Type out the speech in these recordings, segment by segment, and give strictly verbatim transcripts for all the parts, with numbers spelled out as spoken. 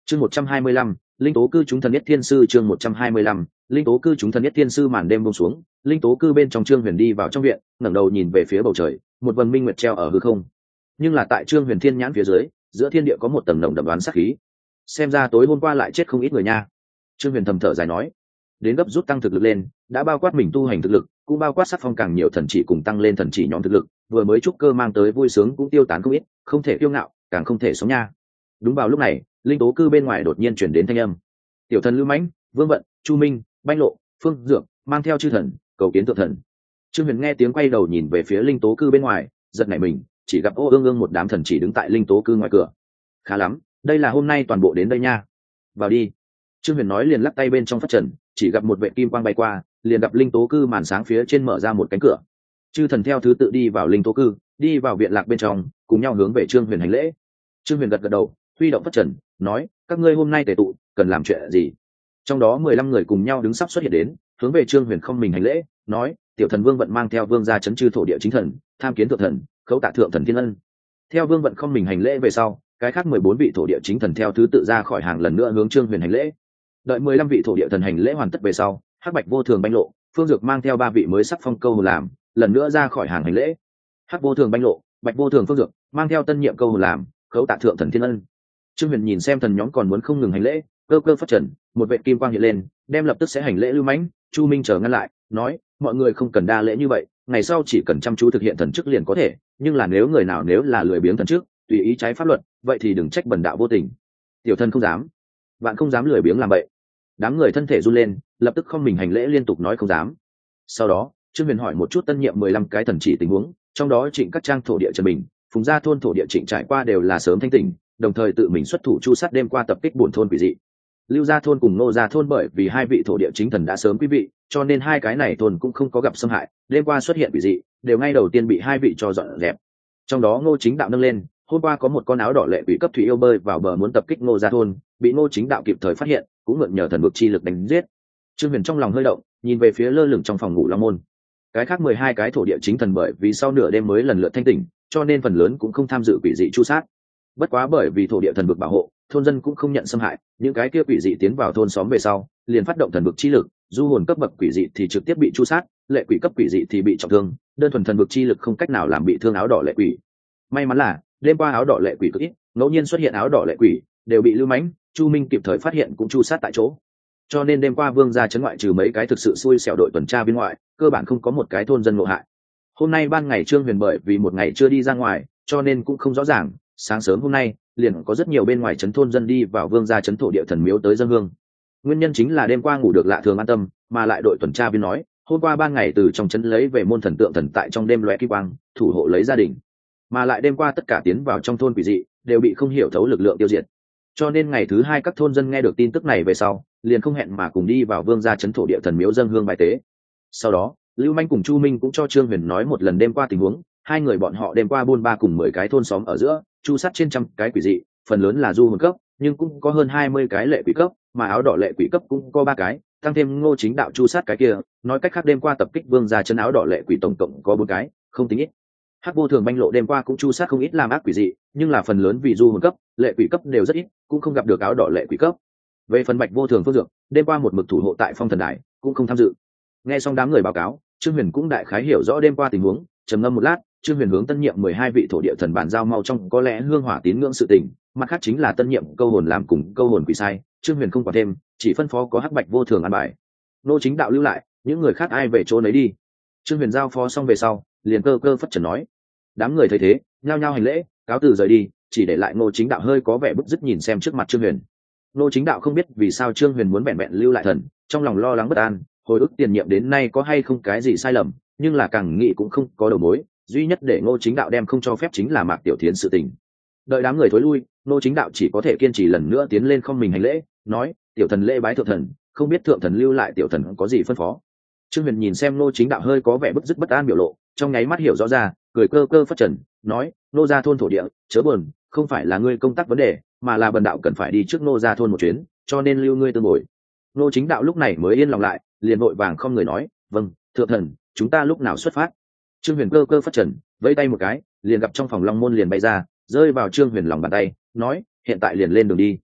chương một trăm hai mươi lăm linh tố cư chúng thần nhất thiên sư chương một trăm hai mươi lăm linh tố cư chúng thần nhất thiên sư màn đêm buông xuống, linh tố cư bên trong trương huyền đi vào trong viện, ngẩng đầu nhìn về phía bầu trời, một vầng minh nguyệt treo ở hư không. Nhưng là tại trương huyền thiên nhãn phía dưới, giữa thiên địa có một tầng nồng đậm đoán sát khí. Xem ra tối hôm qua lại chết không ít người nha. Trương huyền thầm thở dài nói, đến gấp rút tăng thực lực lên, đã bao quát mình tu hành thực lực, cũng bao quát sắc phong càng nhiều thần chỉ cùng tăng lên thần chỉ nhóm thực lực, vừa mới trúc cơ mang tới vui sướng cũng tiêu tán không ít, không thể kiêu ngạo, càng không thể sống nha. Đúng vào lúc này, linh tố cư bên ngoài đột nhiên chuyển đến thanh âm. Tiểu thần Lưu Mãnh, Vương Vận, Chu Minh, Banh Lộ, Phương Dược mang theo chư thần cầu kiến thượng thần. Trương huyền nghe tiếng quay đầu nhìn về phía linh tố cư bên ngoài, giật nảy mình, chỉ gặp ô ương ương một đám thần chỉ đứng tại linh tố cư ngoài cửa. Khá lắm, đây là hôm nay toàn bộ đến đây nha. Vào đi. Trương huyền nói liền lắc tay bên trong phất trần, chỉ gặp một vệ kim quang bay qua, liền gặp linh tố cư màn sáng phía trên mở ra một cánh cửa. Chư thần theo thứ tự đi vào linh tố cư, đi vào viện lạc bên trong, cùng nhau hướng về Trương huyền hành lễ. Trương huyền gật gật đầu, huy động phất trần, nói, các ngươi hôm nay tề tụ cần làm chuyện gì? Trong đó mười lăm người cùng nhau đứng sắp xuất hiện đến, hướng về Trương huyền không mình hành lễ, nói, tiểu thần Vương Vận mang theo vương gia chấn chư thổ địa chính thần, tham kiến thượng thần, khấu tạ thượng thần thiên ân. Theo Vương Vận không mình hành lễ về sau, cái khác mười bốn vị thổ địa chính thần theo thứ tự ra khỏi hàng lần nữa hướng Trương huyền hành lễ. Đợi mười lăm vị thổ địa thần hành lễ hoàn tất về sau, hắc bạch vô thường Banh Lộ, Phương Dược mang theo ba vị mới sắc phong câu hồn làm, lần nữa ra khỏi hàng hành lễ. Hắc vô thường Banh Lộ, bạch vô thường Phương Dược mang theo tân nhiệm câu hồn làm, khấu tạ thượng thần thiên ân. Trương huyền nhìn xem thần nhóm còn muốn không ngừng hành lễ, cơ cơ phát trần, một vệ kim quang hiện lên, đem lập tức sẽ hành lễ Lưu Mãnh, Chu Minh chờ ngăn lại, nói, mọi người không cần đa lễ như vậy, ngày sau chỉ cần chăm chú thực hiện thần chức liền có thể, nhưng là nếu người nào nếu là lười biếng thần chức, tùy ý trái pháp luật, vậy thì đừng trách bần đạo vô tình. Tiểu thân không dám, vạn không dám lười biếng làm vậy. Đám người thân thể run lên, lập tức không mình hành lễ liên tục nói không dám. Sau đó, Trương huyền hỏi một chút tân nhiệm mười lăm cái thần chỉ tình huống, trong đó Trịnh các trang thổ địa Trần Bình, Phùng gia thôn thổ địa Trịnh trải qua đều là sớm thanh tỉnh, đồng thời tự mình xuất thủ chu sát đêm qua tập kích buồn thôn quỷ dị. Lưu gia thôn cùng Nô gia thôn bởi vì hai vị thổ địa chính thần đã sớm quý vị, cho nên hai cái này thôn cũng không có gặp xâm hại, đêm qua xuất hiện quỷ dị, đều ngay đầu tiên bị hai vị cho dọn dẹp. Trong đó Ngô Chính Đạo nâng lên, hôm qua có một con áo đỏ lệ quỷ cấp thủy yêu bơi vào bờ muốn tập kích Ngô gia thôn, bị Ngô Chính Đạo kịp thời phát hiện, cũng mượn nhờ thần vực chi lực đánh giết. Trương huyền trong lòng hơi động, nhìn về phía lơ lửng trong phòng ngủ Long môn. Cái khác mười hai cái thổ địa chính thần bởi vì sau nửa đêm mới lần lượt thanh tỉnh, cho nên phần lớn cũng không tham dự quỷ dị chu sát. Bất quá bởi vì thổ địa thần vực bảo hộ, thôn dân cũng không nhận xâm hại, những cái kia quỷ dị tiến vào thôn xóm về sau, liền phát động thần vực chi lực, du hồn cấp bậc quỷ dị thì trực tiếp bị chu sát, lệ quỷ cấp quỷ dị thì bị trọng thương, đơn thuần thần vực chi lực không cách nào làm bị thương áo đỏ lệ quỷ. May mắn là đêm qua áo đỏ lệ quỷ cực ít, ngẫu nhiên xuất hiện áo đỏ lệ quỷ, đều bị Lưu Mãnh, Chu Minh kịp thời phát hiện cũng chu sát tại chỗ. Cho nên đêm qua vương gia trấn ngoại trừ mấy cái thực sự xui xẻo đội tuần tra bên ngoại, cơ bản không có một cái thôn dân ngộ hại. Hôm nay ban ngày Trương huyền bởi vì một ngày chưa đi ra ngoài, cho nên cũng không rõ ràng, sáng sớm hôm nay liền có rất nhiều bên ngoài trấn thôn dân đi vào vương gia trấn thổ địa thần miếu tới dâng hương. Nguyên nhân chính là đêm qua ngủ được lạ thường an tâm, mà lại đội tuần tra viên nói, hôm qua ban ngày từ trong trấn lấy về môn thần tượng thần tại trong đêm lóe kim quang, thủ hộ lấy gia đình. Mà lại đêm qua tất cả tiến vào trong thôn quỷ dị đều bị không hiểu thấu lực lượng tiêu diệt. Cho nên ngày thứ hai các thôn dân nghe được tin tức này về sau, liền không hẹn mà cùng đi vào vương gia trấn thổ địa thần miếu dâng hương bài tế. Sau đó, Lưu Manh cùng Chu Minh cũng cho Trương huyền nói một lần đêm qua tình huống, hai người bọn họ đêm qua buôn ba cùng mười cái thôn xóm ở giữa, chu sát trên trăm cái quỷ dị, phần lớn là du hồn cấp, nhưng cũng có hơn hai mươi cái lệ quỷ cấp, mà áo đỏ lệ quỷ cấp cũng có ba cái, tăng thêm Ngô Chính Đạo chu sát cái kia, nói cách khác đêm qua tập kích vương gia trấn áo đỏ lệ quỷ tổng cộng có bốn cái, không tính ít. Hắc vô thường Banh Lộ đêm qua cũng chu sát không ít làm ác quỷ dị, nhưng là phần lớn vì du hồn cấp, lệ quỷ cấp đều rất ít, cũng không gặp được áo đỏ lệ quỷ cấp. Về phần bạch vô thường Phương Dược, đêm qua một mực thủ hộ tại Phong Thần Đài, cũng không tham dự. Nghe xong đám người báo cáo, Trương huyền cũng đại khái hiểu rõ đêm qua tình huống, trầm ngâm một lát, Trương huyền hướng tân nhiệm mười hai vị thổ địa thần bàn giao mau trong có lẽ hương hỏa tín ngưỡng sự tình, mặt khác chính là tân nhiệm câu hồn làm cùng câu hồn quỷ sai, Trương huyền không quản thêm, chỉ phân phó có hắc bạch vô thường an bài. Nô Chính Đạo lưu lại, những người khác ai về chỗ nấy đi. Trương huyền giao phó xong về sau, liền cơ cơ phất trần nói. Đám người thấy thế, nhao nhao hành lễ, cáo từ rời đi, chỉ để lại Ngô Chính Đạo hơi có vẻ bức dứt nhìn xem trước mặt Trương huyền. Ngô Chính Đạo không biết vì sao Trương huyền muốn vẹn vẹn lưu lại thần, trong lòng lo lắng bất an, hồi ức tiền nhiệm đến nay có hay không cái gì sai lầm, nhưng là càng nghĩ cũng không có đầu mối, duy nhất để Ngô Chính Đạo đem không cho phép chính là Mạc Tiểu Thiến sự tình. Đợi đám người thối lui, Ngô Chính Đạo chỉ có thể kiên trì lần nữa tiến lên không mình hành lễ, nói, tiểu thần lễ bái thượng thần, không biết thượng thần lưu lại tiểu thần có gì phân phó. Trương huyền nhìn xem Ngô Chính Đạo hơi có vẻ bức dứt bất an biểu lộ, trong nháy mắt hiểu rõ ra, cười cơ cơ phất trần, nói, nô gia thôn thổ địa, chớ buồn, không phải là ngươi công tác vấn đề, mà là bần đạo cần phải đi trước nô gia thôn một chuyến, cho nên lưu ngươi tương bồi. Ngô Chính Đạo lúc này mới yên lòng lại, liền vội vàng không người nói, vâng, thượng thần, chúng ta lúc nào xuất phát? Trương huyền cơ cơ phất trần, vẫy tay một cái, liền gặp trong phòng long môn liền bay ra, rơi vào Trương huyền lòng bàn tay, nói, hiện tại liền lên đường đi.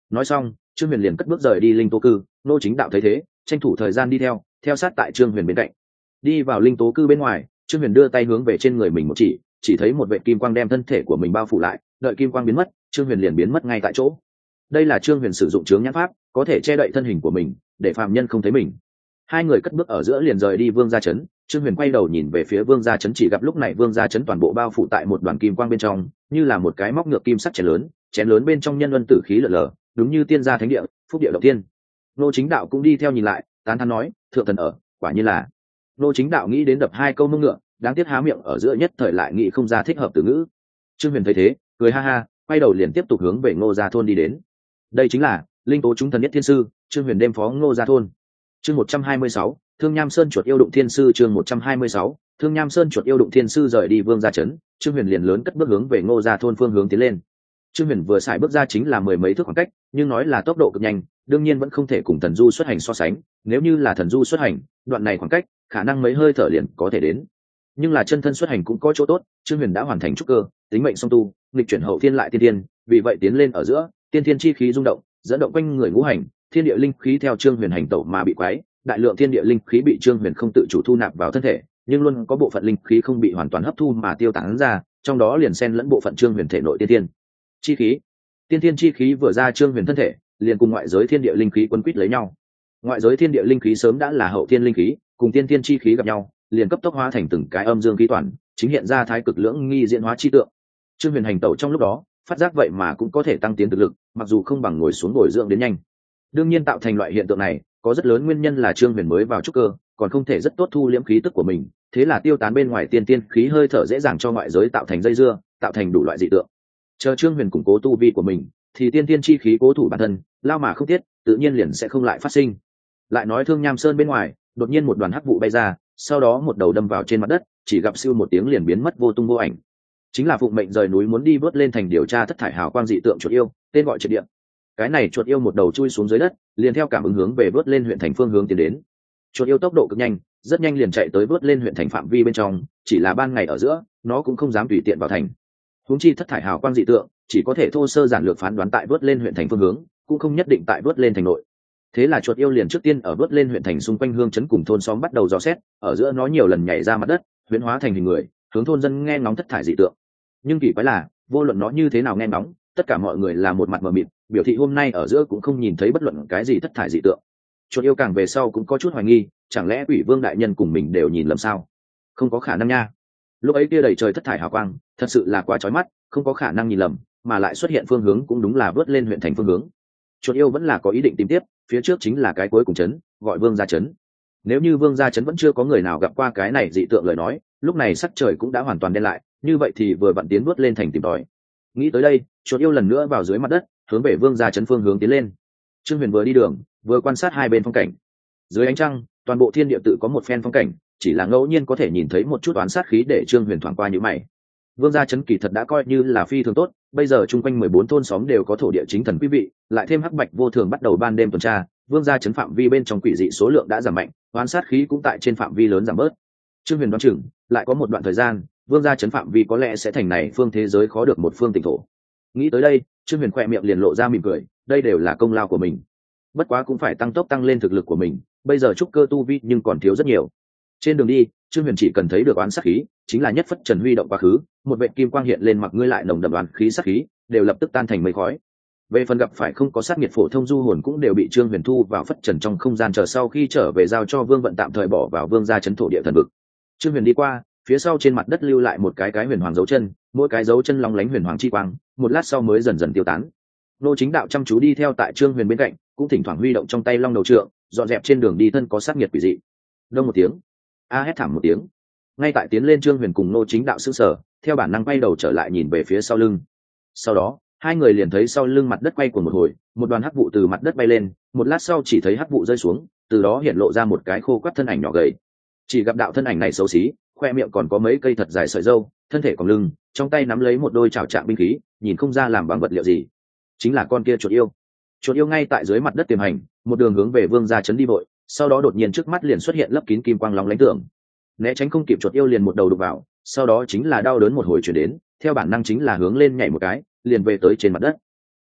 nói xong trương huyền liền cất bước rời đi linh tố cư. Ngô Chính Đạo thấy thế tranh thủ thời gian đi theo theo sát tại trương huyền bên cạnh. Đi vào linh tố cư bên ngoài, trương huyền đưa tay hướng về trên người mình một chỉ chỉ thấy một vệ kim quang đem thân thể của mình bao phủ lại. Đợi kim quang biến mất, trương huyền liền biến mất ngay tại chỗ. Đây là trương huyền sử dụng chướng nhãn pháp, có thể che đậy thân hình của mình để phạm nhân không thấy mình. Hai người cất bước ở giữa liền rời đi vương gia trấn. Trương huyền quay đầu nhìn về phía vương gia trấn, chỉ gặp lúc này vương gia trấn toàn bộ bao phủ tại một đoàn kim quang bên trong, như là một cái móc ngược kim sắt chén lớn. Chén lớn bên trong nhân luân tử khí lở lở, đúng như tiên gia thánh địa, phúc địa động tiên. Ngô Chính Đạo cũng đi theo nhìn lại, tán thán nói, thượng thần ở, quả nhiên là. Ngô Chính Đạo nghĩ đến đập hai câu mông ngựa, đáng tiếc há miệng ở giữa nhất thời lại nghĩ không ra thích hợp từ ngữ. Trương huyền thấy thế cười ha ha, quay đầu liền tiếp tục hướng về Ngô gia thôn đi đến. Đây chính là linh tố chúng thần nhất thiên sư trương huyền đêm phó Ngô gia thôn. Chương một trăm hai mươi sáu, Thương Nham Sơn chuột yêu đụng thiên sư. Chương một trăm hai mươi sáu, Thương Nham Sơn chuột yêu đụng thiên sư. Rời đi vương gia trấn, trương huyền liền lớn cất bước hướng về Ngô gia thôn phương hướng tiến lên. Trương huyền vừa xài bước ra chính là mười mấy thước khoảng cách, nhưng nói là tốc độ cực nhanh, đương nhiên vẫn không thể cùng thần du xuất hành so sánh. Nếu như là thần du xuất hành, đoạn này khoảng cách khả năng mấy hơi thở liền có thể đến, nhưng là chân thân xuất hành cũng có chỗ tốt. Trương huyền đã hoàn thành trúc cơ, tính mệnh song tu, nghịch chuyển hậu thiên lại tiên tiên, vì vậy tiến lên ở giữa tiên thiên chi khí rung động, dẫn động quanh người ngũ hành, thiên địa linh khí theo trương huyền hành tẩu mà bị quái. Đại lượng thiên địa linh khí bị trương huyền không tự chủ thu nạp vào thân thể, nhưng luôn có bộ phận linh khí không bị hoàn toàn hấp thu mà tiêu tán ra, trong đó liền xen lẫn bộ phận trương huyền thể nội tiên tiên chi khí. Tiên thiên chi khí vừa ra trương huyền thân thể, liền cùng ngoại giới thiên địa linh khí quấn quýt lấy nhau. Ngoại giới thiên địa linh khí sớm đã là hậu thiên linh khí, cùng tiên thiên chi khí gặp nhau, liền cấp tốc hóa thành từng cái âm dương khí toàn, chính hiện ra thái cực lưỡng nghi diễn hóa chi tượng. Trương huyền hành tẩu trong lúc đó phát giác vậy mà cũng có thể tăng tiến thực lực, mặc dù không bằng ngồi xuống bồi dưỡng đến nhanh. Đương nhiên tạo thành loại hiện tượng này có rất lớn nguyên nhân là trương huyền mới vào trúc cơ, còn không thể rất tốt thu liễm khí tức của mình, thế là tiêu tán bên ngoài tiên tiên khí hơi thở dễ dàng cho ngoại giới tạo thành dây dưa, tạo thành đủ loại dị tượng. Chờ trương huyền củng cố tu vi của mình thì tiên tiên chi khí cố thủ bản thân, lao mà không tiết, tự nhiên liền sẽ không lại phát sinh. Lại nói Thương Nham Sơn bên ngoài đột nhiên một đoàn hắc vụ bay ra, sau đó một đầu đâm vào trên mặt đất, chỉ gặp siêu một tiếng liền biến mất vô tung vô ảnh. Chính là phụng mệnh rời núi muốn đi vớt lên thành điều tra thất thải hào quang dị tượng chuột yêu, tên gọi triệt địa. Cái này chuột yêu một đầu chui xuống dưới đất, liền theo cảm ứng hướng về vớt lên huyện thành phương hướng tiến đến. Chuột yêu tốc độ cực nhanh, rất nhanh liền chạy tới vớt lên huyện thành phạm vi bên trong, chỉ là ban ngày ở giữa nó cũng không dám tùy tiện vào thành. Huống chi thất thải hào quang dị tượng chỉ có thể thô sơ giản lược phán đoán tại vớt lên huyện thành phương hướng, cũng không nhất định tại vớt lên thành nội. Thế là chuột yêu liền trước tiên ở vớt lên huyện thành xung quanh hương trấn cùng thôn xóm bắt đầu dò xét, ở giữa nó nhiều lần nhảy ra mặt đất, huyễn hóa thành hình người, hướng thôn dân nghe ngóng thất thải dị tượng. Nhưng kỳ quái là, vô luận nó như thế nào nghe ngóng, tất cả mọi người là một mặt mờ mịt, biểu thị hôm nay ở giữa cũng không nhìn thấy bất luận cái gì thất thải dị tượng. Chuột yêu càng về sau cũng có chút hoài nghi, chẳng lẽ Quỷ Vương đại nhân cùng mình đều nhìn lầm sao? Không có khả năng nha. Lúc ấy kia đầy trời thất thải hào quang, thật sự là quá chói mắt, không có khả năng nhìn lầm, mà lại xuất hiện phương hướng cũng đúng là vớt lên huyện thành phương hướng. Chuột yêu vẫn là có ý định tìm tiếp, phía trước chính là cái cuối cùng trấn, gọi Vương gia trấn. Nếu như Vương gia trấn vẫn chưa có người nào gặp qua cái này dị tượng lời nói, lúc này sắc trời cũng đã hoàn toàn đen lại, như vậy thì vừa vặn tiến vớt lên thành tìm tòi. Nghĩ tới đây, chuột yêu lần nữa vào dưới mặt đất, hướng về Vương gia trấn phương hướng tiến lên. Trương Huyền vừa đi đường, vừa quan sát hai bên phong cảnh. Dưới ánh trăng, toàn bộ thiên địa tự có một phen phong cảnh, chỉ là ngẫu nhiên có thể nhìn thấy một chút oán sát khí để Trương Huyền thoáng qua nhíu mày. Vương gia trấn kỳ thật đã coi như là phi thường tốt, bây giờ chung quanh mười bốn thôn xóm đều có thổ địa chính thần quý vị, lại thêm hắc bạch vô thường bắt đầu ban đêm tuần tra, vương gia trấn phạm vi bên trong quỷ dị số lượng đã giảm mạnh, oán sát khí cũng tại trên phạm vi lớn giảm bớt. Trương Huyền đoán chừng, lại có một đoạn thời gian, vương gia trấn phạm vi có lẽ sẽ thành này phương thế giới khó được một phương tỉnh thổ. Nghĩ tới đây, Trương Huyền khỏe miệng liền lộ ra mỉm cười, đây đều là công lao của mình. Bất quá cũng phải tăng tốc tăng lên thực lực của mình, bây giờ trúc cơ tu vi nhưng còn thiếu rất nhiều. Trên đường đi, Trương Huyền chỉ cần thấy được oán sát khí, chính là nhất phất trần huy động quá khứ, một vệt kim quang hiện lên, mặc ngươi lại nồng đậm oán khí sát khí, đều lập tức tan thành mây khói. Về phần gặp phải không có sát nghiệt phổ thông du hồn cũng đều bị Trương Huyền thu vào phất trần trong không gian, chờ sau khi trở về giao cho Vương Vận tạm thời bỏ vào Vương gia trấn thổ địa thần vực. Trương Huyền đi qua, phía sau trên mặt đất lưu lại một cái cái huyền hoàng dấu chân, mỗi cái dấu chân long lánh huyền hoàng chi quang, một lát sau mới dần dần tiêu tán. Nô Chính Đạo chăm chú đi theo tại Trương Huyền bên cạnh, cũng thỉnh thoảng huy động trong tay long đầu trượng, dọn dẹp trên đường đi thân có sát nghiệt quỷ dị. Đông một tiếng, a hét thảm một tiếng. Ngay tại tiến lên, Trương Huyền cùng Nô Chính Đạo sững sờ, theo bản năng quay đầu trở lại nhìn về phía sau lưng. Sau đó, hai người liền thấy sau lưng mặt đất quay cuồng một hồi, một đoàn hắc vụ từ mặt đất bay lên, một lát sau chỉ thấy hắc vụ rơi xuống, từ đó hiện lộ ra một cái khô quắt thân ảnh nhỏ gầy. Chỉ gặp đạo thân ảnh này xấu xí, khoe miệng còn có mấy cây thật dài sợi râu, thân thể còn lưng, trong tay nắm lấy một đôi chảo trạng binh khí, nhìn không ra làm bằng vật liệu gì. Chính là con kia chuột yêu. Chuột yêu ngay tại dưới mặt đất tiềm hành, một đường hướng về Vương gia trấn đi vội, sau đó đột nhiên trước mắt liền xuất hiện lấp kín kim quang lóng lánh tưởng. Né tránh không kịp, chuột yêu liền một đầu đục vào, sau đó chính là đau đớn một hồi chuyển đến, theo bản năng chính là hướng lên nhảy một cái, liền về tới trên mặt đất.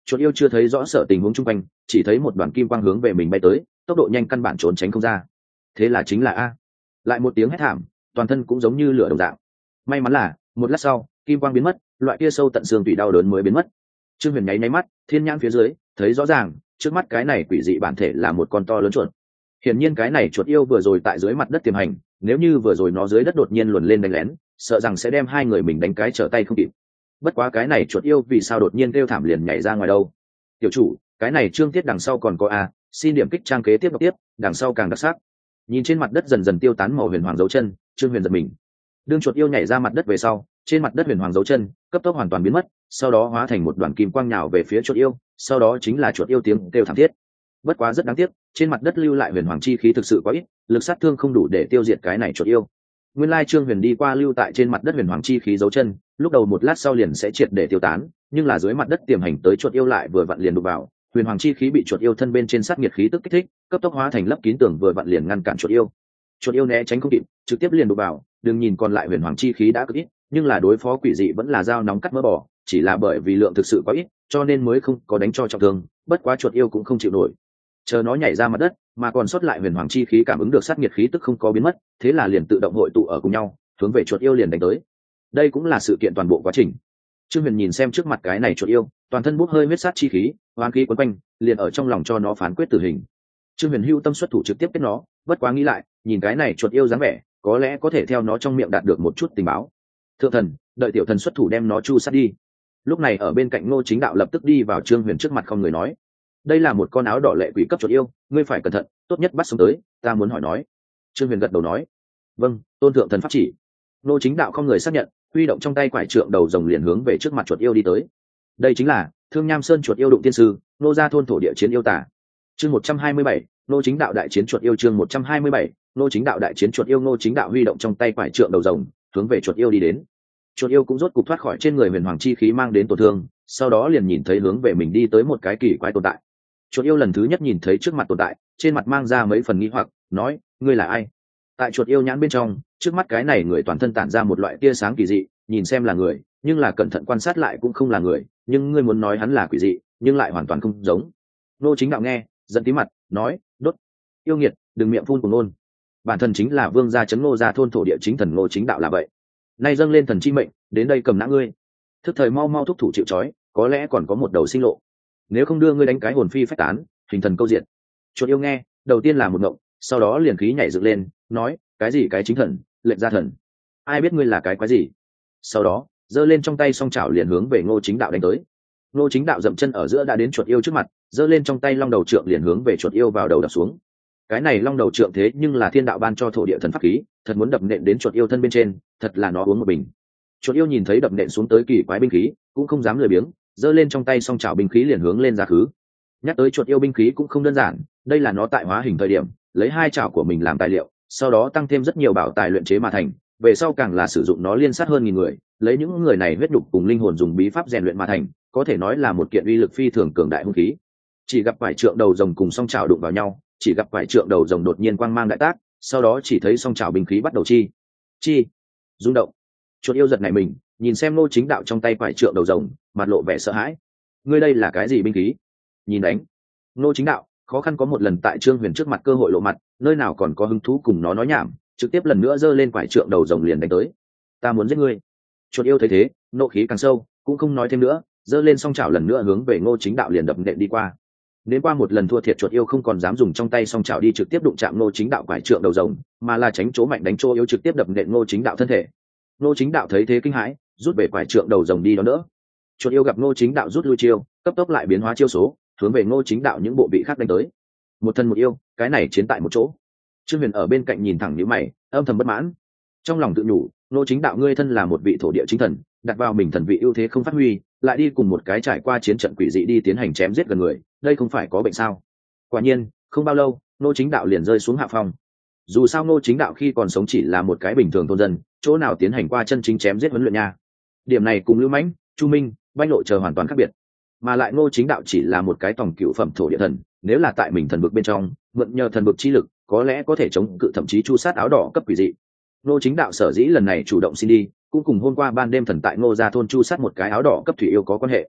Chuột yêu chưa thấy rõ sở tình huống chung quanh, chỉ thấy một đoàn kim quang hướng về mình bay tới, tốc độ nhanh căn bản trốn tránh không ra. Thế là chính là a. Lại một tiếng hét thảm, toàn thân cũng giống như lửa đồng dạng. May mắn là một lát sau, kim quang biến mất, loại kia sâu tận xương tủy đau đớn mới biến mất. Trương Huyền nháy nháy mắt, thiên nhãn phía dưới thấy rõ ràng, trước mắt cái này quỷ dị bản thể là một con to lớn chuột. Hiển nhiên cái này chuột yêu vừa rồi tại dưới mặt đất tiềm hành, nếu như vừa rồi nó dưới đất đột nhiên luồn lên đánh lén, sợ rằng sẽ đem hai người mình đánh cái trở tay không kịp. Bất quá cái này chuột yêu vì sao đột nhiên kêu thảm liền nhảy ra ngoài đâu? Tiểu chủ, cái này chương tiết đằng sau còn có a, xin điểm kích trang kế tiếp đọc tiếp, đằng sau càng đặc sắc. Nhìn trên mặt đất dần dần tiêu tán màu huyền hoàng dấu chân, Trương Huyền giật mình. Đương chuột yêu nhảy ra mặt đất về sau, trên mặt đất huyền hoàng dấu chân cấp tốc hoàn toàn biến mất, sau đó hóa thành một đoàn kim quang nhào về phía chuột yêu, sau đó chính là chuột yêu tiếng kêu thảm thiết. Bất quá rất đáng tiếc, trên mặt đất lưu lại huyền hoàng chi khí thực sự quá ít, lực sát thương không đủ để tiêu diệt cái này chuột yêu. Nguyên lai Trương Huyền đi qua lưu tại trên mặt đất huyền hoàng chi khí dấu chân, lúc đầu một lát sau liền sẽ triệt để tiêu tán, nhưng là dưới mặt đất tiềm hành tới chuột yêu lại vừa vặn liền đụng vào, huyền hoàng chi khí bị chuột yêu thân bên trên sát nhiệt khí tức kích thích, cấp tốc hóa thành lấp kín tường vừa vặn liền ngăn cản chuột yêu. Chuột yêu né tránh không kịp, trực tiếp liền đụng vào, đừng nhìn còn lại huyền hoàng chi khí đã cực ít, nhưng là đối phó quỷ dị vẫn là dao nóng cắt mỡ bỏ, chỉ là bởi vì lượng thực sự quá ít, cho nên mới không có đánh cho trọng thương, bất quá chuột yêu cũng không chịu nổi. Chờ nó nhảy ra mặt đất, mà còn sót lại huyền hoàng chi khí cảm ứng được sát nhiệt khí tức không có biến mất, thế là liền tự động hội tụ ở cùng nhau, hướng về chuột yêu liền đánh tới. Đây cũng là sự kiện toàn bộ quá trình. Trương Huyền nhìn xem trước mặt cái này chuột yêu, toàn thân bốc hơi huyết sát chi khí, oán khí quấn quanh, liền ở trong lòng cho nó phán quyết tử hình. Trương Huyền hưu tâm xuất thủ trực tiếp kết nó, bất quá nghĩ lại, nhìn cái này chuột yêu dáng vẻ, có lẽ có thể theo nó trong miệng đạt được một chút tình báo. Thượng thần, đợi tiểu thần xuất thủ đem nó chu sát đi. Lúc này ở bên cạnh Ngô Chính Đạo lập tức đi vào Trương Huyền trước mặt không người nói, đây là một con áo đỏ lệ quỷ cấp chuột yêu, ngươi phải cẩn thận, tốt nhất bắt sống tới, ta muốn hỏi nói. Trương Huyền gật đầu nói, vâng, tôn thượng thần pháp chỉ. Ngô Chính Đạo không người xác nhận, huy động trong tay quải trượng đầu rồng liền hướng về trước mặt chuột yêu đi tới. Đây chính là Thương Nham Sơn chuột yêu đụng tiên sư, nô gia thôn thổ địa chiến yêu tả. Chương một trăm hai mươi bảy, Ngô Chính Đạo đại chiến chuột yêu. Chương một trăm hai mươi bảy, Ngô Chính Đạo đại chiến chuột yêu. Ngô Chính Đạo huy động trong tay quải trượng đầu rồng, hướng về chuột yêu đi đến. Chuột yêu cũng rốt cục thoát khỏi trên người huyền hoàng chi khí mang đến tổn thương, sau đó liền nhìn thấy hướng về mình đi tới một cái kỳ quái tồn tại. Chuột yêu lần thứ nhất nhìn thấy trước mặt tồn tại, trên mặt mang ra mấy phần nghi hoặc, nói, ngươi là ai? Tại chuột yêu nhãn bên trong, trước mắt cái này người toàn thân tản ra một loại tia sáng kỳ dị, nhìn xem là người, nhưng là cẩn thận quan sát lại cũng không là người, nhưng ngươi muốn nói hắn là quỷ dị, nhưng lại hoàn toàn không giống. Ngô Chính Đạo nghe, giận tí mặt, nói, đốt, yêu nghiệt, đừng miệng phun của nôn. Bản thân chính là vương gia trấn Ngô gia thôn thổ địa chính thần Ngô Chính Đạo là vậy. Nay dâng lên thần chi mệnh, đến đây cầm nã ngươi. Thức thời mau mau thúc thủ chịu trói, có lẽ còn có một đầu sinh lộ. Nếu không đưa ngươi đánh cái hồn phi phách tán, hình thần câu diện. Chuột yêu nghe, đầu tiên là một ngộng, sau đó liền khí nhảy dựng lên, nói, cái gì cái chính thần, lệnh gia thần, ai biết ngươi là cái quái gì? Sau đó giơ lên trong tay song chảo liền hướng về Ngô Chính Đạo đánh tới. Ngô Chính Đạo dậm chân ở giữa đã đến chuột yêu trước mặt, giơ lên trong tay long đầu trượng liền hướng về chuột yêu vào đầu đập xuống. Cái này long đầu trượng thế nhưng là thiên đạo ban cho thổ địa thần pháp khí, thật muốn đập nện đến chuột yêu thân bên trên, thật là nó uống một bình. Chuột yêu nhìn thấy đập nện xuống tới kỳ quái binh khí, cũng không dám lười biếng, giơ lên trong tay song chảo binh khí liền hướng lên ra khứ. Nhắc tới chuột yêu binh khí cũng không đơn giản, đây là nó tại hóa hình thời điểm lấy hai chảo của mình làm tài liệu, sau đó tăng thêm rất nhiều bảo tài luyện chế mà thành, về sau càng là sử dụng nó liên sát hơn nghìn người, lấy những người này huyết đục cùng linh hồn dùng bí pháp rèn luyện mà thành, có thể nói là một kiện uy lực phi thường cường đại hung khí. Chỉ gặp quải trượng đầu rồng cùng song chảo đụng vào nhau, chỉ gặp quải trượng đầu rồng đột nhiên quang mang đại tác, sau đó chỉ thấy song chảo binh khí bắt đầu chi chi rung động. Chuột yêu giật nảy mình, nhìn xem Ngô Chính Đạo trong tay quải trượng đầu rồng, mặt lộ vẻ sợ hãi. Ngươi đây là cái gì binh khí? Nhìn đánh. Ngô Chính Đạo khó khăn có một lần tại Trương Huyền trước mặt cơ hội lộ mặt, nơi nào còn có hứng thú cùng nó nói nhảm, trực tiếp lần nữa giơ lên quải trượng đầu rồng liền đánh tới. Ta muốn giết ngươi. Chuột yêu thấy thế, nộ khí càng sâu, cũng không nói thêm nữa, giơ lên song chảo lần nữa hướng về Ngô Chính Đạo liền đập nện đi qua. Đến qua một lần thua thiệt, chuột yêu không còn dám dùng trong tay song chảo đi trực tiếp đụng chạm Ngô Chính Đạo quải trượng đầu rồng, mà là tránh chỗ mạnh đánh chỗ yếu trực tiếp đập nện Ngô Chính Đạo thân thể. Ngô Chính Đạo thấy thế kinh hãi, rút về quải trượng đầu rồng đi đón đỡ. Chuột yêu gặp Ngô Chính Đạo rút lui chiêu, cấp tốc lại biến hóa chiêu số, hướng về Ngô Chính Đạo những bộ vị khác đánh tới. Một thân một yêu, cái này chiến tại một chỗ. Trương Huyền ở bên cạnh nhìn thẳng nhíu mày, âm thầm bất mãn. Trong lòng tự nhủ, Ngô Chính Đạo ngươi thân là một vị thổ địa chính thần, đặt vào mình thần vị ưu thế không phát huy, lại đi cùng một cái trải qua chiến trận quỷ dị đi tiến hành chém giết gần người, đây không phải có bệnh sao? Quả nhiên, không bao lâu, Ngô Chính Đạo liền rơi xuống hạ phong. Dù sao Ngô Chính Đạo khi còn sống chỉ là một cái bình thường thôn dân, chỗ nào tiến hành qua chân chính chém giết huấn luyện nha. Điểm này cùng Lưu Mãnh, Chu Minh, Banh Lộ chờ hoàn toàn khác biệt. Mà lại Ngô Chính Đạo chỉ là một cái tòng cựu phẩm thổ địa thần, nếu là tại mình thần vực bên trong, mượn nhờ thần vực chi lực, có lẽ có thể chống cự thậm chí chu sát áo đỏ cấp quỷ dị. Ngô Chính Đạo sở dĩ lần này chủ động xin đi, cũng cùng hôm qua ban đêm thần tại Ngô gia thôn chu sát một cái áo đỏ cấp thủy yêu có quan hệ.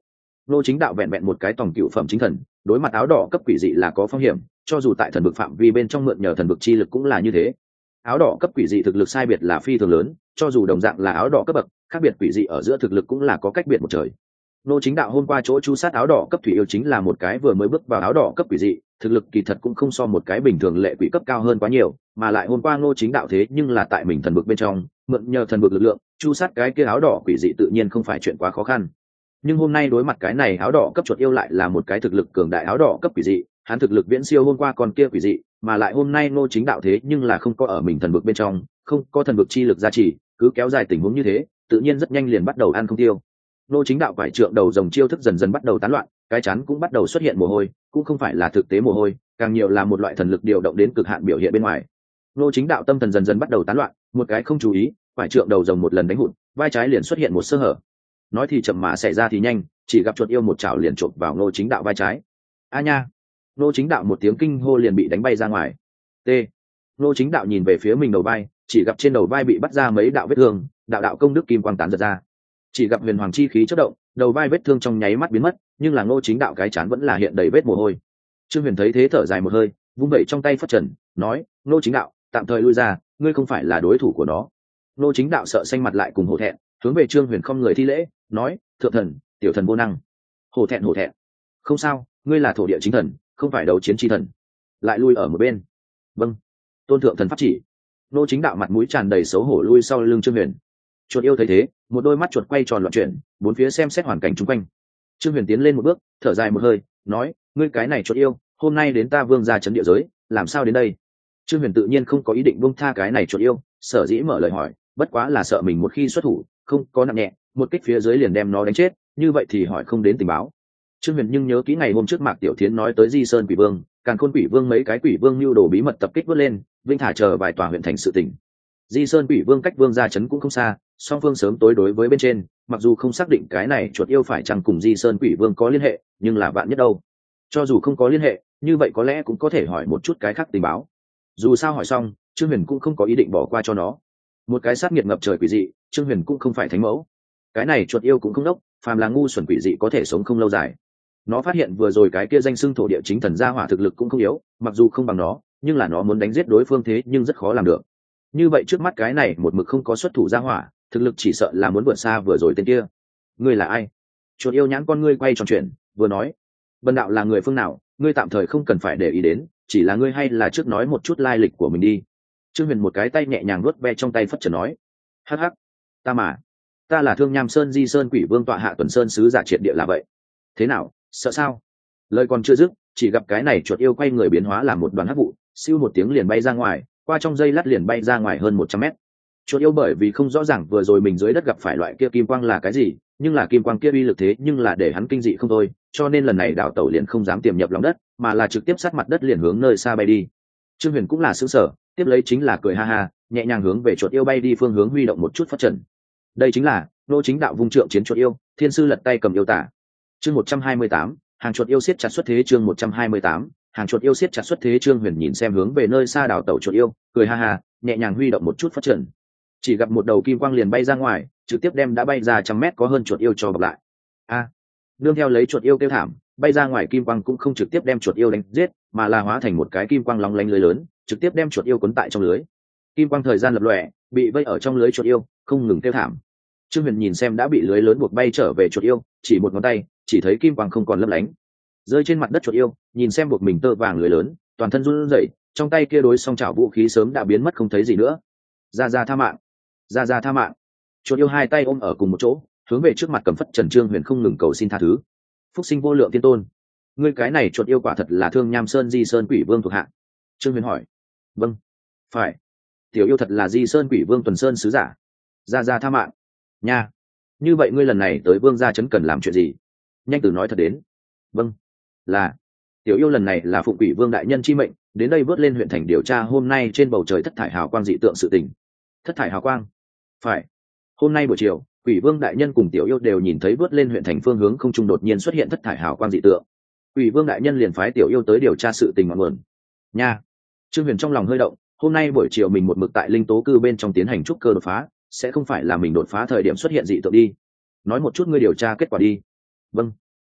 Ngô Chính Đạo vẹn vẹn một cái tòng cựu phẩm chính thần, đối mặt áo đỏ cấp quỷ dị là có phong hiểm, cho dù tại thần vực phạm vi bên trong mượn nhờ thần vực chi lực cũng là như thế. Áo đỏ cấp quỷ dị thực lực sai biệt là phi thường lớn, cho dù đồng dạng là áo đỏ cấp bậc, khác biệt quỷ dị ở giữa thực lực cũng là có cách biệt một trời. Ngô Chính Đạo hôm qua chỗ chu sát áo đỏ cấp thủy yêu chính là một cái vừa mới bước vào áo đỏ cấp quỷ dị, thực lực kỳ thật cũng không so một cái bình thường lệ quỷ cấp cao hơn quá nhiều, mà lại hôm qua Ngô Chính Đạo thế nhưng là tại mình thần vực bên trong, mượn nhờ thần vực lực lượng, chu sát cái kia áo đỏ quỷ dị tự nhiên không phải chuyện quá khó khăn. Nhưng hôm nay đối mặt cái này áo đỏ cấp chuột yêu lại là một cái thực lực cường đại áo đỏ cấp quỷ dị, hắn thực lực viễn siêu hôm qua con kia quỷ dị, mà lại hôm nay Ngô Chính Đạo thế nhưng là không có ở mình thần vực bên trong, không có thần vực chi lực gia trì, cứ kéo dài tình huống như thế, tự nhiên rất nhanh liền bắt đầu ăn không tiêu. Ngô Chính Đạo quải trượng đầu rồng chiêu thức dần dần bắt đầu tán loạn, cái chắn cũng bắt đầu xuất hiện mồ hôi, cũng không phải là thực tế mồ hôi, càng nhiều là một loại thần lực điều động đến cực hạn biểu hiện bên ngoài. Ngô Chính Đạo tâm thần dần dần bắt đầu tán loạn, một cái không chú ý, quải trượng đầu rồng một lần đánh hụt, vai trái liền xuất hiện một sơ hở. Nói thì chậm mà xảy ra thì nhanh, chỉ gặp chuột yêu một chảo liền chộp vào Ngô Chính Đạo vai trái. A nha! Ngô Chính Đạo một tiếng kinh hô liền bị đánh bay ra ngoài. T. Ngô Chính Đạo nhìn về phía mình đầu vai, chỉ gặp trên đầu vai bị bắt ra mấy đạo vết thương, đạo đạo công đức kim quang tán giật ra. Chỉ gặp huyền hoàng chi khí chớp động, đầu vai vết thương trong nháy mắt biến mất, nhưng là Ngô Chính Đạo cái chán vẫn là hiện đầy vết mồ hôi. Trương Huyền thấy thế thở dài một hơi, vung vẩy trong tay phất trần, nói: "Ngô Chính Đạo, tạm thời lui ra, ngươi không phải là đối thủ của nó." Ngô Chính Đạo sợ xanh mặt lại cùng hổ thẹn, hướng về Trương Huyền không người thi lễ, nói: "Thượng thần, tiểu thần vô năng." Hổ thẹn hổ thẹn. "Không sao, ngươi là thổ địa chính thần, không phải đấu chiến chi thần." Lại lui ở một bên. "Vâng." Tôn thượng thần pháp chỉ. Ngô Chính Đạo mặt mũi tràn đầy xấu hổ lui sau lưng Trương Huyền. Chuột yêu thấy thế, một đôi mắt chuột quay tròn loạn chuyển, bốn phía xem xét hoàn cảnh chung quanh. Trương Huyền tiến lên một bước, thở dài một hơi, nói: "Ngươi cái này chuột yêu, hôm nay đến ta vương gia trấn địa giới, làm sao đến đây?" Trương Huyền tự nhiên không có ý định buông tha cái này chuột yêu, sở dĩ mở lời hỏi, bất quá là sợ mình một khi xuất thủ, không có nặng nhẹ, một kích phía dưới liền đem nó đánh chết, như vậy thì hỏi không đến tình báo. Trương Huyền nhưng nhớ kỹ ngày hôm trước Mạc Tiểu Thiến nói tới Di Sơn Quỷ Vương, Càn Khôn Quỷ Vương mấy cái quỷ vương lưu đồ bí mật tập kích vớt lên, vinh thả chờ vài tòa huyện thành sự tỉnh. Di Sơn Quỷ Vương cách vương gia trấn cũng không xa, song phương sớm tối đối với bên trên, mặc dù không xác định cái này chuột yêu phải chăng cùng Di Sơn Quỷ Vương có liên hệ, nhưng là vạn nhất đâu. Cho dù không có liên hệ, như vậy có lẽ cũng có thể hỏi một chút cái khác tình báo. Dù sao hỏi xong, Trương Huyền cũng không có ý định bỏ qua cho nó. Một cái sát nghiệt ngập trời quỷ dị, Trương Huyền cũng không phải thánh mẫu. Cái này chuột yêu cũng không đốc, phàm là ngu xuẩn quỷ dị có thể sống không lâu dài. Nó phát hiện vừa rồi cái kia danh xưng thổ địa chính thần gia hỏa thực lực cũng không yếu, mặc dù không bằng nó, nhưng là nó muốn đánh giết đối phương thế nhưng rất khó làm được. Như vậy trước mắt cái này một mực không có xuất thủ gia hỏa, thực lực chỉ sợ là muốn vượt xa vừa rồi tên kia. Ngươi là ai? Chuột yêu nhãn con ngươi quay tròn chuyện, vừa nói: "Bần đạo là người phương nào, ngươi tạm thời không cần phải để ý đến, chỉ là ngươi hay là trước nói một chút lai lịch của mình đi." Trương Huyền một cái tay nhẹ nhàng nuốt ve trong tay phất trần nói: "Hắc hắc, ta mà, ta là Thương Nham Sơn Di Sơn Quỷ Vương tọa hạ Tuần Sơn sứ giả triệt địa là vậy. Thế nào, sợ sao?" Lời còn chưa dứt, chỉ gặp cái này chuột yêu quay người biến hóa làm một đoàn hắc vụ, siêu một tiếng liền bay ra ngoài, qua trong dây lát liền bay ra ngoài hơn một trăm mét. Chuột yêu bởi vì không rõ ràng vừa rồi mình dưới đất gặp phải loại kia kim quang là cái gì, nhưng là kim quang kia uy lực thế nhưng là để hắn kinh dị không thôi, cho nên lần này đảo tẩu liền không dám tiềm nhập lòng đất, mà là trực tiếp sát mặt đất liền hướng nơi xa bay đi. Trương Huyền cũng là sững sờ, tiếp lấy chính là cười ha ha, nhẹ nhàng hướng về chuột yêu bay đi phương hướng huy động một chút phát trần. Đây chính là Ngô Chính Đạo vung trượng chiến chuột yêu, thiên sư lật tay cầm yêu tả. Chương một trăm hai mươi tám, hàng chuột yêu siết chặt xuất thế. Chương một trăm hai mươi tám, hàng chuột yêu siết chặt xuất thế. Trương Huyền nhìn xem hướng về nơi xa đảo tẩu chuột yêu, cười ha ha, nhẹ nhàng huy động một chút phát trần. Chỉ gặp một đầu kim quang liền bay ra ngoài, trực tiếp đem đã bay ra trăm mét có hơn chuột yêu cho bọc lại. A! Nương theo lấy chuột yêu kêu thảm, bay ra ngoài kim quang cũng không trực tiếp đem chuột yêu đánh giết, mà là hóa thành một cái kim quang lóng lánh lưới lớn, trực tiếp đem chuột yêu cuốn tại trong lưới. Kim quang thời gian lập lòe, bị vây ở trong lưới chuột yêu, không ngừng kêu thảm. Trương Huyền nhìn xem đã bị lưới lớn buộc bay trở về chuột yêu, chỉ một ngón tay, chỉ thấy kim quang không còn lấp lánh. Rơi trên mặt đất chuột yêu, nhìn xem buộc mình tơ vàng lưới lớn, toàn thân run rẩy, trong tay kia đối song chảo vũ khí sớm đã biến mất không thấy gì nữa. Ra ra tha mạng, ra ra tha mạng. Chuột yêu hai tay ôm ở cùng một chỗ, hướng về trước mặt cầm phất trần Trương Huyền không ngừng cầu xin tha thứ. Phúc sinh vô lượng tiên tôn, ngươi cái này chuột yêu quả thật là Thương Nham Sơn Di Sơn Quỷ Vương thuộc hạ? Trương Huyền hỏi. Vâng, phải. Tiểu yêu thật là Di Sơn Quỷ Vương Tuần Sơn sứ giả. Ra ra tha mạng nha. Như vậy ngươi lần này tới vương gia trấn cần làm chuyện gì? Nhanh từ nói thật đến. Vâng, là tiểu yêu lần này là phụng Quỷ Vương đại nhân chi mệnh, đến đây vớt lên huyện thành điều tra hôm nay trên bầu trời thất thải hào quang dị tượng sự tình. Thất thải hào quang? Phải. Hôm nay buổi chiều, Quỷ Vương đại nhân cùng tiểu yêu đều nhìn thấy vớt lên huyện thành phương hướng không trung đột nhiên xuất hiện thất thải hào quang dị tượng. Quỷ Vương đại nhân liền phái tiểu yêu tới điều tra sự tình ngọn nguồn. Nha. Trương Huyền trong lòng hơi động, hôm nay buổi chiều mình một mực tại linh tố cư bên trong tiến hành trúc cơ đột phá, sẽ không phải là mình đột phá thời điểm xuất hiện dị tượng đi. Nói một chút ngươi điều tra kết quả đi. Vâng.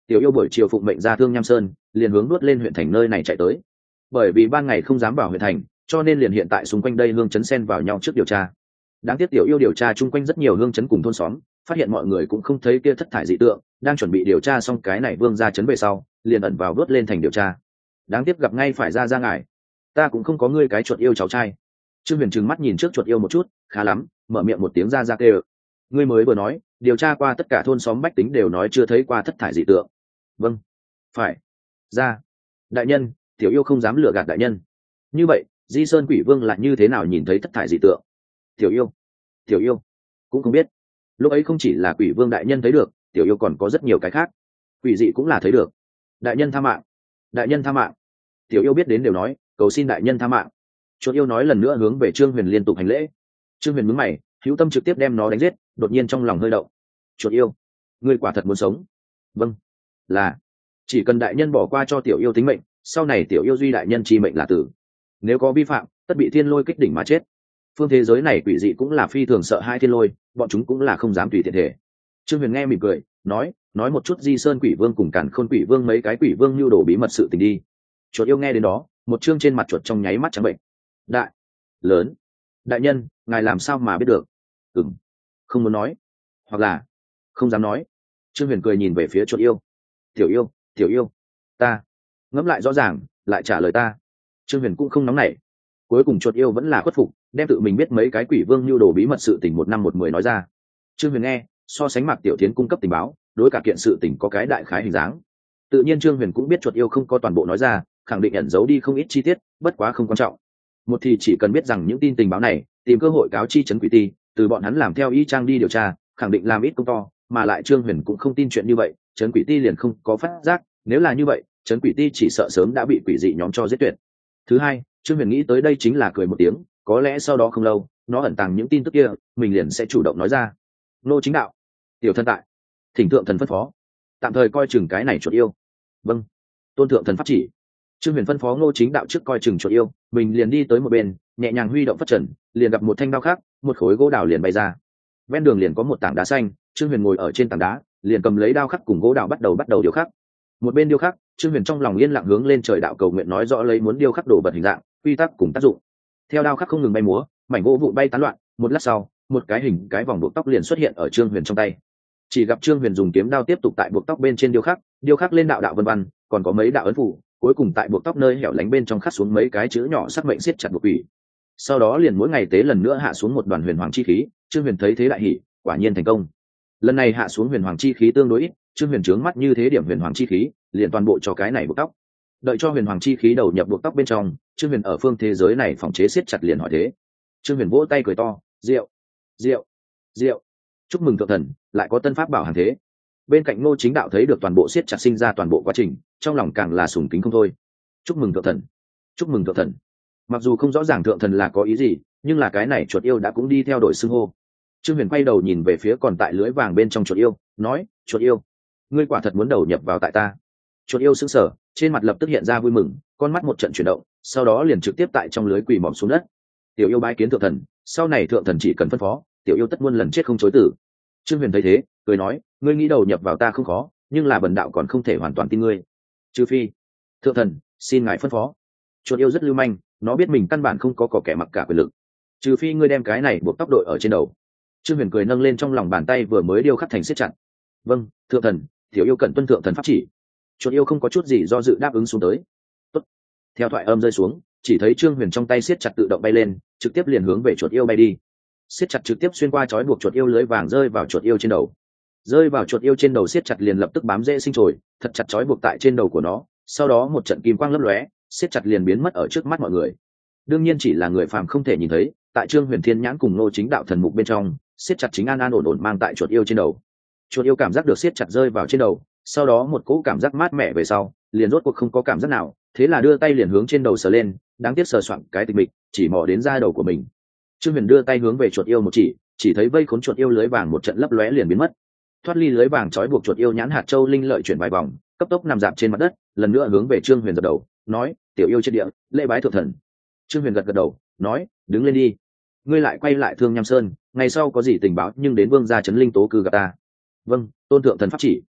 Tiểu Yêu buổi chiều phụng mệnh ra Thương Nham Sơn, liền hướng nuốt lên huyện thành nơi này chạy tới. Bởi vì ban ngày không dám vào huyện thành, cho nên liền hiện tại xung quanh đây hương chấn xen vào nhau trước điều tra. Đáng tiếc Tiểu Yêu điều tra chung quanh rất nhiều hương chấn cùng thôn xóm, phát hiện mọi người cũng không thấy kia thất thải dị tượng, đang chuẩn bị điều tra xong cái này vương gia chấn về sau, liền ẩn vào nuốt lên thành điều tra. Đáng tiếc gặp ngay phải ra ra ngài, ta cũng không có ngươi cái chuột yêu cháu trai. Trương Huyền trừng mắt nhìn trước chuột yêu một chút, khá lắm, mở miệng một tiếng ra ra kêu. Ngươi mới vừa nói, điều tra qua tất cả thôn xóm bách tính đều nói chưa thấy qua thất thải dị tượng. Vâng, phải, ra. Đại nhân, Tiểu Yêu không dám lừa gạt đại nhân. Như vậy, Di Sơn Quỷ Vương lại như thế nào nhìn thấy thất thải dị tượng? Tiểu Yêu, Tiểu Yêu cũng không biết. Lúc ấy không chỉ là Quỷ Vương đại nhân thấy được, Tiểu Yêu còn có rất nhiều cái khác. Quỷ dị cũng là thấy được. Đại nhân tha mạng, đại nhân tha mạng. Tiểu Yêu biết đến đều nói, cầu xin đại nhân tha mạng. Chuột yêu nói lần nữa hướng về Trương Huyền liên tục hành lễ. Trương Huyền nhướng mày, hữu tâm trực tiếp đem nó đánh giết, đột nhiên trong lòng hơi động. Chuột yêu, ngươi quả thật muốn sống? Vâng, là. Chỉ cần đại nhân bỏ qua cho tiểu yêu tính mệnh, sau này tiểu yêu duy đại nhân chi mệnh là tử. Nếu có vi phạm, tất bị thiên lôi kích đỉnh mà chết. Phương thế giới này quỷ dị cũng là phi thường sợ hai thiên lôi, bọn chúng cũng là không dám tùy tiện thể. Trương Huyền nghe mỉm cười, nói, nói một chút Di Sơn Quỷ Vương cùng Càn Khôn Quỷ Vương mấy cái quỷ vương lưu đồ bí mật sự tình đi. Chuột yêu nghe đến đó, một chương trên mặt chuột trong nháy mắt trắng bệnh. Đại, lớn, đại nhân, ngài làm sao mà biết được? Ừm, không muốn nói, hoặc là không dám nói. Trương Huyền cười nhìn về phía chuột yêu. Tiểu yêu, tiểu yêu, ta ngẫm lại rõ ràng, lại trả lời ta. Trương Huyền cũng không nóng nảy. Cuối cùng chuột yêu vẫn là khuất phục, đem tự mình biết mấy cái quỷ vương lưu đồ bí mật sự tình một năm một mười nói ra. Trương Huyền nghe, so sánh Mạc Tiểu Thiến cung cấp tình báo, đối cả kiện sự tình có cái đại khái hình dáng. Tự nhiên Trương Huyền cũng biết chuột yêu không có toàn bộ nói ra, khẳng định ẩn giấu đi không ít chi tiết, bất quá không quan trọng. Một thì chỉ cần biết rằng những tin tình báo này, tìm cơ hội cáo chi trấn quỷ ti, từ bọn hắn làm theo y trang đi điều tra, khẳng định làm ít công to, mà lại Trương Huyền cũng không tin chuyện như vậy, trấn quỷ ti liền không có phát giác, nếu là như vậy, trấn quỷ ti chỉ sợ sớm đã bị quỷ dị nhóm cho giết tuyệt. Thứ hai, Trương Huyền nghĩ tới đây chính là cười một tiếng, có lẽ sau đó không lâu, nó ẩn tàng những tin tức kia, mình liền sẽ chủ động nói ra. Nô chính đạo, tiểu thân tại, thỉnh thượng thần phân phó, tạm thời coi chừng cái này chuột yêu. Vâng, tôn thượng thần pháp chỉ. Trương Huyền phân phó Ngô Chính Đạo trước coi chừng chuột yêu, mình liền đi tới một bên, nhẹ nhàng huy động phất trần, liền gặp một thanh đao khác, một khối gỗ đào liền bay ra. Ven đường liền có một tảng đá xanh, Trương Huyền ngồi ở trên tảng đá, liền cầm lấy đao khắc cùng gỗ đào bắt đầu bắt đầu điêu khắc. Một bên điêu khắc, Trương Huyền trong lòng yên lặng hướng lên trời đạo cầu nguyện nói rõ lấy muốn điêu khắc đồ vật hình dạng, quy tắc cùng tác dụng. Theo đao khắc không ngừng bay múa, mảnh gỗ vụn bay tán loạn, một lát sau, một cái hình cái vòng buộc tóc liền xuất hiện ở Trương Huyền trong tay. Chỉ gặp Trương Huyền dùng kiếm đao tiếp tục tại buộc tóc bên trên điêu khắc, điêu khắc lên đạo đạo vân vân, còn có mấy đạo ấn phù, cuối cùng tại buộc tóc nơi hẻo lánh bên trong khắc xuống mấy cái chữ nhỏ sắc mệnh siết chặt buộc quỷ. Sau đó liền mỗi ngày tế lần nữa hạ xuống một đoàn huyền hoàng chi khí, Trương Huyền thấy thế đại hỉ, quả nhiên thành công. Lần này hạ xuống huyền hoàng chi khí tương đối ít, Trương Huyền trướng mắt như thế điểm huyền hoàng chi khí, liền toàn bộ cho cái này buộc tóc. Đợi cho huyền hoàng chi khí đầu nhập buộc tóc bên trong, Trương Huyền ở phương thế giới này phòng chế siết chặt liền hỏi thế. Trương Huyền vỗ tay cười to, rượu, rượu, rượu, chúc mừng thượng thần, lại có tân pháp bảo hàng thế. Bên cạnh Ngô Chính Đạo thấy được toàn bộ siết chặt sinh ra toàn bộ quá trình, trong lòng càng là sùng kính không thôi. Chúc mừng thượng thần, chúc mừng thượng thần. Mặc dù không rõ ràng thượng thần là có ý gì, nhưng là cái này chuột yêu đã cũng đi theo đội xưng hô. Trương Huyền quay đầu nhìn về phía còn tại lưới vàng bên trong chuột yêu, nói, chuột yêu, ngươi quả thật muốn đầu nhập vào tại ta. Chuột yêu sững sờ, trên mặt lập tức hiện ra vui mừng, con mắt một trận chuyển động, sau đó liền trực tiếp tại trong lưới quỳ mọp xuống đất. Tiểu yêu bái kiến thượng thần, sau này thượng thần chỉ cần phân phó, tiểu yêu tất muôn lần chết không chối tử. Trương Huyền thấy thế, cười nói, ngươi nghĩ đầu nhập vào ta không khó, nhưng là bần đạo còn không thể hoàn toàn tin ngươi. Trừ phi, thượng thần, xin ngài phân phó. Chuột yêu rất lưu manh, nó biết mình căn bản không có cỏ kẻ mặc cả quyền lực. Trừ phi ngươi đem cái này buộc tóc đội ở trên đầu. Trương Huyền cười nâng lên trong lòng bàn tay vừa mới điêu khắc thành siết chặt. Vâng, thượng thần, tiểu yêu cẩn tuân thượng thần pháp chỉ. Chuột yêu không có chút gì do dự đáp ứng xuống tới. Tốt. Theo thoại âm rơi xuống, chỉ thấy Trương Huyền trong tay siết chặt tự động bay lên, trực tiếp liền hướng về chuột yêu bay đi. Siết chặt trực tiếp xuyên qua trói buộc chuột yêu lưới vàng rơi vào chuột yêu trên đầu. Rơi vào chuột yêu trên đầu siết chặt liền lập tức bám rễ sinh trồi, thật chặt trói buộc tại trên đầu của nó. Sau đó một trận kim quang lấp lóe, siết chặt liền biến mất ở trước mắt mọi người. Đương nhiên chỉ là người phàm không thể nhìn thấy, tại Trương Huyền Thiên nhãn cùng Ngô Chính Đạo thần mục bên trong, siết chặt chính an an ổn ổn mang tại chuột yêu trên đầu. Chuột yêu cảm giác được siết chặt rơi vào trên đầu, sau đó một cỗ cảm giác mát mẻ về sau, liền rốt cuộc không có cảm giác nào, thế là đưa tay liền hướng trên đầu sờ lên, đáng tiếc sờ soạng cái tịch mịch, chỉ mò đến da đầu của mình. Trương Huyền đưa tay hướng về chuột yêu một chỉ, chỉ thấy vây khốn chuột yêu lưới vàng một trận lấp lóe liền biến mất. Thoát ly lưới vàng trói buộc chuột yêu nhãn hạt châu linh lợi chuyển vài vòng, cấp tốc nằm dạp trên mặt đất, lần nữa hướng về Trương Huyền dập đầu, nói, tiểu yêu trên địa, lễ bái thượng thần. Trương Huyền gật gật đầu, nói, đứng lên đi. Ngươi lại quay lại Thương Nham Sơn, ngày sau có gì tình báo nhưng đến vương gia trấn linh tố cư gặp ta. Vâng, tôn thượng thần pháp chỉ.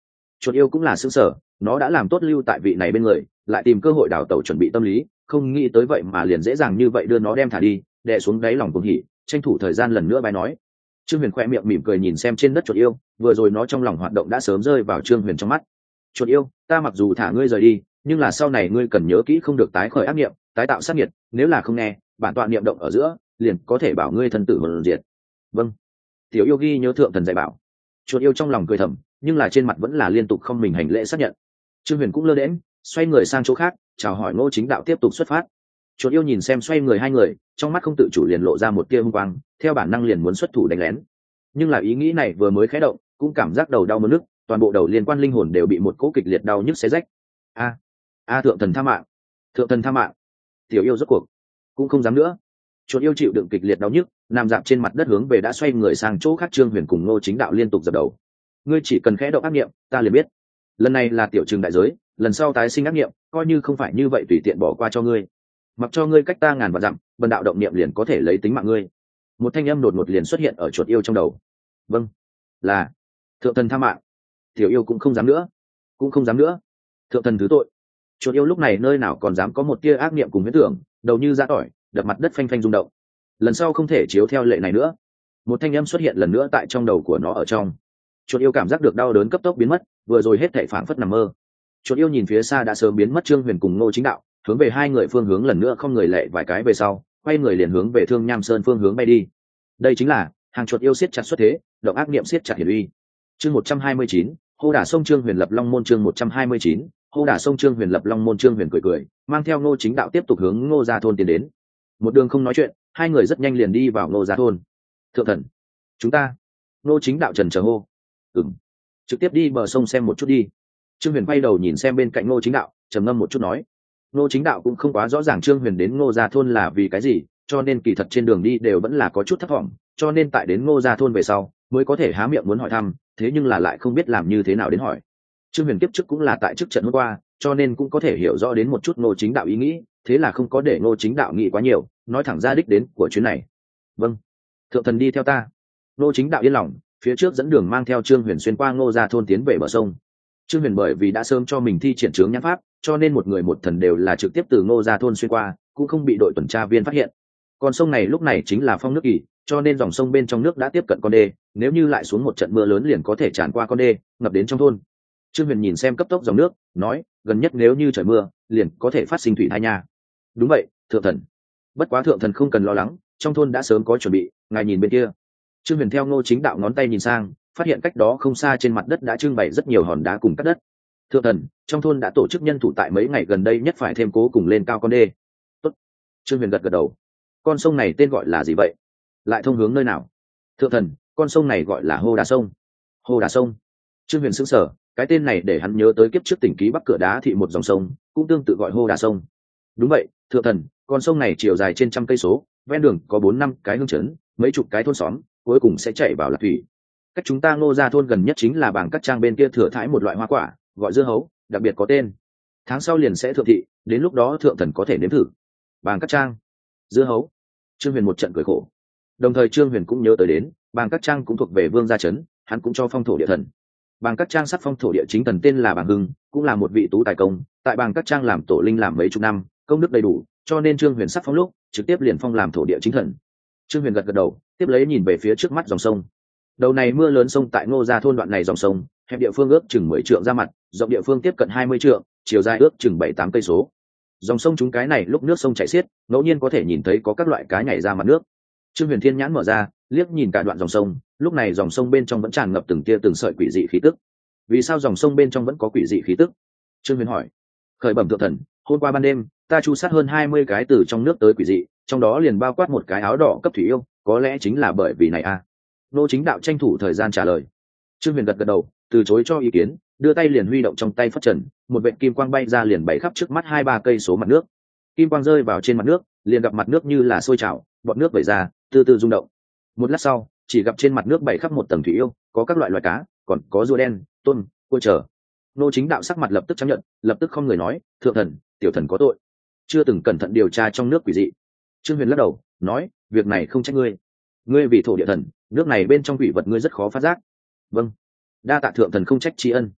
Chuột yêu cũng là xứng sở, nó đã làm tốt lưu tại vị này bên người, lại tìm cơ hội đào tẩu chuẩn bị tâm lý, không nghĩ tới vậy mà liền dễ dàng như vậy đưa nó đem thả đi, đè xuống đáy lòng cuồng hỉ, tranh thủ thời gian lần nữa bài nói. Trương Huyền khoe miệng mỉm cười nhìn xem trên đất chuột yêu, vừa rồi nó trong lòng hoạt động đã sớm rơi vào Trương Huyền trong mắt. Chuột yêu, ta mặc dù thả ngươi rời đi, nhưng là sau này ngươi cần nhớ kỹ không được tái khởi ác niệm, tái tạo sát nghiệt, nếu là không nghe, bản tọa niệm động ở giữa, liền có thể bảo ngươi thân tử hồn diệt. Vâng. Tiểu yêu ghi nhớ thượng thần dạy bảo. Chuột yêu trong lòng cười thầm, nhưng là trên mặt vẫn là liên tục không mình hành lễ xác nhận. Trương Huyền cũng lơ đễnh, xoay người sang chỗ khác, chào hỏi Ngô Chính Đạo tiếp tục xuất phát. Chuột yêu nhìn xem xoay người hai người, trong mắt không tự chủ liền lộ ra một tia hung quang, theo bản năng liền muốn xuất thủ đánh lén. Nhưng là ý nghĩ này vừa mới khẽ động, cũng cảm giác đầu đau muốn nức, toàn bộ đầu liên quan linh hồn đều bị một cỗ kịch liệt đau nhức xé rách. A, a thượng thần tha mạng, thượng thần tha mạng. Tiểu yêu rốt cuộc cũng không dám nữa. Chuột yêu chịu đựng kịch liệt đau nhức, nằm dạp trên mặt đất hướng về đã xoay người sang chỗ khác. Trương Huyền cùng Ngô Chính Đạo liên tục dập đầu. Ngươi chỉ cần khẽ động ác niệm, ta liền biết. Lần này là tiểu trừng đại giới, lần sau tái sinh ác niệm, coi như không phải như vậy tùy tiện bỏ qua cho ngươi. Mặc cho ngươi cách ta ngàn vạn dặm, bần đạo động niệm liền có thể lấy tính mạng ngươi. Một thanh âm đột ngột liền xuất hiện ở chuột yêu trong đầu. Vâng, là thượng thần tha mạng. Tiểu yêu cũng không dám nữa, cũng không dám nữa. Thượng thần thứ tội. Chuột yêu lúc này nơi nào còn dám có một tia ác niệm cùng huyết tưởng, đầu như giã tỏi, đập mặt đất phanh phanh rung động. Lần sau không thể chiếu theo lệ này nữa. Một thanh âm xuất hiện lần nữa tại trong đầu của nó ở trong. Chuột yêu cảm giác được đau đớn cấp tốc biến mất, vừa rồi hết thảy phảng phất nằm mơ. Chuột yêu nhìn phía xa đã sớm biến mất Trương Huyền cùng Ngô Chính Đạo, hướng về hai người phương hướng lần nữa không người lệ vài cái về sau, quay người liền hướng về Thương Nham Sơn phương hướng bay đi. Đây chính là hàng chuột yêu siết chặt xuất thế, động ác niệm siết chặt hiển uy. Chương một trăm hai mươi chín, hô đả sông Trương Huyền lập Long môn. Chương một trăm hai mươi chín, hô đả sông Trương Huyền lập Long môn. Trương Huyền cười cười, mang theo Ngô Chính Đạo tiếp tục hướng Ngô gia thôn tiến đến. Một đường không nói chuyện, hai người rất nhanh liền đi vào Ngô gia thôn. Thượng thần, chúng ta. Ngô Chính Đạo trần chờ hô. Ừm, trực tiếp đi bờ sông xem một chút đi. Trương Huyền quay đầu nhìn xem bên cạnh Ngô Chính Đạo, trầm ngâm một chút nói. Ngô Chính Đạo cũng không quá rõ ràng Trương Huyền đến Ngô gia thôn là vì cái gì, cho nên kỳ thật trên đường đi đều vẫn là có chút thất vọng, cho nên tại đến Ngô gia thôn về sau mới có thể há miệng muốn hỏi thăm, thế nhưng là lại không biết làm như thế nào đến hỏi. Trương Huyền kiếp trước cũng là tại trước trận hôm qua, cho nên cũng có thể hiểu rõ đến một chút Ngô Chính Đạo ý nghĩ, thế là không có để Ngô Chính Đạo nghĩ quá nhiều, nói thẳng ra đích đến của chuyến này. Vâng, thượng thần đi theo ta. Ngô Chính Đạo yên lòng, phía trước dẫn đường mang theo Trương Huyền xuyên qua Ngô gia thôn tiến về bờ sông. Trương Huyền bởi vì đã sớm cho mình thi triển chướng nhãn pháp, cho nên một người một thần đều là trực tiếp từ Ngô gia thôn xuyên qua, cũng không bị đội tuần tra viên phát hiện. Con sông này lúc này chính là phong nước kỳ, cho nên dòng sông bên trong nước đã tiếp cận con đê, nếu như lại xuống một trận mưa lớn liền có thể tràn qua con đê, ngập đến trong thôn. Trương Huyền nhìn xem cấp tốc dòng nước, nói, gần nhất nếu như trời mưa, liền có thể phát sinh thủy thai nha. Đúng vậy, thượng thần. Bất quá thượng thần không cần lo lắng, trong thôn đã sớm có chuẩn bị, ngài nhìn bên kia. Trương Huyền theo Ngô Chính Đạo ngón tay nhìn sang, phát hiện cách đó không xa trên mặt đất đã trưng bày rất nhiều hòn đá cùng cắt đất. Thượng thần, trong thôn đã tổ chức nhân thủ tại mấy ngày gần đây nhất phải thêm cố cùng lên cao con đê. Tốt. Trương Huyền gật gật đầu. Con sông này tên gọi là gì vậy? Lại thông hướng nơi nào? Thượng thần, con sông này gọi là Hô Đà sông. Hô Đà sông. Trương Huyền sững sờ, cái tên này để hắn nhớ tới kiếp trước tỉnh ký Bắc Cửa Đá thị một dòng sông, cũng tương tự gọi Hô Đà sông. Đúng vậy, thượng thần, con sông này chiều dài trên trăm cây số, ven đường có bốn năm cái hương trấn, mấy chục cái thôn xóm, cuối cùng sẽ chảy vào lạc thủy. Cách chúng ta Ngô gia thôn gần nhất chính là Bàng Cát Trang bên kia thừa thãi một loại hoa quả, gọi dưa hấu, đặc biệt có tên. Tháng sau liền sẽ thượng thị, đến lúc đó thượng thần có thể nếm thử. Bàng Cát Trang, dưa hấu. Trương Huyền một trận cười khổ. Đồng thời Trương Huyền cũng nhớ tới đến, Bàng Cát Trang cũng thuộc về Vương gia trấn, hắn cũng cho phong thổ địa thần. Bàng Cát Trang sắc phong thổ địa chính thần tên là Bàng Hưng, cũng là một vị tú tài công, tại Bàng Cát Trang làm tổ linh làm mấy chục năm, công đức đầy đủ, cho nên Trương Huyền sắc phong lúc, trực tiếp liền phong làm thổ địa chính thần. Trương Huyền gật gật đầu, tiếp lấy nhìn về phía trước mắt dòng sông. Đầu này mưa lớn sông tại Ngô gia thôn đoạn này dòng sông, hẹp địa phương ước chừng mười trượng ra mặt, rộng địa phương tiếp cận hai mươi trượng, chiều dài ước chừng bảy tám cây số. Dòng sông chúng cái này lúc nước sông chảy xiết, ngẫu nhiên có thể nhìn thấy có các loại cá nhảy ra mặt nước. Trương Huyền thiên nhãn mở ra, liếc nhìn cả đoạn dòng sông, lúc này dòng sông bên trong vẫn tràn ngập từng tia từng sợi quỷ dị khí tức. Vì sao dòng sông bên trong vẫn có quỷ dị khí tức? Trương Huyền hỏi. Khởi bẩm thượng thần, hôm qua ban đêm, ta chu sát hơn hai mươi cái từ trong nước tới quỷ dị, trong đó liền bao quát một cái áo đỏ cấp thủy yêu, có lẽ chính là bởi vì này a. À. Ngô Chính Đạo tranh thủ thời gian trả lời. Trương Huyền gật gật đầu, từ chối cho ý kiến, đưa tay liền huy động trong tay phất trần, một vệt kim quang bay ra liền bay khắp trước mắt hai ba cây số mặt nước. Kim quang rơi vào trên mặt nước, liền gặp mặt nước như là sôi trào, bọt nước vẩy ra, từ từ rung động. Một lát sau, chỉ gặp trên mặt nước bay khắp một tầng thủy yêu, có các loại loài cá, còn có rùa đen, tôm, cua chờ. Ngô Chính Đạo sắc mặt lập tức chấp nhận, lập tức không người nói, thượng thần, tiểu thần có tội, chưa từng cẩn thận điều tra trong nước quỷ dị. Trương Huyền lắc đầu, nói, việc này không trách ngươi, ngươi vì thổ địa thần, nước này bên trong quỷ vật ngươi rất khó phát giác. Vâng, đa tạ thượng thần không trách tri ân.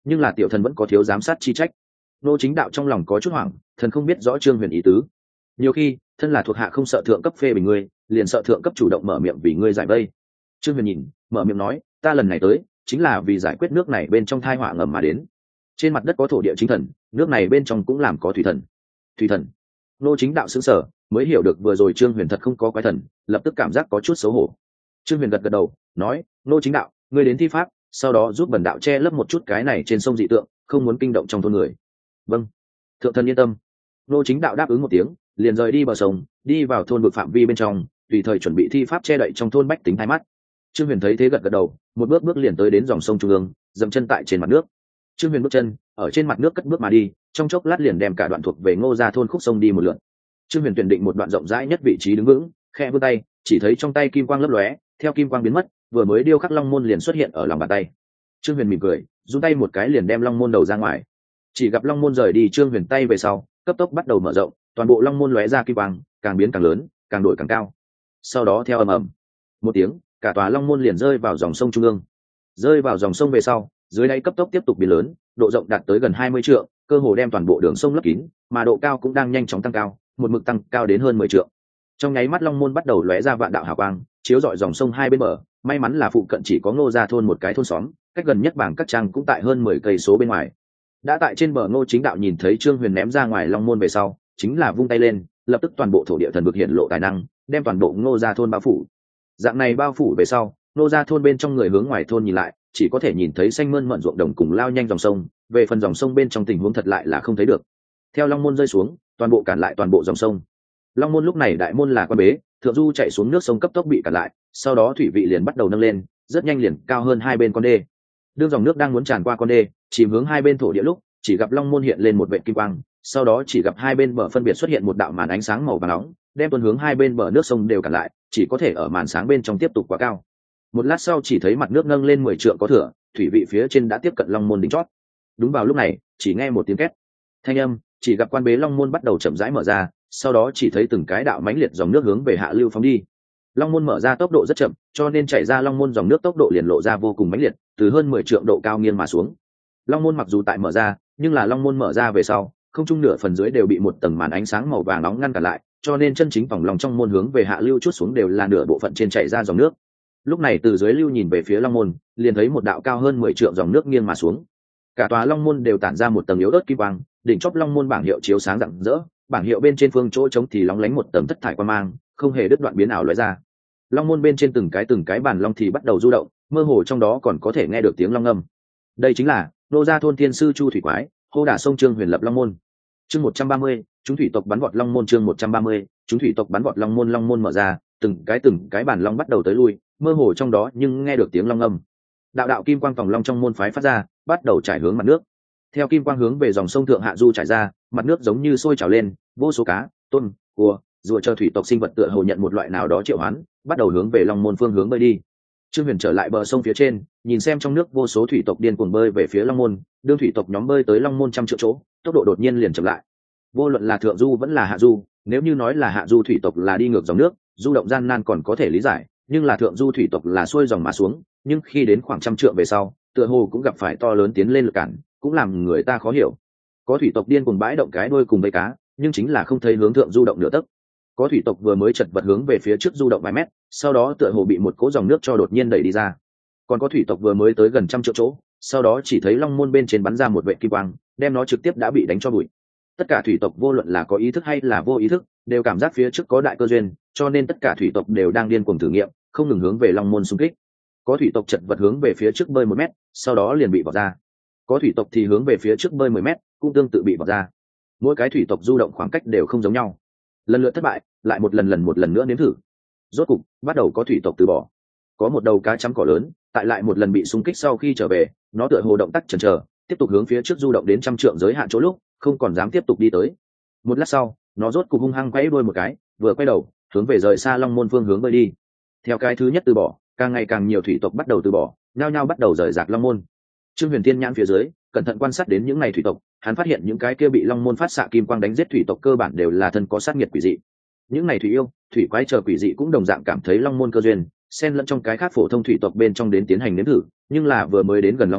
nhưng là tiểu thần vẫn có thiếu giám sát chi trách. Ngô Chính Đạo trong lòng có chút hoảng, thần không biết rõ Trương Huyền ý tứ. Nhiều khi thân là thuộc hạ không sợ thượng cấp phê bình ngươi, liền sợ thượng cấp chủ động mở miệng vì ngươi giải vây. Trương Huyền nhìn, mở miệng nói, ta lần này tới chính là vì giải quyết nước này bên trong thai họa ngầm mà đến. Trên mặt đất có thổ địa chính thần, nước này bên trong cũng làm có thủy thần. Thủy thần? Ngô Chính Đạo sững sờ, mới hiểu được vừa rồi Trương Huyền thật không có quái thần, lập tức cảm giác có chút xấu hổ. Trương Huyền gật gật đầu, nói, Ngô Chính Đạo, ngươi đến thi pháp, sau đó giúp bần đạo che lấp một chút cái này trên sông dị tượng, không muốn kinh động trong thôn người. Vâng, thượng thần yên tâm. Ngô Chính Đạo đáp ứng một tiếng, liền rời đi bờ sông, đi vào thôn vực phạm vi bên trong, tùy thời chuẩn bị thi pháp che đậy trong thôn bách tính hai mắt. Trương Huyền thấy thế gật gật đầu, một bước bước liền tới đến dòng sông trung ương, dậm chân tại trên mặt nước. Trương Huyền bước chân ở trên mặt nước cất bước mà đi, trong chốc lát liền đem cả đoạn thuộc về Ngô gia thôn khúc sông đi một lượt. Trương Huyền tuyển định một đoạn rộng rãi nhất vị trí đứng vững, khẽ vươn tay, chỉ thấy trong tay kim quang lấp lóe, theo kim quang biến mất, vừa mới điêu khắc long môn liền xuất hiện ở lòng bàn tay. Trương Huyền mỉm cười, giương tay một cái liền đem long môn đầu ra ngoài. Chỉ gặp long môn rời đi Trương Huyền tay về sau, cấp tốc bắt đầu mở rộng, toàn bộ long môn lóe ra kim quang, càng biến càng lớn, càng đổi càng cao. Sau đó theo ầm ầm một tiếng, cả tòa long môn liền rơi vào dòng sông trung ương. Rơi vào dòng sông về sau, dưới đáy cấp tốc tiếp tục biến lớn, độ rộng đạt tới gần hai mươi trượng, cơ hồ đem toàn bộ đường sông lấp kín, mà độ cao cũng đang nhanh chóng tăng cao, một mực tăng cao đến hơn mười trượng. Trong nháy mắt long môn bắt đầu lóe ra vạn đạo hào quang, chiếu rọi dòng sông hai bên bờ. May mắn là phụ cận chỉ có Ngô gia thôn một cái thôn xóm, cách gần nhất bảng các trang cũng tại hơn mười cây số bên ngoài. Đã tại trên bờ, Ngô Chính Đạo nhìn thấy Trương Huyền ném ra ngoài long môn về sau, chính là vung tay lên, lập tức toàn bộ thổ địa thần vực hiện lộ tài năng, đem toàn bộ Ngô gia thôn bao phủ. Dạng này bao phủ về sau, Ngô gia thôn bên trong người hướng ngoài thôn nhìn lại, chỉ có thể nhìn thấy xanh mơn mận ruộng đồng cùng lao nhanh dòng sông, về phần dòng sông bên trong tình huống thật lại là không thấy được. Theo long môn rơi xuống, toàn bộ cản lại toàn bộ dòng sông. Long môn lúc này đại môn là quan bế, thượng du chạy xuống nước sông cấp tốc bị cản lại, sau đó thủy vị liền bắt đầu nâng lên, rất nhanh liền cao hơn hai bên con đê. Đương dòng nước đang muốn tràn qua con đê, chìm hướng hai bên thổ địa lúc, chỉ gặp long môn hiện lên một vệt kim quang, sau đó chỉ gặp hai bên bờ phân biệt xuất hiện một đạo màn ánh sáng màu vàng nóng, đem tuôn hướng hai bên bờ nước sông đều cản lại, chỉ có thể ở màn sáng bên trong tiếp tục quá cao. Một lát sau chỉ thấy mặt nước nâng lên mười trượng có thừa, thủy vị phía trên đã tiếp cận long môn đỉnh chót. Đúng vào lúc này, chỉ nghe một tiếng két thanh âm, chỉ gặp quan bế long môn bắt đầu chậm rãi mở ra, sau đó chỉ thấy từng cái đạo mãnh liệt dòng nước hướng về hạ lưu phóng đi. Long môn mở ra tốc độ rất chậm, cho nên chảy ra long môn dòng nước tốc độ liền lộ ra vô cùng mãnh liệt, từ hơn mười trượng độ cao nghiêng mà xuống. Long môn mặc dù tại mở ra, nhưng là long môn mở ra về sau, không trung nửa phần dưới đều bị một tầng màn ánh sáng màu vàng nóng ngăn cản lại, cho nên chân chính vòng lòng trong môn hướng về hạ lưu chút xuống đều là nửa bộ phận trên chảy ra dòng nước. Lúc này từ dưới lưu nhìn về phía long môn, liền thấy một đạo cao hơn mười trượng dòng nước nghiêng mà xuống. Cả tòa long môn đều tản ra một tầng yếu ớt kim quang, đỉnh chóp long môn bảng hiệu chiếu sáng rạng rỡ, bảng hiệu bên trên phương chỗ trống thì lóng lánh một tầng thất thải quang mang, không hề đứt đoạn biến ảo lóe ra. Long môn bên trên từng cái từng cái bàn long thì bắt đầu du động, mơ hồ trong đó còn có thể nghe được tiếng long ngâm. Đây chính là Nô gia thôn tiên sư Chu thủy quái, hô đả sông Trương Huyền lập long môn. Chương một trăm ba mươi, chúng thủy tộc bắn vọt long môn. Chương một trăm ba mươi, chúng thủy tộc bắn vọt long môn. Long môn mở ra, từng cái từng cái bàn long bắt đầu tới lui, mơ hồ trong đó nhưng nghe được tiếng long ngâm. Đạo đạo kim quang vòng long trong môn phái phát ra, bắt đầu trải hướng mặt nước. Theo kim quang hướng về dòng sông thượng hạ du trải ra, mặt nước giống như sôi trào lên, vô số cá, tôm, cua, rùa chờ thủy tộc sinh vật tựa hồ nhận một loại nào đó triệu hoán, bắt đầu hướng về long môn phương hướng bơi đi. Trương Huyền trở lại bờ sông phía trên, nhìn xem trong nước vô số thủy tộc điên cuồng bơi về phía long môn. Đương thủy tộc nhóm bơi tới long môn trăm triệu chỗ, tốc độ đột nhiên liền chậm lại. Vô luận là thượng du vẫn là hạ du, nếu như nói là hạ du thủy tộc là đi ngược dòng nước, du động gian nan còn có thể lý giải, nhưng là thượng du thủy tộc là xuôi dòng mà xuống, nhưng khi đến khoảng trăm trượng về sau, tựa hồ cũng gặp phải to lớn tiến lên lực cản, cũng làm người ta khó hiểu. Có thủy tộc điên cuồng bãi động cái đuôi cùng vây cá, nhưng chính là không thấy hướng thượng du động nửa tấc. Có thủy tộc vừa mới chật vật hướng về phía trước du động vài mét, sau đó tựa hồ bị một cỗ dòng nước cho đột nhiên đẩy đi ra. Còn có thủy tộc vừa mới tới gần trăm triệu chỗ, sau đó chỉ thấy long môn bên trên bắn ra một vệ kim quang, đem nó trực tiếp đã bị đánh cho bụi. Tất cả thủy tộc vô luận là có ý thức hay là vô ý thức, đều cảm giác phía trước có đại cơ duyên, cho nên tất cả thủy tộc đều đang điên cuồng thử nghiệm, không ngừng hướng về long môn xung kích. Có thủy tộc chật vật hướng về phía trước bơi một mét, sau đó liền bị vọt ra. Có thủy tộc thì hướng về phía trước bơi mười mét, cũng tương tự bị vọt ra. Mỗi cái thủy tộc du động khoảng cách đều không giống nhau. Lần lượt thất bại, lại một lần lần một lần nữa nếm thử. Rốt cục, bắt đầu có thủy tộc từ bỏ. Có một đầu cá chấm cỏ lớn, tại lại một lần bị xung kích sau khi trở về, nó tựa hồ động tác chần chờ, tiếp tục hướng phía trước du động đến trăm trượng giới hạn chỗ lúc, không còn dám tiếp tục đi tới. Một lát sau, nó rốt cục hung hăng quay đuôi một cái, vừa quay đầu, hướng về rời xa long môn phương hướng bơi đi. Theo cái thứ nhất từ bỏ, càng ngày càng nhiều thủy tộc bắt đầu từ bỏ, nhao nhao bắt đầu rời rạc long môn. Trương Huyền Thiên nhãn phía dưới, cẩn thận quan sát đến những ngày thủy tộc, hắn phát hiện những cái kia bị long môn phát xạ kim quang đánh giết thủy tộc cơ bản đều là thân có sát nghiệt quỷ dị. Những ngày thủy yêu, thủy quái chờ quỷ dị cũng đồng dạng cảm thấy long môn cơ duyên, xen lẫn trong cái khác phổ thông thủy tộc bên trong đến tiến hành nếm thử, nhưng là vừa mới đến gần long môn,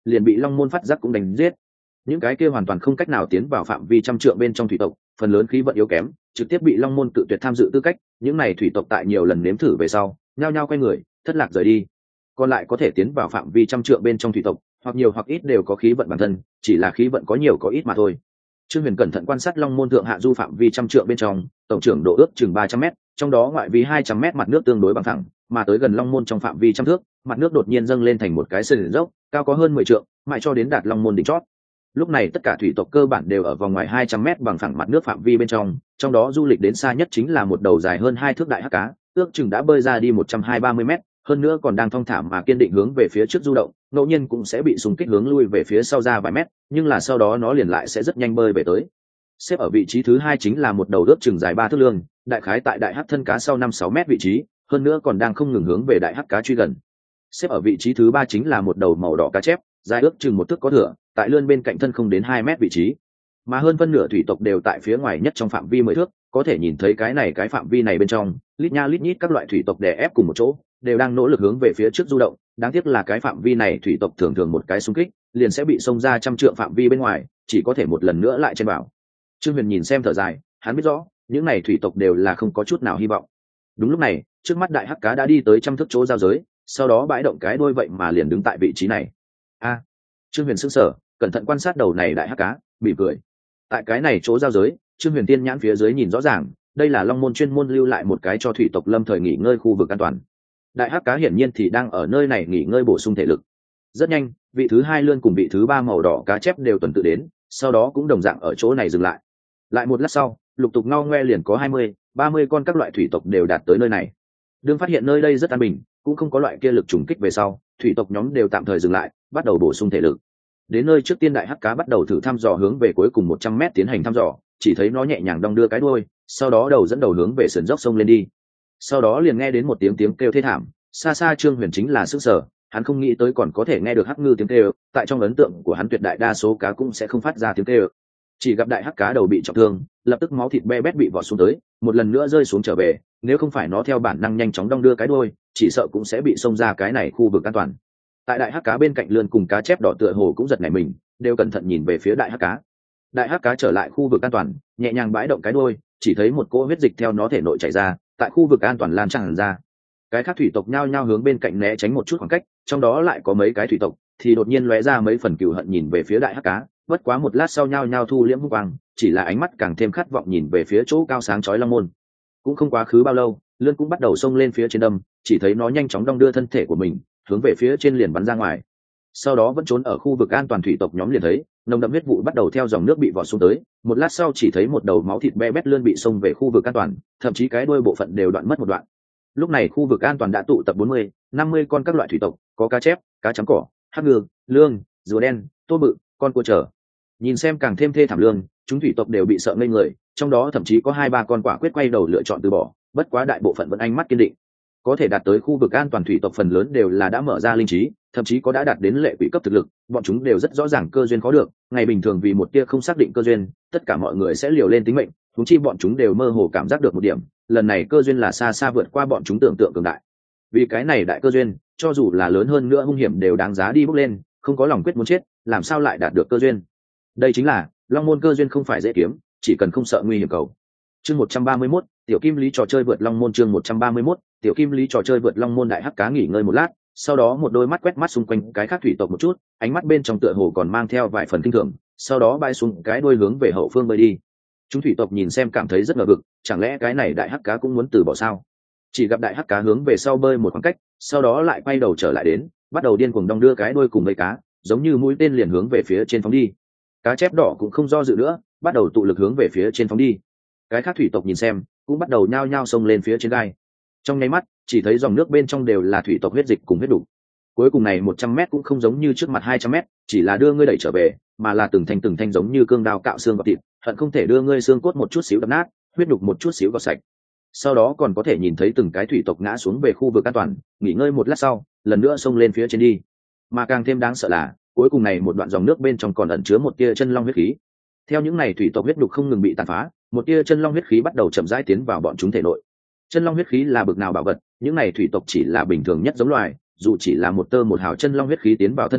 liền bị long môn phát giác cũng đánh giết. Những cái kia hoàn toàn không cách nào tiến vào phạm vi trăm trượng bên trong thủy tộc, phần lớn khí vận yếu kém, trực tiếp bị long môn cự tuyệt tham dự tư cách. Những này thủy tộc tại nhiều lần nếm thử về sau, nhao nhao quay người thất lạc rời đi. Còn lại có thể tiến vào phạm vi trăm trượng bên trong thủy tộc, hoặc nhiều hoặc ít đều có khí vận bản thân, chỉ là khí vận có nhiều có ít mà thôi. Trương Huyền cẩn thận quan sát long môn thượng hạ du phạm vi trăm trượng bên trong, tổng trưởng độ ước chừng ba trăm mét, trong đó ngoại vi hai trăm mét mặt nước tương đối bằng thẳng, mà tới gần long môn trong phạm vi trăm thước, mặt nước đột nhiên dâng lên thành một cái sườn dốc, cao có hơn mười trượng, mãi cho đến đạt long môn đỉnh chót. Lúc này tất cả thủy tộc cơ bản đều ở vòng ngoài hai trăm mét bằng phẳng mặt nước phạm vi bên trong, trong đó du lịch đến xa nhất chính là một đầu dài hơn hai thước đại hắc cá, ước chừng đã bơi ra đi một trăm hai mươi ba mươi mét, hơn nữa còn đang thong thả mà kiên định hướng về phía trước du động, ngẫu nhiên cũng sẽ bị xung kích hướng lui về phía sau ra vài mét, nhưng là sau đó nó liền lại sẽ rất nhanh bơi về tới. Xếp ở vị trí thứ hai chính là một đầu ước chừng dài ba thước lương, đại khái tại đại hắc thân cá sau năm sáu mét vị trí, hơn nữa còn đang không ngừng hướng về đại hắc cá truy gần. Xếp ở vị trí thứ ba chính là một đầu màu đỏ cá chép, dài ước chừng một thước có thửa, tại lươn bên cạnh thân không đến hai mét vị trí, mà hơn phân nửa thủy tộc đều tại phía ngoài nhất trong phạm vi mười thước, có thể nhìn thấy cái này cái phạm vi này bên trong, lít nha lít nhít các loại thủy tộc đè ép cùng một chỗ, đều đang nỗ lực hướng về phía trước du động. Đáng tiếc là cái phạm vi này thủy tộc thường thường một cái xung kích, liền sẽ bị xông ra trăm trượng phạm vi bên ngoài, chỉ có thể một lần nữa lại trên bảo. Trương Huyền nhìn xem thở dài, hắn biết rõ, những này thủy tộc đều là không có chút nào hy vọng. Đúng lúc này, trước mắt đại hắc cá đã đi tới trăm thước chỗ giao giới, sau đó bãi động cái đuôi vậy mà liền đứng tại vị trí này. A, Trương Huyền sững sờ, cẩn thận quan sát đầu này đại hắc cá, mỉm cười. Tại cái này chỗ giao giới, Trương Huyền tiên nhãn phía dưới nhìn rõ ràng, đây là long môn chuyên môn lưu lại một cái cho thủy tộc lâm thời nghỉ ngơi khu vực an toàn. Đại hắc cá hiển nhiên thì đang ở nơi này nghỉ ngơi bổ sung thể lực. Rất nhanh, vị thứ hai lươn cùng vị thứ ba màu đỏ cá chép đều tuần tự đến, sau đó cũng đồng dạng ở chỗ này dừng lại. Lại một lát sau, lục tục ngao ngoe liền có hai mươi, ba mươi con các loại thủy tộc đều đạt tới nơi này. Đương phát hiện nơi đây rất an bình, cũng không có loại kia lực trùng kích về sau, thủy tộc nhóm đều tạm thời dừng lại, bắt đầu bổ sung thể lực. Đến nơi trước tiên đại hắc cá bắt đầu thử thăm dò hướng về cuối cùng một trăm mét tiến hành thăm dò, chỉ thấy nó nhẹ nhàng đong đưa cái đuôi, sau đó đầu dẫn đầu hướng về sườn dốc sông lên đi. Sau đó liền nghe đến một tiếng tiếng kêu thê thảm, xa xa Trương Huyền chính là sức sở, hắn không nghĩ tới còn có thể nghe được hắc ngư tiếng kêu, tại trong ấn tượng của hắn tuyệt đại đa số cá cũng sẽ không phát ra tiếng kêu. Chỉ gặp đại hắc cá đầu bị trọng thương, lập tức máu thịt be bét bị vọt xuống tới, một lần nữa rơi xuống trở về, nếu không phải nó theo bản năng nhanh chóng đong đưa cái đuôi, chỉ sợ cũng sẽ bị xông ra cái này khu vực an toàn. Tại đại hắc cá bên cạnh lươn cùng cá chép đỏ tựa hồ cũng giật nảy mình, đều cẩn thận nhìn về phía đại hắc cá. Đại hắc cá trở lại khu vực an toàn, nhẹ nhàng bãi động cái đuôi, chỉ thấy một cỗ huyết dịch theo nó thể nội chảy ra, tại khu vực an toàn lan tràn ra. Cái khác thủy tộc nhao nhao hướng bên cạnh né tránh một chút khoảng cách, trong đó lại có mấy cái thủy tộc thì đột nhiên lóe ra mấy phần cừu hận nhìn về phía đại hắc cá, bất quá một lát sau nhao nhao thu liễm hung quang, chỉ là ánh mắt càng thêm khát vọng nhìn về phía chỗ cao sáng chói long môn. Cũng không quá khứ bao lâu, lươn cũng bắt đầu xông lên phía trên đâm, chỉ thấy nó nhanh chóng đong đưa thân thể của mình hướng về phía trên liền bắn ra ngoài. Sau đó vẫn trốn ở khu vực an toàn thủy tộc nhóm liền thấy nồng đậm huyết vụ bắt đầu theo dòng nước bị vọt xuống tới, một lát sau chỉ thấy một đầu máu thịt be bét lươn bị xông về khu vực an toàn, thậm chí cái đuôi bộ phận đều đoạn mất một đoạn. Lúc này khu vực an toàn đã tụ tập bốn mươi, năm mươi con các loại thủy tộc, có cá chép, cá trắng cỏ, hắc ngư, lương, rùa đen, tôm bự, con cua trở. Nhìn xem càng thêm thê thảm lương, chúng thủy tộc đều bị sợ ngây người, trong đó thậm chí có hai ba con quả quyết quay đầu lựa chọn từ bỏ, bất quá đại bộ phận vẫn ánh mắt kiên định. Có thể đạt tới khu vực an toàn thủy tộc phần lớn đều là đã mở ra linh trí, thậm chí có đã đạt đến lệ quỷ cấp thực lực, bọn chúng đều rất rõ ràng cơ duyên khó được, ngày bình thường vì một tia không xác định cơ duyên, tất cả mọi người sẽ liều lên tính mệnh, huống chi bọn chúng đều mơ hồ cảm giác được một điểm, lần này cơ duyên là xa xa vượt qua bọn chúng tưởng tượng cường đại. Vì cái này đại cơ duyên, cho dù là lớn hơn nữa hung hiểm đều đáng giá đi bước lên, không có lòng quyết muốn chết, làm sao lại đạt được cơ duyên. Đây chính là long môn cơ duyên không phải dễ kiếm, chỉ cần không sợ nguy hiểm cầu. Chương một trăm ba mươi mốt, tiểu kim lý trò chơi vượt long môn. Chương một trăm ba mươi mốt, tiểu kim lý trò chơi vượt long môn. Đại hắc cá nghỉ ngơi một lát, sau đó một đôi mắt quét mắt xung quanh cái khác thủy tộc một chút, ánh mắt bên trong tựa hồ còn mang theo vài phần kinh thường, sau đó bay xuống cái đuôi hướng về hậu phương bơi đi. Chúng thủy tộc nhìn xem cảm thấy rất ngờ vực, chẳng lẽ cái này đại hắc cá cũng muốn từ bỏ sao? Chỉ gặp đại hắc cá hướng về sau bơi một khoảng cách, sau đó lại quay đầu trở lại đến, bắt đầu điên cuồng đong đưa cái đuôi cùng với cá, giống như mũi tên liền hướng về phía trên phóng đi. Cá chép đỏ cũng không do dự nữa, bắt đầu tụ lực hướng về phía trên phóng đi. Cái khác thủy tộc nhìn xem, cũng bắt đầu nhao nhao xông lên phía trên gai. Trong nháy mắt, chỉ thấy dòng nước bên trong đều là thủy tộc huyết dịch cùng huyết đủ. Cuối cùng này một trăm mét cũng không giống như trước mặt hai trăm mét, chỉ là đưa ngươi đẩy trở về, mà là từng thanh từng thanh giống như cương đao cạo xương vào thịt, hận không thể đưa ngươi xương cốt một chút xíu đập nát, huyết đục một chút xíu gọt sạch. Sau đó còn có thể nhìn thấy từng cái thủy tộc ngã xuống về khu vực an toàn, nghỉ ngơi một lát sau, lần nữa xông lên phía trên đi. Mà càng thêm đáng sợ là, cuối cùng này một đoạn dòng nước bên trong còn ẩn chứa một tia chân long huyết khí. Theo những này thủy tộc huyết đục không ngừng bị tàn phá, một tia chân long huyết khí bắt đầu chậm rãi tiến vào bọn chúng thể nội. Chân long huyết khí là bực nào bảo vật, những này thủy tộc chỉ là bình thường nhất giống loài, dù chỉ là một tơ một hào chân long huyết khí tiến vào thân thể,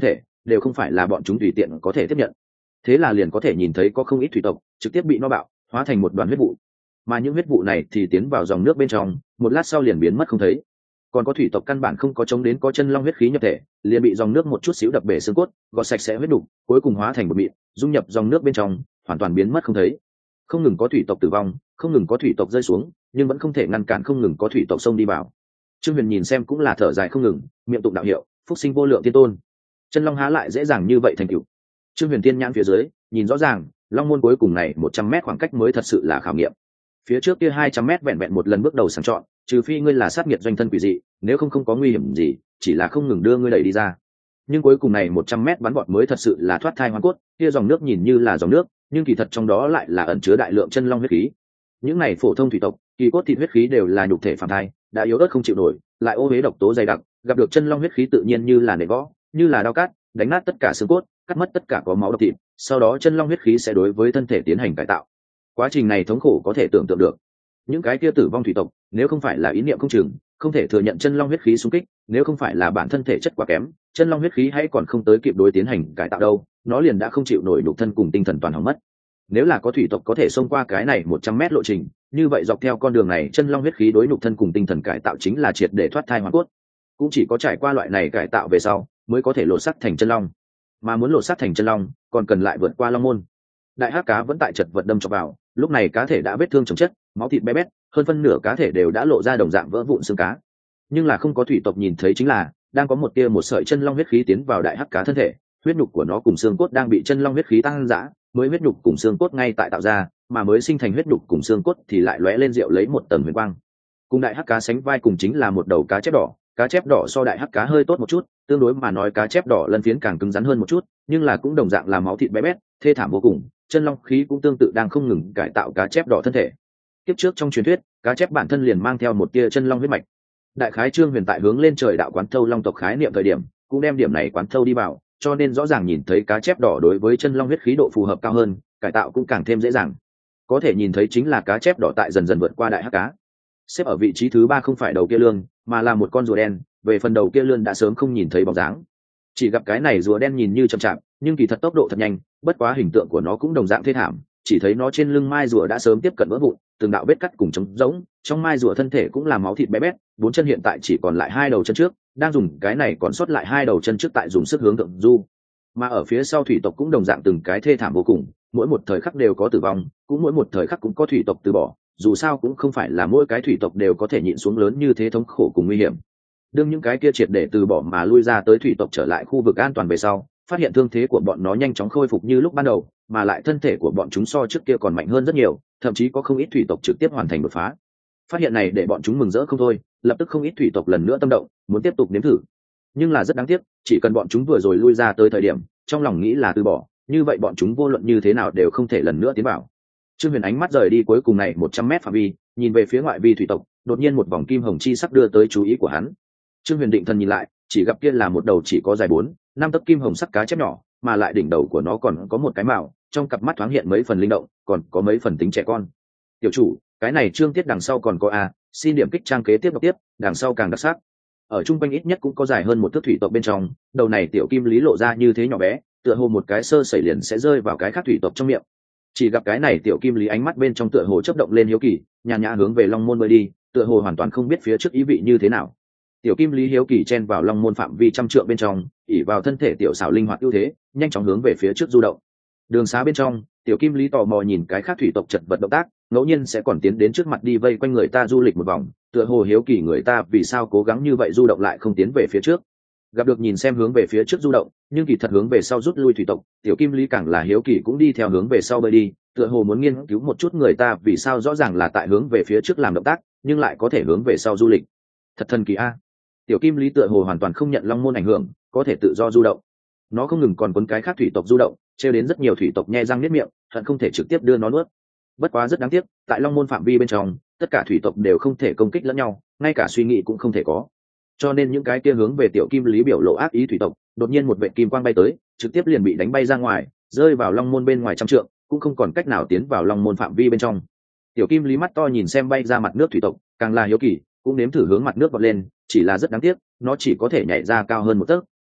đều không phải là bọn chúng tùy tiện có thể tiếp nhận. Thế là liền có thể nhìn thấy có không ít thủy tộc trực tiếp bị no bạo, hóa thành một đoàn huyết vụ, mà những huyết vụ này thì tiến vào dòng nước bên trong, một lát sau liền biến mất không thấy. Còn có thủy tộc căn bản không có chống đến có chân long huyết khí nhập thể, liền bị dòng nước một chút xíu đập bể xương cốt, gọt sạch sẽ huyết đục, cuối cùng hóa thành một mịn, dung nhập dòng nước bên trong, hoàn toàn biến mất không thấy. Không ngừng có thủy tộc tử vong, không ngừng có thủy tộc rơi xuống, nhưng vẫn không thể ngăn cản không ngừng có thủy tộc xông đi vào. Trương Huyền nhìn xem cũng là thở dài không ngừng, miệng tụng đạo hiệu, phúc sinh vô lượng thiên tôn. Chân long há lại dễ dàng như vậy thành tựu. Trương Huyền tiên nhãn phía dưới, nhìn rõ ràng, long môn cuối cùng này một trăm mét khoảng cách mới thật sự là khảo nghiệm. Phía trước kia hai trăm mét vẹn vẹn một lần bước đầu sàng chọn, trừ phi ngươi là sát nghiệt doanh thân quỷ dị, nếu không không có nguy hiểm gì, chỉ là không ngừng đưa ngươi đẩy đi ra. Nhưng cuối cùng này một trăm mét bắn vọt mới thật sự là thoát thai hoang cốt, kia dòng nước nhìn như là dòng nước, nhưng kỳ thật trong đó lại là ẩn chứa đại lượng chân long huyết khí. Những này phổ thông thủy tộc, kỳ cốt thịt huyết khí đều là nhục thể phàm thai, đã yếu ớt không chịu nổi, lại ô uế độc tố dày đặc, gặp được chân long huyết khí tự nhiên như là nệ gõ, như là đao cát, đánh nát tất cả xương cốt, cắt mất tất cả có máu độc thịt, sau đó chân long huyết khí sẽ đối với thân thể tiến hành cải tạo. Quá trình này thống khổ có thể tưởng tượng được. Những cái kia tử vong thủy tộc, nếu không phải là ý niệm không chừng, không thể thừa nhận chân long huyết khí xung kích, nếu không phải là bản thân thể chất quá kém, chân long huyết khí hay còn không tới kịp đối tiến hành cải tạo đâu, nó liền đã không chịu nổi nhục thân cùng tinh thần toàn hỏng mất. Nếu là có thủy tộc có thể xông qua cái này một trăm mét lộ trình, như vậy dọc theo con đường này chân long huyết khí đối nhục thân cùng tinh thần cải tạo chính là triệt để thoát thai hoàn cốt. Cũng chỉ có trải qua loại này cải tạo về sau, mới có thể lột xác thành chân long. Mà muốn lột xác thành chân long, còn cần lại vượt qua long môn. Đại hắc cá vẫn tại chật vật đâm chọc vào, lúc này cá thể đã vết thương chồng chất, máu thịt bé bét, hơn phân nửa cá thể đều đã lộ ra đồng dạng vỡ vụn xương cá. Nhưng là không có thủy tộc nhìn thấy chính là, đang có một tia một sợi chân long huyết khí tiến vào đại hắc cá thân thể, huyết nhục của nó cùng xương cốt đang bị chân long huyết khí tăng dã, mới huyết nhục cùng xương cốt ngay tại tạo ra, mà mới sinh thành huyết nhục cùng xương cốt thì lại lóe lên rượu lấy một tầng huyền quang. Cùng đại hắc cá sánh vai cùng chính là một đầu cá chép đỏ, cá chép đỏ so đại hắc cá hơi tốt một chút, tương đối mà nói cá chép đỏ lân phiến càng cứng rắn hơn một chút, nhưng là cũng đồng dạng là máu thịt bé bét, thê thảm vô cùng, chân long khí cũng tương tự đang không ngừng cải tạo cá chép đỏ thân thể. Tiếp trước trong truyền thuyết, cá chép bản thân liền mang theo một tia chân long huyết mạch. Đại khái Trương Huyền tại hướng lên trời đạo quán thâu long tộc khái niệm thời điểm, cũng đem điểm này quán thâu đi vào, cho nên rõ ràng nhìn thấy cá chép đỏ đối với chân long huyết khí độ phù hợp cao hơn, cải tạo cũng càng thêm dễ dàng. Có thể nhìn thấy chính là cá chép đỏ tại dần dần vượt qua đại hắc cá. Xếp ở vị trí thứ ba không phải đầu kia lươn, mà là một con rùa đen, về phần đầu kia lươn đã sớm không nhìn thấy bóng dáng. Chỉ gặp cái này rùa đen nhìn như chậm chạp, nhưng kỳ thật tốc độ thật nhanh, bất quá hình tượng của nó cũng đồng dạng thê thảm, chỉ thấy nó trên lưng mai rùa đã sớm tiếp cận vỡ vụn, từng đạo vết cắt cùng trống rỗng, trong mai rùa thân thể cũng là máu thịt bé bét, bốn chân hiện tại chỉ còn lại hai đầu chân trước, đang dùng cái này còn sót lại hai đầu chân trước tại dùng sức hướng thượng du. Mà ở phía sau thủy tộc cũng đồng dạng từng cái thê thảm vô cùng, mỗi một thời khắc đều có tử vong, cũng mỗi một thời khắc cũng có thủy tộc từ bỏ, dù sao cũng không phải là mỗi cái thủy tộc đều có thể nhịn xuống lớn như thế thống khổ cùng nguy hiểm. Đương những cái kia triệt để từ bỏ mà lui ra tới thủy tộc trở lại khu vực an toàn về sau, phát hiện thương thế của bọn nó nhanh chóng khôi phục như lúc ban đầu, mà lại thân thể của bọn chúng so trước kia còn mạnh hơn rất nhiều, thậm chí có không ít thủy tộc trực tiếp hoàn thành đột phá. Phát hiện này để bọn chúng mừng rỡ không thôi, lập tức không ít thủy tộc lần nữa tâm động, muốn tiếp tục nếm thử. Nhưng là rất đáng tiếc, chỉ cần bọn chúng vừa rồi lui ra tới thời điểm, trong lòng nghĩ là từ bỏ, như vậy bọn chúng vô luận như thế nào đều không thể lần nữa tiến vào. Trương Huyền ánh mắt rời đi cuối cùng này một trăm mét phạm vi, nhìn về phía ngoại vi thủy tộc, đột nhiên một vòng kim hồng chi sắc đưa tới chú ý của hắn. Trương Huyền định thần nhìn lại, chỉ gặp kia là một đầu chỉ có dài bốn, năm tấc kim hồng sắc cá chép nhỏ, mà lại đỉnh đầu của nó còn có một cái mào, trong cặp mắt thoáng hiện mấy phần linh động, còn có mấy phần tính trẻ con. Tiểu chủ, cái này chương tiết đằng sau còn có a, xin điểm kích trang kế tiếp đọc tiếp, đằng sau càng đặc sắc. Ở trung quanh ít nhất cũng có dài hơn một thước thủy tộc bên trong, đầu này tiểu kim lý lộ ra như thế nhỏ bé, tựa hồ một cái sơ sẩy liền sẽ rơi vào cái khác thủy tộc trong miệng. Chỉ gặp cái này tiểu kim lý ánh mắt bên trong tựa hồ chớp động lên hiếu kỳ, nhàn nhã hướng về long môn bơi đi, tựa hồ hoàn toàn không biết phía trước ý vị như thế nào. Tiểu kim lý hiếu kỳ chen vào long môn phạm vi trăm trượng bên trong, ỉ vào thân thể tiểu xảo linh hoạt ưu thế, nhanh chóng hướng về phía trước du động. Đường xá bên trong, tiểu kim lý tò mò nhìn cái khác thủy tộc chật vật động tác, ngẫu nhiên sẽ còn tiến đến trước mặt đi vây quanh người ta du lịch một vòng, tựa hồ hiếu kỳ người ta vì sao cố gắng như vậy du động lại không tiến về phía trước. Gặp được nhìn xem hướng về phía trước du động, nhưng kỳ thật hướng về sau rút lui thủy tộc, tiểu kim lý càng là hiếu kỳ cũng đi theo hướng về sau bơi đi, tựa hồ muốn nghiên cứu một chút người ta vì sao rõ ràng là tại hướng về phía trước làm động tác, nhưng lại có thể hướng về sau du lịch. Thật thần kỳ a. Tiểu kim lý tựa hồ hoàn toàn không nhận long môn ảnh hưởng, có thể tự do du động. Nó không ngừng còn cuốn cái khác thủy tộc du động, trêu đến rất nhiều thủy tộc nhe răng niết miệng, hận không thể trực tiếp đưa nó nuốt. Bất quá rất đáng tiếc, tại long môn phạm vi bên trong, tất cả thủy tộc đều không thể công kích lẫn nhau, ngay cả suy nghĩ cũng không thể có. Cho nên những cái kia hướng về tiểu kim lý biểu lộ ác ý thủy tộc, đột nhiên một vệt kim quang bay tới, trực tiếp liền bị đánh bay ra ngoài, rơi vào long môn bên ngoài trăm trượng, cũng không còn cách nào tiến vào long môn phạm vi bên trong. Tiểu kim lý mắt to nhìn xem bay ra mặt nước thủy tộc, càng là hiếu kỳ, cũng nếm thử hướng mặt nước vọt lên, chỉ là rất đáng tiếc, nó chỉ có thể nhảy ra cao hơn một tấc,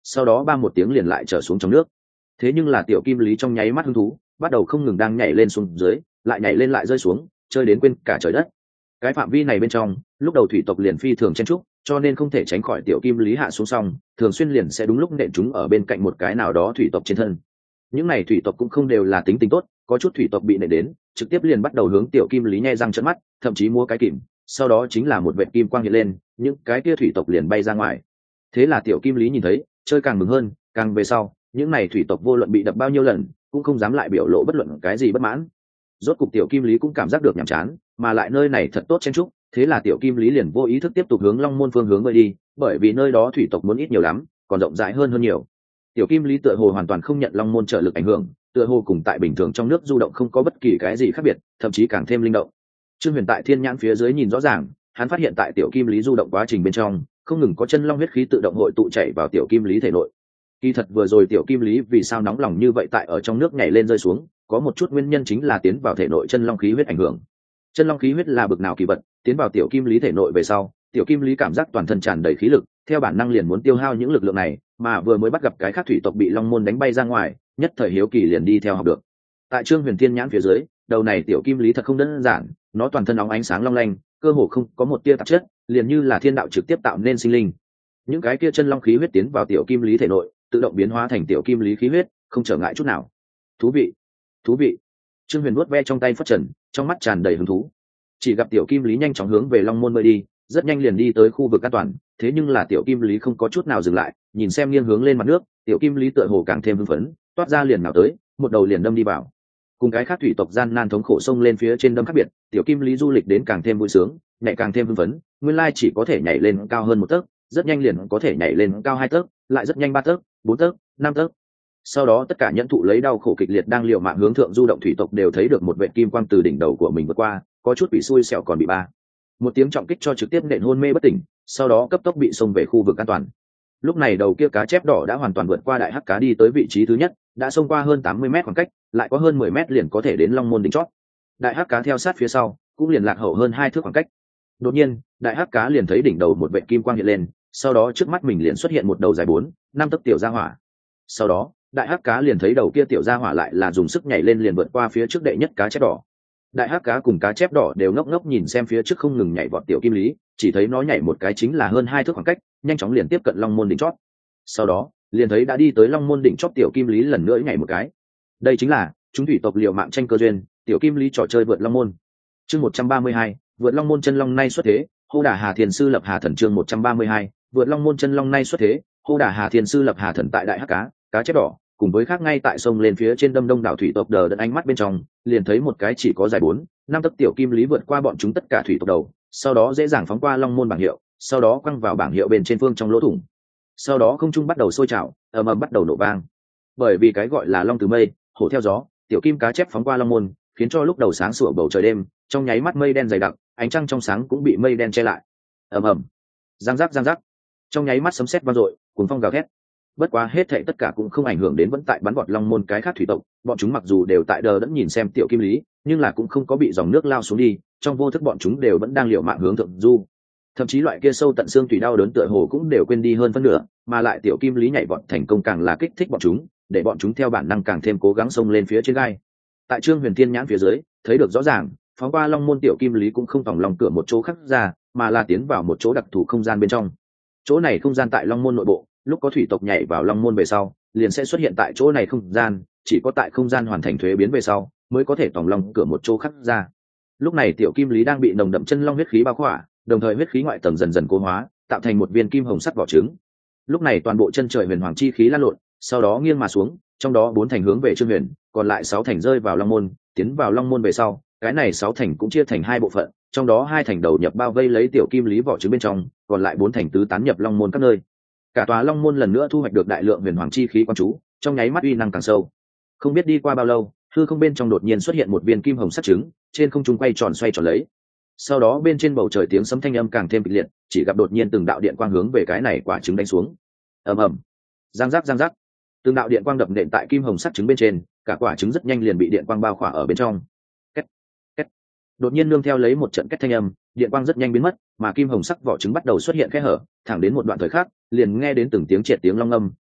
sau đó ba một tiếng liền lại trở xuống trong nước. Thế nhưng là tiểu kim lý trong nháy mắt hứng thú bắt đầu không ngừng đang nhảy lên xuống dưới, lại nhảy lên lại rơi xuống, chơi đến quên cả trời đất. Cái phạm vi này bên trong lúc đầu thủy tộc liền phi thường chen trúc, cho nên không thể tránh khỏi tiểu kim lý hạ xuống xong thường xuyên liền sẽ đúng lúc nện chúng ở bên cạnh một cái nào đó thủy tộc trên thân. Những này thủy tộc cũng không đều là tính tình tốt, có chút thủy tộc bị nện đến trực tiếp liền bắt đầu hướng tiểu kim lý nhe răng trợn mắt, thậm chí múa cái kìm, sau đó chính là một vệt kim quang hiện lên, những cái kia thủy tộc liền bay ra ngoài. Thế là tiểu kim lý nhìn thấy chơi càng mừng hơn, càng về sau những này thủy tộc vô luận bị đập bao nhiêu lần cũng không dám lại biểu lộ bất luận cái gì bất mãn. Rốt cục tiểu kim lý cũng cảm giác được nhàm chán, mà lại nơi này thật tốt chen trúc, thế là tiểu kim lý liền vô ý thức tiếp tục hướng long môn phương hướng bơi đi, bởi vì nơi đó thủy tộc muốn ít nhiều lắm, còn rộng rãi hơn hơn nhiều. Tiểu kim lý tựa hồ hoàn toàn không nhận long môn trợ lực ảnh hưởng, tựa hồ cùng tại bình thường trong nước du động không có bất kỳ cái gì khác biệt, thậm chí càng thêm linh động. Trương Huyền tại thiên nhãn phía dưới nhìn rõ ràng, hắn phát hiện tại tiểu kim lý du động quá trình bên trong không ngừng có chân long huyết khí tự động hội tụ chảy vào tiểu kim lý thể nội. Kỳ thật vừa rồi tiểu kim lý vì sao nóng lòng như vậy tại ở trong nước nhảy lên rơi xuống, có một chút nguyên nhân chính là tiến vào thể nội chân long khí huyết ảnh hưởng. Chân long khí huyết là bực nào kỳ vật, tiến vào tiểu kim lý thể nội về sau, tiểu kim lý cảm giác toàn thân tràn đầy khí lực, theo bản năng liền muốn tiêu hao những lực lượng này, mà vừa mới bắt gặp cái khác thủy tộc bị long môn đánh bay ra ngoài, nhất thời hiếu kỳ liền đi theo học được. Tại Trương Huyền Thiên nhãn phía dưới, đầu này tiểu kim lý thật không đơn giản, nó toàn thân óng ánh sáng long lanh, cơ hồ không có một tia tạp chất, liền như là thiên đạo trực tiếp tạo nên sinh linh. Những cái kia chân long khí huyết tiến vào tiểu kim lý thể nội, tự động biến hóa thành tiểu kim lý khí huyết, không trở ngại chút nào. Thú vị, thú vị. Trương Huyền vuốt ve trong tay phất trần, trong mắt tràn đầy hứng thú. Chỉ gặp tiểu kim lý nhanh chóng hướng về long môn bơi đi, rất nhanh liền đi tới khu vực an toàn. Thế nhưng là tiểu kim lý không có chút nào dừng lại, nhìn xem nghiêng hướng lên mặt nước, tiểu kim lý tựa hồ càng thêm hưng phấn, toát ra liền nào tới, một đầu liền đâm đi vào. Cùng cái khác thủy tộc gian nan thống khổ sông lên phía trên đâm khác biệt, tiểu kim lý du lịch đến càng thêm vui sướng, nhảy càng thêm hưng phấn, nguyên lai chỉ có thể nhảy lên cao hơn một tấc, rất nhanh liền có thể nhảy lên cao hai tấc, lại rất nhanh ba tấc, bốn tấc, năm tấc. Sau đó tất cả nhẫn thụ lấy đau khổ kịch liệt đang liều mạng hướng thượng du động thủy tộc đều thấy được một vệt kim quang từ đỉnh đầu của mình vượt qua, có chút bị xui xẻo còn bị ba một tiếng trọng kích cho trực tiếp nện hôn mê bất tỉnh, sau đó cấp tốc bị xông về khu vực an toàn. Lúc này đầu kia cá chép đỏ đã hoàn toàn vượt qua đại hắc cá đi tới vị trí thứ nhất, đã xông qua hơn tám mươi mét khoảng cách, lại có hơn mười mét liền có thể đến long môn đỉnh chót. Đại hắc cá theo sát phía sau, cũng liền lạc hậu hơn hai thước khoảng cách. Đột nhiên, đại hắc cá liền thấy đỉnh đầu một vệt kim quang hiện lên, sau đó trước mắt mình liền xuất hiện một đầu dài bốn năm tấc tiểu gia hỏa. Sau đó, đại hắc cá liền thấy đầu kia tiểu gia hỏa lại là dùng sức nhảy lên liền vượt qua phía trước đệ nhất cá chép đỏ. Đại hắc cá cùng cá chép đỏ đều ngốc ngốc nhìn xem phía trước không ngừng nhảy vọt tiểu kim lý, chỉ thấy nó nhảy một cái chính là hơn hai thước khoảng cách, nhanh chóng liền tiếp cận long môn đỉnh chót. Sau đó, liền thấy đã đi tới long môn đỉnh chót tiểu kim lý lần nữa nhảy một cái. Đây chính là chúng thủy tộc liều mạng tranh cơ duyên, tiểu kim lý trò chơi vượt long môn. Chương một trăm ba mươi hai, vượt long môn chân long nay xuất thế, hô đả hà thiền sư lập hà thần. Chương một trăm ba mươi hai, vượt long môn chân long nay xuất thế, hô đả hà thiền sư lập hà thần. Tại đại hắc cá, cá chép đỏ cùng với khác ngay tại sông lên phía trên đâm đông đảo thủy tộc đờ đẫn ánh mắt bên trong, liền thấy một cái chỉ có dài bốn năm tấc tiểu kim lý vượt qua bọn chúng tất cả thủy tộc đầu, sau đó dễ dàng phóng qua long môn bảng hiệu, sau đó quăng vào bảng hiệu bên trên phương trong lỗ thủng. Sau đó không trung bắt đầu sôi trào, ầm ầm bắt đầu nổ vang. Bởi vì cái gọi là long từ mây, hổ theo gió, tiểu kim cá chép phóng qua long môn, khiến cho lúc đầu sáng sủa bầu trời đêm, trong nháy mắt mây đen dày đặc, ánh trăng trong sáng cũng bị mây đen che lại. Ầm ầm, giang giác giang giác, trong nháy mắt sấm sét vang dội, cuồng phong gào thét. Bất quá hết thảy tất cả cũng không ảnh hưởng đến vẫn tại bắn vọt long môn cái khác thủy tộc, bọn chúng mặc dù đều tại đờ đẫn nhìn xem tiểu kim lý, nhưng là cũng không có bị dòng nước lao xuống đi, trong vô thức bọn chúng đều vẫn đang liều mạng hướng thượng du. Thậm chí loại kia sâu tận xương tùy đau đớn tựa hồ cũng đều quên đi hơn phân nửa, mà lại tiểu kim lý nhảy vọt thành công càng là kích thích bọn chúng, để bọn chúng theo bản năng càng thêm cố gắng xông lên phía trên gai. Tại Trương Huyền Thiên nhãn phía dưới, thấy được rõ ràng, phóng qua long môn tiểu kim lý cũng không vòng lòng cửa một chỗ khác ra, mà là tiến vào một chỗ đặc thù không gian bên trong. Chỗ này không gian tại long môn nội bộ, lúc có thủy tộc nhảy vào long môn về sau, liền sẽ xuất hiện tại chỗ này không gian, chỉ có tại không gian hoàn thành thuế biến về sau, mới có thể tòng long cửa một chỗ khác ra. Lúc này tiểu kim lý đang bị nồng đậm chân long huyết khí bao khỏa, đồng thời huyết khí ngoại tầng dần dần cố hóa, tạo thành một viên kim hồng sắt vỏ trứng. Lúc này toàn bộ chân trời huyền hoàng chi khí lan lộn, sau đó nghiêng mà xuống, trong đó bốn thành hướng về Trương Huyền, còn lại sáu thành rơi vào long môn. Tiến vào long môn về sau, cái này sáu thành cũng chia thành hai bộ phận, trong đó hai thành đầu nhập bao vây lấy tiểu kim lý vỏ trứng bên trong, còn lại bốn thành tứ tán nhập long môn các nơi. Cả tòa long môn lần nữa thu hoạch được đại lượng huyền hoàng chi khí quan chú, trong nháy mắt uy năng càng sâu. Không biết đi qua bao lâu, hư không bên trong đột nhiên xuất hiện một viên kim hồng sắt trứng, trên không trung quay tròn xoay tròn lấy. Sau đó bên trên bầu trời tiếng sấm thanh âm càng thêm kịch liệt, chỉ gặp đột nhiên từng đạo điện quang hướng về cái này quả trứng đánh xuống. Ầm ầm, giang giác giang giác, từng đạo điện quang đập nện tại kim hồng sắt trứng bên trên, cả quả trứng rất nhanh liền bị điện quang bao khỏa ở bên trong. Két, két. Đột nhiên nương theo lấy một trận két thanh âm, điện quang rất nhanh biến mất, mà kim hồng sắc vỏ trứng bắt đầu xuất hiện khe hở, thẳng đến một đoạn thời khắc, liền nghe đến từng tiếng triệt tiếng long âm,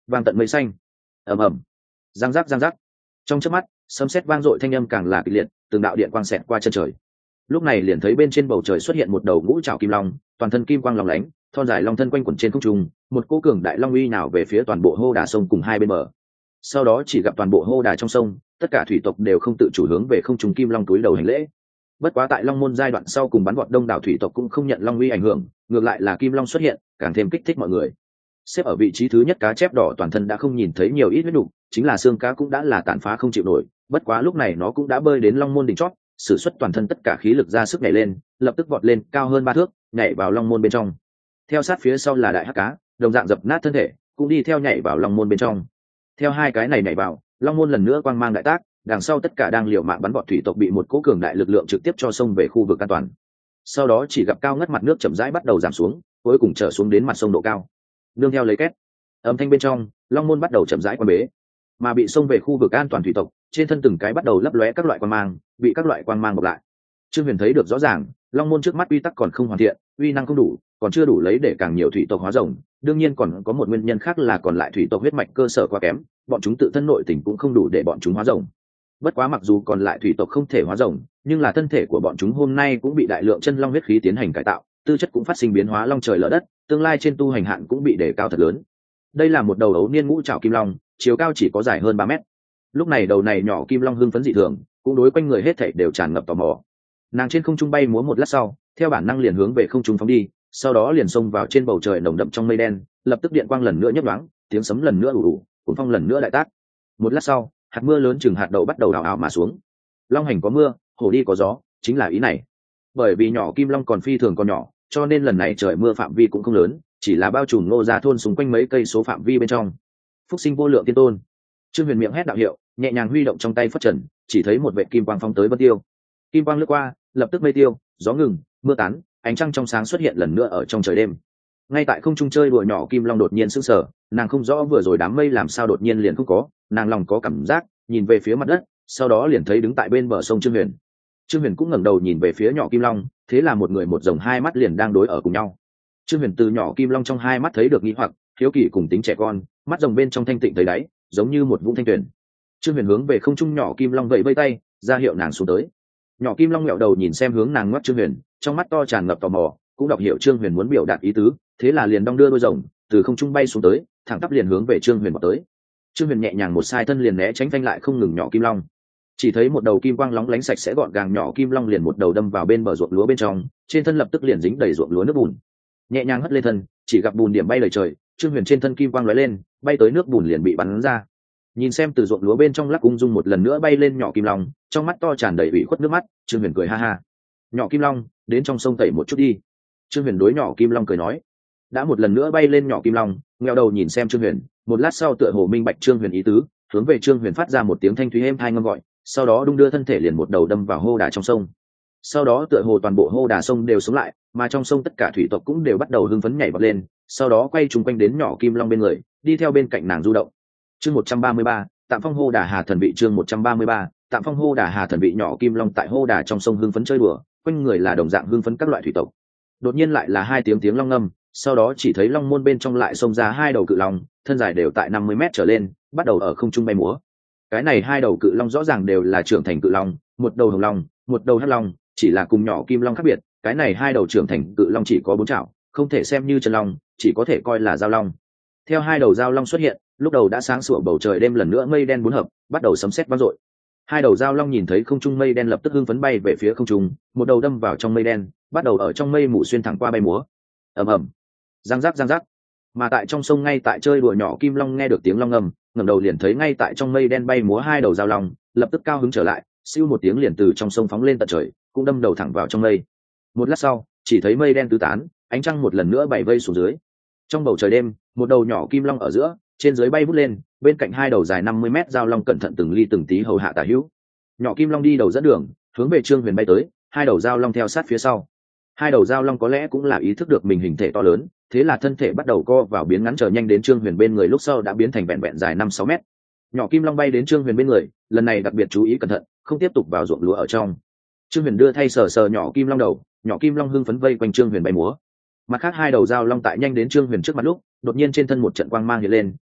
vang tận mây xanh. Ầm ầm, giang giác giang giác. Trong chớp mắt, sấm sét vang dội thanh âm càng là kịch liệt, từng đạo điện quang xẹt qua chân trời. Lúc này liền thấy bên trên bầu trời xuất hiện một đầu ngũ trảo kim long, toàn thân kim quang lóng lánh, thon dài long thân quanh quẩn trên không trung, một cỗ cường đại long uy nào về phía toàn bộ hô đà sông cùng hai bên bờ. Sau đó chỉ gặp toàn bộ hô đà trong sông, tất cả thủy tộc đều không tự chủ hướng về không trung kim long túi đầu hành lễ. Bất quá tại long môn giai đoạn sau cùng bắn vọt đông đảo thủy tộc cũng không nhận long uy ảnh hưởng, ngược lại là kim long xuất hiện, càng thêm kích thích mọi người. Xếp ở vị trí thứ nhất cá chép đỏ toàn thân đã không nhìn thấy nhiều ít huyết đủ, chính là xương cá cũng đã là tàn phá không chịu nổi, bất quá lúc này nó cũng đã bơi đến long môn đỉnh chót, sử xuất toàn thân tất cả khí lực ra sức nhảy lên, lập tức vọt lên cao hơn ba thước, nhảy vào long môn bên trong. Theo sát phía sau là đại hắc cá, đồng dạng dập nát thân thể, cũng đi theo nhảy vào long môn bên trong. Theo hai cái này nhảy vào, long môn lần nữa quang mang đại tác, đằng sau tất cả đang liều mạng bắn vọt thủy tộc bị một cỗ cường đại lực lượng trực tiếp cho sông về khu vực an toàn. Sau đó chỉ gặp cao ngất mặt nước chậm rãi bắt đầu giảm xuống, cuối cùng trở xuống đến mặt sông độ cao. Nương theo lấy két âm thanh bên trong, long môn bắt đầu chậm rãi quan bế, mà bị xông về khu vực an toàn thủy tộc trên thân từng cái bắt đầu lấp lóe các loại quang mang, bị các loại quang mang bọc lại. Trương Huyền thấy được rõ ràng, long môn trước mắt uy tắc còn không hoàn thiện, uy năng không đủ, còn chưa đủ lấy để càng nhiều thủy tộc hóa rồng. Đương nhiên còn có một nguyên nhân khác là còn lại thủy tộc huyết mạch cơ sở quá kém, bọn chúng tự thân nội tình cũng không đủ để bọn chúng hóa rồng. Bất quá mặc dù còn lại thủy tộc không thể hóa rồng, nhưng là thân thể của bọn chúng hôm nay cũng bị đại lượng chân long huyết khí tiến hành cải tạo, tư chất cũng phát sinh biến hóa long trời lở đất, tương lai trên tu hành hạn cũng bị đề cao thật lớn. Đây là một đầu ấu niên ngũ trảo kim long, chiều cao chỉ có dài hơn ba mét. Lúc này đầu này nhỏ kim long hưng phấn dị thường, cũng đối quanh người hết thảy đều tràn ngập tò mò. Nàng trên không trung bay múa một lát sau, theo bản năng liền hướng về không trung phóng đi, sau đó liền xông vào trên bầu trời nồng đậm trong mây đen, lập tức điện quang lần nữa nhấp nhoáng, tiếng sấm lần nữa ù ù, cuồng phong lần nữa đại tác. Một lát sau, hạt mưa lớn chừng hạt đậu bắt đầu ào ào mà xuống. Long hành có mưa, hổ đi có gió, chính là ý này. Bởi vì nhỏ kim long còn phi thường còn nhỏ, cho nên lần này trời mưa phạm vi cũng không lớn, chỉ là bao trùm Ngô Gia thôn xung quanh mấy cây số phạm vi bên trong. Phúc sinh vô lượng tiên tôn. Trương Huyền miệng hét đạo hiệu, nhẹ nhàng huy động trong tay phất trần, chỉ thấy một vệt kim quang phong tới vân tiêu. Kim quang lướt qua, lập tức mây tiêu, gió ngừng, mưa tán, ánh trăng trong sáng xuất hiện lần nữa ở trong trời đêm. Ngay tại không trung chơi đùa nhỏ kim long đột nhiên sững sờ, nàng không rõ vừa rồi đám mây làm sao đột nhiên liền không có, nàng lòng có cảm giác, nhìn về phía mặt đất, sau đó liền thấy đứng tại bên bờ sông Trương Huyền. Trương Huyền cũng ngẩng đầu nhìn về phía nhỏ kim long, thế là một người một rồng hai mắt liền đang đối ở cùng nhau. Trương Huyền từ nhỏ kim long trong hai mắt thấy được nghi hoặc, hiếu kỳ cùng tính trẻ con, mắt rồng bên trong thanh tịnh thấy đáy, giống như một vũng thanh tuyền. Trương Huyền hướng về không trung nhỏ kim long vẫy vẫy tay, ra hiệu nàng xuống tới. Nhỏ kim long ngẹo đầu nhìn xem hướng nàng ngoắc Trương Huyền, trong mắt to tràn ngập tò mò, cũng đọc hiểu Trương Huyền muốn biểu đạt ý tứ, thế là liền đong đưa đôi rồng, từ không trung bay xuống tới, thẳng tắp liền hướng về Trương Huyền vọt tới. Trương Huyền nhẹ nhàng một sai thân liền né tránh phanh lại không ngừng nhỏ kim long. Chỉ thấy một đầu kim quang lóng lánh sạch sẽ gọn gàng nhỏ kim long liền một đầu đâm vào bên bờ ruộng lúa bên trong, trên thân lập tức liền dính đầy ruộng lúa nước bùn. Nhẹ nhàng hất lên thân, chỉ gặp bùn điểm bay lời trời, Trương Huyền trên thân kim quang lóe lên, bay tới nước bùn liền bị bắn ra. Nhìn xem từ ruộng lúa bên trong lắc ung dung một lần nữa bay lên nhỏ kim long, trong mắt to tràn đầy ủy khuất nước mắt, Trương Huyền cười ha ha. Nhỏ kim long, đến trong sông tẩy một chút đi. Trương Huyền đối nhỏ kim long cười nói. Đã một lần nữa bay lên nhỏ kim long, ngheo đầu nhìn xem Trương Huyền, một lát sau tựa hồ minh bạch Trương Huyền ý tứ, hướng về Trương Huyền phát ra một tiếng thanh thúy êm tai ngâm gọi, sau đó đung đưa thân thể liền một đầu đâm vào hô đà trong sông. Sau đó tựa hồ toàn bộ hô đà sông đều sống lại, mà trong sông tất cả thủy tộc cũng đều bắt đầu hưng phấn nhảy bật lên, sau đó quay chung quanh đến nhỏ kim long bên người, đi theo bên cạnh nàng du động. Chương một trăm ba mươi ba, tạm phong hô đà hà thần vị. Chương một trăm ba mươi ba, tạm phong hô đà hà thần vị. Nhỏ kim long tại hô đà trong sông hưng phấn chơi đùa, quanh người là đồng dạng hưng phấn các loại thủy tộc. Đột nhiên lại là hai tiếng tiếng long ngâm, sau đó chỉ thấy long môn bên trong lại xông ra hai đầu cự long, thân dài đều tại năm mươi mét trở lên, bắt đầu ở không trung bay múa. Cái này hai đầu cự long rõ ràng đều là trưởng thành cự long, một đầu hồng long, một đầu hắc long, chỉ là cùng nhỏ kim long khác biệt, cái này hai đầu trưởng thành cự long chỉ có bốn chảo, không thể xem như chân long, chỉ có thể coi là giao long. Theo hai đầu giao long xuất hiện, lúc đầu đã sáng sủa bầu trời đêm lần nữa mây đen bốn hợp, bắt đầu sấm sét vang dội. Hai đầu giao long nhìn thấy không trung mây đen lập tức hưng phấn bay về phía không trung, một đầu đâm vào trong mây đen, bắt đầu ở trong mây mù xuyên thẳng qua bay múa. Ầm ầm, giang giác giang giác. Mà tại trong sông ngay tại chơi đùa nhỏ kim long nghe được tiếng long ngầm, ngẩng đầu liền thấy ngay tại trong mây đen bay múa hai đầu giao long, lập tức cao hứng trở lại, siêu một tiếng liền từ trong sông phóng lên tận trời, cũng đâm đầu thẳng vào trong mây. Một lát sau, chỉ thấy mây đen tứ tán, ánh trăng một lần nữa bảy vây xuống dưới. Trong bầu trời đêm, một đầu nhỏ kim long ở giữa, trên dưới bay vút lên, bên cạnh hai đầu dài năm mươi mét giao long cẩn thận từng ly từng tí hầu hạ tả hữu. Nhỏ kim long đi đầu dẫn đường, hướng về Trương Huyền bay tới, hai đầu giao long theo sát phía sau. Hai đầu giao long có lẽ cũng là ý thức được mình hình thể to lớn, thế là thân thể bắt đầu co vào biến ngắn, chờ nhanh đến Trương Huyền bên người lúc sau đã biến thành vẹn vẹn dài năm sáu mét. Nhỏ kim long bay đến Trương Huyền bên người, lần này đặc biệt chú ý cẩn thận, không tiếp tục vào ruộng lúa ở trong. Trương Huyền đưa thay sờ sờ nhỏ kim long đầu, nhỏ kim long hưng phấn vây quanh Trương Huyền bay múa. Mặt khác hai đầu giao long tại nhanh đến Trương Huyền trước mặt lúc, đột nhiên trên thân một trận quang mang hiện lên,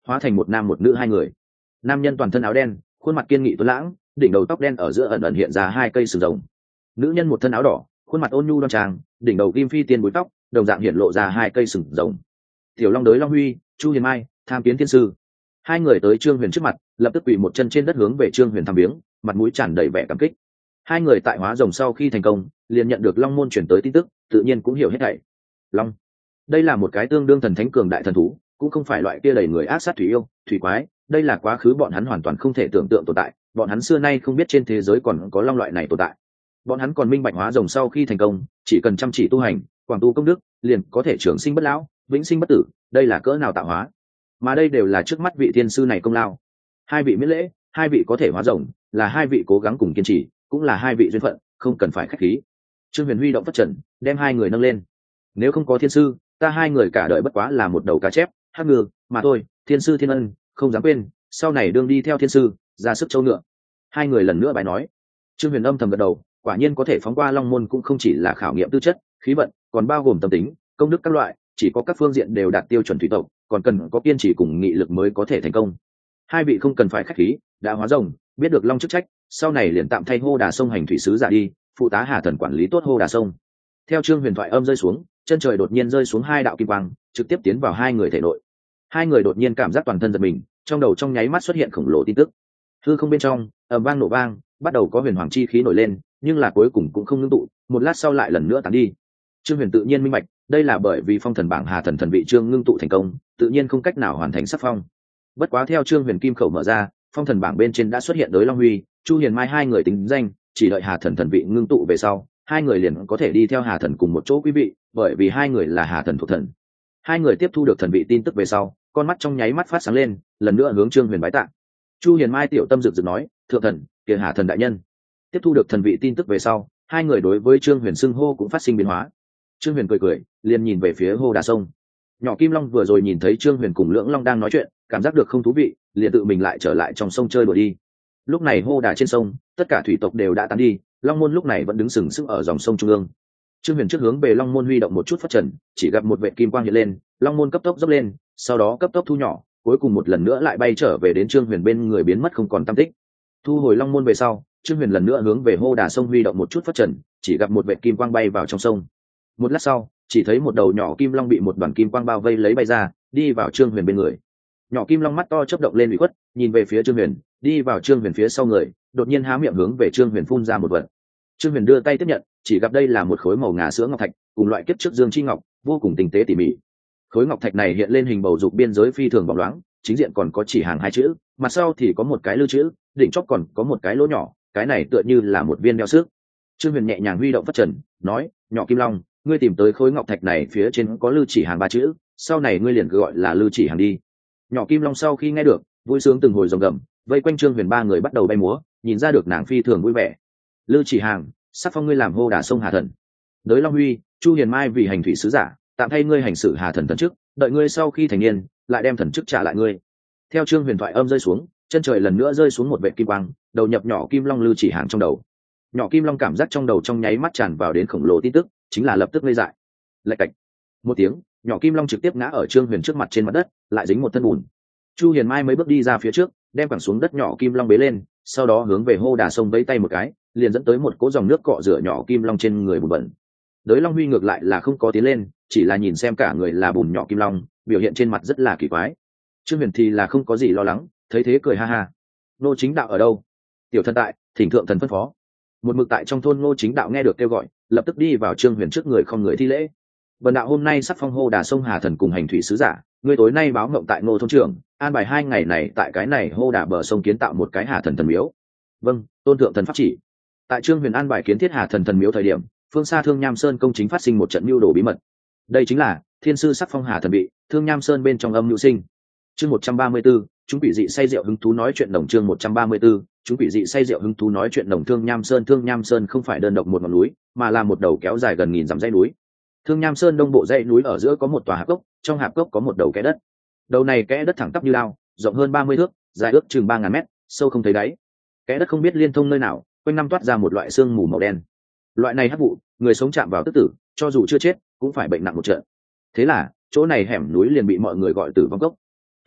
hóa thành một nam một nữ hai người. Nam nhân toàn thân áo đen, khuôn mặt kiên nghị tuấn lãng, đỉnh đầu tóc đen ở giữa ẩn ẩn hiện ra hai cây sừng rồng. Nữ nhân một thân áo đỏ, khuôn mặt ôn nhu đoan trang, đỉnh đầu kim phi tiên búi tóc đồng dạng hiện lộ ra hai cây sừng rồng. Tiểu Long đới Long Huy, Chu Hiền Mai, Tham Kiến Thiên Sư. Hai người tới Trương Huyền trước mặt, lập tức quỳ một chân trên đất hướng về Trương Huyền thăm viếng, mặt mũi tràn đầy vẻ cảm kích. Hai người tại hóa rồng sau khi thành công, liền nhận được Long môn chuyển tới tin tức, tự nhiên cũng hiểu hết thảy. Long, đây là một cái tương đương thần thánh cường đại thần thú, cũng không phải loại kia đầy người ác sát thủy yêu, thủy quái, đây là quá khứ bọn hắn hoàn toàn không thể tưởng tượng tồn tại, bọn hắn xưa nay không biết trên thế giới còn có long loại này tồn tại. Bọn hắn còn minh bạch hóa rồng sau khi thành công, chỉ cần chăm chỉ tu hành, quảng tu công đức, liền có thể trường sinh bất lão, vĩnh sinh bất tử, đây là cỡ nào tạo hóa. Mà đây đều là trước mắt vị thiên sư này công lao. Hai vị miễn lễ, hai vị có thể hóa rồng, là hai vị cố gắng cùng kiên trì, cũng là hai vị duyên phận, không cần phải khách khí. Trương Huyền huy động phất trần, đem hai người nâng lên. Nếu không có thiên sư, ta hai người cả đời bất quá là một đầu cá chép, hắc ngư mà thôi. Thiên sư thiên ân, không dám quên, sau này đương đi theo thiên sư, ra sức châu ngựa. Hai người lần nữa bài nói. Trương Huyền âm thầm gật đầu, quả nhiên có thể phóng qua long môn cũng không chỉ là khảo nghiệm tư chất, khí vận, còn bao gồm tâm tính, công đức các loại, chỉ có các phương diện đều đạt tiêu chuẩn thủy tộc, còn cần có kiên trì cùng nghị lực mới có thể thành công. Hai vị không cần phải khách khí, đã hóa rồng, biết được long chức trách, sau này liền tạm thay Hô Đà sông hành thủy sứ giả đi, phụ tá Hà thần quản lý tốt Hô Đà sông. Theo Trương Huyền thoại âm rơi xuống, chân trời đột nhiên rơi xuống hai đạo kim quang, trực tiếp tiến vào hai người thể nội. Hai người đột nhiên cảm giác toàn thân giật mình, trong đầu trong nháy mắt xuất hiện khổng lồ tin tức. Hư không bên trong, ầm vang nổ vang, bắt đầu có huyền hoàng chi khí nổi lên, nhưng là cuối cùng cũng không ngưng tụ, một lát sau lại lần nữa tán đi. Trương Huyền tự nhiên minh bạch, đây là bởi vì phong thần bảng Hà thần thần vị trương ngưng tụ thành công, tự nhiên không cách nào hoàn thành sắc phong. Bất quá theo Trương Huyền kim khẩu mở ra, phong thần bảng bên trên đã xuất hiện đối Long Huy, Chu Hiền Mai hai người tính danh, chỉ đợi Hà thần thần vị ngưng tụ về sau, hai người liền có thể đi theo Hà thần cùng một chỗ quý vị, bởi vì hai người là Hà thần thuộc thần. Hai người tiếp thu được thần vị tin tức về sau, con mắt trong nháy mắt phát sáng lên, lần nữa hướng Trương Huyền bái tạ. Chu Hiền Mai tiểu tâm rực rực nói, thượng thần, kia Hà thần đại nhân. Tiếp thu được thần vị tin tức về sau, hai người đối với Trương Huyền xưng hô cũng phát sinh biến hóa. Trương Huyền cười cười, liền nhìn về phía Hô Đà sông. Nhỏ Kim Long vừa rồi nhìn thấy Trương Huyền cùng Lưỡng Long đang nói chuyện, cảm giác được không thú vị, liền tự mình lại trở lại trong sông chơi đùa đi. Lúc này Hô Đà trên sông, tất cả thủy tộc đều đã tán đi, Long môn lúc này vẫn đứng sừng sững ở dòng sông trung ương. Trương Huyền trước hướng về Long môn huy động một chút phất trần, chỉ gặp một vệt kim quang hiện lên, Long môn cấp tốc dốc lên, sau đó cấp tốc thu nhỏ, cuối cùng một lần nữa lại bay trở về đến Trương Huyền bên người biến mất không còn tăm tích. Thu hồi Long môn về sau, Trương Huyền lần nữa hướng về Hô Đà sông huy động một chút phất trần, chỉ gặp một vệt kim quang bay vào trong sông. Một lát sau, chỉ thấy một đầu nhỏ kim long bị một đoàn kim quang bao vây lấy bay ra, đi vào Trương Huyền bên người. Nhỏ kim long mắt to chớp động lên ủy khuất, nhìn về phía Trương Huyền, đi vào Trương Huyền phía sau người, đột nhiên há miệng hướng về Trương Huyền phun ra một vật. Trương Huyền đưa tay tiếp nhận, chỉ gặp đây là một khối màu ngà sữa ngọc thạch, cùng loại kiếp trước dương chi ngọc, vô cùng tinh tế tỉ mỉ. Khối ngọc thạch này hiện lên hình bầu dục biên giới phi thường bóng loáng, chính diện còn có chỉ hàng hai chữ, mặt sau thì có một cái lưu chữ, đỉnh chóp còn có một cái lỗ nhỏ, cái này tựa như là một viên đeo xước. Trương Huyền nhẹ nhàng huy động phất trần, nói, nhỏ kim long, ngươi tìm tới khối ngọc thạch này phía trên có lưu chỉ hàng ba chữ, sau này ngươi liền gọi là lưu chỉ hàng đi. Nhỏ kim long sau khi nghe được, vui sướng từng hồi rồng gầm, vây quanh Trương Huyền ba người bắt đầu bay múa, nhìn ra được nàng phi thường vui vẻ. Lưu chỉ hàng, sắc phong ngươi làm Hô Đà sông Hà thần. Đới Long Huy, Chu Hiền Mai vì hành thủy sứ giả, tạm thay ngươi hành xử Hà thần thần chức, đợi ngươi sau khi thành niên, lại đem thần chức trả lại ngươi. Theo Trương Huyền thoại âm rơi xuống, chân trời lần nữa rơi xuống một vệt kim quang, đầu nhập nhỏ kim long lưu chỉ hàng trong đầu. Nhỏ kim long cảm giác trong đầu trong nháy mắt tràn vào đến khổng lồ tin tức, chính là lập tức ngây dại. Lạch cạch một tiếng, nhỏ kim long trực tiếp ngã ở Trương Huyền trước mặt trên mặt đất, lại dính một thân bùn. Chu Hiền Mai mấy bước đi ra phía trước, đem quẳng xuống đất nhỏ kim long bế lên, sau đó hướng về Hô Đà sông vẫy tay một cái, liền dẫn tới một cỗ dòng nước cọ rửa nhỏ kim long trên người bùn bẩn. Đới Long Huy ngược lại là không có tiến lên, chỉ là nhìn xem cả người là bùn nhỏ kim long, biểu hiện trên mặt rất là kỳ quái. Trương Huyền thì là không có gì lo lắng, thấy thế cười ha ha. Ngô Chính Đạo ở đâu? Tiểu thần tại, thỉnh thượng thần phân phó. Một mực tại trong thôn Ngô Chính Đạo nghe được kêu gọi, lập tức đi vào Trương Huyền trước người không người thi lễ. Bần đạo hôm nay sắp phong Hô Đà sông Hà thần cùng hành thủy sứ giả, ngươi tối nay báo mộng tại Ngô thôn trưởng, an bài hai ngày này tại cái này Hô Đà bờ sông kiến tạo một cái Hà thần thần miếu. Vâng, tôn thượng thần pháp chỉ. Tại Trương Huyền an bài kiến thiết Hà thần thần miếu thời điểm, phương xa Thương Nham Sơn công chính phát sinh một trận mưu đồ bí mật. Đây chính là thiên sư sắc phong Hà thần bị, Thương Nham Sơn bên trong âm mưu sinh. Chương một trăm ba mươi 134, chúng quỷ dị say rượu hứng thú nói chuyện đồng. Chương một trăm ba mươi 134, chúng quỷ dị say rượu hứng thú nói chuyện đồng. Thương Nham Sơn, Thương Nham Sơn không phải đơn độc một ngọn núi, mà là một đầu kéo dài gần nghìn dặm dãy núi. Thương Nham Sơn đông bộ dãy núi ở giữa có một tòa hạp cốc, trong hạp cốc có một đầu kẽ đất. Đầu này kẽ đất thẳng tắp như lao, rộng hơn ba mươi thước, dài ước chừng ba ngàn mét, sâu không thấy đáy. Kẽ đất không biết liên thông nơi nào, quanh năm toát ra một loại sương mù màu đen. Loại này hắc vụ, người sống chạm vào tức tử, cho dù chưa chết, cũng phải bệnh nặng một trận. Thế là, chỗ này hẻm núi liền bị mọi người gọi Tử Vong Cốc.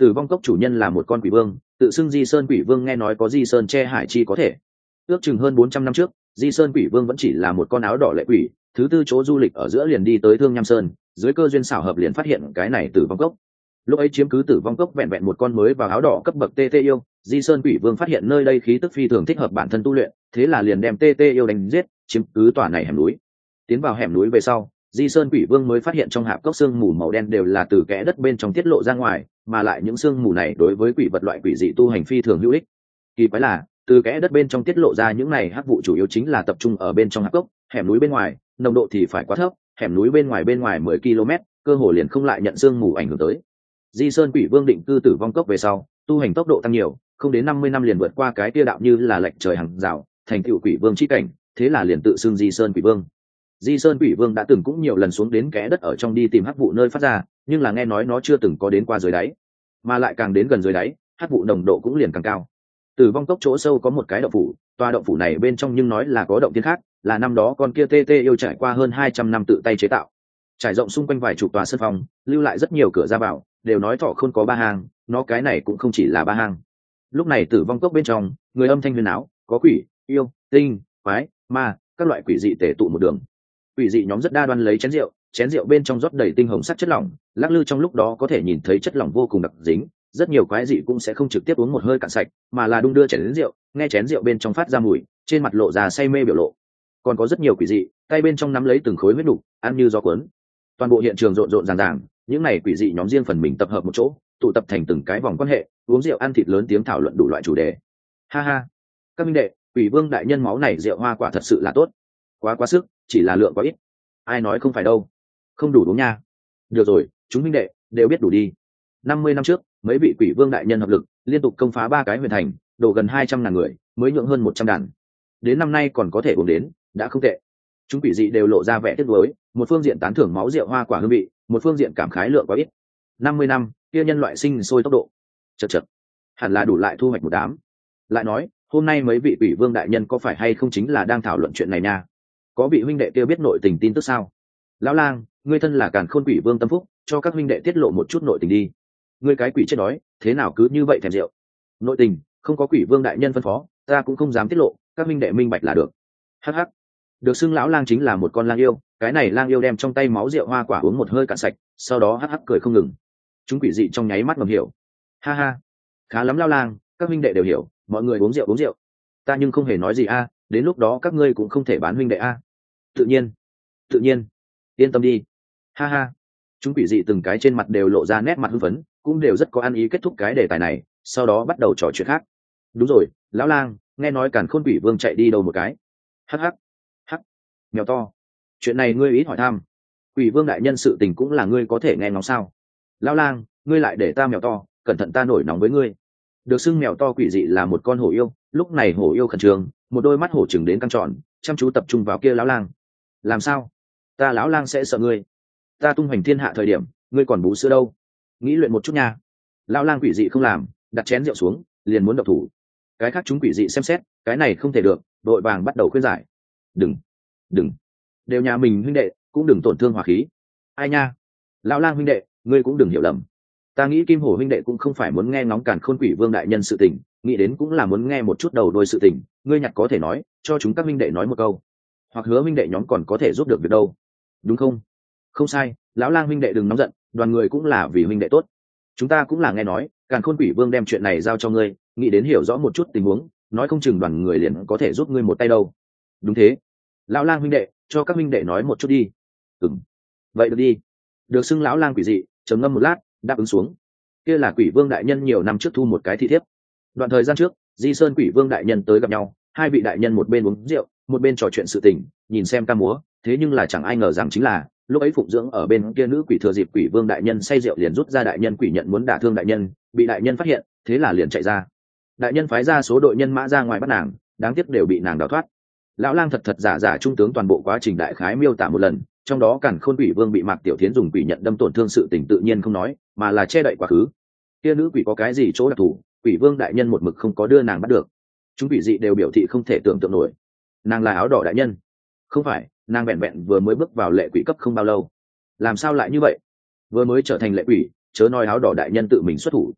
Tử vong cốc chủ nhân là một con quỷ vương, tự xưng Di Sơn Quỷ Vương, nghe nói có Di Sơn che hải chi có thể. Ước chừng hơn bốn trăm năm trước, Di Sơn Quỷ Vương vẫn chỉ là một con áo đỏ lệ quỷ, thứ tư chỗ du lịch ở giữa liền đi tới Thương Nham Sơn, dưới cơ duyên xảo hợp liền phát hiện cái này Tử vong cốc. Lúc ấy chiếm cứ Tử vong cốc vẹn vẹn một con mới vào áo đỏ cấp bậc tê tê yêu, Di Sơn Quỷ Vương phát hiện nơi đây khí tức phi thường thích hợp bản thân tu luyện, thế là liền đem tê tê yêu đánh giết, chiếm cứ tòa này hẻm núi. Tiến vào hẻm núi về sau, Di Sơn Quỷ Vương mới phát hiện trong hạp cốc xương mù màu đen đều là từ kẽ đất bên trong tiết lộ ra ngoài, mà lại những xương mù này đối với quỷ vật loại quỷ dị tu hành phi thường hữu ích. Kỳ quái là, từ kẽ đất bên trong tiết lộ ra những này hắc vụ chủ yếu chính là tập trung ở bên trong hạp cốc, hẻm núi bên ngoài, nồng độ thì phải quá thấp, hẻm núi bên ngoài bên ngoài mười ki lô mét, cơ hồ liền không lại nhận xương mù ảnh hưởng tới. Di Sơn Quỷ Vương định cư Tử vong cốc về sau, tu hành tốc độ tăng nhiều, không đến năm mươi năm liền vượt qua cái kia đạo như là lệch trời hàng rào, thành tựu quỷ vương chi cảnh, thế là liền tự xưng Di Sơn Quỷ Vương. Di Sơn Quỷ Vương đã từng cũng nhiều lần xuống đến kẽ đất ở trong đi tìm hắc vụ nơi phát ra, nhưng là nghe nói nó chưa từng có đến qua dưới đáy, mà lại càng đến gần dưới đáy, hắc vụ nồng độ cũng liền càng cao. Tử vong cốc chỗ sâu có một cái động phủ, tòa động phủ này bên trong nhưng nói là có động tiên khác, là năm đó con kia tê tê yêu trải qua hơn hai trăm năm tự tay chế tạo, trải rộng xung quanh vài chục tòa sân phòng, lưu lại rất nhiều cửa ra vào, đều nói thọ không có ba hang, nó cái này cũng không chỉ là ba hang. Lúc này Tử vong cốc bên trong, người âm thanh huyền áo, có quỷ, yêu, tinh, quái, ma, các loại quỷ dị tề tụ một đường. Quỷ dị nhóm rất đa đoan lấy chén rượu, chén rượu bên trong rót đầy tinh hồng sắc chất lỏng, lắc lư trong lúc đó có thể nhìn thấy chất lỏng vô cùng đặc dính, rất nhiều quái dị cũng sẽ không trực tiếp uống một hơi cạn sạch, mà là đung đưa chén rượu, nghe chén rượu bên trong phát ra mùi, trên mặt lộ ra say mê biểu lộ. Còn có rất nhiều quỷ dị, tay bên trong nắm lấy từng khối huyết nục, ăn như gió cuốn. Toàn bộ hiện trường rộn rộn ràng ràng, những này quỷ dị nhóm riêng phần mình tập hợp một chỗ, tụ tập thành từng cái vòng quan hệ, uống rượu ăn thịt lớn tiếng thảo luận đủ loại chủ đề. Ha ha, các minh đệ, quỷ vương đại nhân máu này rượu hoa quả thật sự là tốt, quá quá sức, chỉ là lượng quá ít. Ai nói không phải đâu, không đủ uống nha. Được rồi, chúng minh đệ đều biết đủ đi. Năm mươi năm trước, mấy vị quỷ vương đại nhân hợp lực, liên tục công phá ba cái huyền thành, đổ gần hai trăm ngàn người, mới nhượng hơn một trăm đàn. Đến năm nay còn có thể uống đến, đã không tệ. Chúng quỷ dị đều lộ ra vẻ tiếc nuối, một phương diện tán thưởng máu rượu hoa quả hương vị, một phương diện cảm khái lượng quá ít. Năm mươi năm, kia nhân loại sinh sôi tốc độ, chật chật, hẳn là đủ lại thu hoạch một đám. Lại nói, hôm nay mấy vị quỷ vương đại nhân có phải hay không chính là đang thảo luận chuyện này nha? Có vị huynh đệ kia biết nội tình tin tức sao? Lão lang, ngươi thân là Càn Khôn Quỷ Vương tâm phúc, cho các huynh đệ tiết lộ một chút nội tình đi. Ngươi cái quỷ chết đói, thế nào cứ như vậy thèm rượu? Nội tình, không có quỷ vương đại nhân phân phó, ta cũng không dám tiết lộ, các huynh đệ minh bạch là được. Hắc hắc. Được xưng lão lang chính là một con lang yêu, cái này lang yêu đem trong tay máu rượu hoa quả uống một hơi cạn sạch, sau đó hắc hắc cười không ngừng. Chúng quỷ dị trong nháy mắt ngầm hiểu. Ha ha, khá lắm lão lang, các huynh đệ đều hiểu, mọi người uống rượu uống rượu. Ta nhưng không hề nói gì a, đến lúc đó các ngươi cũng không thể bán huynh đệ a. Tự nhiên, tự nhiên, yên tâm đi. Ha ha. Chúng quỷ dị từng cái trên mặt đều lộ ra nét mặt hưng phấn, cũng đều rất có ăn ý kết thúc cái đề tài này, sau đó bắt đầu trò chuyện khác. Đúng rồi, lão lang, nghe nói Càn Khôn Quỷ Vương chạy đi đâu một cái? Hắc hắc, hắc, mèo to. Chuyện này ngươi ít hỏi thăm. Quỷ Vương đại nhân sự tình cũng là ngươi có thể nghe ngóng sao? Lão lang, ngươi lại để ta mèo to, cẩn thận ta nổi nóng với ngươi. Được xưng mèo to quỷ dị là một con hổ yêu, lúc này hổ yêu khẩn trương, một đôi mắt hổ trừng đến căng tròn, chăm chú tập trung vào kia lão lang. Làm sao? Ta lão lang sẽ sợ ngươi. Ta tung hoành thiên hạ thời điểm, ngươi còn bú sữa đâu? Nghĩ luyện một chút nha. Lão lang quỷ dị không làm, đặt chén rượu xuống, liền muốn động thủ. Cái khác chúng quỷ dị xem xét, cái này không thể được, đội vàng bắt đầu khuyên giải. Đừng, đừng, đều nhà mình huynh đệ, cũng đừng tổn thương hòa khí. Ai nha? Lão lang huynh đệ, ngươi cũng đừng hiểu lầm. Ta nghĩ Kim Hổ huynh đệ cũng không phải muốn nghe ngóng Càn Khôn Quỷ Vương đại nhân sự tình, nghĩ đến cũng là muốn nghe một chút đầu đuôi sự tình. Ngươi nhặt có thể nói, cho chúng các huynh đệ nói một câu, hoặc hứa huynh đệ nhóm còn có thể giúp được việc đâu, đúng không? Không sai, lão lang huynh đệ đừng nóng giận, đoàn người cũng là vì huynh đệ tốt. Chúng ta cũng là nghe nói, Càn Khôn Quỷ Vương đem chuyện này giao cho ngươi, nghĩ đến hiểu rõ một chút tình huống, nói không chừng đoàn người liền có thể giúp ngươi một tay đâu. Đúng thế, lão lang huynh đệ, cho các huynh đệ nói một chút đi. Ừm, vậy được đi. Được xưng lão lang quỷ dị, trầm ngâm một lát, đáp ứng xuống. Kia là Quỷ Vương đại nhân nhiều năm trước thu một cái thị thiếp. Đoạn thời gian trước, Di Sơn Quỷ Vương đại nhân tới gặp nhau, hai vị đại nhân một bên uống rượu, một bên trò chuyện sự tình, nhìn xem ca múa, thế nhưng là chẳng ai ngờ rằng chính là lúc ấy phụng dưỡng ở bên kia nữ quỷ thừa dịp Quỷ Vương đại nhân say rượu liền rút ra đại nhân quỷ nhận muốn đả thương đại nhân, bị đại nhân phát hiện, thế là liền chạy ra. Đại nhân phái ra số đội nhân mã ra ngoài bắt nàng, đáng tiếc đều bị nàng đào thoát. Lão lang thật thật giả giả trung tướng toàn bộ quá trình đại khái miêu tả một lần, trong đó Càn Khôn Quỷ Vương bị Mạc Tiểu Thiến dùng quỷ nhận đâm tổn thương sự tình tự nhiên không nói, mà là che đậy quá khứ. Kia nữ quỷ có cái gì chỗ đặc thù, Quỷ Vương đại nhân một mực không có đưa nàng bắt được. Chúng quỷ dị đều biểu thị không thể tưởng tượng nổi. Nàng là áo đỏ đại nhân? Không phải, nàng vẹn vẹn vừa mới bước vào lệ quỷ cấp không bao lâu. Làm sao lại như vậy? Vừa mới trở thành lệ quỷ, chớ nói áo đỏ đại nhân tự mình xuất thủ.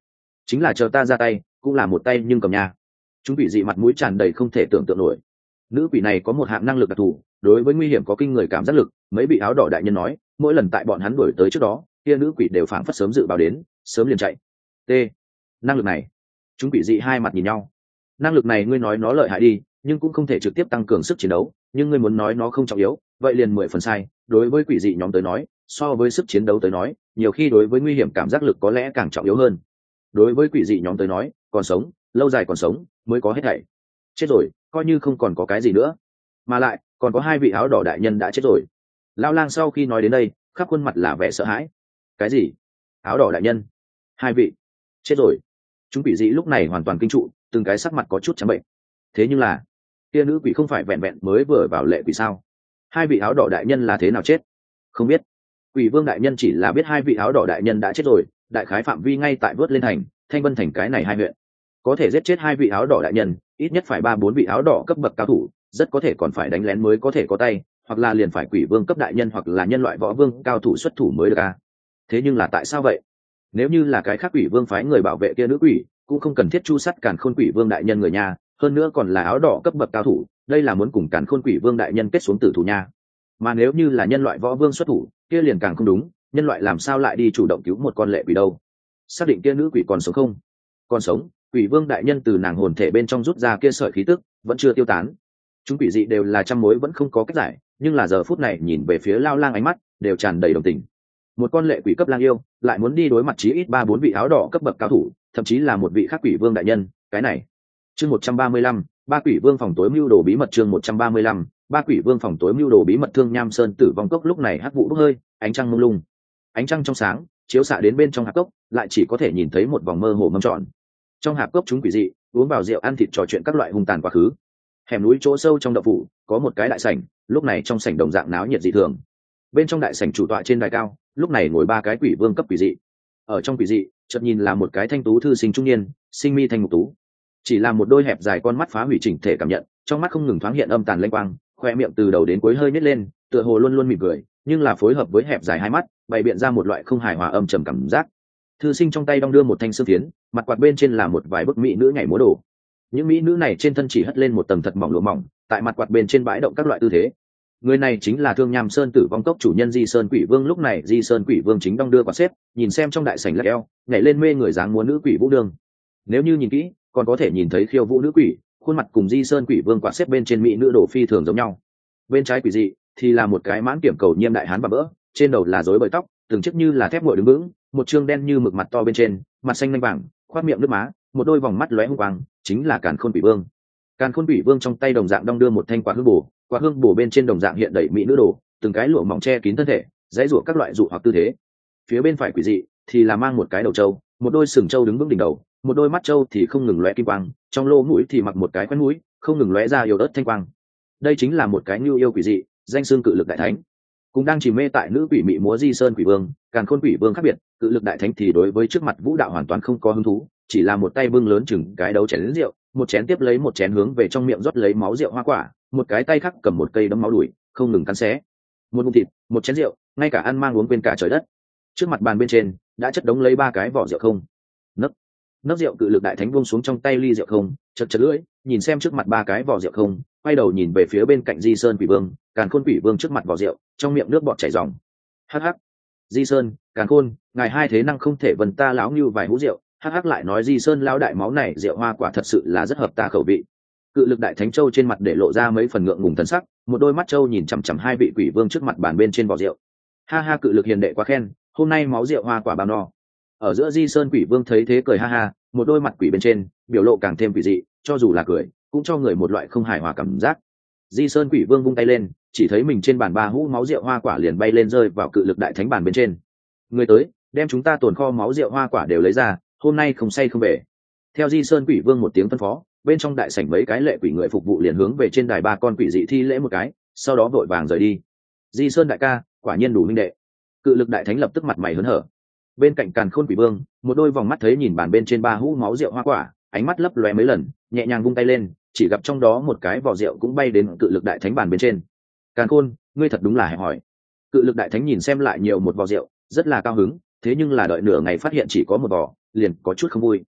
chính là chờ ta ra tay cũng là một tay nhưng cầm nha. Chúng quỷ dị mặt mũi tràn đầy không thể tưởng tượng nổi. Nữ quỷ này có một hạng năng lực đặc thù, đối với nguy hiểm có kinh người cảm giác lực. Mấy vị áo đỏ đại nhân nói, mỗi lần tại bọn hắn đuổi tới trước đó, kia nữ quỷ đều phảng phất sớm dự báo đến, sớm liền chạy. T. Năng lực này. Chúng quỷ dị hai mặt nhìn nhau. Năng lực này ngươi nói nó lợi hại đi, nhưng cũng không thể trực tiếp tăng cường sức chiến đấu, nhưng ngươi muốn nói nó không trọng yếu, vậy liền mười phần sai. Đối với quỷ dị nhóm tới nói, so với sức chiến đấu tới nói, nhiều khi đối với nguy hiểm cảm giác lực có lẽ càng trọng yếu hơn. Đối với quỷ dị nhóm tới nói, còn sống, lâu dài còn sống mới có hết thảy. Chết rồi, coi như không còn có cái gì nữa. Mà lại, còn có hai vị áo đỏ đại nhân đã chết rồi. Lao Lang sau khi nói đến đây, khắp khuôn mặt là vẻ sợ hãi. Cái gì? Áo đỏ đại nhân? Hai vị chết rồi? Chúng quỷ dị lúc này hoàn toàn kinh trụ, từng cái sắc mặt có chút trắng bệnh. Thế nhưng là, kia nữ quỷ không phải vẹn vẹn mới vừa vào lệ quỷ sao? Hai vị áo đỏ đại nhân là thế nào chết? Không biết. Quỷ vương đại nhân chỉ là biết hai vị áo đỏ đại nhân đã chết rồi, đại khái phạm vi ngay tại vớt lên thành Thanh Vân thành cái này hai huyện. Có thể giết chết hai vị áo đỏ đại nhân, ít nhất phải ba bốn vị áo đỏ cấp bậc cao thủ, rất có thể còn phải đánh lén mới có thể có tay, hoặc là liền phải quỷ vương cấp đại nhân hoặc là nhân loại võ vương cao thủ xuất thủ mới được à. Thế nhưng là tại sao vậy? Nếu như là cái khác quỷ vương phái người bảo vệ kia nữ quỷ, cũng không cần thiết chu sắt càn khôn quỷ vương đại nhân người nhà, hơn nữa còn là áo đỏ cấp bậc cao thủ, đây là muốn cùng càn khôn quỷ vương đại nhân kết xuống tử thủ nha. Mà nếu như là nhân loại võ vương xuất thủ, kia liền càng không đúng, nhân loại làm sao lại đi chủ động cứu một con lệ quỷ đâu? Xác định kia nữ quỷ còn sống không? Còn sống. Quỷ vương đại nhân từ nàng hồn thể bên trong rút ra kia sợi khí tức, vẫn chưa tiêu tán. Chúng quỷ dị đều là trăm mối vẫn không có cách giải, nhưng là giờ phút này nhìn về phía Lao Lang ánh mắt đều tràn đầy đồng tình. Một con lệ quỷ cấp lang yêu lại muốn đi đối mặt chí ít ba bốn vị áo đỏ cấp bậc cao thủ, thậm chí là một vị khác quỷ vương đại nhân, cái này. Chương một trăm ba mươi lăm, ba quỷ vương phòng tối mưu đồ bí mật. Chương một trăm ba mươi lăm, ba quỷ vương phòng tối mưu đồ bí mật. Thương Nham Sơn Tử Vong Cốc lúc này hắc vụ bốc hơi, ánh trăng mông lung. Ánh trăng trong sáng chiếu xạ đến bên trong hạp cốc, lại chỉ có thể nhìn thấy một vòng mơ hồ mâm tròn. Trong hạp cốc chúng quỷ dị uống vào rượu, ăn thịt, trò chuyện các loại hung tàn quá khứ. Hẻm núi chỗ sâu trong động phủ có một cái đại sảnh, lúc này trong sảnh đồng dạng náo nhiệt dị thường. Bên trong đại sảnh chủ tọa trên đài cao, lúc này ngồi ba cái quỷ vương cấp quỷ dị. Ở trong quỷ dị, chợt nhìn là một cái thanh tú thư sinh trung niên, sinh mi thanh mục tú, chỉ là một đôi hẹp dài con mắt phá hủy chỉnh thể cảm nhận, trong mắt không ngừng thoáng hiện âm tàn lanh quang, khoe miệng từ đầu đến cuối hơi nhếch lên, tựa hồ luôn luôn mỉm cười, nhưng là phối hợp với hẹp dài hai mắt, bày biện ra một loại không hài hòa âm trầm cảm giác. Thư sinh trong tay đong đưa một thanh sương phiến, mặt quạt bên trên là một vài bức mỹ nữ nhảy múa đồ. Những mỹ nữ này trên thân chỉ hất lên một tầng thật mỏng lụa mỏng, tại mặt quạt bên trên bãi động các loại tư thế. Người này chính là Thương Nham Sơn Tử Vong Cốc chủ nhân Di Sơn Quỷ Vương. Lúc này Di Sơn Quỷ Vương chính đong đưa quạt xếp, nhìn xem trong đại sảnh lắc eo, nhảy lên mê người dáng múa nữ quỷ vũ đường. Nếu như nhìn kỹ, còn có thể nhìn thấy khiêu vũ nữ quỷ, khuôn mặt cùng Di Sơn Quỷ Vương quạt xếp bên trên mỹ nữ đồ phi thường giống nhau. Bên trái quỷ dị thì là một cái mãn kiểm cầu nhiêm đại hán và bỡ, trên đầu là rối bời tóc, từng chiếc như là thép nguội đứng vững, một trương đen như mực mặt to bên trên, mặt xanh lanh vàng, khoát miệng nước má, một đôi vòng mắt lóe hung quang, chính là Càn Khôn Quỷ Vương. Càn Khôn Quỷ Vương trong tay đồng dạng đong đưa một thanh quạt hương bổ, quạt hương bổ bên trên đồng dạng hiện đầy mỹ nữ đồ, từng cái lụa mỏng che kín thân thể, dãy rủa các loại dụ hoặc tư thế. Phía bên phải quỷ dị thì là mang một cái đầu trâu, một đôi sừng trâu đứng vững đỉnh đầu, một đôi mắt trâu thì không ngừng lóe kim quang, trong lỗ mũi thì mặc một cái khoét mũi, không ngừng lóe ra yếu ớt thanh quang. Đây chính là một cái nhu yêu quỷ dị, danh xưng Cự Lực Đại Thánh. Cũng đang chìm mê tại nữ quỷ mị múa Di Sơn Quỷ Vương, Càn Khôn Quỷ Vương khác biệt, Cự Lực Đại Thánh thì đối với trước mặt vũ đạo hoàn toàn không có hứng thú, chỉ là một tay bưng lớn chừng cái đấu chén lớn rượu, một chén tiếp lấy một chén hướng về trong miệng rót lấy máu rượu hoa quả, một cái tay khác cầm một cây đấm máu đuổi, không ngừng cắn xé. Một ngụm thịt, một chén rượu, ngay cả ăn mang uống quên cả trời đất. Trước mặt bàn bên trên đã chất đống lấy ba cái vỏ rượu không. Nấc nấc rượu Cự Lực Đại Thánh buông xuống trong tay ly rượu không, chật chật lưỡi, nhìn xem trước mặt ba cái vỏ rượu không, quay đầu nhìn về phía bên cạnh Di Sơn Quỷ Vương, Càn Khôn Quỷ Vương trước mặt vỏ rượu, trong miệng nước bọt chảy ròng. Hắc hắc, Di Sơn, Càn Khôn, ngài hai thế năng không thể vần ta lão như vài hũ rượu. Hắc hắc lại nói Di Sơn lão đại máu này rượu hoa quả thật sự là rất hợp ta khẩu vị. Cự Lực Đại Thánh Châu trên mặt để lộ ra mấy phần ngượng ngùng thần sắc, một đôi mắt Châu nhìn chằm chằm hai vị quỷ vương trước mặt bàn bên trên vỏ rượu. Ha ha, Cự Lực hiền đệ quá khen, hôm nay máu rượu hoa quả bao no. Ở giữa Di Sơn Quỷ Vương thấy thế cười ha ha, một đôi mặt quỷ bên trên biểu lộ càng thêm quỷ dị, cho dù là cười cũng cho người một loại không hài hòa cảm giác. Di Sơn Quỷ Vương vung tay lên, chỉ thấy mình trên bàn ba hũ máu rượu hoa quả liền bay lên rơi vào Cự Lực Đại Thánh bàn bên trên. Người tới, đem chúng ta tồn kho máu rượu hoa quả đều lấy ra, hôm nay không say không về. Theo Di Sơn Quỷ Vương một tiếng phân phó, bên trong đại sảnh mấy cái lệ quỷ người phục vụ liền hướng về trên đài ba con quỷ dị thi lễ một cái, sau đó vội vàng rời đi. Di Sơn đại ca, quả nhiên đủ minh đệ. Cự Lực Đại Thánh lập tức mặt mày hớn hở. Bên cạnh Càn Khôn Quỷ Vương, một đôi vòng mắt thấy nhìn bàn bên trên ba hũ máu rượu hoa quả, ánh mắt lấp lóe mấy lần, nhẹ nhàng vung tay lên, chỉ gặp trong đó một cái vỏ rượu cũng bay đến Cự Lực Đại Thánh bàn bên trên. Càn Khôn, ngươi thật đúng là hẹp hỏi. Cự Lực Đại Thánh nhìn xem lại nhiều một vỏ rượu, rất là cao hứng, thế nhưng là đợi nửa ngày phát hiện chỉ có một vỏ, liền có chút không vui.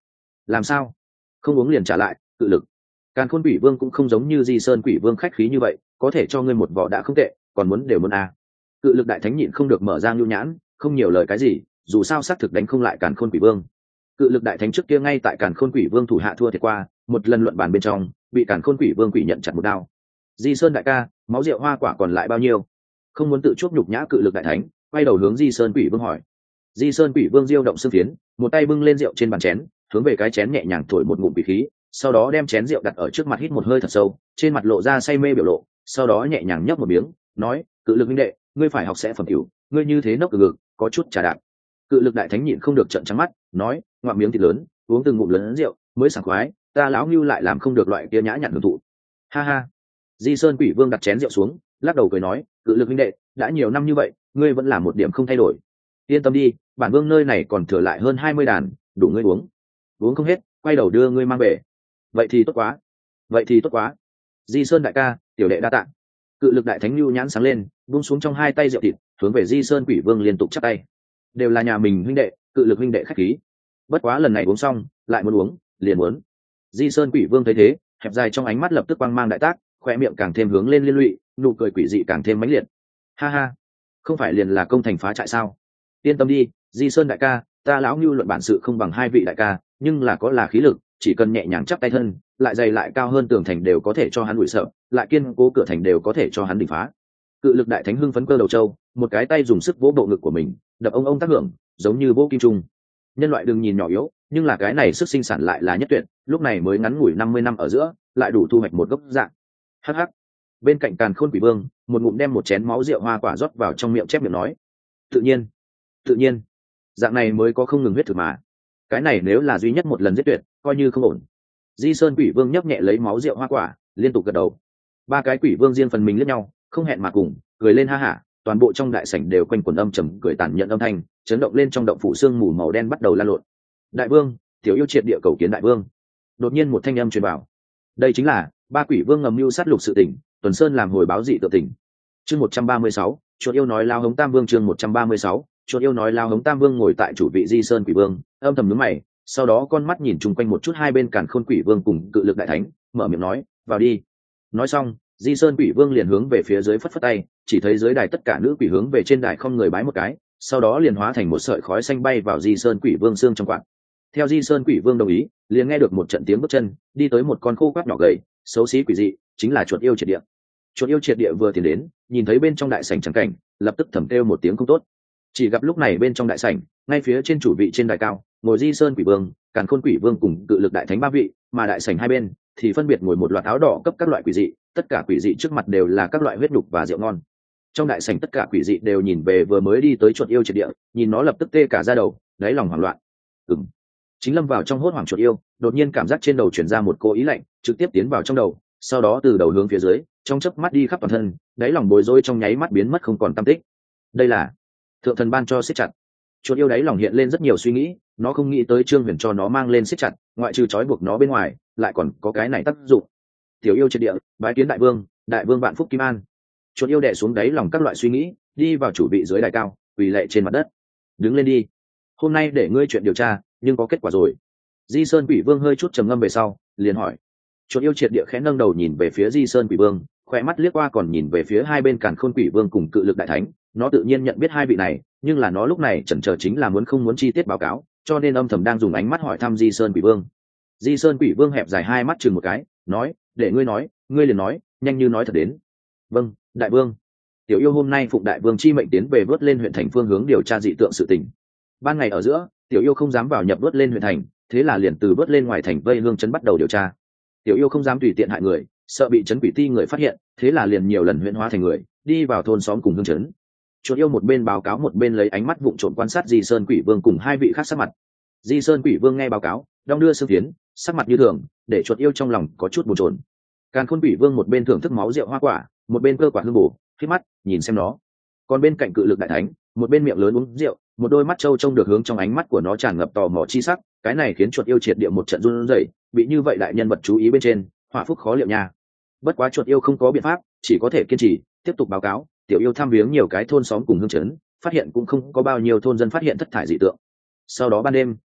làm sao không uống liền trả lại? Cự lực càn khôn quỷ vương cũng không giống như di sơn quỷ vương khách khí như vậy, có thể cho ngươi một vỏ đã không tệ, còn muốn đều muốn à. Cự lực đại thánh nhịn không được mở ra nhu nhãn, không nhiều lời cái gì, dù sao xác thực đánh không lại càn khôn quỷ vương. Cự lực đại thánh trước kia ngay tại càn khôn quỷ vương thủ hạ thua thiệt qua, một lần luận bàn bên trong bị càn khôn quỷ vương quỷ nhận chặt một đao. Di sơn đại ca, máu rượu hoa quả còn lại bao nhiêu? Không muốn tự chuốc nhục nhã cự lực đại thánh quay đầu hướng di sơn quỷ vương hỏi. Di sơn quỷ vương diêu động xương phiến, một tay bưng lên rượu trên bàn chén, hướng về cái chén nhẹ nhàng thổi một ngụm quỷ khí, sau đó đem chén rượu đặt ở trước mặt hít một hơi thật sâu, trên mặt lộ ra say mê biểu lộ, sau đó nhẹ nhàng nhấp một miếng, nói: cự lực minh đệ, ngươi phải học sẽ phẩm cửu, ngươi như thế nốc cự ngực có chút trà đạp. Cự lực đại thánh nhịn không được trợn trắng mắt, nói: ngoạm miếng thịt lớn, uống từng ngụm lớn rượu mới sảng khoái, ta lão ngưu lại làm không được loại kia nhã nhặn hưởng thụ. Ha ha. Di sơn quỷ vương đặt chén rượu xuống, lắc đầu cười nói: cự lực minh đệ, đã nhiều năm như vậy ngươi vẫn là một điểm không thay đổi. Yên tâm đi, bản vương nơi này còn thừa lại hơn hai mươi đàn, đủ ngươi uống. Uống không hết quay đầu đưa ngươi mang về. Vậy thì tốt quá, vậy thì tốt quá. Di sơn đại ca, tiểu đệ đa tạ. Cự lực đại thánh lưu nhãn sáng lên, buông xuống trong hai tay rượu thịt, hướng về di sơn quỷ vương liên tục chắp tay. Đều là nhà mình huynh đệ, cự lực huynh đệ khách khí. Bất quá lần này uống xong lại muốn uống, liền muốn. Di sơn quỷ vương thấy thế, hẹp dài trong ánh mắt lập tức quang mang đại tác, khoe miệng càng thêm hướng lên liên lụy, nụ cười quỷ dị càng thêm mãnh liệt. Ha ha, không phải liền là công thành phá trại sao? Yên tâm đi, di sơn đại ca, ta lão ngưu luận bản sự không bằng hai vị đại ca, nhưng là có là khí lực, chỉ cần nhẹ nhàng chắp tay thân, lại dày lại cao hơn tường thành đều có thể cho hắn đuổi sợ, lại kiên cố cửa thành đều có thể cho hắn đỉnh phá. Cự lực đại thánh hưng phấn cơ đầu châu, một cái tay dùng sức vỗ bộ ngực của mình, đập ông ông tác hưởng, giống như vỗ kim trung. Nhân loại đừng nhìn nhỏ yếu, nhưng là cái này sức sinh sản lại là nhất tuyệt, lúc này mới ngắn ngủi năm mươi năm ở giữa, lại đủ thu hoạch một gốc dạng. Hắc hắc. Bên cạnh càn khôn quỷ vương, một ngụm đem một chén máu rượu hoa quả rót vào trong miệng chép miệng nói: tự nhiên, tự nhiên, dạng này mới có không ngừng huyết thực mà. Cái này nếu là duy nhất một lần giết tuyệt, coi như không ổn. Di sơn quỷ vương nhấp nhẹ lấy máu rượu hoa quả, liên tục gật đầu. Ba cái quỷ vương riêng phần mình liếc nhau, không hẹn mà cùng cười lên ha hả, toàn bộ trong đại sảnh đều quanh quẩn âm trầm cười tàn nhẫn âm thanh, chấn động lên trong động phủ xương mù màu đen bắt đầu lan lộn. Đại vương, tiểu yêu triệt địa cầu kiến đại vương. Đột nhiên một thanh âm truyền vào. Đây chính là ba quỷ vương ngầm mưu sát lục sự tỉnh, tuần sơn làm hồi báo dị tự tỉnh. Chương một trăm ba mươi sáu, chuột yêu nói lao hống tam vương. Chương một trăm ba mươi sáu, chuột yêu nói lao hống tam vương ngồi tại chủ vị di sơn quỷ vương, âm thầm nhướng mày, sau đó con mắt nhìn chung quanh một chút hai bên càn khôn quỷ vương cùng cự lực đại thánh, mở miệng nói: vào đi. Nói xong, di sơn quỷ vương liền hướng về phía dưới phất phất tay, chỉ thấy dưới đài tất cả nữ quỷ hướng về trên đài không người bái một cái, sau đó liền hóa thành một sợi khói xanh bay vào di sơn quỷ vương xương trong quạt. Theo di sơn quỷ vương đồng ý, liền nghe được một trận tiếng bước chân, đi tới một con khô quắt nhỏ gầy, xấu xí quỷ dị, chính là chuột yêu triệt địa. Chuột yêu triệt địa vừa tiến đến, nhìn thấy bên trong đại sảnh trắng cảnh, lập tức thầm kêu một tiếng không tốt. Chỉ gặp lúc này bên trong đại sảnh, ngay phía trên chủ vị trên đài cao, ngồi di sơn quỷ vương, càn khôn quỷ vương cùng cự lực đại thánh ba vị, mà đại sảnh hai bên thì phân biệt ngồi một loạt áo đỏ cấp các loại quỷ dị, tất cả quỷ dị trước mặt đều là các loại huyết đục và rượu ngon. Trong đại sảnh tất cả quỷ dị đều nhìn về vừa mới đi tới chuột yêu triệt địa, nhìn nó lập tức tê cả da đầu, đáy lòng hoảng loạn. Ừm. Chính lâm vào trong hốt hoảng chuột yêu, đột nhiên cảm giác trên đầu chuyển ra một cô ý lạnh, trực tiếp tiến vào trong đầu, sau đó từ đầu hướng phía dưới, trong chớp mắt đi khắp toàn thân, đáy lòng bối rối trong nháy mắt biến mất không còn tăm tích. Đây là thượng thần ban cho siết chặt. Chuột yêu đáy lòng hiện lên rất nhiều suy nghĩ, nó không nghĩ tới Trương Huyền cho nó mang lên siết chặt, ngoại trừ trói buộc nó bên ngoài, lại còn có cái này tác dụng. Tiểu yêu triệt địa, bái kiến đại vương, đại vương vạn phúc kim an. Chuột yêu đè xuống đáy lòng các loại suy nghĩ, đi vào chủ vị dưới đài cao, quỳ lạy trên mặt đất. Đứng lên đi, hôm nay để ngươi chuyện điều tra, nhưng có kết quả rồi. Di sơn quỷ vương hơi chút trầm ngâm về sau, liền hỏi. Chuột yêu triệt địa khẽ nâng đầu nhìn về phía di sơn quỷ vương, khỏe mắt liếc qua còn nhìn về phía hai bên càn khôn quỷ vương cùng cự lực đại thánh. Nó tự nhiên nhận biết hai vị này, nhưng là nó lúc này chần chờ chính là muốn không muốn chi tiết báo cáo, cho nên âm thầm đang dùng ánh mắt hỏi thăm di sơn quỷ vương. Di sơn quỷ vương hẹp dài hai mắt chừng một cái, nói: để ngươi nói, ngươi liền nói, nhanh như nói thật đến. Vâng, đại vương. Tiểu yêu hôm nay phụng đại vương chi mệnh tiến về vớt lên huyện thành phương hướng điều tra dị tượng sự tình. Ban ngày ở giữa, tiểu yêu không dám vào nhập vớt lên huyện thành, thế là liền từ vớt lên ngoài thành vây hương trấn bắt đầu điều tra. Tiểu yêu không dám tùy tiện hại người, sợ bị trấn quỷ ti người phát hiện, thế là liền nhiều lần huyễn hóa thành người, đi vào thôn xóm cùng hương trấn. Chuột yêu một bên báo cáo một bên lấy ánh mắt vụng trộm quan sát di sơn quỷ vương cùng hai vị khác sắc mặt. Di sơn quỷ vương nghe báo cáo, đong đưa xương tiến, sắc mặt như thường, để chuột yêu trong lòng có chút bồn chồn. Càn khôn quỷ vương một bên thưởng thức máu rượu hoa quả, một bên cơ quả hương bổ, khít mắt nhìn xem nó. Còn bên cạnh cự lực đại thánh, một bên miệng lớn uống rượu, một đôi mắt trâu trông được hướng trong ánh mắt của nó tràn ngập tò mò chi sắc, cái này khiến chuột yêu triệt địa một trận run rẩy, bị như vậy đại nhân vật chú ý bên trên, họa phúc khó liệu nha. Bất quá chuột yêu không có biện pháp, chỉ có thể kiên trì tiếp tục báo cáo. Tiểu yêu thăm viếng nhiều cái thôn xóm cùng hương trấn, phát hiện cũng không có bao nhiêu thôn dân phát hiện thất thải dị tượng. Sau đó ban đêm,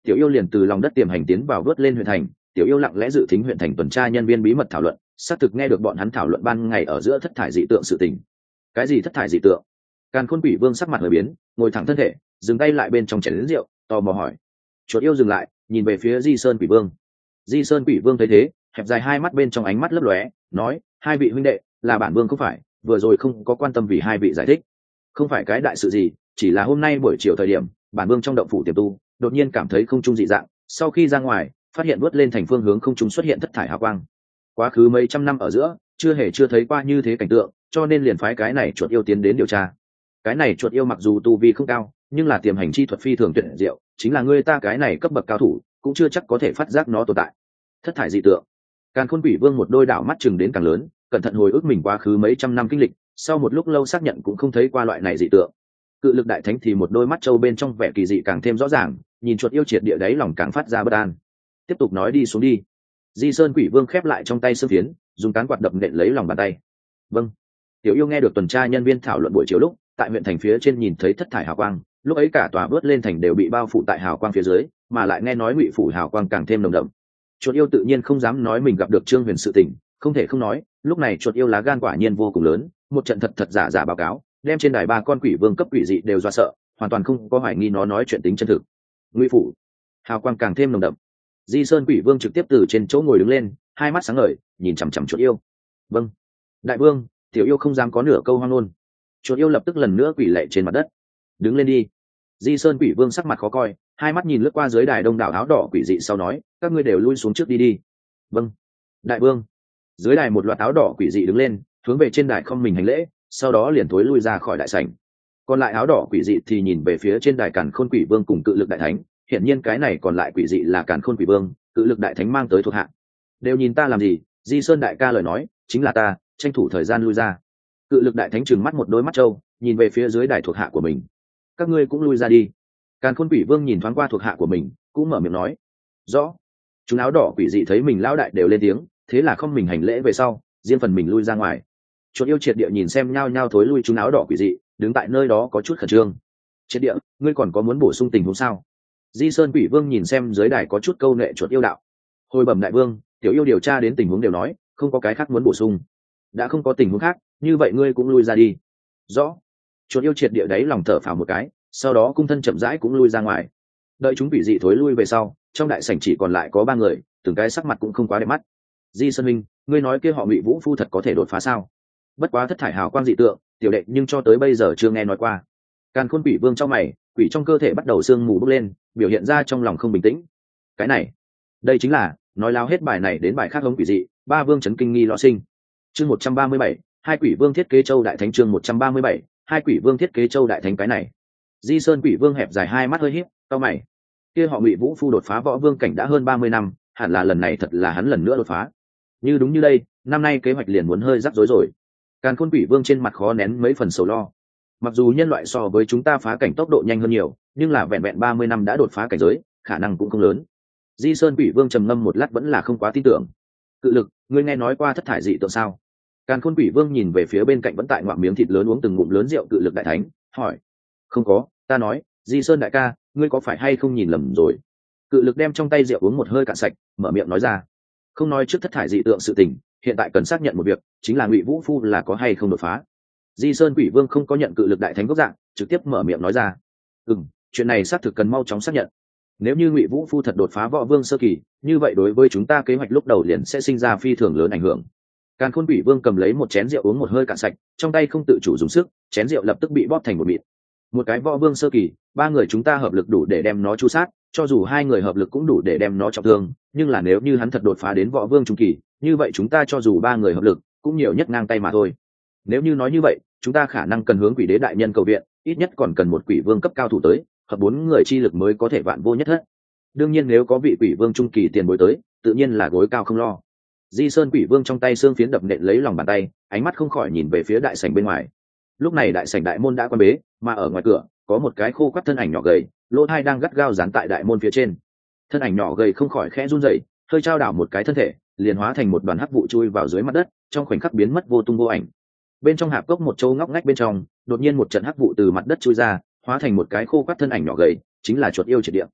tiểu yêu liền từ lòng đất tiềm hành tiến vào vớt lên huyện thành. Tiểu yêu lặng lẽ dự thính huyện thành tuần tra nhân viên bí mật thảo luận, xác thực nghe được bọn hắn thảo luận ban ngày ở giữa thất thải dị tượng sự tình. Cái gì thất thải dị tượng? Càn Khôn Quỷ Vương sắc mặt hơi biến, ngồi thẳng thân thể, dừng tay lại bên trong chén lớn rượu, tò mò hỏi. Chuột yêu dừng lại, nhìn về phía Di Sơn Quỷ Vương. Di Sơn Quỷ Vương thấy thế, hẹp dài hai mắt bên trong ánh mắt lấp lóe, nói: hai vị huynh đệ, là bản vương không phải, vừa rồi không có quan tâm vì hai vị giải thích. Không phải cái đại sự gì, chỉ là hôm nay buổi chiều thời điểm, bản vương trong động phủ tiềm tu, đột nhiên cảm thấy không trung dị dạng, sau khi ra ngoài, phát hiện vớt lên thành phương hướng không trung xuất hiện thất thải hào quang. Quá khứ mấy trăm năm ở giữa, chưa hề chưa thấy qua như thế cảnh tượng, cho nên liền phái cái này chuột yêu tiến đến điều tra. Cái này chuột yêu mặc dù tu vi không cao, nhưng là tiềm hành chi thuật phi thường tuyệt diệu, chính là ngươi ta cái này cấp bậc cao thủ, cũng chưa chắc có thể phát giác nó tồn tại. Thất thải dị tượng. Càn Khôn Quỷ Vương một đôi đảo mắt chừng đến càng lớn, cẩn thận hồi ức mình quá khứ mấy trăm năm kinh lịch, sau một lúc lâu xác nhận cũng không thấy qua loại này dị tượng. Cự Lực Đại Thánh thì một đôi mắt trâu bên trong vẻ kỳ dị càng thêm rõ ràng, nhìn chuột yêu triệt địa đáy lòng càng phát ra bất an. Tiếp tục nói đi xuống đi. Di Sơn Quỷ Vương khép lại trong tay sương phiến, dùng cán quạt đập nện lấy lòng bàn tay. Vâng. Tiểu yêu nghe được tuần tra nhân viên thảo luận buổi chiều lúc, tại huyện thành phía trên nhìn thấy thất thải hào quang, lúc ấy cả tòa vớt lên thành đều bị bao phủ tại hào quang phía dưới, mà lại nghe nói ngụy phủ hào quang càng thêm nồng đậm. Chuột yêu tự nhiên không dám nói mình gặp được Trương Huyền sự tình, không thể không nói, lúc này chuột yêu lá gan quả nhiên vô cùng lớn, một trận thật thật giả giả báo cáo, đem trên đài ba con quỷ vương cấp quỷ dị đều dọa sợ, hoàn toàn không có hoài nghi nó nói chuyện tính chân thực. Ngụy phủ, hào quang càng thêm nồng đậm. Di Sơn Quỷ Vương trực tiếp từ trên chỗ ngồi đứng lên, hai mắt sáng ngời, nhìn chằm chằm chuột yêu. Vâng, đại vương, tiểu yêu không dám có nửa câu hoang ngôn. Chuột yêu lập tức lần nữa quỳ lạy trên mặt đất. Đứng lên đi. Di Sơn Quỷ Vương sắc mặt khó coi, hai mắt nhìn lướt qua dưới đài đông đảo áo đỏ quỷ dị sau nói: các ngươi đều lui xuống trước đi đi. Vâng, đại vương. Dưới đài một loạt áo đỏ quỷ dị đứng lên, hướng về trên đài không mình hành lễ, sau đó liền thối lui ra khỏi đại sảnh. Còn lại áo đỏ quỷ dị thì nhìn về phía trên đài Càn Khôn Quỷ Vương cùng Cự Lực Đại Thánh, hiển nhiên cái này còn lại quỷ dị là Càn Khôn Quỷ Vương, Cự Lực Đại Thánh mang tới thuộc hạ. Đều nhìn ta làm gì? Di Sơn đại ca lời nói, chính là ta, tranh thủ thời gian lui ra. Cự Lực Đại Thánh trừng mắt một đôi mắt trâu, nhìn về phía dưới đài thuộc hạ của mình. Các ngươi cũng lui ra đi. Càn Khôn Quỷ Vương nhìn thoáng qua thuộc hạ của mình, cũng mở miệng nói. Rõ. Chúng áo đỏ quỷ dị thấy mình lão đại đều lên tiếng, thế là không mình hành lễ về sau, riêng phần mình lui ra ngoài. Chuột yêu triệt địa nhìn xem nhao nhao thối lui chúng áo đỏ quỷ dị, đứng tại nơi đó có chút khẩn trương. Triệt địa, ngươi còn có muốn bổ sung tình huống sao? Di Sơn Quỷ Vương nhìn xem dưới đài có chút câu nệ chuột yêu đạo. Hồi bẩm đại vương, tiểu yêu điều tra đến tình huống đều nói, không có cái khác muốn bổ sung. Đã không có tình huống khác, như vậy ngươi cũng lui ra đi. Rõ. Chuột yêu triệt địa đấy lòng thở phào một cái, sau đó cung thân chậm rãi cũng lui ra ngoài. Đợi chúng quỷ dị thối lui về sau, trong đại sảnh chỉ còn lại có ba người, từng cái sắc mặt cũng không quá đẹp mắt. Di Sơn Minh, ngươi nói kia họ Ngụy Vũ Phu thật có thể đột phá sao? Bất quá thất thải hào quang dị tượng, tiểu đệ nhưng cho tới bây giờ chưa nghe nói qua. Càn Khôn Quỷ Vương trong mày, quỷ trong cơ thể bắt đầu sương mù bốc lên, biểu hiện ra trong lòng không bình tĩnh. Cái này, đây chính là nói lao hết bài này đến bài khác hống quỷ dị, ba vương chấn kinh nghi lọ sinh. Chương một trăm ba mươi bảy, hai quỷ vương thiết kế châu đại thánh. Chương một trăm ba mươi bảy, hai quỷ vương thiết kế châu đại thánh. Cái này, Di Sơn Quỷ Vương hẹp dài hai mắt hơi híp, cau mày. Kia họ Ngụy Vũ Phu đột phá võ vương cảnh đã hơn ba mươi năm, hẳn là lần này thật là hắn lần nữa đột phá. Như đúng như đây, năm nay kế hoạch liền muốn hơi rắc rối rồi. Càn Khôn Quỷ Vương trên mặt khó nén mấy phần sầu lo. Mặc dù nhân loại so với chúng ta phá cảnh tốc độ nhanh hơn nhiều, nhưng là vẹn vẹn ba mươi năm đã đột phá cảnh giới, khả năng cũng không lớn. Di Sơn Quỷ Vương trầm ngâm một lát vẫn là không quá tin tưởng. Cự Lực, ngươi nghe nói qua thất thải dị tượng sao? Càn Khôn Quỷ Vương nhìn về phía bên cạnh vẫn tại ngoạm miếng thịt lớn uống từng ngụm lớn rượu Cự Lực Đại Thánh, hỏi. Không có, ta nói, Di Sơn đại ca, ngươi có phải hay không nhìn lầm rồi? Cự Lực đem trong tay rượu uống một hơi cạn sạch, mở miệng nói ra. Không nói trước thất thải dị tượng sự tình, hiện tại cần xác nhận một việc, chính là Ngụy Vũ Phu là có hay không đột phá. Di Sơn Quỷ Vương không có nhận Cự Lực Đại Thánh gốc dạng, trực tiếp mở miệng nói ra. Ừm, chuyện này xác thực cần mau chóng xác nhận. Nếu như Ngụy Vũ Phu thật đột phá võ vương sơ kỳ, như vậy đối với chúng ta kế hoạch lúc đầu liền sẽ sinh ra phi thường lớn ảnh hưởng. Càn Khôn Quỷ Vương cầm lấy một chén rượu uống một hơi cạn sạch, trong tay không tự chủ dùng sức, chén rượu lập tức bị bóp thành một mịn. Một cái võ vương sơ kỳ, ba người chúng ta hợp lực đủ để đem nó chu sát, cho dù hai người hợp lực cũng đủ để đem nó trọng thương, nhưng là nếu như hắn thật đột phá đến võ vương trung kỳ, như vậy chúng ta cho dù ba người hợp lực, cũng nhiều nhất ngang tay mà thôi. Nếu như nói như vậy, chúng ta khả năng cần hướng Quỷ Đế đại nhân cầu viện, ít nhất còn cần một quỷ vương cấp cao thủ tới, hợp bốn người chi lực mới có thể vạn vô nhất hết. Đương nhiên nếu có vị quỷ vương trung kỳ tiền bối tới, tự nhiên là gối cao không lo. Di Sơn Quỷ Vương trong tay xương phiến đập nện lấy lòng bàn tay, ánh mắt không khỏi nhìn về phía đại sảnh bên ngoài. Lúc này đại sảnh đại môn đã quan bế, mà ở ngoài cửa có một cái khô quắt thân ảnh nhỏ gầy, lỗ thai đang gắt gao dán tại đại môn phía trên. Thân ảnh nhỏ gầy không khỏi khẽ run rẩy, hơi trao đảo một cái thân thể, liền hóa thành một đoàn hắc vụ chui vào dưới mặt đất, trong khoảnh khắc biến mất vô tung vô ảnh. Bên trong hạp cốc một chỗ ngóc ngách bên trong, đột nhiên một trận hắc vụ từ mặt đất chui ra, hóa thành một cái khô quắt thân ảnh nhỏ gầy, chính là chuột yêu triệt địa.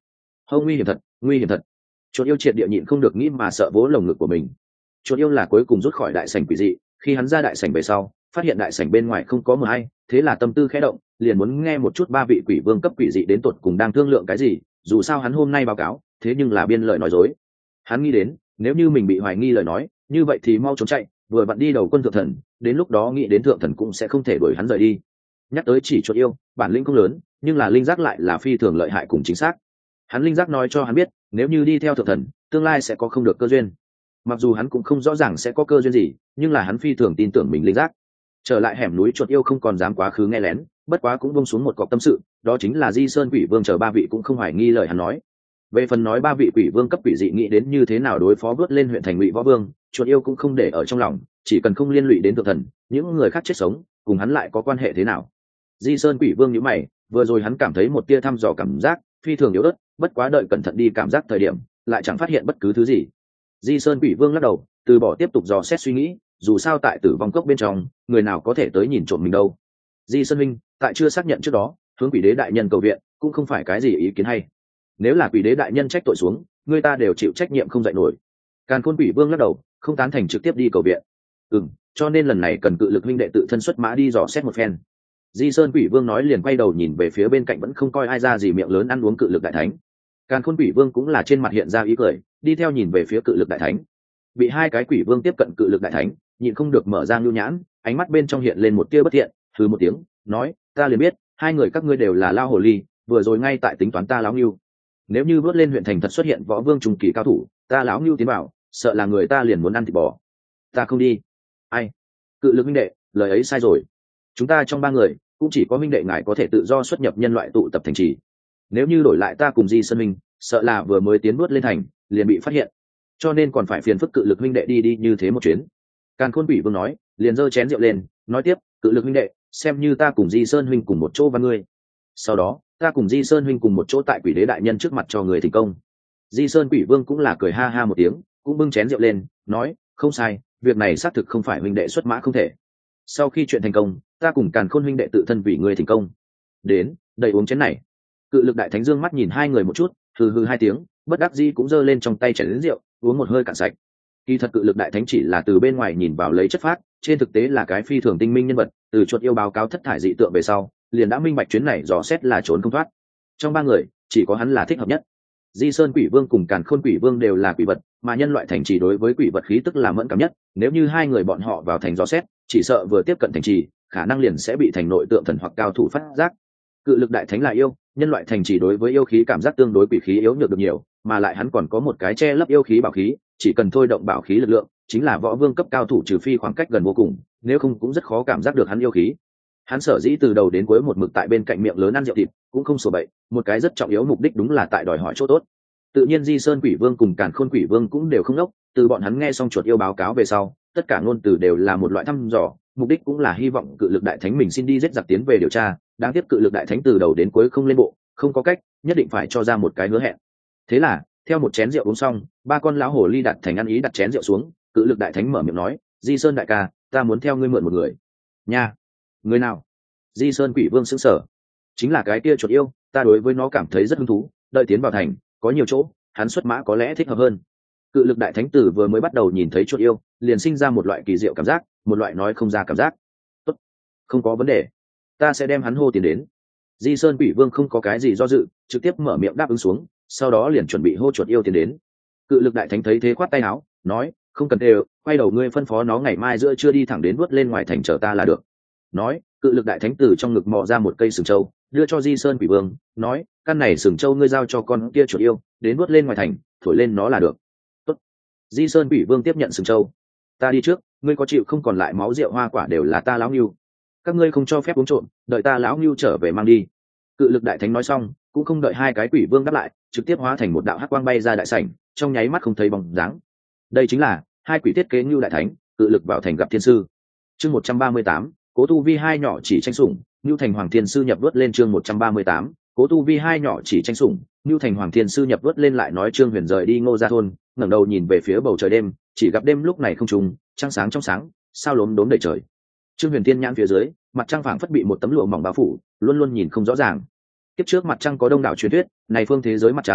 Hông, nguy hiểm thật, nguy hiểm thật. Chuột yêu triệt địa nhịn không được nghĩ mà sợ vỗ lồng ngực của mình. Chuột yêu là cuối cùng rút khỏi đại sảnh quỷ dị, khi hắn ra đại sảnh về sau, phát hiện đại sảnh bên ngoài không có mờ hay, thế là tâm tư khẽ động, liền muốn nghe một chút ba vị quỷ vương cấp quỷ dị đến tột cùng đang thương lượng cái gì, dù sao hắn hôm nay báo cáo, thế nhưng là biên lời nói dối. Hắn nghĩ đến, nếu như mình bị hoài nghi lời nói, như vậy thì mau trốn chạy, vừa vặn đi đầu quân thượng thần, đến lúc đó nghĩ đến thượng thần cũng sẽ không thể đuổi hắn rời đi. Nhắc tới chỉ chuột yêu, bản lĩnh không lớn, nhưng là linh giác lại là phi thường lợi hại cùng chính xác. Hắn linh giác nói cho hắn biết, nếu như đi theo thượng thần, tương lai sẽ có không được cơ duyên. Mặc dù hắn cũng không rõ ràng sẽ có cơ duyên gì, nhưng là hắn phi thường tin tưởng mình linh giác. Trở lại hẻm núi, chuột yêu không còn dám quá khứ nghe lén, bất quá cũng buông xuống một cọc tâm sự, đó chính là Di Sơn Quỷ Vương chờ ba vị cũng không hoài nghi lời hắn nói. Về phần nói ba vị quỷ vương cấp quỷ dị nghĩ đến như thế nào đối phó vớt lên huyện thành Ngụy Võ Vương, chuột yêu cũng không để ở trong lòng, chỉ cần không liên lụy đến thượng thần, những người khác chết sống, cùng hắn lại có quan hệ thế nào? Di Sơn Quỷ Vương nhíu mày, vừa rồi hắn cảm thấy một tia thăm dò cảm giác, phi thường yếu ớt, bất quá đợi cẩn thận đi cảm giác thời điểm, lại chẳng phát hiện bất cứ thứ gì. Di Sơn Quỷ Vương lắc đầu, từ bỏ tiếp tục dò xét suy nghĩ, dù sao tại tử vong cốc bên trong, người nào có thể tới nhìn trộm mình đâu. Di Sơn Minh, tại chưa xác nhận trước đó, hướng Quỷ Đế đại nhân cầu viện, cũng không phải cái gì ý kiến hay. Nếu là Quỷ Đế đại nhân trách tội xuống, người ta đều chịu trách nhiệm không dạy nổi. Càn Khôn Quỷ Vương lắc đầu, không tán thành trực tiếp đi cầu viện. Ừm, cho nên lần này cần cự lực huynh đệ tự thân xuất mã đi dò xét một phen. Di Sơn Quỷ Vương nói liền quay đầu nhìn về phía bên cạnh vẫn không coi ai ra gì miệng lớn ăn uống cự lực đại thánh. Càn Khôn Quỷ Vương cũng là trên mặt hiện ra ý cười, đi theo nhìn về phía cự lực đại thánh. Bị hai cái quỷ vương tiếp cận cự lực đại thánh, nhịn không được mở ra nhu nhãn, ánh mắt bên trong hiện lên một tia bất thiện, hừ một tiếng, nói, ta liền biết, hai người các ngươi đều là lao hồ ly, vừa rồi ngay tại tính toán ta lão nhu. Nếu như bước lên huyện thành thật xuất hiện võ vương trung kỳ cao thủ, ta lão nhu tiến vào, sợ là người ta liền muốn ăn thịt bò. Ta không đi. Ai? Cự lực minh đệ, lời ấy sai rồi. Chúng ta trong ba người, cũng chỉ có minh đệ ngài có thể tự do xuất nhập nhân loại tụ tập thành trì. Nếu như đổi lại ta cùng Di Sơn Minh, sợ là vừa mới tiến bước lên thành, liền bị phát hiện. Cho nên còn phải phiền phức cự lực minh đệ đi đi như thế một chuyến. Càn Khôn Quỷ Vương nói, liền giơ chén rượu lên, nói tiếp, cự lực minh đệ, xem như ta cùng Di Sơn huynh cùng một chỗ và ngươi. Sau đó, ta cùng Di Sơn huynh cùng một chỗ tại Quỷ Đế đại nhân trước mặt cho người thành công. Di Sơn Quỷ Vương cũng là cười ha ha một tiếng, cũng bưng chén rượu lên, nói, không sai, việc này xác thực không phải huynh đệ xuất mã không thể. Sau khi chuyện thành công, ta cùng Càn Khôn huynh đệ tự thân vì người thành công. Đến, đầy uống chén này. Cự lực đại thánh dương mắt nhìn hai người một chút, hừ hừ hai tiếng, bất đắc dĩ cũng giơ lên trong tay chén rượu, uống một hơi cạn sạch. Kỳ thật cự lực đại thánh chỉ là từ bên ngoài nhìn vào lấy chất phát, trên thực tế là cái phi thường tinh minh nhân vật, từ chuột yêu báo cáo thất thải dị tượng về sau, liền đã minh bạch chuyến này dò xét là trốn không thoát. Trong ba người, chỉ có hắn là thích hợp nhất. Di Sơn Quỷ Vương cùng Càn Khôn Quỷ Vương đều là quỷ vật, mà nhân loại thành trì đối với quỷ vật khí tức là mẫn cảm nhất, nếu như hai người bọn họ vào thành dò xét, chỉ sợ vừa tiếp cận thành trì, khả năng liền sẽ bị thành nội tượng thần hoặc cao thủ phát giác. Cự lực đại thánh là yêu, nhân loại thành trì đối với yêu khí cảm giác tương đối quỷ khí yếu nhược được nhiều, mà lại hắn còn có một cái che lấp yêu khí bảo khí, chỉ cần thôi động bảo khí lực lượng, chính là võ vương cấp cao thủ trừ phi khoảng cách gần vô cùng, nếu không cũng rất khó cảm giác được hắn yêu khí. Hắn sở dĩ từ đầu đến cuối một mực tại bên cạnh miệng lớn ăn rượu thịt, cũng không sổ bậy, một cái rất trọng yếu mục đích đúng là tại đòi hỏi chỗ tốt. Tự nhiên Di Sơn Quỷ Vương cùng Càn Khôn Quỷ Vương cũng đều không ngốc, từ bọn hắn nghe xong chuột yêu báo cáo về sau, tất cả ngôn từ đều là một loại thăm dò, mục đích cũng là hy vọng cự lực đại thánh mình xin đi giết giặc tiến về điều tra, đáng tiếc cự lực đại thánh từ đầu đến cuối không lên bộ, không có cách, nhất định phải cho ra một cái hứa hẹn. Thế là, theo một chén rượu uống xong, ba con lão hồ ly đặt thành ăn ý đặt chén rượu xuống, cự lực đại thánh mở miệng nói, Di Sơn đại ca, ta muốn theo ngươi mượn một người. Nha, người nào? Di Sơn Quỷ Vương sững sờ. Chính là cái kia chuột yêu, ta đối với nó cảm thấy rất hứng thú, đợi tiến vào thành, có nhiều chỗ, hắn xuất mã có lẽ thích hợp hơn. Cự lực đại thánh tử vừa mới bắt đầu nhìn thấy chuột yêu, liền sinh ra một loại kỳ diệu cảm giác, một loại nói không ra cảm giác. Tốt, không có vấn đề, ta sẽ đem hắn hô tiền đến. Di Sơn Quỷ Vương không có cái gì do dự, trực tiếp mở miệng đáp ứng xuống, sau đó liền chuẩn bị hô chuột yêu tiền đến. Cự lực đại thánh thấy thế khoát tay áo, nói, không cần đều, quay đầu ngươi phân phó nó ngày mai giữa trưa đi thẳng đến vuốt lên ngoài thành chờ ta là được. Nói, cự lực đại thánh tử trong ngực mò ra một cây sừng trâu, đưa cho Di Sơn Quỷ Vương, nói, căn này sừng trâu ngươi giao cho con kia chuột yêu, đến vuốt lên ngoài thành, thổi lên nó là được. Tốt. Di Sơn Quỷ Vương tiếp nhận sừng trâu. Ta đi trước, ngươi có chịu không còn lại máu rượu hoa quả đều là ta lão ngưu. Các ngươi không cho phép uống trộm, đợi ta lão ngưu trở về mang đi. Cự lực đại thánh nói xong, cũng không đợi hai cái quỷ vương đáp lại, trực tiếp hóa thành một đạo hắc quang bay ra đại sảnh, trong nháy mắt không thấy bóng dáng. Đây chính là hai quỷ thiết kế ngưu đại thánh, cự lực vào thành gặp thiên sư. Chương một trăm ba mươi tám, Cố Tu Vi hai nhỏ chỉ tranh sủng, ngưu thành hoàng thiên sư nhập vớt lên chương một trăm ba mươi tám, Cố Tu Vi hai nhỏ chỉ tranh sủng, ngưu thành hoàng thiên sư nhập vớt lên lại nói Trương Huyền rời đi Ngô Gia thôn, ngẩng đầu nhìn về phía bầu trời đêm, chỉ gặp đêm lúc này không trùng, trăng sáng trong sáng, sao lốm đốm đầy trời. Trương Huyền tiên nhãn phía dưới, mặt trăng phảng phất bị một tấm lụa mỏng bao phủ, luôn luôn nhìn không rõ ràng. Kiếp trước mặt trăng có đông đảo truyền thuyết, này phương thế giới mặt trăng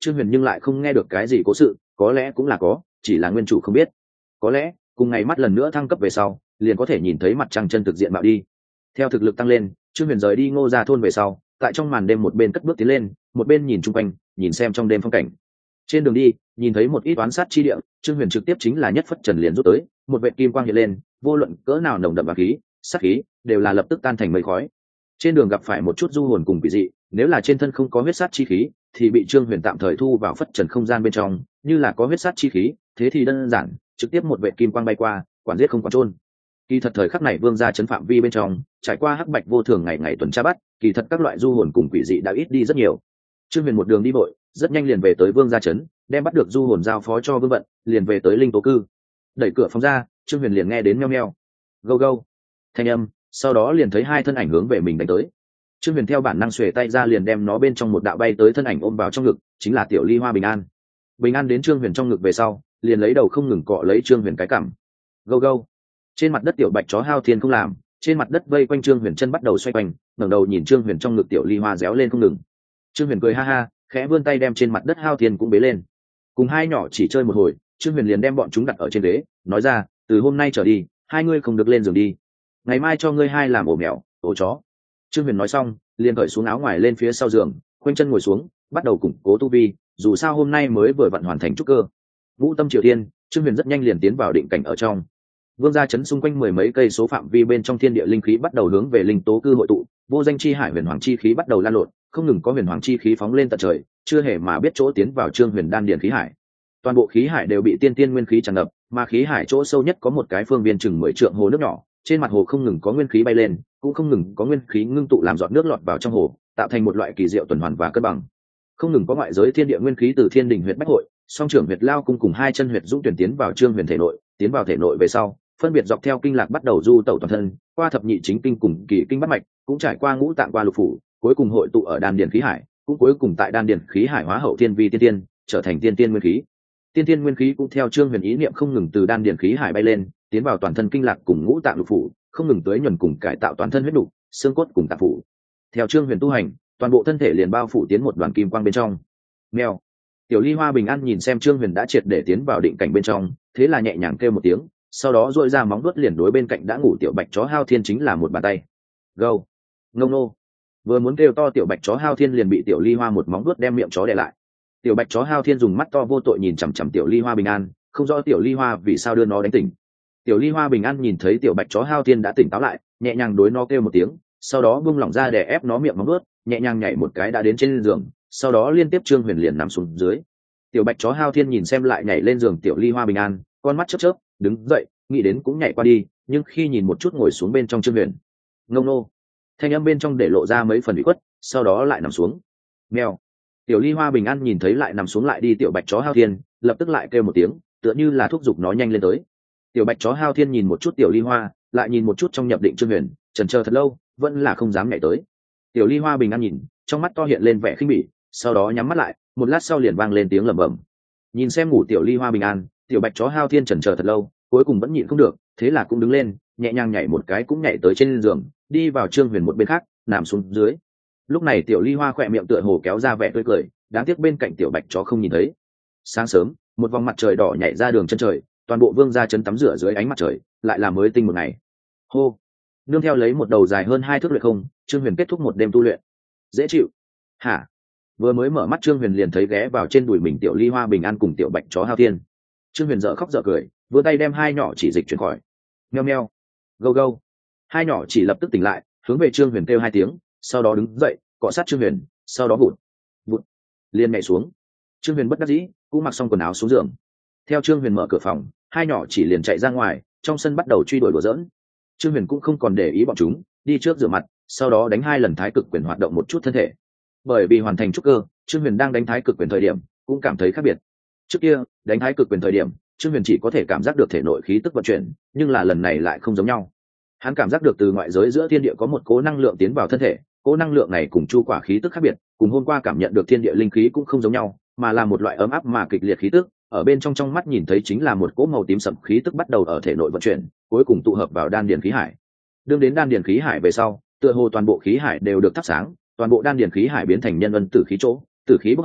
Trương Huyền nhưng lại không nghe được cái gì cố sự, có lẽ cũng là có, chỉ là nguyên chủ không biết. Có lẽ cùng ngày mắt lần nữa thăng cấp về sau, liền có thể nhìn thấy mặt trăng chân thực diện mạo đi. Theo thực lực tăng lên, Trương Huyền rời đi Ngô Gia thôn về sau, tại trong màn đêm một bên cất bước tiến lên, một bên nhìn chung quanh, nhìn xem trong đêm phong cảnh. Trên đường đi, nhìn thấy một ít oán sát chi địa, Trương Huyền trực tiếp chính là nhất phất trần liền rút tới, một vệt kim quang hiện lên, vô luận cỡ nào nồng đậm và khí, sát khí, đều là lập tức tan thành mây khói. Trên đường gặp phải một chút du hồn cùng quỷ dị, nếu là trên thân không có huyết sát chi khí, thì bị Trương Huyền tạm thời thu vào phất trần không gian bên trong, như là có huyết sát chi khí, thế thì đơn giản, trực tiếp một vệt kim quang bay qua, quản giết không quản chôn. Kỳ thật thời khắc này Vương gia trấn phạm vi bên trong, trải qua hắc bạch vô thường ngày ngày tuần tra bắt, kỳ thật các loại du hồn cùng quỷ dị đã ít đi rất nhiều. Trương Huyền một đường đi vội, rất nhanh liền về tới Vương gia trấn, đem bắt được du hồn giao phó cho Vương Vận, liền về tới linh tố cư. Đẩy cửa phòng ra, Trương Huyền liền nghe đến meo meo, gâu gâu thanh âm, sau đó liền thấy hai thân ảnh hướng về mình đánh tới. Trương Huyền theo bản năng xuề tay ra liền đem nó bên trong một đạo bay tới thân ảnh ôm vào trong ngực, chính là Tiểu Ly Hoa Bình An. Bình An đến Trương Huyền trong ngực về sau, liền lấy đầu không ngừng cọ lấy Trương Huyền cái cằm. Gâu gâu. Trên mặt đất tiểu bạch chó Hao Thiên không làm, trên mặt đất vây quanh Trương Huyền chân bắt đầu xoay quanh, ngẩng đầu nhìn Trương Huyền trong ngực Tiểu Ly Hoa réo lên không ngừng. Trương Huyền cười ha ha, khẽ vươn tay đem trên mặt đất Hao Thiên cũng bế lên. Cùng hai nhỏ chỉ chơi một hồi, Trương Huyền liền đem bọn chúng đặt ở trên ghế, nói ra, từ hôm nay trở đi, hai ngươi không được lên giường đi. Ngày mai cho ngươi hai làm ổ mèo, ổ chó. Trương Huyền nói xong, liền cởi xuống áo ngoài lên phía sau giường, khoanh chân ngồi xuống, bắt đầu củng cố tu vi, dù sao hôm nay mới vừa vặn hoàn thành trúc cơ. Vũ tâm triều thiên, Trương Huyền rất nhanh liền tiến vào định cảnh ở trong. Vương gia trấn xung quanh mười mấy cây số phạm vi bên trong thiên địa linh khí bắt đầu hướng về linh tố cư hội tụ, vô danh chi hải huyền hoàng chi khí bắt đầu lan lộn, không ngừng có huyền hoàng chi khí phóng lên tận trời, chưa hề mà biết chỗ tiến vào Trương Huyền đan điền khí hải. Toàn bộ khí hải đều bị tiên tiên nguyên khí tràn ngập, mà khí hải chỗ sâu nhất có một cái phương viên chừng mười trượng hồ nước nhỏ, trên mặt hồ không ngừng có nguyên khí bay lên, cũng không ngừng có nguyên khí ngưng tụ làm giọt nước lọt vào trong hồ, tạo thành một loại kỳ diệu tuần hoàn và cân bằng. Không ngừng có ngoại giới thiên địa nguyên khí từ thiên đình huyệt bách hội, song trưởng huyệt lao cung cùng hai chân huyệt dũng tuyển tiến vào Trương Huyền thể nội, tiến vào thể nội về sau, phân biệt dọc theo kinh lạc bắt đầu du tẩu toàn thân, qua thập nhị chính kinh cùng kỳ kinh bát mạch, cũng trải qua ngũ tạng qua lục phủ, cuối cùng hội tụ ở đan điền khí hải, cũng cuối cùng tại đan điền khí hải hóa hậu thiên vi tiên tiên, trở thành tiên tiên nguyên khí. Tiên tiên nguyên khí cũng theo Trương Huyền ý niệm không ngừng từ đan điền khí hải bay lên, tiến vào toàn thân kinh lạc cùng ngũ tạng lục phủ, không ngừng tưới nhuần cùng cải tạo toàn thân huyết đủ, xương cốt cùng tạng phủ. Theo Trương Huyền tu hành, toàn bộ thân thể liền bao phủ tiến một đoàn kim quang bên trong. Mèo. Tiểu Ly Hoa Bình An nhìn xem Trương Huyền đã triệt để tiến vào định cảnh bên trong, thế là nhẹ nhàng kêu một tiếng, sau đó duỗi ra móng vuốt liền đối bên cạnh đã ngủ tiểu bạch chó Hao Thiên chính là một bàn tay. Gâu. Ngông nô. Vừa muốn kêu to tiểu bạch chó Hao Thiên liền bị Tiểu Ly Hoa một móng vuốt đem miệng chó đè lại. Tiểu bạch chó Hao Thiên dùng mắt to vô tội nhìn chằm chằm Tiểu Ly Hoa Bình An, không rõ Tiểu Ly Hoa vì sao đưa nó đánh tỉnh. Tiểu Ly Hoa Bình An nhìn thấy tiểu bạch chó Hao Thiên đã tỉnh táo lại, nhẹ nhàng đối nó kêu một tiếng, sau đó buông lỏng ra để ép nó miệng móng vuốt, nhẹ nhàng nhảy một cái đã đến trên giường, sau đó liên tiếp Trương Huyền liền nằm xuống dưới. Tiểu bạch chó Hao Thiên nhìn xem lại nhảy lên giường Tiểu Ly Hoa Bình An, con mắt chớp chớp, đứng dậy, nghĩ đến cũng nhảy qua đi, nhưng khi nhìn một chút ngồi xuống bên trong Trương Huyền, ngông nô, thanh âm bên trong để lộ ra mấy phần ủy khuất, sau đó lại nằm xuống. Mèo. Tiểu Ly Hoa Bình An nhìn thấy lại nằm xuống lại đi tiểu bạch chó Hao Thiên, lập tức lại kêu một tiếng, tựa như là thúc giục nó nhanh lên tới. Tiểu bạch chó Hao Thiên nhìn một chút Tiểu Ly Hoa, lại nhìn một chút trong nhập định Trương Huyền, chần chờ thật lâu, vẫn là không dám nhảy tới. Tiểu Ly Hoa Bình An nhìn, trong mắt to hiện lên vẻ khinh bỉ, sau đó nhắm mắt lại, một lát sau liền vang lên tiếng lẩm bẩm. Nhìn xem ngủ Tiểu Ly Hoa Bình An, tiểu bạch chó Hao Thiên chần chờ thật lâu, cuối cùng vẫn nhịn không được, thế là cũng đứng lên, nhẹ nhàng nhảy một cái cũng nhảy tới trên giường, đi vào Trương Huyền một bên khác, nằm xuống dưới. Lúc này Tiểu Ly Hoa khỏe miệng tựa hồ kéo ra vẻ tươi cười, đáng tiếc bên cạnh tiểu bạch chó không nhìn thấy. Sáng sớm, một vòng mặt trời đỏ nhảy ra đường chân trời, toàn bộ Vương gia trấn tắm rửa dưới ánh mặt trời, lại là mới tinh một ngày. Hô. Nương theo lấy một đầu dài hơn hai thước luyện không, Trương Huyền kết thúc một đêm tu luyện. Dễ chịu. Hả? Vừa mới mở mắt Trương Huyền liền thấy ghé vào trên đùi mình Tiểu Ly Hoa Bình An cùng tiểu bạch chó Hao Thiên. Trương Huyền dở khóc dở cười, vươn tay đem hai nhỏ chỉ dịch chuyển khỏi. Meo meo. Gâu gâu. Hai nhỏ chỉ lập tức tỉnh lại, hướng về Trương Huyền kêu hai tiếng, sau đó đứng dậy, cọ sát Trương Huyền, sau đó vụt vụt liền nhảy xuống. Trương Huyền bất đắc dĩ, cũng mặc xong quần áo xuống giường. Theo Trương Huyền mở cửa phòng, hai nhỏ chỉ liền chạy ra ngoài, trong sân bắt đầu truy đuổi đùa giỡn. Trương Huyền cũng không còn để ý bọn chúng, đi trước rửa mặt, sau đó đánh hai lần thái cực quyền hoạt động một chút thân thể. Bởi vì hoàn thành trúc cơ, Trương Huyền đang đánh thái cực quyền thời điểm cũng cảm thấy khác biệt. Trước kia, đánh thái cực quyền thời điểm, Trương Huyền chỉ có thể cảm giác được thể nội khí tức vận chuyển, nhưng là lần này lại không giống nhau. Hắn cảm giác được từ ngoại giới giữa thiên địa có một cố năng lượng tiến vào thân thể, cố năng lượng này cùng chu quả khí tức khác biệt, cùng hôm qua cảm nhận được thiên địa linh khí cũng không giống nhau, mà là một loại ấm áp mà kịch liệt khí tức, ở bên trong trong mắt nhìn thấy chính là một cỗ màu tím sẫm khí tức bắt đầu ở thể nội vận chuyển, cuối cùng tụ hợp vào đan điền khí hải. Đương đến đan điền khí hải về sau, tựa hồ toàn bộ khí hải đều được thắp sáng, toàn bộ đan điền khí hải biến thành nhân ân tử khí chỗ, tử khí bốc hơi,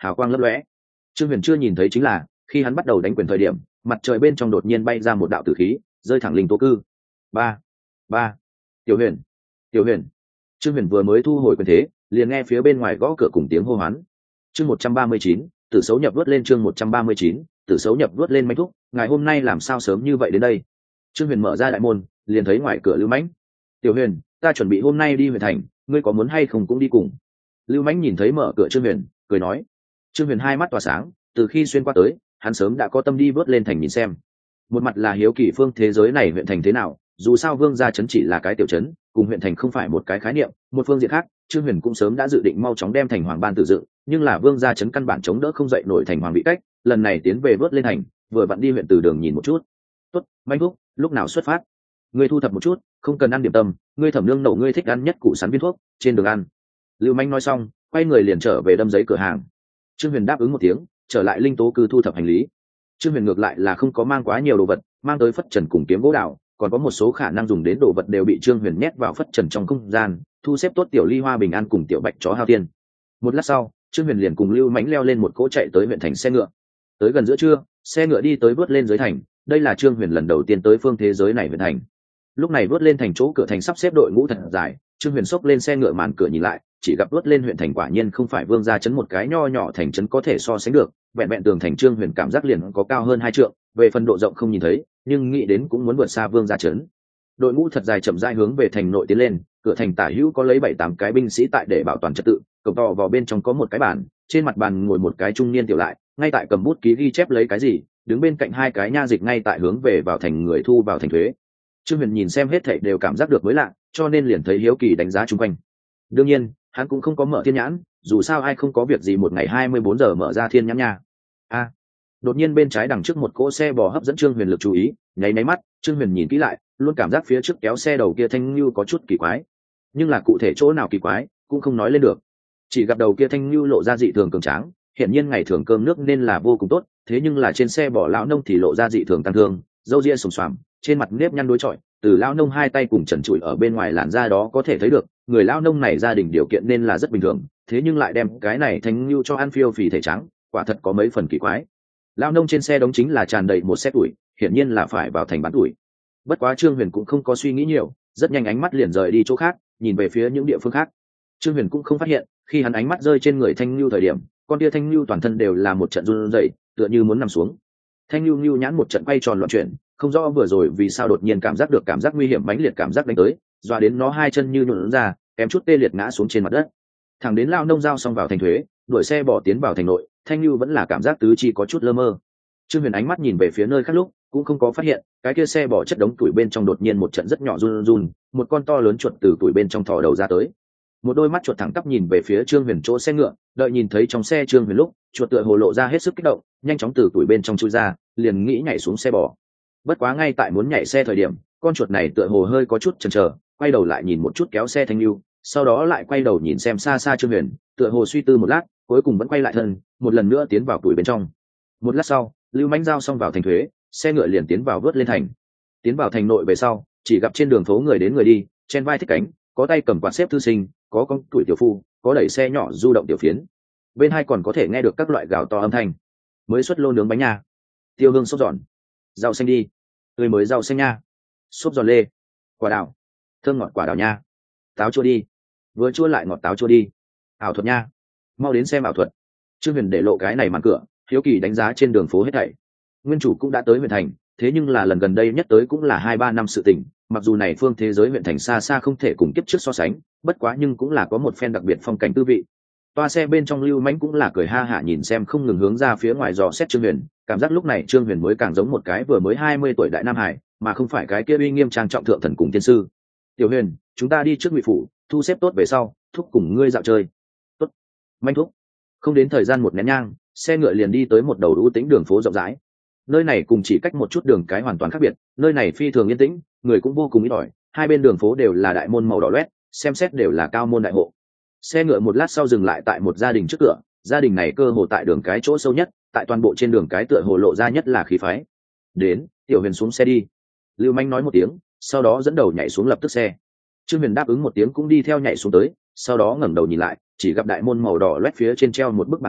hào quang lấp lóe. Trương Huyền chưa nhìn thấy chính là khi hắn bắt đầu đánh quyền thời điểm, mặt trời bên trong đột nhiên bay ra một đạo tử khí, rơi thẳng linh tố cư. Ba, ba, Tiểu Huyền, Tiểu Huyền. Trương Huyền vừa mới thu hồi quyền thế, liền nghe phía bên ngoài gõ cửa cùng tiếng hô hoán. Chương một trăm ba mươi chín, Tử xấu nhập vớt lên chương một trăm ba mươi chín, Tử xấu nhập vớt lên Manh thúc, ngày hôm nay làm sao sớm như vậy đến đây? Trương Huyền mở ra đại môn, liền thấy ngoài cửa Lưu Mãnh. Tiểu Huyền, ta chuẩn bị hôm nay đi huyện thành, ngươi có muốn hay không cũng đi cùng? Lưu Mãnh nhìn thấy mở cửa Trương Huyền, cười nói. Trương Huyền hai mắt tỏa sáng, từ khi xuyên qua tới, hắn sớm đã có tâm đi vớt lên thành nhìn xem. Một mặt là hiếu kỳ phương thế giới này huyện thành thế nào, dù sao Vương gia trấn chỉ là cái tiểu trấn, cùng huyện thành không phải một cái khái niệm. Một phương diện khác, Trương Huyền cũng sớm đã dự định mau chóng đem thành hoàng ban tự dựng, nhưng là Vương gia trấn căn bản chống đỡ không dậy nổi thành hoàng bị cách, lần này tiến về vớt lên thành, vừa vặn đi huyện từ đường nhìn một chút. Tốt, Manh thúc, lúc nào xuất phát? Ngươi thu thập một chút, không cần ăn điểm tâm, ngươi thẩm nương nấu ngươi thích ăn nhất củ sắn viên thuốc, trên đường ăn. Lưu Manh nói xong, quay người liền trở về đâm giấy cửa hàng. Trương Huyền đáp ứng một tiếng, trở lại linh tố cư thu thập hành lý. Trương Huyền ngược lại là không có mang quá nhiều đồ vật, mang tới phất trần cùng kiếm gỗ đào, còn có một số khả năng dùng đến đồ vật đều bị Trương Huyền nhét vào phất trần trong không gian, thu xếp tốt tiểu ly hoa bình an cùng tiểu bạch chó hao tiên. Một lát sau, Trương Huyền liền cùng Lưu Mãnh leo lên một cỗ chạy tới huyện thành xe ngựa. Tới gần giữa trưa, xe ngựa đi tới vớt lên dưới thành, đây là Trương Huyền lần đầu tiên tới phương thế giới này huyện thành. Lúc này vớt lên thành chỗ cửa thành sắp xếp đội ngũ thật dài, Trương Huyền xốc lên xe ngựa màn cửa nhìn lại, chỉ gặp vớt lên huyện thành quả nhiên không phải Vương gia trấn một cái nho nhỏ thành trấn có thể so sánh được, vẹn vẹn tường thành Trương Huyền cảm giác liền có cao hơn hai trượng, về phần độ rộng không nhìn thấy, nhưng nghĩ đến cũng muốn vượt xa Vương gia trấn. Đội ngũ thật dài chậm rãi hướng về thành nội tiến lên, cửa thành tả hữu có lấy bảy tám cái binh sĩ tại để bảo toàn trật tự, cổng to vào bên trong có một cái bàn, trên mặt bàn ngồi một cái trung niên tiểu lại, ngay tại cầm bút ký ghi chép lấy cái gì, đứng bên cạnh hai cái nha dịch ngay tại hướng về vào thành người thu vào thành thuế. Trương Huyền nhìn xem hết thảy đều cảm giác được mới lạ, cho nên liền thấy hiếu kỳ đánh giá chung quanh. Đương nhiên, hắn cũng không có mở thiên nhãn, dù sao ai không có việc gì một ngày hai mươi bốn giờ mở ra thiên nhãn nha. A! À, đột nhiên bên trái đằng trước một cỗ xe bò hấp dẫn Trương Huyền lực chú ý, nháy nháy mắt, Trương Huyền nhìn kỹ lại, luôn cảm giác phía trước kéo xe đầu kia thanh lưu có chút kỳ quái. Nhưng là cụ thể chỗ nào kỳ quái, cũng không nói lên được. Chỉ gặp đầu kia thanh lưu lộ ra dị thường cường tráng, hiển nhiên ngày thường cơm nước nên là vô cùng tốt, thế nhưng là trên xe bò lão nông thì lộ ra dị thường tăng thương, râu ria sồm xoàm, trên mặt nếp nhăn đối chọi, từ lão nông hai tay cùng trần trụi ở bên ngoài làn da đó có thể thấy được, người lão nông này gia đình điều kiện nên là rất bình thường, thế nhưng lại đem cái này thanh lưu cho ăn phiêu phì thể trắng, quả thật có mấy phần kỳ quái. Lão nông trên xe đống chính là tràn đầy một xe tuổi, hiển nhiên là phải vào thành bán tuổi. Bất quá Trương Huyền cũng không có suy nghĩ nhiều, rất nhanh ánh mắt liền rời đi chỗ khác, nhìn về phía những địa phương khác. Trương Huyền cũng không phát hiện, khi hắn ánh mắt rơi trên người thanh lưu thời điểm, con tia thanh lưu toàn thân đều là một trận run rẩy, tựa như muốn nằm xuống. Thanh lưu lưu nhãn một trận quay tròn loạn chuyển, không rõ vừa rồi vì sao đột nhiên cảm giác được cảm giác nguy hiểm mãnh liệt cảm giác đánh tới, doa đến nó hai chân như nhũn ra, kém chút tê liệt ngã xuống trên mặt đất. Thằng đến lao nông giao xong vào thành thuế, đuổi xe bỏ tiến vào thành nội, thanh lưu vẫn là cảm giác tứ chi có chút lơ mơ. Trương Huyền ánh mắt nhìn về phía nơi khác lúc, cũng không có phát hiện, cái kia xe bỏ chất đống tuổi bên trong đột nhiên một trận rất nhỏ run run, một con to lớn chuột từ tuổi bên trong thò đầu ra tới. Một đôi mắt chuột thẳng tắp nhìn về phía Trương Huyền chỗ xe ngựa, đợi nhìn thấy trong xe Trương Huyền lúc, chuột tựa hồ lộ ra hết sức kích động, nhanh chóng từ tuổi bên trong chui ra, liền nghĩ nhảy xuống xe bò. Bất quá ngay tại muốn nhảy xe thời điểm, con chuột này tựa hồ hơi có chút chần chờ, quay đầu lại nhìn một chút kéo xe thanh lưu, sau đó lại quay đầu nhìn xem xa xa Trương Huyền, tựa hồ suy tư một lát, cuối cùng vẫn quay lại thân, một lần nữa tiến vào tuổi bên trong. Một lát sau, Lưu Mãnh giao xong vào thành thuế, xe ngựa liền tiến vào vớt lên thành. Tiến vào thành nội về sau, chỉ gặp trên đường phố người đến người đi, trên vai thích cánh, có tay cầm quạt xếp thư sinh, có con tuổi tiểu phu, có đẩy xe nhỏ du động tiểu phiến. Bên hai còn có thể nghe được các loại gào to âm thanh. Mới xuất lô nướng bánh nha, tiêu hương sốt giòn, rau xanh đi, tươi mới rau xanh nha, xốp giòn lê, quả đào, thơm ngọt quả đào nha, táo chua đi, vừa chua lại ngọt táo chua đi, ảo thuật nha, mau đến xem ảo thuật. Trương Huyền để lộ cái này màn cửa, hiếu kỳ đánh giá trên đường phố hết thảy. Nguyên chủ cũng đã tới huyện thành, thế nhưng là lần gần đây nhất tới cũng là hai ba năm sự tình, mặc dù này phương thế giới huyện thành xa xa không thể cùng kiếp trước so sánh, bất quá nhưng cũng là có một phen đặc biệt phong cảnh tư vị. Toa xe bên trong Lưu Mãnh cũng là cười ha hả nhìn xem không ngừng hướng ra phía ngoài dò xét Trương Huyền, cảm giác lúc này Trương Huyền mới càng giống một cái vừa mới hai mươi tuổi đại nam hải, mà không phải cái kia uy nghiêm trang trọng thượng thần cùng tiên sư. Tiểu Huyền, chúng ta đi trước ngụy phủ, thu xếp tốt về sau, thúc cùng ngươi dạo chơi. Tốt. Manh thúc. Không đến thời gian một nén nhang, xe ngựa liền đi tới một đầu ưu tĩnh đường phố rộng rãi. Nơi này cùng chỉ cách một chút đường cái hoàn toàn khác biệt, nơi này phi thường yên tĩnh, người cũng vô cùng ít ỏi, hai bên đường phố đều là đại môn màu đỏ loét, xem xét đều là cao môn đại hộ. Xe ngựa một lát sau dừng lại tại một gia đình trước cửa, gia đình này cơ hồ tại đường cái chỗ sâu nhất, tại toàn bộ trên đường cái tựa hồ lộ ra nhất là khí phái. Đến, Tiểu Huyền xuống xe đi. Lưu Manh nói một tiếng, sau đó dẫn đầu nhảy xuống lập tức xe. Trương Huyền đáp ứng một tiếng cũng đi theo nhảy xuống tới, sau đó ngẩng đầu nhìn lại, chỉ gặp đại môn màu đỏ loét phía trên treo một bức bảng hiệu,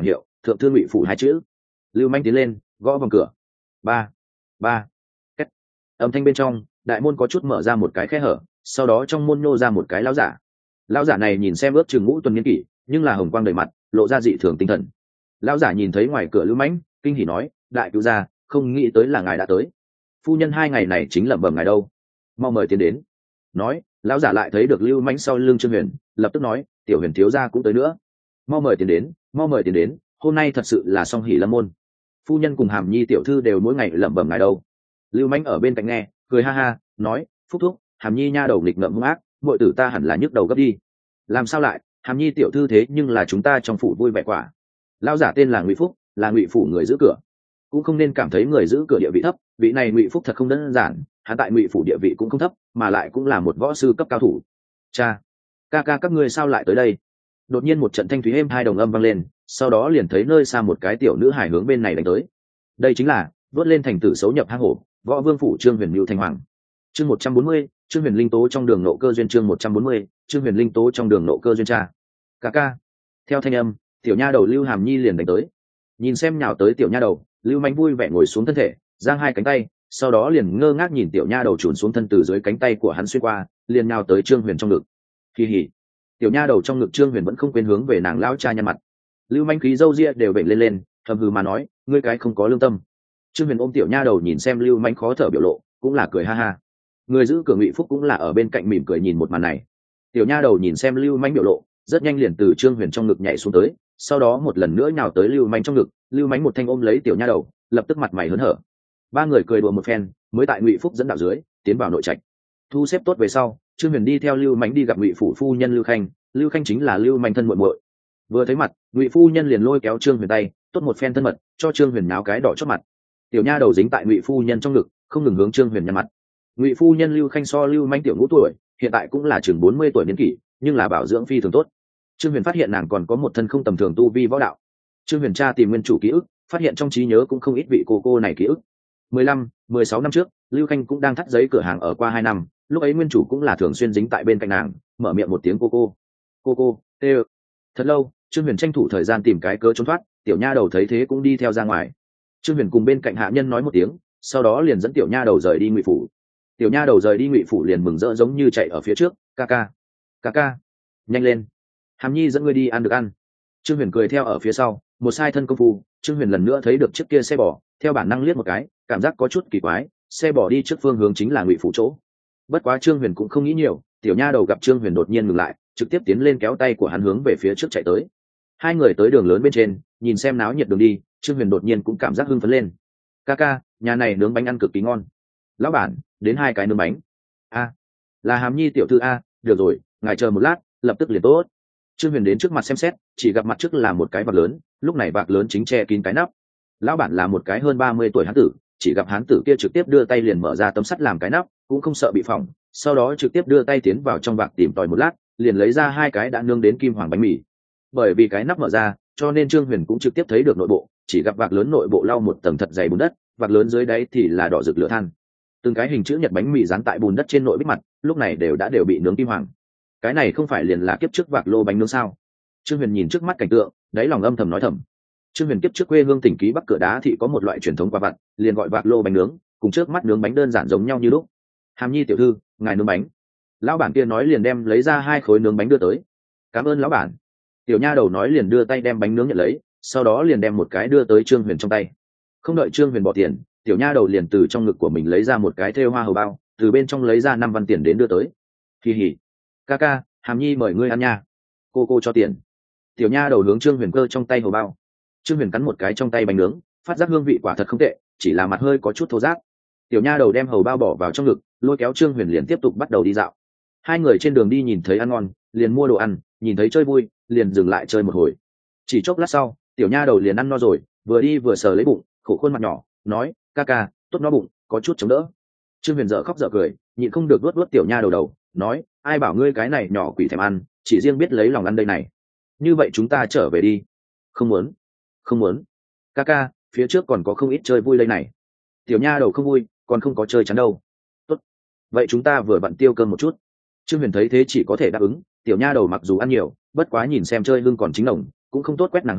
thượng thư ngụy phủ hai chữ. Lưu Manh tiến lên gõ vòng cửa. Ba, ba, két. Âm thanh bên trong đại môn có chút mở ra một cái khe hở, sau đó trong môn nhô ra một cái lão giả. Lão giả này nhìn xem ước chừng ngũ tuần niên kỷ, nhưng là hồng quang đầy mặt, lộ ra dị thường tinh thần. Lão giả nhìn thấy ngoài cửa Lưu Manh, kinh hỉ nói: đại cứu gia, không nghĩ tới là ngài đã tới. Phu nhân hai ngày này chính lẩm bẩm ngài đâu, mau mời tiến đến. Nói, lão giả lại thấy được Lưu Manh sau lưng Trương Huyền, lập tức nói: tiểu Huyền thiếu gia cũng tới nữa, mau mời tiến đến, mau mời tiến đến, hôm nay thật sự là song hỷ lâm môn. Phu nhân cùng Hàm Nhi tiểu thư đều mỗi ngày lẩm bẩm ngài đâu. Lưu Manh ở bên cạnh nghe, cười ha ha, nói: phúc thúc, Hàm Nhi nha đầu nghịch ngợm hung ác, muội tử ta hẳn là nhức đầu gấp đi. Làm sao lại, Hàm Nhi tiểu thư thế nhưng là chúng ta trong phủ vui vẻ quả. Lão giả tên là Ngụy Phúc, là Ngụy phủ người giữ cửa, cũng không nên cảm thấy người giữ cửa địa vị thấp, vị này Ngụy Phúc thật không đơn giản, hắn tại Ngụy phủ địa vị cũng không thấp, mà lại cũng là một võ sư cấp cao thủ. Cha, ca ca các ngươi sao lại tới đây? Đột nhiên một trận thanh thúy êm hai đồng âm vang lên, sau đó liền thấy nơi xa một cái tiểu nữ hài hướng bên này đánh tới. Đây chính là vớt lên thành tử xấu nhập hang hổ, võ vương phủ Trương Huyền Mưu Thanh Hoàng. Chương một trăm bốn mươi, Trương Huyền Linh tố trong đường nộ cơ duyên. Chương một trăm bốn mươi, Trương Huyền Linh tố trong đường nộ cơ duyên. Cha, ca ca. Theo thanh âm, tiểu nha đầu Lưu Hàm Nhi liền đánh tới. Nhìn xem nhào tới tiểu nha đầu, Lưu Manh vui vẻ ngồi xuống thân thể, giang hai cánh tay, sau đó liền ngơ ngác nhìn tiểu nha đầu trùn xuống thân từ dưới cánh tay của hắn xuyên qua, liền nhào tới Trương Huyền trong ngực. Kỳ hỉ. Tiểu nha đầu trong ngực Trương Huyền vẫn không quên hướng về nàng lão cha nhăn mặt. Lưu Manh khí râu ria đều bệnh lên lên, thầm hừ mà nói: ngươi cái không có lương tâm. Trương Huyền ôm tiểu nha đầu nhìn xem Lưu Manh khó thở biểu lộ, cũng là cười ha ha. Người giữ cửa Ngụy Phúc cũng là ở bên cạnh mỉm cười nhìn một màn này. Tiểu nha đầu nhìn xem Lưu Manh biểu lộ, rất nhanh liền từ Trương Huyền trong ngực nhảy xuống tới, sau đó một lần nữa nhào tới Lưu Manh trong ngực. Lưu Manh một thanh ôm lấy tiểu nha đầu, lập tức mặt mày hớn hở. Ba người cười đùa một phen, mới tại Ngụy Phúc dẫn đạo dưới tiến vào nội trạch. Thu xếp tốt về sau, Trương Huyền đi theo Lưu Manh đi gặp Ngụy phủ phu nhân Lưu Khanh. Lưu Khanh chính là Lưu Manh thân muội muội. Vừa thấy mặt, Ngụy phu nhân liền lôi kéo Trương Huyền tay, tốt một phen thân mật, cho Trương Huyền náo cái đỏ chót mặt. Tiểu nha đầu dính tại Ngụy phu nhân trong ngực, không ngừng hướng Trương Huyền nhăn mặt. Ngụy phu nhân Lưu Khanh so Lưu Manh tiểu ngũ tuổi, hiện tại cũng là chừng bốn mươi tuổi niên kỷ, nhưng là bảo dưỡng phi thường tốt. Trương Huyền phát hiện nàng còn có một thân không tầm thường tu vi võ đạo. Trương Huyền tra tìm nguyên chủ ký ức, phát hiện trong trí nhớ cũng không ít vị cô cô này ký ức. mười lăm, mười sáu năm trước, Lưu Khanh cũng đang thắt giấy cửa hàng ở qua hai năm, lúc ấy nguyên chủ cũng là thường xuyên dính tại bên cạnh nàng, mở miệng một tiếng cô cô. Cô cô, tê. Thật lâu, Trương Huyền tranh thủ thời gian tìm cái cớ trốn thoát, tiểu nha đầu thấy thế cũng đi theo ra ngoài. Trương Huyền cùng bên cạnh hạ nhân nói một tiếng, sau đó liền dẫn tiểu nha đầu rời đi Ngụy phủ. Tiểu nha đầu rời đi Ngụy phủ liền mừng rỡ giống như chạy ở phía trước, ca ca, ca ca, nhanh lên, Hàm Nhi dẫn ngươi đi ăn được ăn. Trương Huyền cười theo ở phía sau, một sai thân công phu, Trương Huyền lần nữa thấy được chiếc kia xe bò, theo bản năng liếc một cái, cảm giác có chút kỳ quái, xe bò đi trước phương hướng chính là Ngụy phủ chỗ. Bất quá Trương Huyền cũng không nghĩ nhiều, tiểu nha đầu gặp Trương Huyền đột nhiên ngừng lại, trực tiếp tiến lên kéo tay của hắn hướng về phía trước chạy tới. Hai người tới đường lớn bên trên, nhìn xem náo nhiệt đường đi, Trương Huyền đột nhiên cũng cảm giác hưng phấn lên. Ca ca, nhà này nướng bánh ăn cực kỳ ngon. Lão bản, đến hai cái nướng bánh. A, là Hàm Nhi tiểu thư a, được rồi, ngài chờ một lát, lập tức liền tốt. Trương Huyền đến trước mặt xem xét, chỉ gặp mặt trước là một cái vạc lớn, lúc này vạc lớn chính che kín cái nắp. Lão bản là một cái hơn ba mươi tuổi hán tử, chỉ gặp hán tử kia trực tiếp đưa tay liền mở ra tấm sắt làm cái nắp, cũng không sợ bị phỏng, sau đó trực tiếp đưa tay tiến vào trong vạc tìm tòi một lát, liền lấy ra hai cái đã nướng đến kim hoàng bánh mì. Bởi vì cái nắp mở ra, cho nên Trương Huyền cũng trực tiếp thấy được nội bộ, chỉ gặp vạc lớn nội bộ lau một tầng thật dày bùn đất, vạc lớn dưới đáy thì là đỏ rực lửa than. Từng cái hình chữ nhật bánh mì dán tại bùn đất trên nội bích mặt, lúc này đều đã đều bị nướng kim hoàng. Cái này không phải liền là kiếp trước vạc lô bánh nướng sao? Trương Huyền nhìn trước mắt cảnh tượng, đáy lòng âm thầm nói thầm. Trương Huyền kiếp trước quê hương tỉnh Ký Bắc Cửa Đá thị có một loại truyền thống quà vặt, liền gọi vạc lô bánh nướng, cùng trước mắt nướng bánh đơn giản giống nhau như lúc. Hàm Nhi tiểu thư, ngài nướng bánh. Lão bản kia nói liền đem lấy ra hai khối nướng bánh đưa tới. Cảm ơn lão bản. Tiểu nha đầu nói liền đưa tay đem bánh nướng nhận lấy, sau đó liền đem một cái đưa tới Trương Huyền trong tay. Không đợi Trương Huyền bỏ tiền, tiểu nha đầu liền từ trong ngực của mình lấy ra một cái thêu hoa hầu bao, từ bên trong lấy ra năm văn tiền đến đưa tới. Kỳ hỉ, ca ca, Hàm Nhi mời ngươi ăn nha. Cô cô cho tiền. Tiểu nha đầu hướng Trương Huyền cơ trong tay hầu bao. Trương Huyền cắn một cái trong tay bánh nướng, phát giác hương vị quả thật không tệ, chỉ là mặt hơi có chút thô ráp. Tiểu nha đầu đem hầu bao bỏ vào trong ngực, lôi kéo Trương Huyền liền tiếp tục bắt đầu đi dạo. Hai người trên đường đi nhìn thấy ăn ngon, liền mua đồ ăn, nhìn thấy chơi vui, liền dừng lại chơi một hồi. Chỉ chốc lát sau, tiểu nha đầu liền ăn no rồi, vừa đi vừa sờ lấy bụng, khổ khuôn mặt nhỏ, nói: ca ca, tốt no bụng, có chút chống đỡ. Trương Huyền dở khóc dở cười, nhịn không được luốt luốt tiểu nha đầu đầu, nói: ai bảo ngươi cái này nhỏ quỷ thèm ăn, chỉ riêng biết lấy lòng ăn đây này. Như vậy chúng ta trở về đi. Không muốn, không muốn. Ca ca, phía trước còn có không ít chơi vui đây này. Tiểu nha đầu không vui, còn không có chơi chắn đâu. Tốt, vậy chúng ta vừa bận tiêu cơm một chút. Trương Huyền thấy thế chỉ có thể đáp ứng. Tiểu nha đầu mặc dù ăn nhiều, bất quá nhìn xem chơi hưng còn chính đồng, cũng không tốt quét nàng hưng,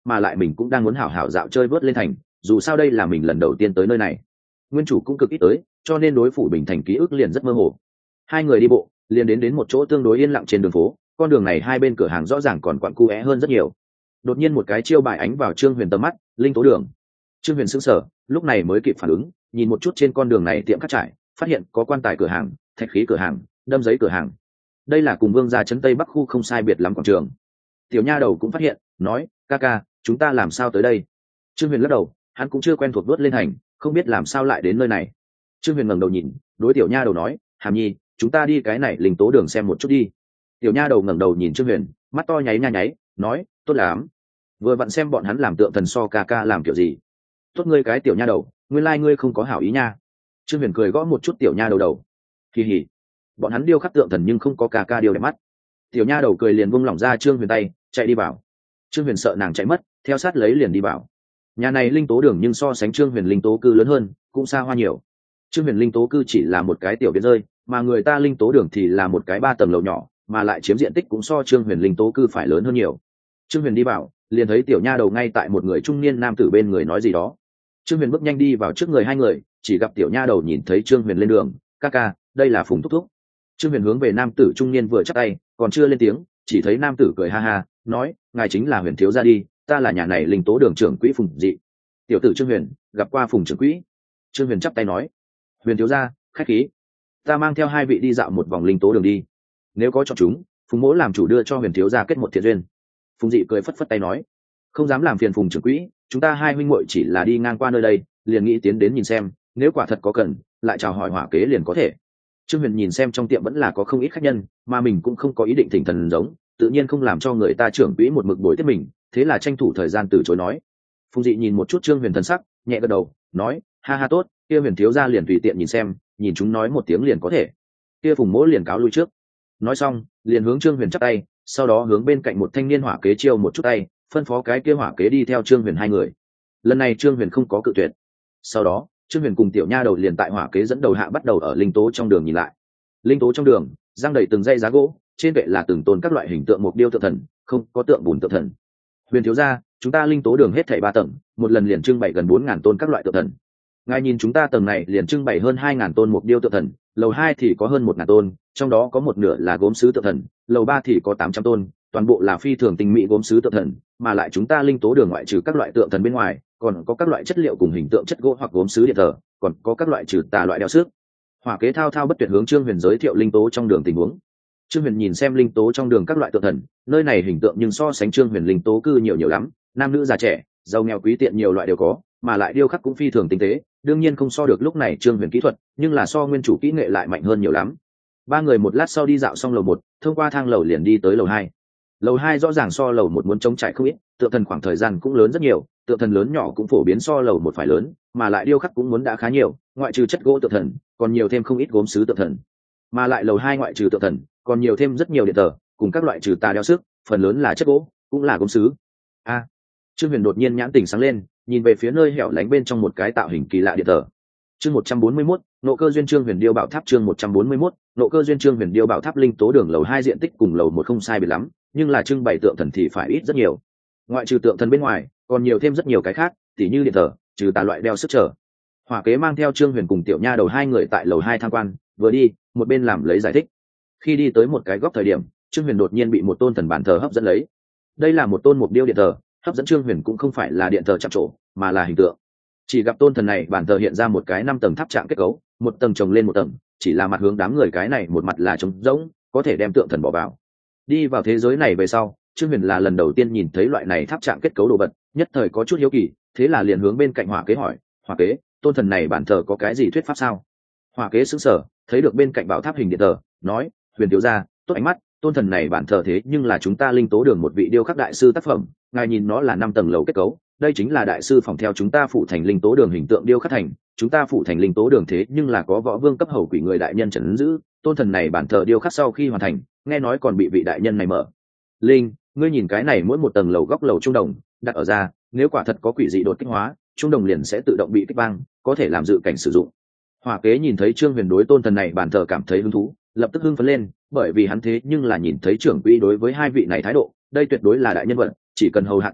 mà lại mình cũng đang muốn hảo hảo dạo chơi vớt lên thành, dù sao đây là mình lần đầu tiên tới nơi này. Nguyên chủ cũng cực ít tới, cho nên đối phủ Bình Thành ký ức liền rất mơ hồ. Hai người đi bộ liền đến đến một chỗ tương đối yên lặng trên đường phố, con đường này hai bên cửa hàng rõ ràng còn quặn cu é hơn rất nhiều. Đột nhiên một cái chiêu bài ánh vào Trương Huyền tầm mắt, Linh Tố Đường. Trương Huyền sững sờ, lúc này mới kịp phản ứng, nhìn một chút trên con đường này tiệm cắt trải, phát hiện có quan tài cửa hàng, thạch khí cửa hàng, đâm giấy cửa hàng. Đây là cùng Vương gia trấn Tây Bắc khu không sai biệt lắm quảng trường. Tiểu nha đầu cũng phát hiện, nói, ca ca, chúng ta làm sao tới đây? Trương Huyền lắc đầu, hắn cũng chưa quen thuộc vớt lên thành, không biết làm sao lại đến nơi này. Trương Huyền ngẩng đầu nhìn, đối tiểu nha đầu nói, Hàm Nhi, chúng ta đi cái này Linh Tố Đường xem một chút đi. Tiểu nha đầu ngẩng đầu nhìn Trương Huyền, mắt to nháy nha nháy, nói, tốt lắm. Vừa vặn xem bọn hắn làm tượng thần so ca ca làm kiểu gì. Tốt ngươi cái tiểu nha đầu, nguyên lai ngươi không có hảo ý nha. Trương Huyền cười gõ một chút tiểu nha đầu đầu. Kỳ hỉ, bọn hắn điêu khắc tượng thần nhưng không có ca ca điêu đẹp mắt. Tiểu nha đầu cười liền buông lỏng ra Trương Huyền tay, chạy đi vào. Trương Huyền sợ nàng chạy mất, theo sát lấy liền đi vào. Nhà này Linh Tố Đường nhưng so sánh Trương Huyền Linh Tố cư lớn hơn, cũng xa hoa nhiều. Trương Huyền Linh Tố cư chỉ là một cái tiểu viện rơi, mà người ta Linh Tố Đường thì là một cái ba tầng lầu nhỏ, mà lại chiếm diện tích cũng so Trương Huyền Linh Tố cư phải lớn hơn nhiều. Trương Huyền đi vào, liền thấy tiểu nha đầu ngay tại một người trung niên nam tử bên người nói gì đó. Trương Huyền bước nhanh đi vào trước người hai người, chỉ gặp tiểu nha đầu nhìn thấy Trương Huyền lên đường, ca ca, đây là Phùng thúc thúc. Trương Huyền hướng về nam tử trung niên vừa chắp tay, còn chưa lên tiếng, chỉ thấy nam tử cười ha ha, nói, ngài chính là Huyền thiếu gia đi, ta là nhà này Linh Tố Đường trưởng quỹ Phùng Dị. Tiểu tử Trương Huyền gặp qua Phùng trưởng quỹ. Trương Huyền chắp tay nói, Huyền thiếu gia, khách khí, ta mang theo hai vị đi dạo một vòng Linh Tố Đường đi, nếu có chọn chúng, Phùng mỗ làm chủ đưa cho Huyền thiếu gia kết một thiện duyên. Phùng Dị cười phất phất tay nói, không dám làm phiền Phùng trưởng quỹ, chúng ta hai huynh muội chỉ là đi ngang qua nơi đây, liền nghĩ tiến đến nhìn xem, nếu quả thật có cần, lại chào hỏi hỏa kế liền có thể. Trương Huyền nhìn xem trong tiệm vẫn là có không ít khách nhân, mà mình cũng không có ý định thỉnh thần giống, tự nhiên không làm cho người ta trưởng quỹ một mực bồi tiếp mình, thế là tranh thủ thời gian từ chối nói. Phùng Dị nhìn một chút Trương Huyền thần sắc, nhẹ gật đầu, nói, ha ha tốt, kia Huyền thiếu gia liền tùy tiện nhìn xem, nhìn chúng nói một tiếng liền có thể. Kia Phùng mỗ liền cáo lui trước. Nói xong, liền hướng Trương Huyền chắp tay, sau đó hướng bên cạnh một thanh niên hỏa kế chiêu một chút tay, phân phó cái kia hỏa kế đi theo Trương Huyền hai người. Lần này Trương Huyền không có cự tuyệt. Sau đó, Trương Huyền cùng tiểu nha đầu liền tại hỏa kế dẫn đầu hạ bắt đầu ở Linh Tố trong đường nhìn lại. Linh Tố trong đường, giăng đầy từng dây giá gỗ, trên kệ là từng tôn các loại hình tượng mục điêu tượng thần, không có tượng bùn tượng thần. Huyền thiếu gia, chúng ta Linh Tố đường hết thảy ba tầng, một lần liền trưng bày gần bốn ngàn tôn các loại tượng thần. Ngài nhìn chúng ta tầng này liền trưng bày hơn hai ngàn tôn mục điêu tượng thần, lầu hai thì có hơn một ngàn tôn, trong đó có một nửa là gốm sứ tượng thần, lầu ba thì có tám trăm tôn, toàn bộ là phi thường tinh mỹ gốm sứ tượng thần, mà lại chúng ta Linh Tố đường ngoại trừ các loại tượng thần bên ngoài, còn có các loại chất liệu cùng hình tượng chất gỗ hoặc gốm sứ điện thờ, còn có các loại trừ tà loại đeo xước. Hỏa kế thao thao bất tuyệt hướng Trương Huyền giới thiệu Linh Tố trong đường tình huống. Trương Huyền nhìn xem Linh Tố trong đường các loại tượng thần, nơi này hình tượng nhưng so sánh Trương Huyền Linh Tố cư nhiều nhiều lắm, nam nữ già trẻ, giàu nghèo quý tiện nhiều loại đều có, mà lại điêu khắc cũng phi thường tinh tế, đương nhiên không so được lúc này Trương Huyền kỹ thuật, nhưng là so nguyên chủ kỹ nghệ lại mạnh hơn nhiều lắm. Ba người một lát sau đi dạo xong lầu một, thông qua thang lầu liền đi tới lầu hai. Lầu hai rõ ràng so lầu một muốn trống trải không ít, tượng thần khoảng thời gian cũng lớn rất nhiều, tượng thần lớn nhỏ cũng phổ biến so lầu một phải lớn, mà lại điêu khắc cũng muốn đã khá nhiều, ngoại trừ chất gỗ tượng thần, còn nhiều thêm không ít gốm sứ tượng thần. Mà lại lầu hai ngoại trừ tượng thần, còn nhiều thêm rất nhiều điện tờ, cùng các loại trừ tà đeo xước, phần lớn là chất gỗ, cũng là gốm sứ. A, à, Trương Huyền đột nhiên nhãn tình sáng lên, nhìn về phía nơi hẻo lánh bên trong một cái tạo hình kỳ lạ điện tờ. Chương một trăm bốn mươi mốt, nộ cơ duyên Trương Huyền điêu bảo tháp. Chương một trăm bốn mươi mốt, nộ cơ duyên Trương Huyền điêu bảo tháp. Linh Tố đường lầu hai diện tích cùng lầu một không sai biệt lắm, nhưng là trưng bày tượng thần thì phải ít rất nhiều. Ngoại trừ tượng thần bên ngoài, còn nhiều thêm rất nhiều cái khác, tỉ như điện thờ, trừ tà loại đeo sức trở. Hỏa kế mang theo Trương Huyền cùng tiểu nha đầu hai người tại lầu hai tham quan, vừa đi, một bên làm lấy giải thích. Khi đi tới một cái góc thời điểm, Trương Huyền đột nhiên bị một tôn thần bàn thờ hấp dẫn lấy. Đây là một tôn mục điêu điện thờ, hấp dẫn Trương Huyền cũng không phải là điện thờ chạm trổ, mà là hình tượng. Chỉ gặp tôn thần này bản thờ hiện ra một cái năm tầng tháp trạng kết cấu, một tầng chồng lên một tầng, chỉ là mặt hướng đám người, cái này một mặt là trống rỗng, có thể đem tượng thần bỏ vào. Đi vào thế giới này về sau, Trương Huyền là lần đầu tiên nhìn thấy loại này tháp trạng kết cấu đồ vật, nhất thời có chút hiếu kỳ, thế là liền hướng bên cạnh hỏa kế hỏi, hỏa kế, tôn thần này bản thờ có cái gì thuyết pháp sao? Hỏa kế sững sờ, thấy được bên cạnh bảo tháp hình điện thờ, nói, Huyền thiếu gia, tốt ánh mắt, tôn thần này bản thờ thế nhưng là chúng ta Linh Tố đường một vị điêu khắc đại sư tác phẩm, ngài nhìn nó là năm tầng lầu kết cấu, đây chính là đại sư phòng theo chúng ta phụ thành Linh Tố đường hình tượng điêu khắc thành, chúng ta phụ thành Linh Tố đường thế nhưng là có võ vương cấp hầu quỷ người đại nhân trấn giữ, tôn thần này bản thờ điêu khắc sau khi hoàn thành, nghe nói còn bị vị đại nhân này mở linh, ngươi nhìn cái này mỗi một tầng lầu góc lầu trung đồng đặt ở ra, nếu quả thật có quỷ dị đột kích hóa, trung đồng liền sẽ tự động bị kích băng, có thể làm dự cảnh sử dụng. Hỏa kế nhìn thấy Trương Huyền đối tôn thần này bản thờ cảm thấy hứng thú, lập tức hưng phấn lên, bởi vì hắn thế nhưng là nhìn thấy trưởng quỹ đối với hai vị này thái độ, đây tuyệt đối là đại nhân vật, chỉ cần hầu hạ tốt,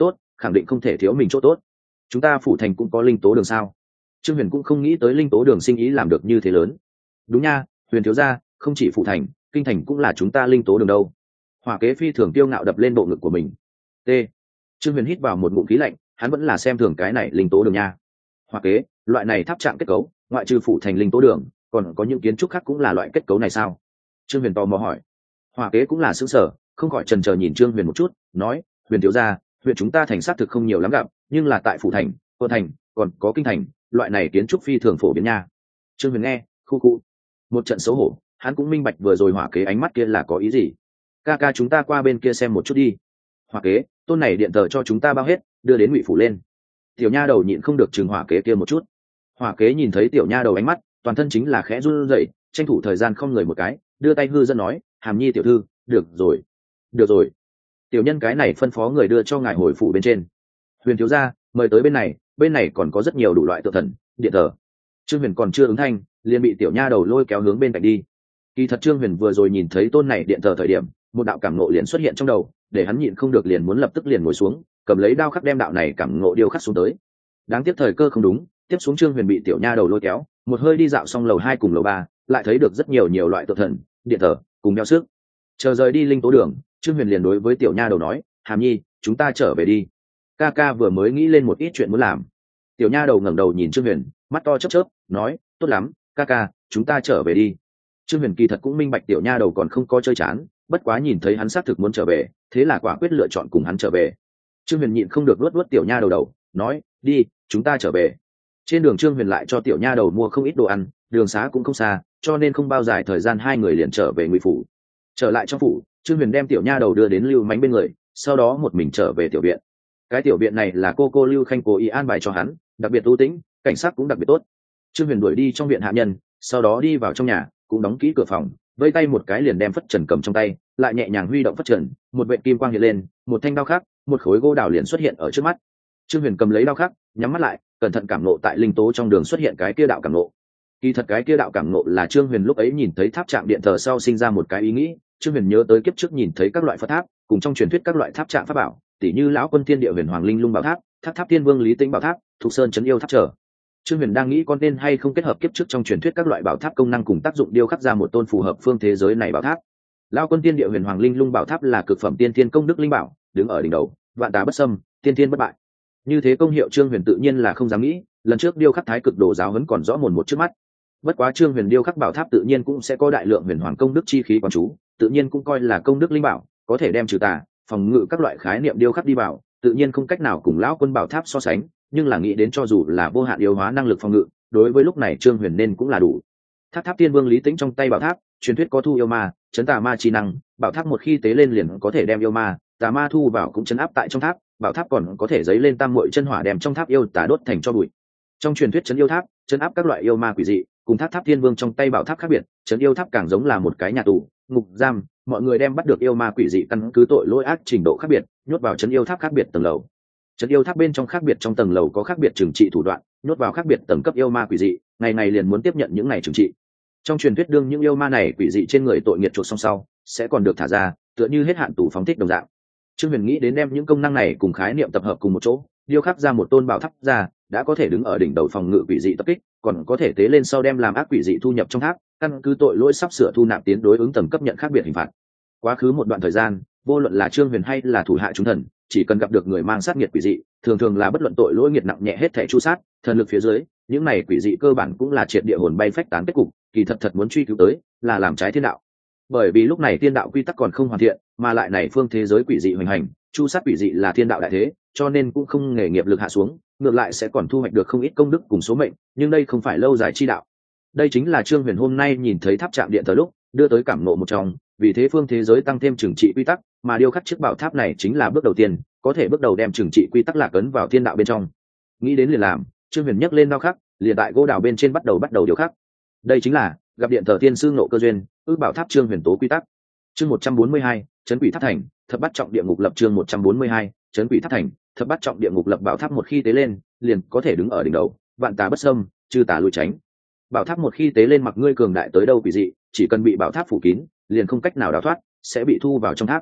khẳng định không thể thiếu mình chỗ tốt. Chúng ta phủ thành cũng có linh tố đường sao? Trương Huyền cũng không nghĩ tới linh tố đường sinh ý làm được như thế lớn. Đúng nha, Huyền thiếu gia, không chỉ phủ thành, kinh thành cũng là chúng ta linh tố đường đâu. Hỏa kế phi thường kiêu ngạo đập lên bộ ngực của mình. T. Trương Huyền hít vào một ngụm khí lạnh, hắn vẫn là xem thường cái này linh tố đường nha. Hỏa kế, loại này tháp trạng kết cấu, ngoại trừ phủ thành linh tố đường, còn có những kiến trúc khác cũng là loại kết cấu này sao? Trương Huyền tò mò hỏi. Hỏa kế cũng là xứng sở, không khỏi chần chờ nhìn Trương Huyền một chút, nói: Huyền thiếu gia, huyện chúng ta thành xác thực không nhiều lắm gặp, nhưng là tại phủ thành, quận thành, còn có kinh thành, loại này kiến trúc phi thường phổ biến nha. Trương Huyền nghe, khu cụ, một trận xấu hổ, hắn cũng minh bạch vừa rồi Hỏa kế ánh mắt kia là có ý gì. Ca ca chúng ta qua bên kia xem một chút đi. Hỏa kế, tôn này điện tờ cho chúng ta bao hết, đưa đến Ngụy phủ lên. Tiểu nha đầu nhịn không được chừng Hỏa kế kia một chút. Hỏa kế nhìn thấy tiểu nha đầu ánh mắt, toàn thân chính là khẽ run rẩy, tranh thủ thời gian không người một cái, đưa tay hư dẫn nói: Hàm Nhi tiểu thư, được rồi, được rồi. Tiểu nhân cái này phân phó người đưa cho ngài hồi phủ bên trên. Huyền thiếu gia, mời tới bên này, bên này còn có rất nhiều đủ loại tượng thần, điện thờ. Trương Huyền còn chưa ứng thanh, liền bị tiểu nha đầu lôi kéo hướng bên cạnh đi. Kỳ thật Trương Huyền vừa rồi nhìn thấy tôn này điện thờ thời điểm, một đạo cảm ngộ liền xuất hiện trong đầu, để hắn nhịn không được liền muốn lập tức liền ngồi xuống, cầm lấy đao khắc đem đạo này cảm ngộ điêu khắc xuống tới. Đáng tiếc thời cơ không đúng, tiếp xuống Trương Huyền bị tiểu nha đầu lôi kéo, một hơi đi dạo xong lầu hai cùng lầu ba, lại thấy được rất nhiều nhiều loại tượng thần, điện thờ, cùng đeo sức. Chờ rời đi linh tố đường, Trương Huyền liền đối với tiểu nha đầu nói: Hàm Nhi, chúng ta trở về đi. Ca ca vừa mới nghĩ lên một ít chuyện muốn làm. Tiểu nha đầu ngẩng đầu nhìn Trương Huyền, mắt to chớp chớp, nói: tốt lắm, ca ca, chúng ta trở về đi. Trương Huyền kỳ thật cũng minh bạch tiểu nha đầu còn không có chơi chán, bất quá nhìn thấy hắn xác thực muốn trở về, thế là quả quyết lựa chọn cùng hắn trở về. Trương Huyền nhịn không được luốt luốt tiểu nha đầu đầu, nói: đi, chúng ta trở về. Trên đường Trương Huyền lại cho tiểu nha đầu mua không ít đồ ăn, đường xá cũng không xa, cho nên không bao dài thời gian hai người liền trở về Ngụy phủ. Trở lại trong phủ, Trương Huyền đem tiểu nha đầu đưa đến Lưu Mánh bên người, sau đó một mình trở về tiểu viện. Cái tiểu viện này là cô cô Lưu Khanh cố ý an bài cho hắn, đặc biệt tu tĩnh, cảnh sát cũng đặc biệt tốt. Trương Huyền đuổi đi trong viện hạ nhân, sau đó đi vào trong nhà, cũng đóng kỹ cửa phòng, vây tay một cái liền đem phất trần cầm trong tay, lại nhẹ nhàng huy động phất trần, một vệt kim quang hiện lên, một thanh đao khắc, một khối gỗ đào liền xuất hiện ở trước mắt. Trương Huyền cầm lấy đao khắc, nhắm mắt lại, cẩn thận cảm ngộ tại linh tố trong đường xuất hiện cái kia đạo cảm ngộ. Kỳ thật cái kia đạo cảm ngộ là Trương Huyền lúc ấy nhìn thấy tháp trạng điện thờ sau sinh ra một cái ý nghĩ. Trương Huyền nhớ tới kiếp trước nhìn thấy các loại Phật tháp, cùng trong truyền thuyết các loại tháp trạng pháp bảo, tỉ như lão quân thiên địa huyền hoàng linh lung bảo tháp, tháp tháp thiên vương lý tĩnh bảo tháp, thuộc sơn trấn yêu tháp trở. Trương Huyền đang nghĩ con nên hay không kết hợp kiếp trước trong truyền thuyết các loại bảo tháp công năng cùng tác dụng điêu khắc ra một tôn phù hợp phương thế giới này bảo tháp. Lão quân thiên địa huyền hoàng linh lung bảo tháp là cực phẩm tiên thiên công đức linh bảo, đứng ở đỉnh đầu, vạn tà bất xâm, tiên thiên bất bại. Như thế công hiệu Trương Huyền tự nhiên là không dám nghĩ, lần trước điêu khắc thái cực đồ giáo huấn còn rõ mồn một trước mắt. Bất quá Trương Huyền điêu khắc bảo tháp tự nhiên cũng sẽ có đại lượng huyền hoàng công đức chi khí quán chú, tự nhiên cũng coi là công đức linh bảo, có thể đem trừ tà, phòng ngự các loại khái niệm điêu khắc đi vào, tự nhiên không cách nào cùng lão quân bảo tháp so sánh, nhưng là nghĩ đến cho dù là vô hạn yêu hóa năng lực phòng ngự, đối với lúc này Trương Huyền nên cũng là đủ. Tháp tháp tiên vương lý tĩnh trong tay bảo tháp, truyền thuyết có thu yêu ma, chấn tà ma chi năng, bảo tháp một khi tế lên liền có thể đem yêu ma, tà ma thu vào cũng chấn áp tại trong tháp, bảo tháp còn có thể dấy lên tam muội chân hỏa đem trong tháp yêu tà đốt thành cho bụi. Trong truyền thuyết chấn yêu tháp, chấn áp các loại yêu ma quỷ dị, cùng tháp tháp thiên vương trong tay bảo tháp khác biệt, chấn yêu tháp càng giống là một cái nhà tù, ngục giam, mọi người đem bắt được yêu ma quỷ dị căn cứ tội lỗi ác trình độ khác biệt, nhốt vào chấn yêu tháp khác biệt tầng lầu. Chấn yêu tháp bên trong khác biệt trong tầng lầu có khác biệt trừng trị thủ đoạn, nhốt vào khác biệt tầng cấp yêu ma quỷ dị, ngày ngày liền muốn tiếp nhận những ngày trừng trị. Trong truyền thuyết đương những yêu ma này quỷ dị trên người tội nghiệt chuộc xong sau, sẽ còn được thả ra, tựa như hết hạn tù phóng thích đồng dạng. Trương Huyền nghĩ đến đem những công năng này cùng khái niệm tập hợp cùng một chỗ, điêu khắc ra một tôn bảo tháp ra, đã có thể đứng ở đỉnh đầu phòng ngự quỷ dị tập kích, còn có thể tế lên sau đem làm ác quỷ dị thu nhập trong tháp, căn cứ tội lỗi sắp sửa thu nạp tiến đối ứng tầng cấp nhận khác biệt hình phạt. Quá khứ một đoạn thời gian, vô luận là Trương Huyền hay là thủ hạ chúng thần, chỉ cần gặp được người mang sát nghiệt quỷ dị, thường thường là bất luận tội lỗi nghiệt nặng nhẹ hết thảy chu sát, thần lực phía dưới, những này quỷ dị cơ bản cũng là triệt địa hồn bay phách tán kết cục, kỳ thật thật muốn truy cứu tới, là làm trái thiên đạo. Bởi vì lúc này thiên đạo quy tắc còn không hoàn thiện, mà lại này phương thế giới quỷ dị hoành hành, chu sát quỷ dị là thiên đạo đại thế, cho nên cũng không nghề nghiệp lực hạ xuống, ngược lại sẽ còn thu hoạch được không ít công đức cùng số mệnh, nhưng đây không phải lâu dài chi đạo. Đây chính là Trương Huyền hôm nay nhìn thấy tháp trạm điện thờ lúc đưa tới cảm ngộ một trong, vì thế phương thế giới tăng thêm trừng trị quy tắc, mà điêu khắc chiếc bảo tháp này chính là bước đầu tiên, có thể bước đầu đem trừng trị quy tắc lạc ấn vào thiên đạo bên trong. Nghĩ đến liền làm, Trương Huyền nhấc lên đao khắc, liền tại gỗ đào bên trên bắt đầu bắt đầu điêu khắc. Đây chính là gặp điện thờ tiên sư ngộ cơ duyên, ước bảo tháp Trương Huyền tố quy tắc. Chương một trăm bốn mươi hai, trấn quỷ tháp thành, thập bắt trọng địa ngục lập. Chương một trăm bốn mươi hai, trấn quỷ tháp thành, thập bắt trọng địa ngục lập. Bảo tháp một khi tế lên, liền có thể đứng ở đỉnh đầu, vạn tà bất xâm, chư tà lui tránh. Bảo tháp một khi tế lên, mặc ngươi cường đại tới đâu quỷ dị, chỉ cần bị bảo tháp phủ kín, liền không cách nào đào thoát, sẽ bị thu vào trong tháp.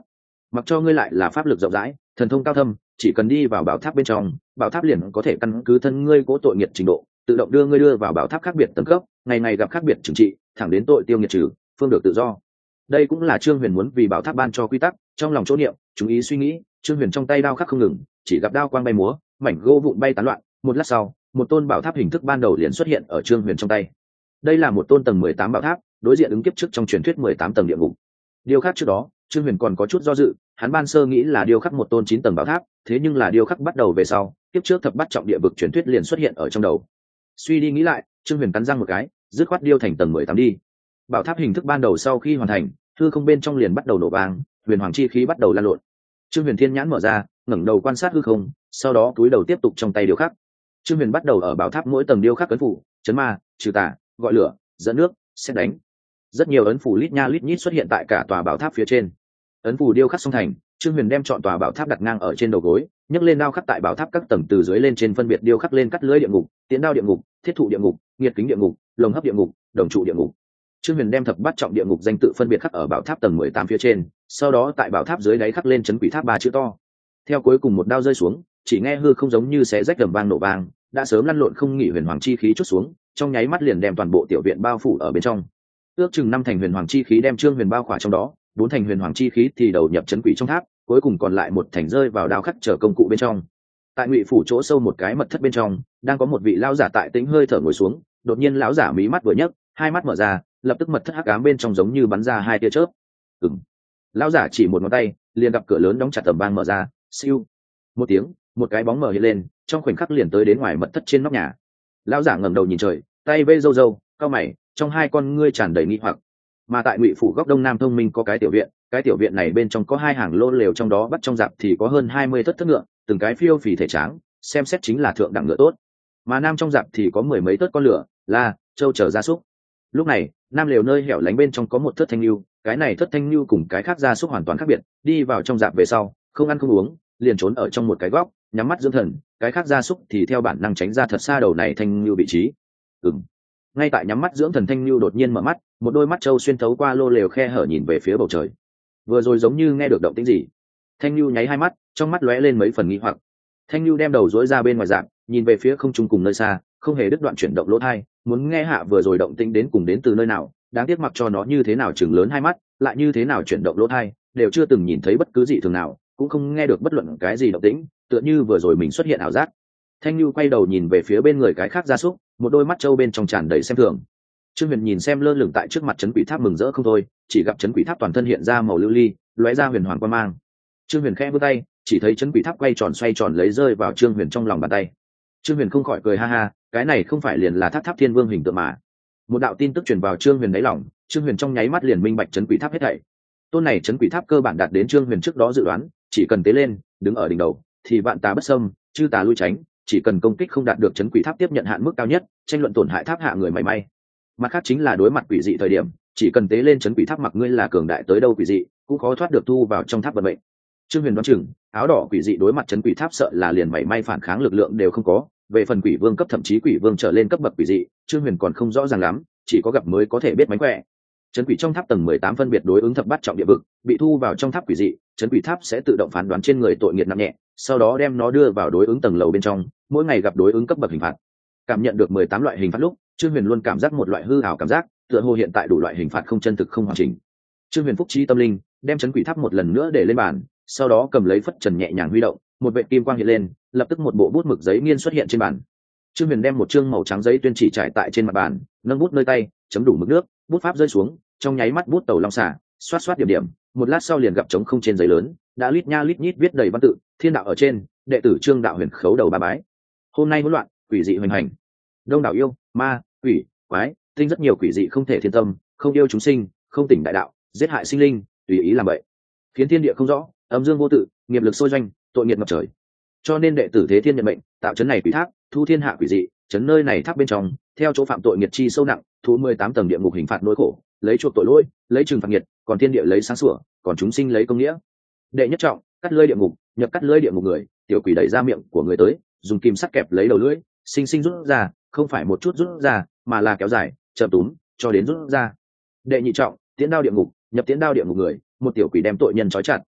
mặc cho ngươi lại là pháp lực rộng rãi, thần thông cao thâm, chỉ cần đi vào bảo tháp bên trong, bảo tháp liền có thể căn cứ thân ngươi cố tội nghiệt trình độ, tự động đưa ngươi đưa vào bảo tháp khác biệt tầng cấp, ngày ngày gặp khác biệt trừng trị, thẳng đến tội tiêu nghiệt trừ, phương được tự do. Đây cũng là Trương Huyền muốn vì bảo tháp ban cho quy tắc, trong lòng chỗ niệm, chú ý suy nghĩ, Trương Huyền trong tay đao khắc không ngừng, chỉ gặp đao quang bay múa, mảnh gỗ vụn bay tán loạn, một lát sau, một tôn bảo tháp hình thức ban đầu liền xuất hiện ở Trương Huyền trong tay. Đây là một tôn tầng mười tám bảo tháp, đối diện ứng kiếp trước trong truyền thuyết mười tám tầng địa ngục. Điêu khắc trước đó, Trương Huyền còn có chút do dự, hắn ban sơ nghĩ là điêu khắc một tôn chín tầng bảo tháp, thế nhưng là điêu khắc bắt đầu về sau, kiếp trước thập bát trọng địa vực truyền thuyết liền xuất hiện ở trong đầu. Suy đi nghĩ lại, Trương Huyền cắn răng một cái, dứt khoát điêu thành tầng mười tám đi. Bảo tháp hình thức ban đầu sau khi hoàn thành, hư không bên trong liền bắt đầu nổ vang, huyền hoàng chi khí bắt đầu lan lộn. Trương Huyền thiên nhãn mở ra, ngẩng đầu quan sát hư không, sau đó túi đầu tiếp tục trong tay điêu khắc. Trương Huyền bắt đầu ở bảo tháp mỗi tầng điêu khắc ấn phủ, chấn ma, trừ tà, gọi lửa, dẫn nước, xét đánh. Rất nhiều ấn phủ lít nha lít nhít xuất hiện tại cả tòa bảo tháp phía trên. Ấn phủ điêu khắc xong thành, Trương Huyền đem chọn tòa bảo tháp đặt ngang ở trên đầu gối, nhấc lên đao khắc tại bảo tháp các tầng từ dưới lên trên phân biệt điêu khắc lên cắt lưới địa ngục, tiến đao địa ngục, thiết thụ địa ngục, nghiệt kính địa ngục, lồng hấp địa ngục, đồng trụ địa ngục. Trương Huyền đem thập bát trọng địa ngục danh tự phân biệt khắc ở bảo tháp tầng mười tám phía trên, sau đó tại bảo tháp dưới đáy khắc lên chấn quỷ tháp ba chữ to. Theo cuối cùng một đao rơi xuống, chỉ nghe hư không giống như xé rách gầm vang nổ vang, đã sớm lăn lộn không nghỉ huyền hoàng chi khí chút xuống, trong nháy mắt liền đem toàn bộ tiểu viện bao phủ ở bên trong. Ước chừng năm thành huyền hoàng chi khí đem Trương Huyền bao khỏa trong đó, bốn thành huyền hoàng chi khí thì đầu nhập chấn quỷ trong tháp, cuối cùng còn lại một thành rơi vào đao khắc trở công cụ bên trong. Tại ngụy phủ chỗ sâu một cái mật thất bên trong, đang có một vị lão giả tại tĩnh hơi thở ngồi xuống, đột nhiên lão giả mí mắt vừa nhấc, hai mắt mở ra, lập tức mật thất hắc ám bên trong giống như bắn ra hai tia chớp. Ừm. Lão giả chỉ một ngón tay, liền gặp cửa lớn đóng chặt tầm bang mở ra, siêu. Một tiếng, một cái bóng mở hiện lên, trong khoảnh khắc liền tới đến ngoài mật thất trên nóc nhà. Lão giả ngẩng đầu nhìn trời, tay vây râu râu, cau mày, trong hai con ngươi tràn đầy nghi hoặc. Mà tại ngụy phủ góc đông nam thông minh có cái tiểu viện, cái tiểu viện này bên trong có hai hàng lô lều, trong đó bắt trong dạp thì có hơn hai mươi thất thất ngựa, từng cái phiêu phì thể tráng, xem xét chính là thượng đẳng ngựa tốt. Mà nam trong dạp thì có mười mấy thất con lửa, la, trâu chờ gia súc. Lúc này, nam lều nơi hẻo lánh bên trong có một thất thanh lưu, cái này thất thanh lưu cùng cái khác gia súc hoàn toàn khác biệt, đi vào trong dạp về sau, không ăn không uống, liền trốn ở trong một cái góc, nhắm mắt dưỡng thần, cái khác gia súc thì theo bản năng tránh ra thật xa đầu này thanh lưu vị trí. Ừm. Ngay tại nhắm mắt dưỡng thần thanh lưu đột nhiên mở mắt, một đôi mắt trâu xuyên thấu qua lô lều khe hở nhìn về phía bầu trời. Vừa rồi giống như nghe được động tĩnh gì. Thanh lưu nháy hai mắt, trong mắt lóe lên mấy phần nghi hoặc. Thanh lưu đem đầu dối ra bên ngoài dạng, nhìn về phía không trung cùng nơi xa, không hề đứt đoạn chuyển động lỗ tai, muốn nghe hạ vừa rồi động tĩnh đến cùng đến từ nơi nào. Đáng tiếc mặc cho nó như thế nào chừng lớn hai mắt, lại như thế nào chuyển động lỗ tai, đều chưa từng nhìn thấy bất cứ gì thường nào, cũng không nghe được bất luận cái gì động tĩnh, tựa như vừa rồi mình xuất hiện ảo giác. Thanh lưu quay đầu nhìn về phía bên người cái khác gia súc, một đôi mắt trâu bên trong tràn đầy xem thường. Trương Huyền nhìn xem lơ lửng tại trước mặt chấn quỷ tháp mừng rỡ không thôi, chỉ gặp chấn quỷ tháp toàn thân hiện ra màu lưu ly, lóe ra huyền hoàng quang mang. Trương Huyền khẽ vươn tay, chỉ thấy chấn quỷ tháp quay tròn xoay tròn lấy rơi vào Trương Huyền trong lòng bàn tay. Trương Huyền không khỏi cười ha ha, cái này không phải liền là tháp tháp thiên vương hình tượng mà. Một đạo tin tức truyền vào Trương Huyền đáy lòng, Trương Huyền trong nháy mắt liền minh bạch chấn quỷ tháp hết thảy. Tôn này chấn quỷ tháp cơ bản đạt đến Trương Huyền trước đó dự đoán, chỉ cần tế lên, đứng ở đỉnh đầu, thì vạn tà bất xâm, chư tà lui tránh, chỉ cần công kích không đạt được chấn quỷ tháp tiếp nhận hạn mức cao nhất, tranh luận tổn hại tháp hạ người mảy may. Mặt khác chính là đối mặt quỷ dị thời điểm, chỉ cần tế lên chấn quỷ tháp mặc ngươi là cường đại tới đâu quỷ dị, cũng khó thoát được thu vào trong tháp vận mệnh. Trương Huyền đoán chừng, áo đỏ quỷ dị đối mặt chấn quỷ tháp sợ là liền mảy may phản kháng lực lượng đều không có. Về phần quỷ vương cấp thậm chí quỷ vương trở lên cấp bậc quỷ dị, Trương Huyền còn không rõ ràng lắm, chỉ có gặp mới có thể biết mánh khỏe. Chấn quỷ trong tháp tầng mười tám phân biệt đối ứng thập bát trọng địa vực, bị thu vào trong tháp quỷ dị, chấn quỷ tháp sẽ tự động phán đoán trên người tội nghiệt nặng nhẹ, sau đó đem nó đưa vào đối ứng tầng lầu bên trong, mỗi ngày gặp đối ứng cấp bậc hình phạt. Cảm nhận được mười tám loại hình phạt lúc, Trương Huyền luôn cảm giác một loại hư ảo cảm giác, tựa hồ hiện tại đủ loại hình phạt không chân thực không hoàn chỉnh. Trương Huyền phúc trí tâm linh, đem chấn quỷ tháp một lần nữa để lên bàn, sau đó cầm lấy phất trần nhẹ nhàng huy động, một vệt kim quang hiện lên, lập tức một bộ bút mực giấy nghiên xuất hiện trên bàn. Trương Huyền đem một chương màu trắng giấy tuyên chỉ trải tại trên mặt bàn, nâng bút nơi tay, chấm đủ mực nước, bút pháp rơi xuống, trong nháy mắt bút tàu long xả, xoát xoát điểm điểm, một lát sau liền gặp trống không trên giấy lớn, đã lít nha lít nhít viết đầy văn tự, thiên đạo ở trên, đệ tử Trương đạo huyền khấu đầu ba bái. Hôm nay hỗn loạn, quỷ dị hoành hành. Đông đảo yêu, ma, quỷ, quái, tinh rất nhiều quỷ dị không thể thiên tâm, không yêu chúng sinh, không tỉnh đại đạo, giết hại sinh linh, tùy ý làm vậy, khiến thiên địa không rõ, âm dương vô tự, nghiệp lực sôi doanh, tội nghiệp ngập trời. Cho nên đệ tử Thế Thiên nhận mệnh, tạo chấn này quỷ tháp, thu thiên hạ quỷ dị, chấn nơi này tháp bên trong, theo chỗ phạm tội nghiệp chi sâu nặng, thu mười tám tầng địa ngục hình phạt nỗi khổ, lấy chuộc tội lỗi, lấy trừng phạt nghiệt, còn thiên địa lấy sáng sủa, còn chúng sinh lấy công nghĩa. Đệ nhất trọng, cắt lưỡi địa ngục, nhập cắt lưỡi địa ngục người, tiểu quỷ đẩy ra miệng của người tới, dùng kim sắt kẹp lấy đầu lưỡi, sinh sinh rút ra, không phải một chút rút ra, mà là kéo dài, chậm túm, cho đến rút ra. Đệ nhị trọng, tiễn đao địa ngục, nhập tiễn đao địa ngục người, một tiểu quỷ đem tội nhân trói chặt,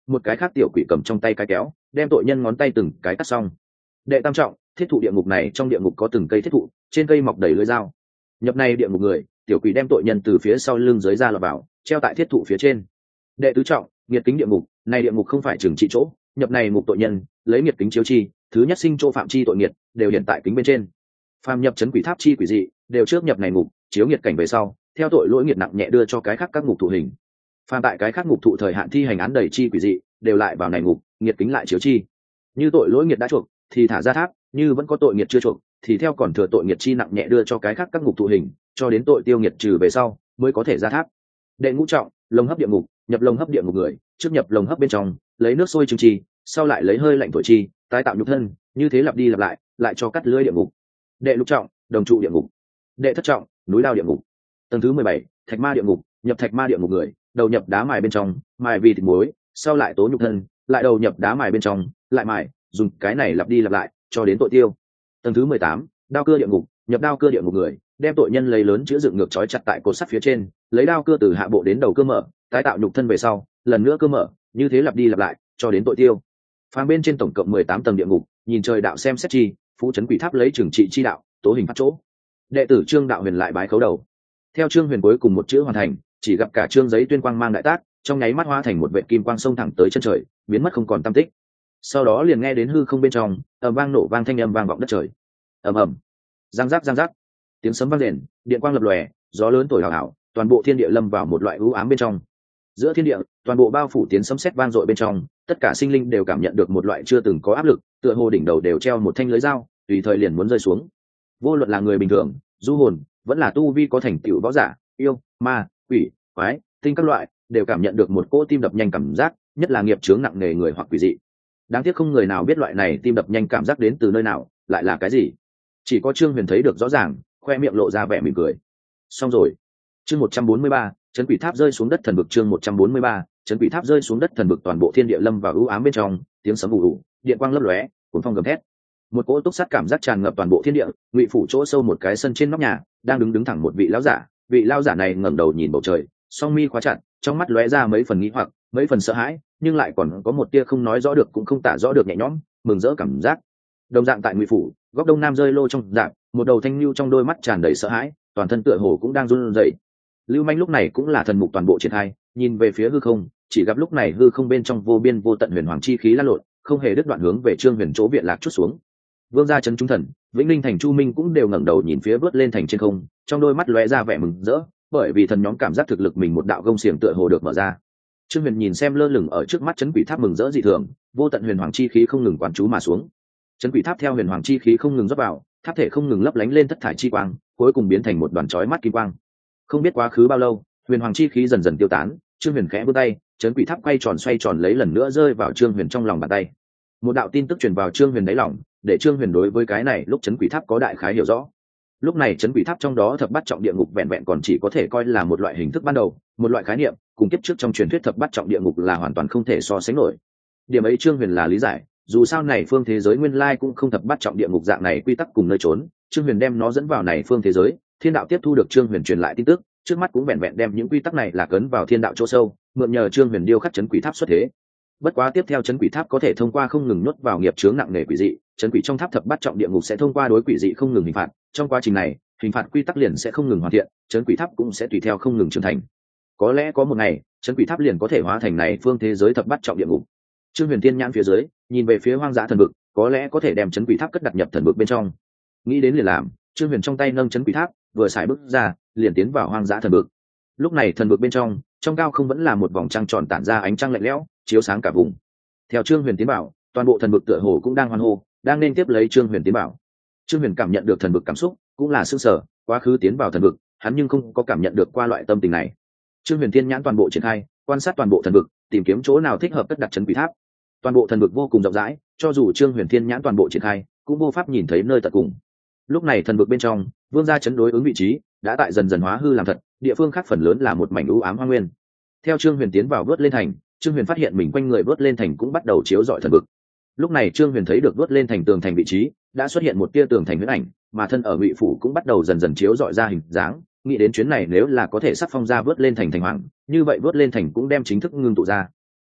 một cái khác tiểu quỷ cầm trong tay cái kéo đem tội nhân ngón tay từng cái cắt xong. Đệ tam trọng, thiết thụ địa ngục này trong địa ngục có từng cây thiết thụ, trên cây mọc đầy lưỡi dao. Nhập này địa ngục người, tiểu quỷ đem tội nhân từ phía sau lưng dưới ra lọt vào, treo tại thiết thụ phía trên. Đệ tứ trọng, nghiệt kính địa ngục, này địa ngục không phải trừng trị chỗ, nhập này ngục tội nhân, lấy nghiệt kính chiếu chi, thứ nhất sinh chỗ phạm chi tội nghiệt, đều hiện tại kính bên trên. Phàm nhập chấn quỷ tháp chi quỷ dị, đều trước nhập này ngục, chiếu nghiệt cảnh về sau, theo tội lỗi nghiệt nặng nhẹ đưa cho cái khác các ngục thụ hình. Phàm tại cái khác ngục thụ thời hạn thi hành án đầy chi quỷ dị, đều lại vào này ngục, nghiệt kính lại chiếu chi. Như tội lỗi nghiệt đã chuộc, thì thả ra tháp, như vẫn có tội nghiệt chưa chuộc, thì theo còn thừa tội nghiệt chi nặng nhẹ đưa cho cái khác các ngục thụ hình, cho đến tội tiêu nghiệt trừ về sau, mới có thể ra tháp. Đệ ngũ trọng, lồng hấp địa ngục, nhập lồng hấp địa ngục người, trước nhập lồng hấp bên trong, lấy nước sôi trừng chi, sau lại lấy hơi lạnh thổi chi, tái tạo nhục thân, như thế lặp đi lặp lại, lại cho cắt lưỡi địa ngục. Đệ lục trọng, đồng trụ địa ngục. Đệ thất trọng, núi lao địa ngục. Tầng thứ mười bảy, thạch ma địa ngục, nhập thạch ma địa ngục người, đầu nhập đá mài bên trong, mài vì thịt muối, sau lại tố nhục thân, lại đầu nhập đá mài bên trong, lại mài, dùng cái này lặp đi lặp lại, cho đến tội tiêu. Tầng thứ mười tám, đao cưa địa ngục, nhập đao cưa địa ngục người, đem tội nhân lấy lớn chữa dựng ngược trói chặt tại cột sắt phía trên, lấy đao cưa từ hạ bộ đến đầu cưa mở, tái tạo nhục thân về sau, lần nữa cưa mở, như thế lặp đi lặp lại, cho đến tội tiêu. Phàm bên trên tổng cộng mười tám tầng địa ngục, nhìn trời đạo xem xét chi, phú trấn quỷ tháp lấy trừng trị chi đạo, tố hình phát chỗ. Đệ tử Trương Đạo Huyền lại bái khấu đầu. Theo Trương Huyền cuối cùng một chữ hoàn thành, chỉ gặp cả trương giấy tuyên quang mang đại tác, trong nháy mắt hóa thành một vệt kim quang sông thẳng tới chân trời, biến mất không còn tăm tích. Sau đó liền nghe đến hư không bên trong, ầm vang nổ vang thanh âm vang vọng đất trời. Ầm ầm, giang giác giang giác, tiếng sấm vang rền, điện quang lập lòe, gió lớn thổi hào hào, toàn bộ thiên địa lâm vào một loại u ám bên trong. Giữa thiên địa, toàn bộ bao phủ tiếng sấm sét vang dội bên trong, tất cả sinh linh đều cảm nhận được một loại chưa từng có áp lực, tựa hồ đỉnh đầu đều treo một thanh lưới dao, tùy thời liền muốn rơi xuống. Vô luận là người bình thường, du hồn, vẫn là tu vi có thành tựu võ giả, yêu, ma, quỷ, quái, tinh các loại, đều cảm nhận được một cỗ tim đập nhanh cảm giác, nhất là nghiệp chướng nặng nề người hoặc quỷ dị. Đáng tiếc không người nào biết loại này tim đập nhanh cảm giác đến từ nơi nào, lại là cái gì. Chỉ có Trương Huyền thấy được rõ ràng, khoe miệng lộ ra vẻ mỉm cười. Xong rồi. Chương một trăm bốn mươi ba, trấn quỷ tháp rơi xuống đất thần vực. Chương một trăm bốn mươi ba, trấn quỷ tháp rơi xuống đất thần vực. Toàn bộ thiên địa lâm vào u ám bên trong, tiếng sấm ù ù, điện quang lấp lóe, cuốn phong gầm thét. Một cỗ túc sát cảm giác tràn ngập toàn bộ thiên địa. Ngụy phủ chỗ sâu một cái sân trên nóc nhà, đang đứng đứng thẳng một vị lão giả. Vị lão giả này ngẩng đầu nhìn bầu trời, song mi khóa chặt, trong mắt lóe ra mấy phần nghi hoặc, mấy phần sợ hãi, nhưng lại còn có một tia không nói rõ được cũng không tả rõ được nhẹ nhõm, mừng rỡ cảm giác. Đồng dạng tại Ngụy phủ, góc đông nam rơi lô trong dạng, một đầu thanh lưu trong đôi mắt tràn đầy sợ hãi, toàn thân tựa hồ cũng đang run rẩy. Lưu Manh lúc này cũng là thần mục toàn bộ triển khai, nhìn về phía hư không, chỉ gặp lúc này hư không bên trong vô biên vô tận huyền hoàng chi khí lan lộn, không hề đứt đoạn hướng về Trương Huyền chỗ viện lạc chút xuống. Vương gia trấn trung thần, Vĩnh Linh thành Chu Minh cũng đều ngẩng đầu nhìn phía vớt lên thành trên không, trong đôi mắt lóe ra vẻ mừng rỡ, bởi vì thần nhóm cảm giác thực lực mình một đạo gông xiềng tựa hồ được mở ra. Trương Huyền nhìn xem lơ lửng ở trước mắt trấn quỷ tháp mừng rỡ dị thường, vô tận huyền hoàng chi khí không ngừng quán chú mà xuống. Trấn quỷ tháp theo huyền hoàng chi khí không ngừng rót vào, tháp thể không ngừng lấp lánh lên thất thải chi quang, cuối cùng biến thành một đoàn chói mắt kim quang. Không biết quá khứ bao lâu, huyền hoàng chi khí dần dần tiêu tán, Trương Huyền khẽ vươn tay, trấn quỷ tháp quay tròn xoay tròn lấy lần nữa rơi vào Trương Huyền trong lòng bàn tay. Một đạo tin tức truyền vào Trương Huyền đáy lòng, để Trương Huyền đối với cái này lúc trấn quỷ tháp có đại khái hiểu rõ. Lúc này trấn quỷ tháp trong đó thập bát trọng địa ngục vẹn vẹn còn chỉ có thể coi là một loại hình thức ban đầu, một loại khái niệm, cùng kiếp trước trong truyền thuyết thập bát trọng địa ngục là hoàn toàn không thể so sánh nổi. Điểm ấy Trương Huyền là lý giải, dù sao này phương thế giới nguyên lai cũng không thập bát trọng địa ngục dạng này quy tắc cùng nơi trốn, Trương Huyền đem nó dẫn vào này phương thế giới, thiên đạo tiếp thu được Trương Huyền truyền lại tin tức, trước mắt cũng vẹn vẹn đem những quy tắc này là cấn vào thiên đạo chỗ sâu, mượn nhờ Trương Huyền điêu khắc trấn quỷ tháp xuất thế. Bất quá tiếp theo trấn quỷ tháp có thể thông qua không ngừng nuốt vào nghiệp chướng nặng nề quỷ dị, trấn quỷ trong tháp thập bát trọng địa ngục sẽ thông qua đối quỷ dị không ngừng hình phạt, trong quá trình này, hình phạt quy tắc liền sẽ không ngừng hoàn thiện, trấn quỷ tháp cũng sẽ tùy theo không ngừng trưởng thành. Có lẽ có một ngày, trấn quỷ tháp liền có thể hóa thành này phương thế giới thập bát trọng địa ngục. Trương Huyền tiên nhãn phía dưới, nhìn về phía hoang dã thần vực, có lẽ có thể đem trấn quỷ tháp cất đặt nhập thần vực bên trong. Nghĩ đến liền làm, Trương Huyền trong tay nâng trấn quỷ tháp, vừa xài bước ra, liền tiến vào hoang dã thần vực. Lúc này thần vực bên trong, trong cao không vẫn là một vòng trăng tròn tản ra ánh trăng lạnh lẽo, chiếu sáng cả vùng. Theo Trương Huyền tiến bảo, toàn bộ thần vực tựa hồ cũng đang hoan hô, đang nên tiếp lấy Trương Huyền tiến bảo. Trương Huyền cảm nhận được thần vực cảm xúc, cũng là sững sờ, quá khứ tiến vào thần vực, hắn nhưng không có cảm nhận được qua loại tâm tình này. Trương Huyền thiên nhãn toàn bộ triển khai, quan sát toàn bộ thần vực, tìm kiếm chỗ nào thích hợp cất đặt trấn quỷ tháp. Toàn bộ thần vực vô cùng rộng rãi, cho dù Trương Huyền thiên nhãn toàn bộ triển khai, cũng vô pháp nhìn thấy nơi tận cùng. Lúc này thần vực bên trong, vương gia chấn đối ứng vị trí đã tại dần dần hóa hư làm thật, địa phương khác phần lớn là một mảnh u ám hoang nguyên. Theo Trương Huyền tiến vào vớt lên thành, Trương Huyền phát hiện mình quanh người vớt lên thành cũng bắt đầu chiếu rọi thần vực. Lúc này Trương Huyền thấy được vớt lên thành tường thành vị trí đã xuất hiện một tia tường thành huyễn ảnh, mà thân ở Ngụy phủ cũng bắt đầu dần dần chiếu rọi ra hình dáng. Nghĩ đến chuyến này nếu là có thể sắc phong ra vớt lên thành thành hoàng, như vậy vớt lên thành cũng đem chính thức ngưng tụ ra.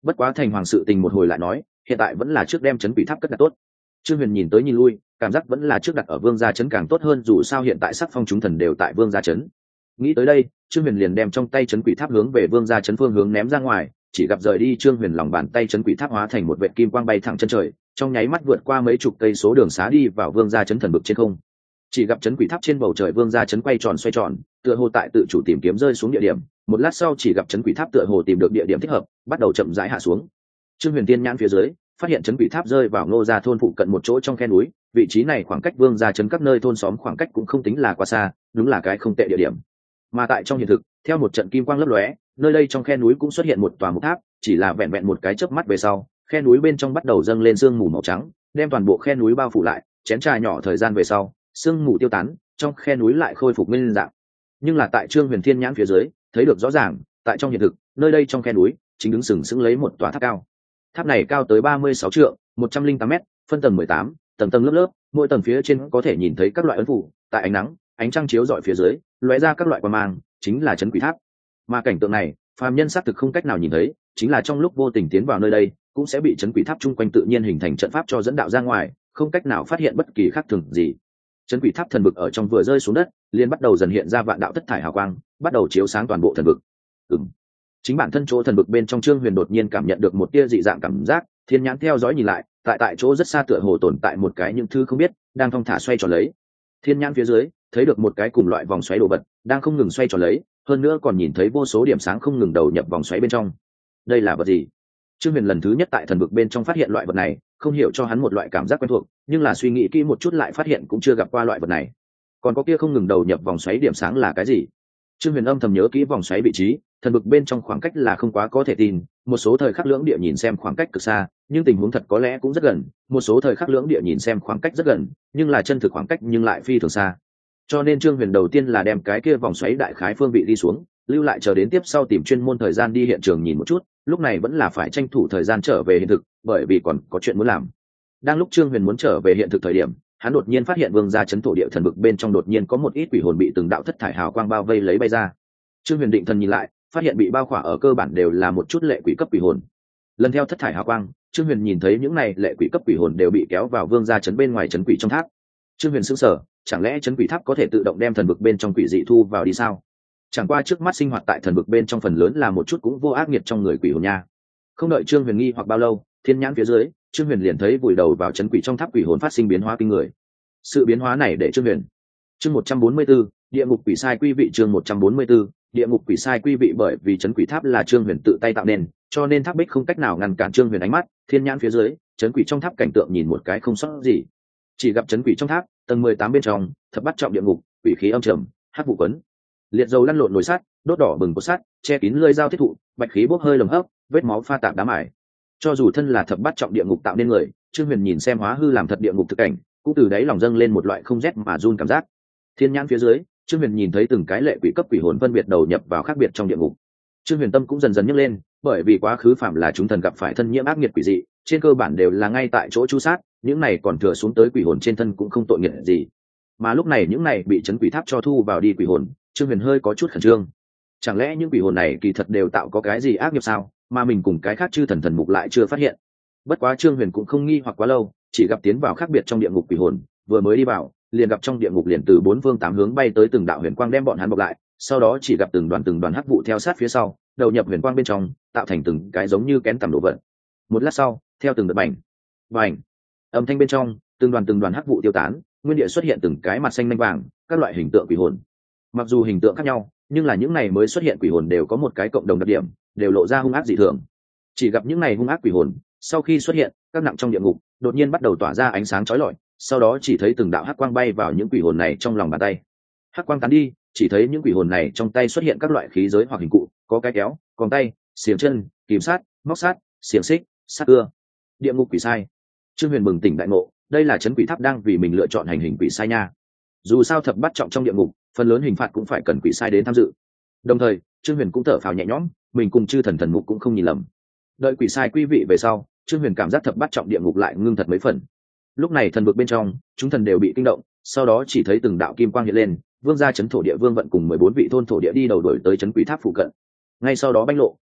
bất quá thành hoàng sự tình một hồi lại nói, hiện tại vẫn là trước đem chấn quỷ tháp cất đặt tốt. Trương Huyền nhìn tới nhìn lui, cảm giác vẫn là trước đặt ở vương gia trấn càng tốt hơn, dù sao hiện tại sắc phong chúng thần đều tại vương gia trấn. Nghĩ tới đây, Trương Huyền liền đem trong tay chấn quỷ tháp hướng về vương gia trấn phương hướng ném ra ngoài, chỉ gặp rời đi Trương Huyền lòng bàn tay chấn quỷ tháp hóa thành một vệt kim quang bay thẳng chân trời, trong nháy mắt vượt qua mấy chục cây số đường xá đi vào vương gia trấn thần vực trên không. Chỉ gặp chấn quỷ tháp trên bầu trời vương gia trấn quay tròn xoay tròn, tựa hồ tại tự chủ tìm kiếm rơi xuống địa điểm. Một lát sau chỉ gặp chấn quỷ tháp tựa hồ tìm được địa điểm thích hợp, bắt đầu chậm rãi hạ xuống. Trương Huyền tiên nhãn phía dưới, phát hiện chấn quỷ tháp rơi vào Ngô gia thôn phụ cận một chỗ trong khe núi, vị trí này khoảng cách vương gia trấn các nơi thôn xóm khoảng cách cũng không tính là quá xa, đúng là cái không tệ địa điểm. Mà tại trong hiện thực, theo một trận kim quang lấp lóe, nơi đây trong khe núi cũng xuất hiện một tòa mục tháp, chỉ là vẹn vẹn một cái chớp mắt về sau, khe núi bên trong bắt đầu dâng lên sương mù màu trắng, đem toàn bộ khe núi bao phủ lại, chén trà nhỏ thời gian về sau, sương mù tiêu tán, trong khe núi lại khôi phục nguyên dạng. Nhưng là tại Trương Huyền Thiên nhãn phía dưới, thấy được rõ ràng, tại trong hiện thực, nơi đây trong khe núi chính đứng sừng sững lấy một tòa tháp cao. Tháp này cao tới ba mươi sáu trượng, một trăm linh tám mét, phân tầng mười tám, tầng tầng lớp lớp, mỗi tầng phía trên có thể nhìn thấy các loại ấn phù, tại ánh nắng, ánh trăng chiếu rọi phía dưới, lóe ra các loại quang mang, chính là chấn quỷ tháp. Mà cảnh tượng này, phàm nhân xác thực không cách nào nhìn thấy, chính là trong lúc vô tình tiến vào nơi đây, cũng sẽ bị chấn quỷ tháp chung quanh tự nhiên hình thành trận pháp cho dẫn đạo ra ngoài, không cách nào phát hiện bất kỳ khác thường gì. Chấn quỷ tháp thần vực ở trong vừa rơi xuống đất, liền bắt đầu dần hiện ra vạn đạo thất thải hào quang, bắt đầu chiếu sáng toàn bộ thần vực. Ừm. Chính bản thân chỗ thần vực bên trong Trương Huyền đột nhiên cảm nhận được một tia dị dạng cảm giác, thiên nhãn theo dõi nhìn lại, tại tại chỗ rất xa tựa hồ tồn tại một cái những thứ không biết, đang thong thả xoay tròn lấy. Thiên nhãn phía dưới, thấy được một cái cùng loại vòng xoáy đồ vật, đang không ngừng xoay tròn lấy, hơn nữa còn nhìn thấy vô số điểm sáng không ngừng đầu nhập vòng xoáy bên trong. Đây là vật gì? Trương Huyền lần thứ nhất tại thần vực bên trong phát hiện loại vật này, không hiểu cho hắn một loại cảm giác quen thuộc, nhưng là suy nghĩ kỹ một chút lại phát hiện cũng chưa gặp qua loại vật này. Còn có kia không ngừng đầu nhập vòng xoáy điểm sáng là cái gì? Trương Huyền âm thầm nhớ kỹ vòng xoáy vị trí, thần vực bên trong khoảng cách là không quá có thể tin, một số thời khắc lưỡng địa nhìn xem khoảng cách cực xa, nhưng tình huống thật có lẽ cũng rất gần, một số thời khắc lưỡng địa nhìn xem khoảng cách rất gần, nhưng là chân thực khoảng cách nhưng lại phi thường xa. Cho nên Trương Huyền đầu tiên là đem cái kia vòng xoáy đại khái phương vị đi xuống, lưu lại chờ đến tiếp sau tìm chuyên môn thời gian đi hiện trường nhìn một chút, lúc này vẫn là phải tranh thủ thời gian trở về hiện thực, bởi vì còn có chuyện muốn làm. Đang lúc Trương Huyền muốn trở về hiện thực thời điểm, hắn đột nhiên phát hiện vương gia trấn thổ địa thần vực bên trong đột nhiên có một ít quỷ hồn bị từng đạo thất thải hào quang bao vây lấy bay ra. Trương Huyền định thần nhìn lại, phát hiện bị bao khỏa ở cơ bản đều là một chút lệ quỷ cấp quỷ hồn. Lần theo thất thải hào quang, Trương Huyền nhìn thấy những này lệ quỷ cấp quỷ hồn đều bị kéo vào vương gia trấn bên ngoài trấn quỷ trong tháp. Trương Huyền sững sờ, chẳng lẽ trấn quỷ tháp có thể tự động đem thần vực bên trong quỷ dị thu vào đi sao? Chẳng qua trước mắt sinh hoạt tại thần vực bên trong phần lớn là một chút cũng vô ác nghiệt trong người quỷ hồn nha. Không đợi Trương Huyền nghi hoặc bao lâu, thiên nhãn phía dưới, Trương Huyền liền thấy vùi đầu vào trấn quỷ trong tháp quỷ hồn phát sinh biến hóa kinh người. Sự biến hóa này để Trương Huyền. Chương một trăm bốn mươi 4, địa ngục quỷ sai quý vị chương một trăm bốn mươi 4, địa ngục quỷ sai quý vị bởi vì trấn quỷ tháp là Trương Huyền tự tay tạo nên, cho nên tháp bích không cách nào ngăn cản Trương Huyền ánh mắt, thiên nhãn phía dưới, trấn quỷ trong tháp cảnh tượng nhìn một cái không sót gì. Chỉ gặp trấn quỷ trong tháp, tầng mười tám bên trong, thập bát trọng địa ngục, quỷ khí âm trầm, hắc vụ quấn. Liệt dầu lăn lộn nồi sắt, đốt đỏ bừng cột sắt, che kín lưỡi dao thiết thụ, bạch khí bốc hơi lồng hấp, vết máu pha tạp đá mài. Cho dù thân là thập bát trọng địa ngục tạo nên người, Trương Huyền nhìn xem hóa hư làm thật địa ngục thực cảnh, cũng từ đáy lòng dâng lên một loại không rét mà run cảm giác. Thiên nhãn phía dưới, Trương Huyền nhìn thấy từng cái lệ quỷ cấp quỷ hồn phân biệt đầu nhập vào khác biệt trong địa ngục. Trương Huyền tâm cũng dần dần nhấc lên, bởi vì quá khứ phạm là chúng thần gặp phải thân nhiễm ác nghiệt quỷ dị, trên cơ bản đều là ngay tại chỗ chu sát, những này còn thừa xuống tới quỷ hồn trên thân cũng không tội nghiệp gì. Mà lúc này những này bị trấn quỷ tháp cho thu vào đi quỷ hồn, Trương Huyền hơi có chút khẩn trương. Chẳng lẽ những quỷ hồn này kỳ thật đều tạo có cái gì ác nghiệp sao, mà mình cùng cái khác chư thần thần mục lại chưa phát hiện. Bất quá Trương Huyền cũng không nghi hoặc quá lâu, chỉ gặp tiến vào khác biệt trong địa ngục quỷ hồn, vừa mới đi vào, liền gặp trong địa ngục liền từ bốn phương tám hướng bay tới từng đạo huyền quang đem bọn hắn bọc lại, sau đó chỉ gặp từng đoàn từng đoàn hắc vụ theo sát phía sau, đầu nhập huyền quang bên trong, tạo thành từng cái giống như kén tằm đổ vật. Một lát sau, theo từng đợt bành, bành, âm thanh bên trong, từng đoàn từng đoàn hắc vụ tiêu tán, nguyên địa xuất hiện từng cái mặt xanh nhanh vàng, các loại hình tượng quỷ hồn. Mặc dù hình tượng khác nhau, nhưng là những này mới xuất hiện quỷ hồn đều có một cái cộng đồng đặc điểm, đều lộ ra hung ác dị thường. Chỉ gặp những này hung ác quỷ hồn, sau khi xuất hiện, các nặng trong địa ngục, đột nhiên bắt đầu tỏa ra ánh sáng chói lọi, sau đó chỉ thấy từng đạo hắc quang bay vào những quỷ hồn này trong lòng bàn tay. Hắc quang tán đi, chỉ thấy những quỷ hồn này trong tay xuất hiện các loại khí giới hoặc hình cụ, có cái kéo, còng tay, xiềng chân, kìm sát, móc sát, xiềng xích, sát ưa. Địa ngục quỷ sai. Trương Huyền bừng tỉnh đại ngộ, đây là trấn quỷ tháp đang vì mình lựa chọn hành hình quỷ sai nha. Dù sao thập bát trọng trong địa ngục, phần lớn hình phạt cũng phải cần quỷ sai đến tham dự. Đồng thời, Trương Huyền cũng thở phào nhẹ nhõm, mình cùng chư thần thần mục cũng không nhìn lầm. Đợi quỷ sai quý vị về sau, Trương Huyền cảm giác thập bát trọng địa ngục lại ngưng thật mấy phần. Lúc này thần vực bên trong, chúng thần đều bị kinh động, sau đó chỉ thấy từng đạo kim quang hiện lên, vương gia trấn thổ địa vương vận cùng mười bốn vị thôn thổ địa đi đầu đuổi tới trấn quỷ tháp phụ cận. Ngay sau đó banh lộ,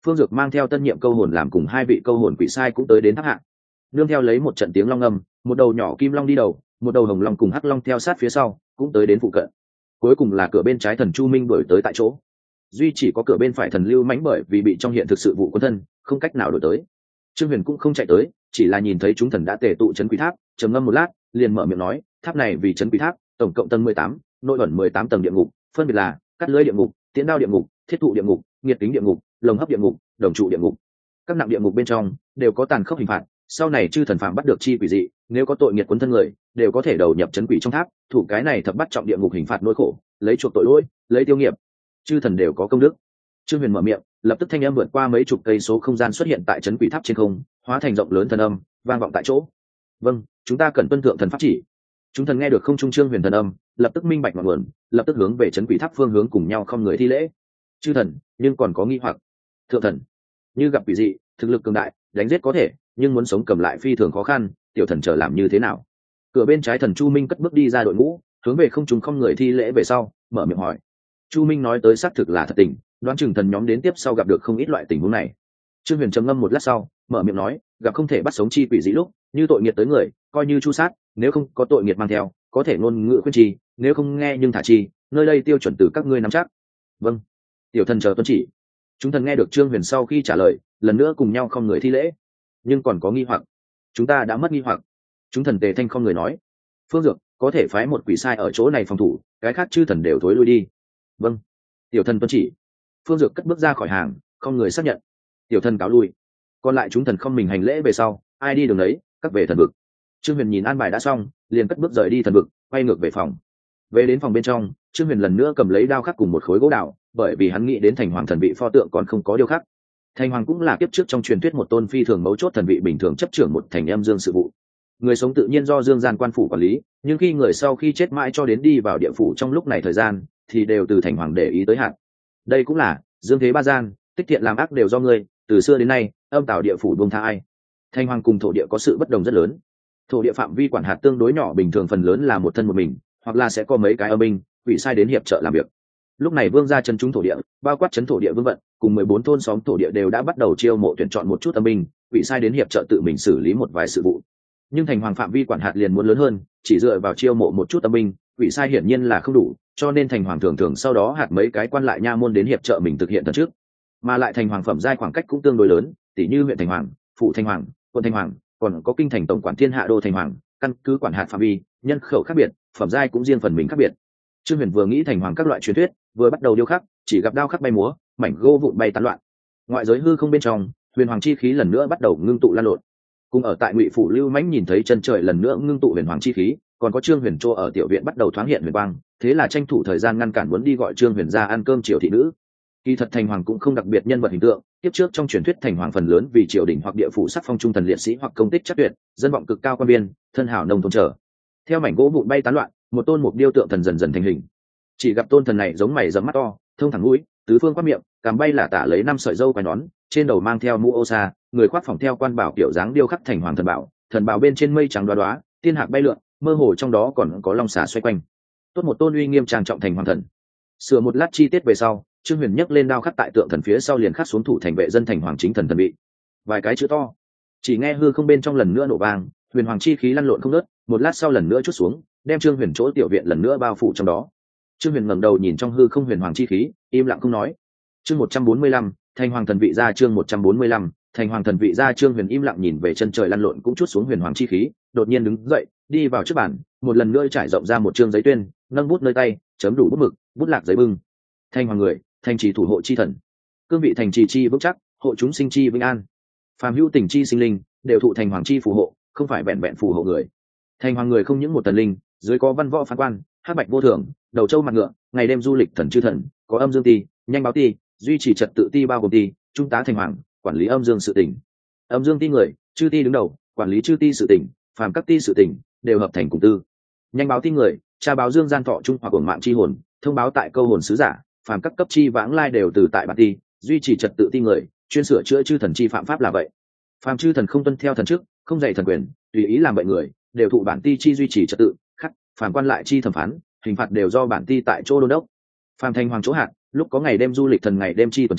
Phương Dược mang theo tân nhiệm câu hồn làm cùng hai vị câu hồn quỷ sai cũng tới đến tháp hạng. Nương theo lấy một trận tiếng long ngâm, một đầu nhỏ kim long đi đầu, một đầu hồng long cùng hắc long theo sát phía sau, cũng tới đến phụ cận. Cuối cùng là cửa bên trái thần Chu Minh đuổi tới tại chỗ. Duy chỉ có cửa bên phải thần Lưu Mãnh bởi vì bị trong hiện thực sự vụ quân thân, không cách nào đổi tới. Trương Huyền cũng không chạy tới, chỉ là nhìn thấy chúng thần đã tề tụ trấn quỷ tháp, trầm ngâm một lát, liền mở miệng nói, tháp này vì trấn quỷ tháp, tổng cộng tầng mười tám, nội ẩn mười tám tầng địa ngục, phân biệt là cắt lưỡi địa ngục, tiễn đao địa ngục, thiết thụ địa ngục, nghiệt kính địa ngục, lồng hấp địa ngục, đồng trụ địa ngục. Các nặng địa ngục bên trong đều có tàn khốc hình phạt, sau này chư thần phạm bắt được chi quỷ dị, nếu có tội nghiệt cuốn thân người, đều có thể đầu nhập trấn quỷ trong tháp, thủ cái này thập bắt trọng địa ngục hình phạt nỗi khổ, lấy chuộc tội lỗi, lấy tiêu nghiệp. Chư thần đều có công đức. Trương Huyền mở miệng, lập tức thanh âm vượt qua mấy chục cây số không gian xuất hiện tại trấn quỷ tháp trên không, hóa thành rộng lớn thần âm, vang vọng tại chỗ. Vâng, chúng ta cần tuân thượng thần pháp chỉ. Chúng thần nghe được không trung Trương Huyền thần âm, lập tức minh bạch ngọn nguồn, lập tức hướng về trấn quỷ tháp phương hướng cùng nhau không người thi lễ. Chư thần, nhưng còn có nghi hoặc. Thượng thần, như gặp quỷ dị, thực lực cường đại, đánh giết có thể, nhưng muốn sống cầm lại phi thường khó khăn, tiểu thần chờ làm như thế nào? Cửa bên trái thần Chu Minh cất bước đi ra đội ngũ, hướng về không trung không người thi lễ về sau, mở miệng hỏi. Chu Minh nói tới xác thực là thật tình, đoán chừng thần nhóm đến tiếp sau gặp được không ít loại tình huống này. Trương Huyền trầm ngâm một lát sau, mở miệng nói, gặp không thể bắt sống chi quỷ dị lúc, như tội nghiệt tới người, coi như chu sát, nếu không có tội nghiệt mang theo, có thể ngôn ngữ khuyên trì, nếu không nghe nhưng thả chi, nơi đây tiêu chuẩn từ các ngươi nắm chắc. Vâng, tiểu thần chờ tuân chỉ. Chúng thần nghe được Trương Huyền sau khi trả lời, lần nữa cùng nhau không người thi lễ. Nhưng còn có nghi hoặc, chúng ta đã mất nghi hoặc. Chúng thần tề thanh không người nói, Phương Dược có thể phái một quỷ sai ở chỗ này phòng thủ, cái khác chư thần đều thối lui đi. Vâng, tiểu thần tuân chỉ. Phương Dược cất bước ra khỏi hàng, không người xác nhận. Tiểu thần cáo lui. Còn lại chúng thần không mình hành lễ về sau, ai đi đường đấy, các về thần vực. Trương Huyền nhìn an bài đã xong, liền cất bước rời đi thần vực, quay ngược về phòng. Về đến phòng bên trong, Trương Huyền lần nữa cầm lấy đao khắc cùng một khối gỗ đào, bởi vì hắn nghĩ đến thành hoàng thần vị pho tượng còn không có điêu khắc. Thành hoàng cũng là kiếp trước trong truyền thuyết một tôn phi thường mấu chốt thần vị bình thường chấp trưởng một thành âm dương sự vụ. Người sống tự nhiên do dương gian quan phủ quản lý, nhưng khi người sau khi chết mãi cho đến đi vào địa phủ trong lúc này thời gian, thì đều từ thành hoàng để ý tới hạn. Đây cũng là dương thế ba gian, tích thiện làm ác đều do ngươi, từ xưa đến nay âm tào địa phủ buông tha ai. Thành hoàng cùng thổ địa có sự bất đồng rất lớn. Thổ địa phạm vi quản hạt tương đối nhỏ, bình thường phần lớn là một thân một mình, hoặc là sẽ có mấy cái âm binh quỷ sai đến hiệp trợ làm việc. Lúc này vương gia chân chúng thổ địa, bao quát chấn thổ địa vương vận cùng mười bốn thôn xóm thổ địa đều đã bắt đầu chiêu mộ tuyển chọn một chút âm binh quỷ sai đến hiệp trợ tự mình xử lý một vài sự vụ. Nhưng thành hoàng phạm vi quản hạt liền muốn lớn hơn, chỉ dựa vào chiêu mộ một chút âm binh quỷ sai hiển nhiên là không đủ, cho nên thành hoàng thường thường sau đó hạt mấy cái quan lại nha môn đến hiệp trợ mình thực hiện thần trước. Mà lại thành hoàng phẩm giai khoảng cách cũng tương đối lớn, tỷ như huyện thành hoàng, phụ thành hoàng, quận thành hoàng, còn có kinh thành tổng quản thiên hạ đô thành hoàng, căn cứ quản hạt phạm vi nhân khẩu khác biệt, phẩm giai cũng riêng phần mình khác biệt. Trương Huyền vừa nghĩ thành hoàng các loại truyền thuyết, vừa bắt đầu điêu khắc, chỉ gặp đao khắc bay múa, mảnh gỗ vụn bay tán loạn. Ngoại giới hư không bên trong, huyền hoàng chi khí lần nữa bắt đầu ngưng tụ lan lộn. Cùng ở tại Ngụy phủ Lưu Mãnh nhìn thấy chân trời lần nữa ngưng tụ huyền hoàng chi khí, còn có Trương Huyền Trô ở tiểu viện bắt đầu thoáng hiện huyền quang, thế là tranh thủ thời gian ngăn cản muốn đi gọi Trương Huyền ra ăn cơm triều thị nữ. Kỳ thật thành hoàng cũng không đặc biệt nhân vật hình tượng, tiếp trước trong truyền thuyết thành hoàng phần lớn vì triều đình hoặc địa phủ sắc phong trung thần liệt sĩ hoặc công tích chắc tuyệt, dân vọng cực cao quan biên, thân hảo nông thôn trở. Theo mảnh gỗ vụn bay tán loạn, một tôn mục điêu tượng thần dần dần thành hình. Chỉ gặp tôn thần này giống mày rậm mắt to, thông thẳng mũi, tứ phương quát miệng, cằm bay là tả lấy năm sợi râu quai nón, trên đầu mang theo mũ ô sa, người khoác phòng theo quan bảo kiểu dáng điêu khắc thành hoàng thần bảo, thần bảo bên trên mây trắng đoá đoá, tiên hạc bay lượn, mơ hồ trong đó còn có long xà xoay quanh. Tốt một tôn uy nghiêm trang trọng thành hoàng thần. Sửa một lát chi tiết về sau, Trương Huyền nhấc lên đao khắc tại tượng thần phía sau liền khắc xuống thủ thành vệ dân thành hoàng chính thần thần vị. Vài cái chữ to. Chỉ nghe hư không bên trong lần nữa nổ vang, huyền hoàng chi khí lăn lộn không ngớt, một lát sau lần nữa chút xuống, đem Trương Huyền chỗ tiểu viện lần nữa bao phủ trong đó. Trương Huyền ngẩng đầu nhìn trong hư không huyền hoàng chi khí, im lặng không nói. Chương một trăm bốn mươi lăm, thành hoàng thần vị ra chương một trăm bốn mươi lăm, thành hoàng thần vị ra Trương Huyền im lặng nhìn về chân trời lăn lộn cũng chút xuống huyền hoàng chi khí, đột nhiên đứng dậy, đi vào trước bàn, một lần nữa trải rộng ra một chương giấy tuyên, nâng bút nơi tay, chấm đủ bút mực, bút lạc giấy bưng. Thành hoàng người, thành trì thủ hộ chi thần, cương vị thành trì chi vững chắc, hộ chúng sinh chi vĩnh an. Phàm hữu tình chi sinh linh, đều thụ thành hoàng chi phù hộ, không phải vẹn vẹn phù hộ người. Thành hoàng người không những một thần linh, dưới có văn võ phán quan, hắc bạch vô thường, đầu trâu mặt ngựa, ngày đêm du lịch thần chư thần, có âm dương ti, nhanh báo ti, duy trì trật tự ti bao gồm ti, trung tá thành hoàng, quản lý âm dương sự tỉnh. Âm dương ti người, chư ti đứng đầu, quản lý chư ti sự tỉnh, phàm các ti sự tỉnh đều hợp thành cùng tư. Nhanh báo ti người, tra báo dương gian thọ trung hoặc hưởng mạng chi hồn, thông báo tại câu hồn sứ giả, phàm các cấp chi vãng lai đều từ tại bản ti, duy trì trật tự ti người, chuyên sửa chữa chư thần chi phạm pháp là vậy. Phàm chư thần không tuân theo thần chức, không dạy thần quyền, tùy ý làm vậy người, đều thụ bản ti chi duy trì trật tự, khắc, phàm quan lại chi thẩm phán, hình phạt đều do bản ti tại chỗ đôn đốc. Phàm thành hoàng chỗ hạt, lúc có ngày đêm du lịch thần ngày đêm chi tuần tra,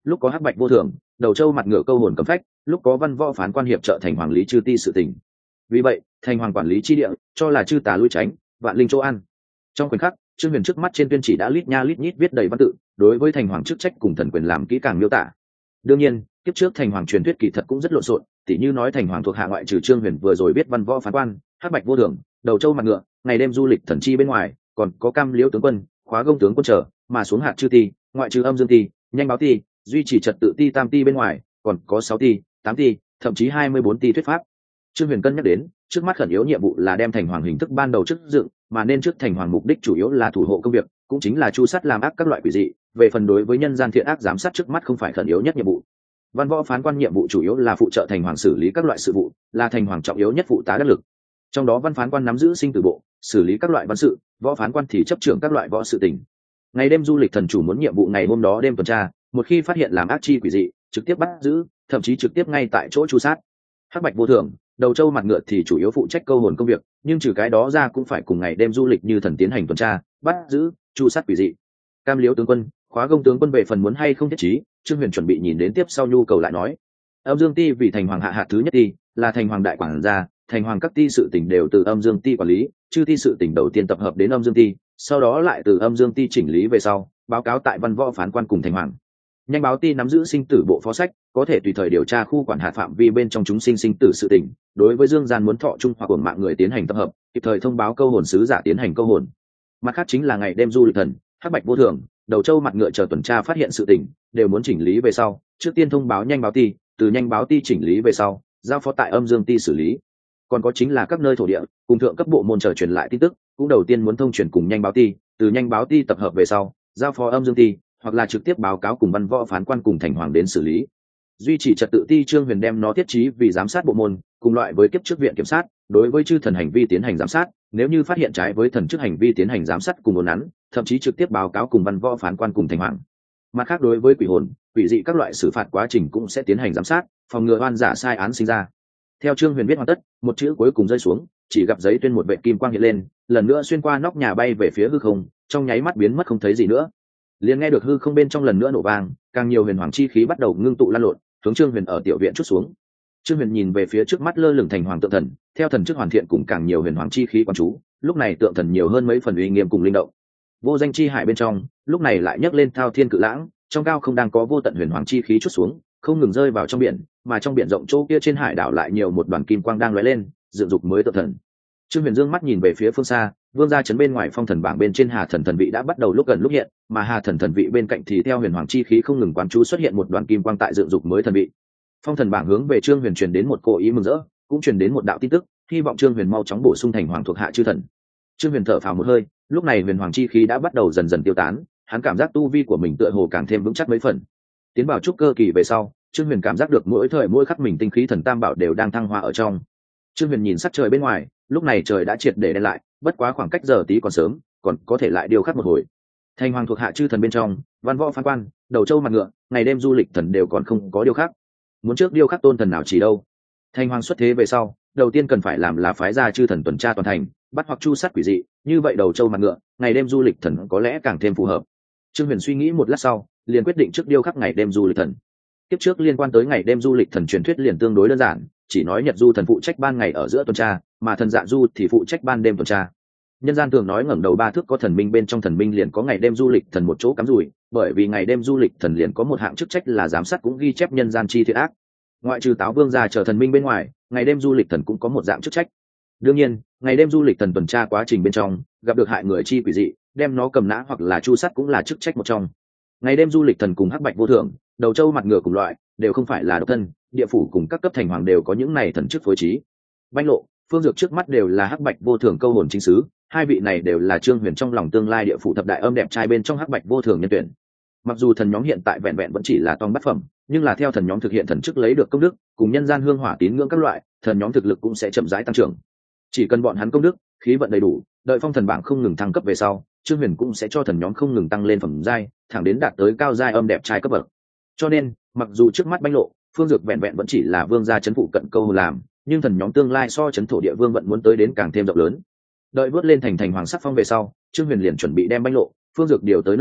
lúc có hắc bạch vô thường, đầu châu mặt ngựa câu hồn cấm phách, lúc có văn võ phán quan hiệp trợ thành hoàng lý chư ti sự tình. Vì vậy thành hoàng quản lý chi địa cho là chư tà lui tránh, vạn linh chỗ ăn. Trong khoảnh khắc trương huyền trước mắt trên tuyên chỉ đã lít nha lít nhít viết đầy văn tự, đối với thành hoàng chức trách cùng thần quyền làm kỹ càng miêu tả. Đương nhiên kiếp trước thành hoàng truyền thuyết kỳ thật cũng rất lộn xộn, tỉ như nói thành hoàng thuộc hạ ngoại trừ trương huyền vừa rồi biết văn võ phán quan, hắc bạch vô thường, đầu châu mặt ngựa, ngày đêm du lịch thần chi bên ngoài, còn có cam liễu tướng quân, khóa gông tướng quân trở, mà xuống hạt chư ti, ngoại trừ âm dương ti, nhanh báo ti, duy trì trật tự ti tam ti bên ngoài, còn có sáu ti, tám ti, thậm chí hai mươi bốn ti thuyết pháp. Trương Huyền cân nhắc đến, trước mắt khẩn yếu nhiệm vụ là đem thành hoàng hình thức ban đầu trước dựng, mà nên trước thành hoàng mục đích chủ yếu là thủ hộ công việc, cũng chính là chu sát làm ác các loại quỷ dị, về phần đối với nhân gian thiện ác giám sát trước mắt không phải khẩn yếu nhất nhiệm vụ. Văn võ phán quan nhiệm vụ chủ yếu là phụ trợ thành hoàng xử lý các loại sự vụ, là thành hoàng trọng yếu nhất phụ tá đắc lực. Trong đó văn phán quan nắm giữ sinh tử bộ, xử lý các loại văn sự, võ phán quan thì chấp trưởng các loại võ sự tình. Ngày đêm du lịch thần chủ muốn nhiệm vụ ngày hôm đó đêm tuần tra, một khi phát hiện làm ác chi quỷ dị, trực tiếp bắt giữ, thậm chí trực tiếp ngay tại chỗ chu sát. Hắc bạch vô thường, đầu châu mặt ngựa thì chủ yếu phụ trách câu hồn công việc, nhưng trừ cái đó ra cũng phải cùng ngày đêm du lịch như thần tiến hành tuần tra, bắt giữ, chu sát quỷ dị. Cam liễu tướng quân, khóa gông tướng quân về phần muốn hay không thiết trí, Trương Huyền chuẩn bị nhìn đến tiếp sau nhu cầu lại nói. Âm Dương ti vì thành hoàng hạ hạt thứ nhất ti, là thành hoàng đại quản gia, thành hoàng các ti sự tỉnh đều từ âm Dương ti quản lý, chư ti sự tỉnh đầu tiên tập hợp đến âm Dương ti, sau đó lại từ âm Dương ti chỉnh lý về sau, báo cáo tại văn võ phán quan cùng thành hoàng. Nhanh báo ti nắm giữ sinh tử bộ phó sách, có thể tùy thời điều tra khu quản hạt phạm vi bên trong chúng sinh sinh tử sự tỉnh, đối với dương gian muốn thọ chung hoặc hồn mạng người tiến hành tập hợp, kịp thời thông báo câu hồn sứ giả tiến hành câu hồn. Mặt khác chính là ngày đêm du lịch thần, hắc bạch vô thường, đầu châu mặt ngựa chờ tuần tra phát hiện sự tỉnh, đều muốn chỉnh lý về sau, trước tiên thông báo nhanh báo ti, từ nhanh báo ti chỉnh lý về sau, giao phó tại âm dương ti xử lý. Còn có chính là các nơi thổ địa, cùng thượng cấp bộ môn chờ truyền lại tin tức, cũng đầu tiên muốn thông truyền cùng nhanh báo ti, từ nhanh báo ti tập hợp về sau, giao phó âm dương ti, hoặc là trực tiếp báo cáo cùng văn võ phán quan cùng thành hoàng đến xử lý. Duy trì trật tự ti Trương Huyền đem nó thiết trí vì giám sát bộ môn, cùng loại với kiếp trước viện kiểm sát, đối với chư thần hành vi tiến hành giám sát, nếu như phát hiện trái với thần chức hành vi tiến hành giám sát cùng ổn nắn, thậm chí trực tiếp báo cáo cùng văn võ phán quan cùng thành hoàng. Mặt khác đối với quỷ hồn, quỷ dị các loại xử phạt quá trình cũng sẽ tiến hành giám sát, phòng ngừa oan giả sai án sinh ra. Theo Trương Huyền viết hoàn tất, một chữ cuối cùng rơi xuống, chỉ gặp giấy tuyên một vệt kim quang hiện lên, lần nữa xuyên qua nóc nhà bay về phía hư không, trong nháy mắt biến mất không thấy gì nữa. Liền nghe được hư không bên trong lần nữa nổ vang, càng nhiều huyền hoàng chi khí bắt đầu ngưng tụ lan lộn, hướng Trương Huyền ở tiểu viện chút xuống. Trương Huyền nhìn về phía trước mắt lơ lửng thành hoàng tượng thần, theo thần chức hoàn thiện cùng càng nhiều huyền hoàng chi khí quan chú, lúc này tượng thần nhiều hơn mấy phần uy nghiêm cùng linh động. Vô danh chi hải bên trong, lúc này lại nhấc lên thao thiên cự lãng, trong cao không đang có vô tận huyền hoàng chi khí chút xuống, không ngừng rơi vào trong biển, mà trong biển rộng chỗ kia trên hải đảo lại nhiều một đoàn kim quang đang lóe lên, dựng dục mới tượng thần. Trương Huyền dương mắt nhìn về phía phương xa, vương gia trấn bên ngoài phong thần bảng bên trên Hà thần thần vị đã bắt đầu lúc gần lúc hiện, mà Hà thần thần vị bên cạnh thì theo huyền hoàng chi khí không ngừng quán chú xuất hiện một đoàn kim quang tại dựng dục mới thần vị. Phong thần bảng hướng về Trương Huyền truyền đến một cố ý mừng rỡ, cũng truyền đến một đạo tin tức, hy vọng Trương Huyền mau chóng bổ sung thành hoàng thuộc hạ chư thần. Trương Huyền thở phào một hơi, lúc này huyền hoàng chi khí đã bắt đầu dần dần tiêu tán, hắn cảm giác tu vi của mình tựa hồ càng thêm vững chắc mấy phần. Tiến vào trúc cơ kỳ về sau, Trương Huyền cảm giác được mỗi thời mỗi khắc mình tinh khí thần tam bảo đều đang thăng hoa ở trong. Trương Huyền nhìn sắc trời bên ngoài, lúc này trời đã triệt để đen lại, bất quá khoảng cách giờ tí còn sớm, còn có thể lại điều khắc một hồi. Thành hoàng thuộc hạ chư thần bên trong, văn võ phán quan, đầu châu mặt ngựa, ngày đêm du lịch thần đều còn không có điều khắc. Muốn trước điêu khắc tôn thần nào chỉ đâu. Thành hoàng xuất thế về sau, đầu tiên cần phải làm là phái ra chư thần tuần tra toàn thành, bắt hoặc chu sát quỷ dị, như vậy đầu châu mặt ngựa, ngày đêm du lịch thần có lẽ càng thêm phù hợp. Trương Huyền suy nghĩ một lát sau, liền quyết định trước điêu khắc ngày đêm du lịch thần. Tiếp trước liên quan tới ngày đêm du lịch thần truyền thuyết liền tương đối đơn giản, chỉ nói nhật du thần phụ trách ban ngày ở giữa tuần tra, mà thần dạ du thì phụ trách ban đêm tuần tra. Nhân gian thường nói ngẩng đầu ba thước có thần minh, bên trong thần minh liền có ngày đêm du lịch thần một chỗ cắm rủi, bởi vì ngày đêm du lịch thần liền có một hạng chức trách là giám sát cũng ghi chép nhân gian chi thiện ác. Ngoại trừ táo vương gia chờ thần minh bên ngoài, ngày đêm du lịch thần cũng có một dạng chức trách. Đương nhiên, ngày đêm du lịch thần tuần tra quá trình bên trong gặp được hại người chi quỷ dị, đem nó cầm nã hoặc là chu sát cũng là chức trách một trong. Ngày đêm du lịch thần cùng hắc bạch vô thường, đầu châu mặt ngựa cùng loại, đều không phải là độc thân, địa phủ cùng các cấp thành hoàng đều có những này thần chức phối trí. Banh Lộ, Phương Dược trước mắt đều là hắc bạch vô thường câu hồn chính sứ, hai vị này đều là Trương Huyền trong lòng tương lai địa phủ thập đại âm đẹp trai bên trong hắc bạch vô thường nhân tuyển. Mặc dù thần nhóm hiện tại vẹn vẹn vẫn chỉ là tông bát phẩm, nhưng là theo thần nhóm thực hiện thần chức lấy được công đức, cùng nhân gian hương hỏa tín ngưỡng các loại, thần nhóm thực lực cũng sẽ chậm rãi tăng trưởng. Chỉ cần bọn hắn công đức, khí vận đầy đủ, đợi phong thần bảng không ngừng thăng cấp về sau, Trương Huyền cũng sẽ cho thần nhóm không ngừng tăng lên phẩm giai, thẳng đến đạt tới cao giai âm đẹp trai cấp bậc. Cho nên, mặc dù trước mắt Banh Lộ, Phương Dược vẹn vẹn vẫn chỉ là vương gia trấn phụ cận câu hồn làm, nhưng thần nhóm tương lai so trấn thổ địa vương vận muốn tới đến càng thêm rộng lớn. Đợi vớt lên thành thành hoàng sắc phong về sau, Trương Huyền liền chuẩn bị đem Banh Lộ, Phương Dược điều tới nơi này,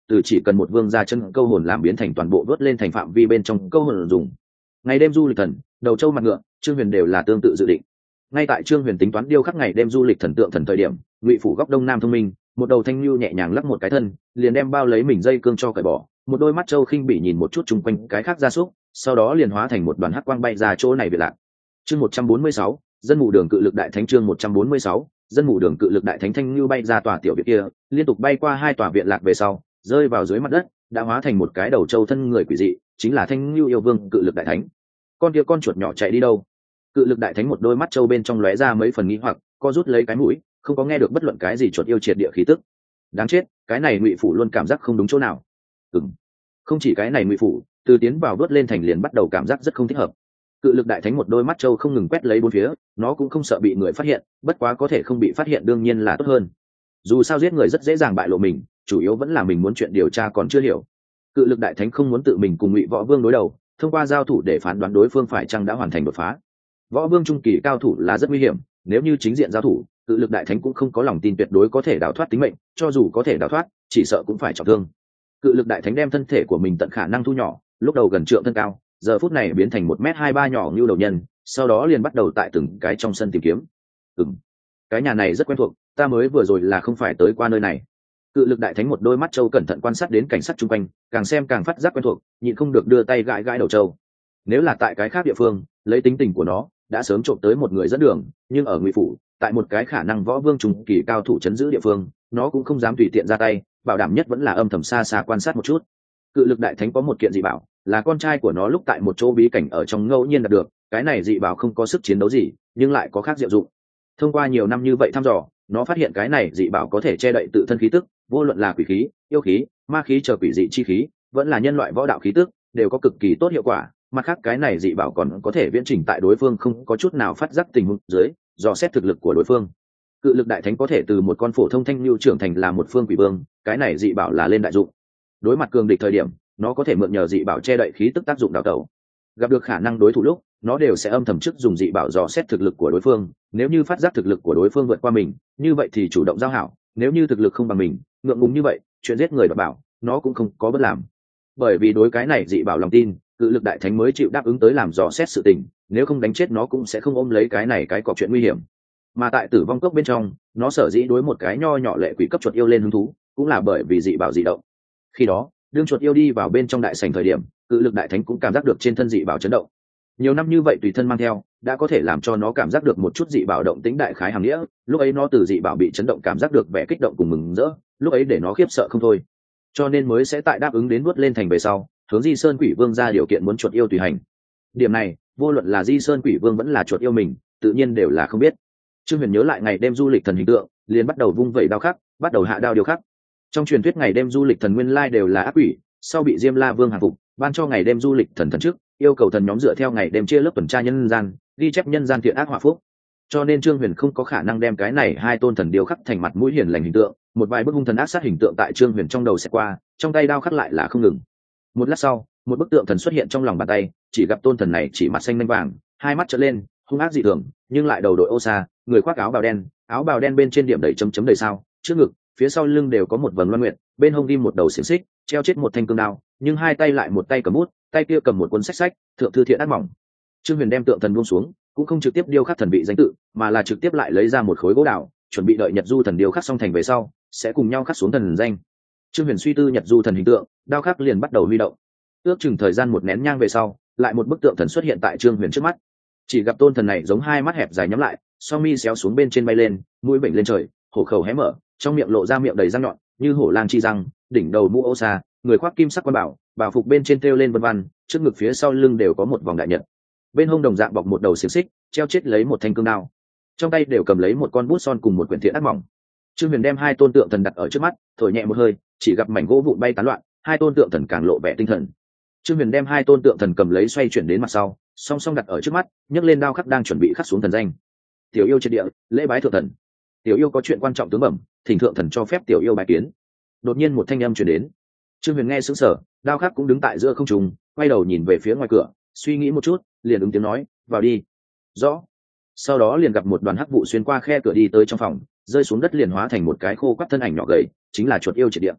từ chỉ cần một vương ra chân câu hồn làm biến thành toàn bộ vớt lên thành phạm vi bên trong câu hồn dùng. Ngày đêm du lịch thần, đầu châu mặt ngựa, Trương Huyền đều là tương tự dự định. Ngay tại Trương Huyền tính toán điêu khắc ngày đêm du lịch thần tượng thần thời điểm, Ngụy phủ góc đông nam thông minh, một đầu thanh lưu nhẹ nhàng lắc một cái thân, liền đem bao lấy mình dây cương cho cởi bỏ, một đôi mắt châu khinh bỉ nhìn một chút chung quanh cái khác gia súc, sau đó liền hóa thành một đoàn hắc quang bay ra chỗ này về lạc. Chương một trăm bốn mươi sáu, dân mù đường cự lực đại thánh chương một trăm bốn mươi sáu, dân mù đường cự lực đại thánh thanh lưu bay ra tòa tiểu viện kia, liên tục bay qua hai tòa viện lạc về sau, rơi vào dưới mặt đất, đã hóa thành một cái đầu châu thân người quỷ dị, chính là thanh lưu yêu vương cự lực đại thánh. Con kia con chuột nhỏ chạy đi đâu? Cự lực đại thánh một đôi mắt châu bên trong lóe ra mấy phần nghi hoặc, co rút lấy cái mũi, không có nghe được bất luận cái gì chuột yêu triệt địa khí tức. Đáng chết, cái này Ngụy phủ luôn cảm giác không đúng chỗ nào. Ừm, không chỉ cái này Ngụy phủ, từ tiến vào đốt lên thành liền bắt đầu cảm giác rất không thích hợp. Cự lực đại thánh một đôi mắt châu không ngừng quét lấy bốn phía, nó cũng không sợ bị người phát hiện, bất quá có thể không bị phát hiện đương nhiên là tốt hơn. Dù sao giết người rất dễ dàng bại lộ mình, chủ yếu vẫn là mình muốn chuyện điều tra còn chưa hiểu. Cự lực đại thánh không muốn tự mình cùng Ngụy võ vương đối đầu, thông qua giao thủ để phán đoán đối phương phải chăng đã hoàn thành đột phá. Võ vương trung kỳ cao thủ là rất nguy hiểm, nếu như chính diện giao thủ, cự lực đại thánh cũng không có lòng tin tuyệt đối có thể đào thoát tính mệnh, cho dù có thể đào thoát, chỉ sợ cũng phải trọng thương. Cự lực đại thánh đem thân thể của mình tận khả năng thu nhỏ, lúc đầu gần trượng thân cao, giờ phút này biến thành một mét hai ba nhỏ như đầu nhân, sau đó liền bắt đầu tại từng cái trong sân tìm kiếm. Ừm, cái nhà này rất quen thuộc, ta mới vừa rồi là không phải tới qua nơi này. Cự lực đại thánh một đôi mắt châu cẩn thận quan sát đến cảnh sát chung quanh, càng xem càng phát giác quen thuộc, nhịn không được đưa tay gãi gãi đầu châu. Nếu là tại cái khác địa phương, lấy tính tình của nó, đã sớm trộm tới một người dẫn đường, nhưng ở Ngụy phủ, tại một cái khả năng võ vương trùng kỳ cao thủ chấn giữ địa phương, nó cũng không dám tùy tiện ra tay, bảo đảm nhất vẫn là âm thầm xa xa quan sát một chút. Cự lực đại thánh có một kiện dị bảo, là con trai của nó lúc tại một chỗ bí cảnh ở trong ngẫu nhiên đạt được, cái này dị bảo không có sức chiến đấu gì, nhưng lại có khác diệu dụng. Thông qua nhiều năm như vậy thăm dò, nó phát hiện cái này dị bảo có thể che đậy tự thân khí tức, vô luận là quỷ khí, yêu khí, ma khí chờ quỷ dị chi khí, vẫn là nhân loại võ đạo khí tức, đều có cực kỳ tốt hiệu quả. Mặt khác cái này dị bảo còn có thể viễn trình tại đối phương không có chút nào phát giác tình huống dưới, dò xét thực lực của đối phương. Cự lực đại thánh có thể từ một con phổ thông thanh lưu trưởng thành là một phương quỷ vương, cái này dị bảo là lên đại dụng. Đối mặt cường địch thời điểm, nó có thể mượn nhờ dị bảo che đậy khí tức tác dụng đào tẩu. Gặp được khả năng đối thủ lúc, nó đều sẽ âm thầm trước dùng dị bảo dò xét thực lực của đối phương, nếu như phát giác thực lực của đối phương vượt qua mình, như vậy thì chủ động giao hảo, nếu như thực lực không bằng mình, ngượng ngùng như vậy, chuyện giết người đoạt bảo, nó cũng không có bất làm. Bởi vì đối cái này dị bảo lòng tin, cự lực đại thánh mới chịu đáp ứng tới làm dò xét sự tình, nếu không đánh chết nó cũng sẽ không ôm lấy cái này cái cọc chuyện nguy hiểm. Mà tại tử vong cốc bên trong, nó sở dĩ đối một cái nho nhỏ lệ quỷ cấp chuột yêu lên hứng thú, cũng là bởi vì dị bảo dị động. Khi đó, đương chuột yêu đi vào bên trong đại sảnh thời điểm, cự lực đại thánh cũng cảm giác được trên thân dị bảo chấn động. Nhiều năm như vậy tùy thân mang theo, đã có thể làm cho nó cảm giác được một chút dị bảo động tính đại khái hàm nghĩa, lúc ấy nó từ dị bảo bị chấn động cảm giác được vẻ kích động cùng mừng rỡ, lúc ấy để nó khiếp sợ không thôi. Cho nên mới sẽ tại đáp ứng đến nuốt lên thành về sau, hướng Di Sơn Quỷ Vương ra điều kiện muốn chuột yêu tùy hành. Điểm này, vô luận là Di Sơn Quỷ Vương vẫn là chuột yêu mình, tự nhiên đều là không biết. Trương Huyền nhớ lại ngày đêm du lịch thần hình tượng, liền bắt đầu vung vẩy đao khắc, bắt đầu hạ đao điều khắc. Trong truyền thuyết ngày đêm du lịch thần nguyên lai đều là ác quỷ, sau bị Diêm La Vương hàng phục, ban cho ngày đêm du lịch thần thần trước, yêu cầu thần nhóm dựa theo ngày đêm chia lớp tuần tra nhân gian, ghi chép nhân gian thiện ác họa phúc. Cho nên Trương Huyền không có khả năng đem cái này hai tôn thần điêu khắc thành mặt mũi hiền lành hình tượng, một vài bức hung thần ác sát hình tượng tại Trương Huyền trong đầu sẽ qua, trong tay đao khắc lại là không ngừng. Một lát sau, một bức tượng thần xuất hiện trong lòng bàn tay, chỉ gặp tôn thần này chỉ mặt xanh nhanh vàng, hai mắt trợn lên, hung ác dị thường, nhưng lại đầu đội ô sa, người khoác áo bào đen, áo bào đen bên trên điểm đầy chấm chấm đầy sao, trước ngực, phía sau lưng đều có một vầng loan nguyệt, bên hông ghim một đầu xiềng xích, treo chết một thanh cương đao, nhưng hai tay lại một tay cầm bút, tay kia cầm một cuốn sách sách, thượng thư thiện ác mỏng. Trương Huyền đem tượng thần buông xuống, cũng không trực tiếp điêu khắc thần vị danh tự, mà là trực tiếp lại lấy ra một khối gỗ đào, chuẩn bị đợi Nhật Du thần điêu khắc xong thành về sau, sẽ cùng nhau khắc xuống thần danh. Trương Huyền suy tư Nhật Du thần hình tượng, đao khắc liền bắt đầu huy động. Ước chừng thời gian một nén nhang về sau, lại một bức tượng thần xuất hiện tại Trương Huyền trước mắt. Chỉ gặp tôn thần này giống hai mắt hẹp dài nhắm lại, song mi xéo xuống bên trên bay lên, mũi bệnh lên trời, hổ khẩu hé mở, trong miệng lộ ra miệng đầy răng nhọn, như hổ lang chi răng, đỉnh đầu mũ ô sa, người khoác kim sắc quan bảo, bảo phục bên trên treo lên vân vân, trước ngực phía sau lưng đều có một vòng đại nhật. Bên hông đồng dạng bọc một đầu xiềng xích, treo chết lấy một thanh cương đao. Trong tay đều cầm lấy một con bút son cùng một quyển thiện ác mỏng. Trương Huyền đem hai tôn tượng thần đặt ở trước mắt, thổi nhẹ một hơi, chỉ gặp mảnh gỗ vụn bay tán loạn, hai tôn tượng thần càng lộ vẻ tinh thần. Trương Huyền đem hai tôn tượng thần cầm lấy xoay chuyển đến mặt sau, song song đặt ở trước mắt, nhấc lên đao khắc đang chuẩn bị khắc xuống thần danh. Tiểu yêu trên địa, lễ bái thượng thần. Tiểu yêu có chuyện quan trọng tướng bẩm, thỉnh thượng thần cho phép tiểu yêu bái kiến. Đột nhiên một thanh âm truyền đến. Trương Huyền nghe sững sờ, đao khắc cũng đứng tại giữa không trung, quay đầu nhìn về phía ngoài cửa, suy nghĩ một chút, liền ứng tiếng nói, vào đi. Rõ. Sau đó liền gặp một đoàn hắc vụ xuyên qua khe cửa đi tới trong phòng, rơi xuống đất liền hóa thành một cái khô quắt thân ảnh nhỏ gầy, chính là chuột yêu triệt địa.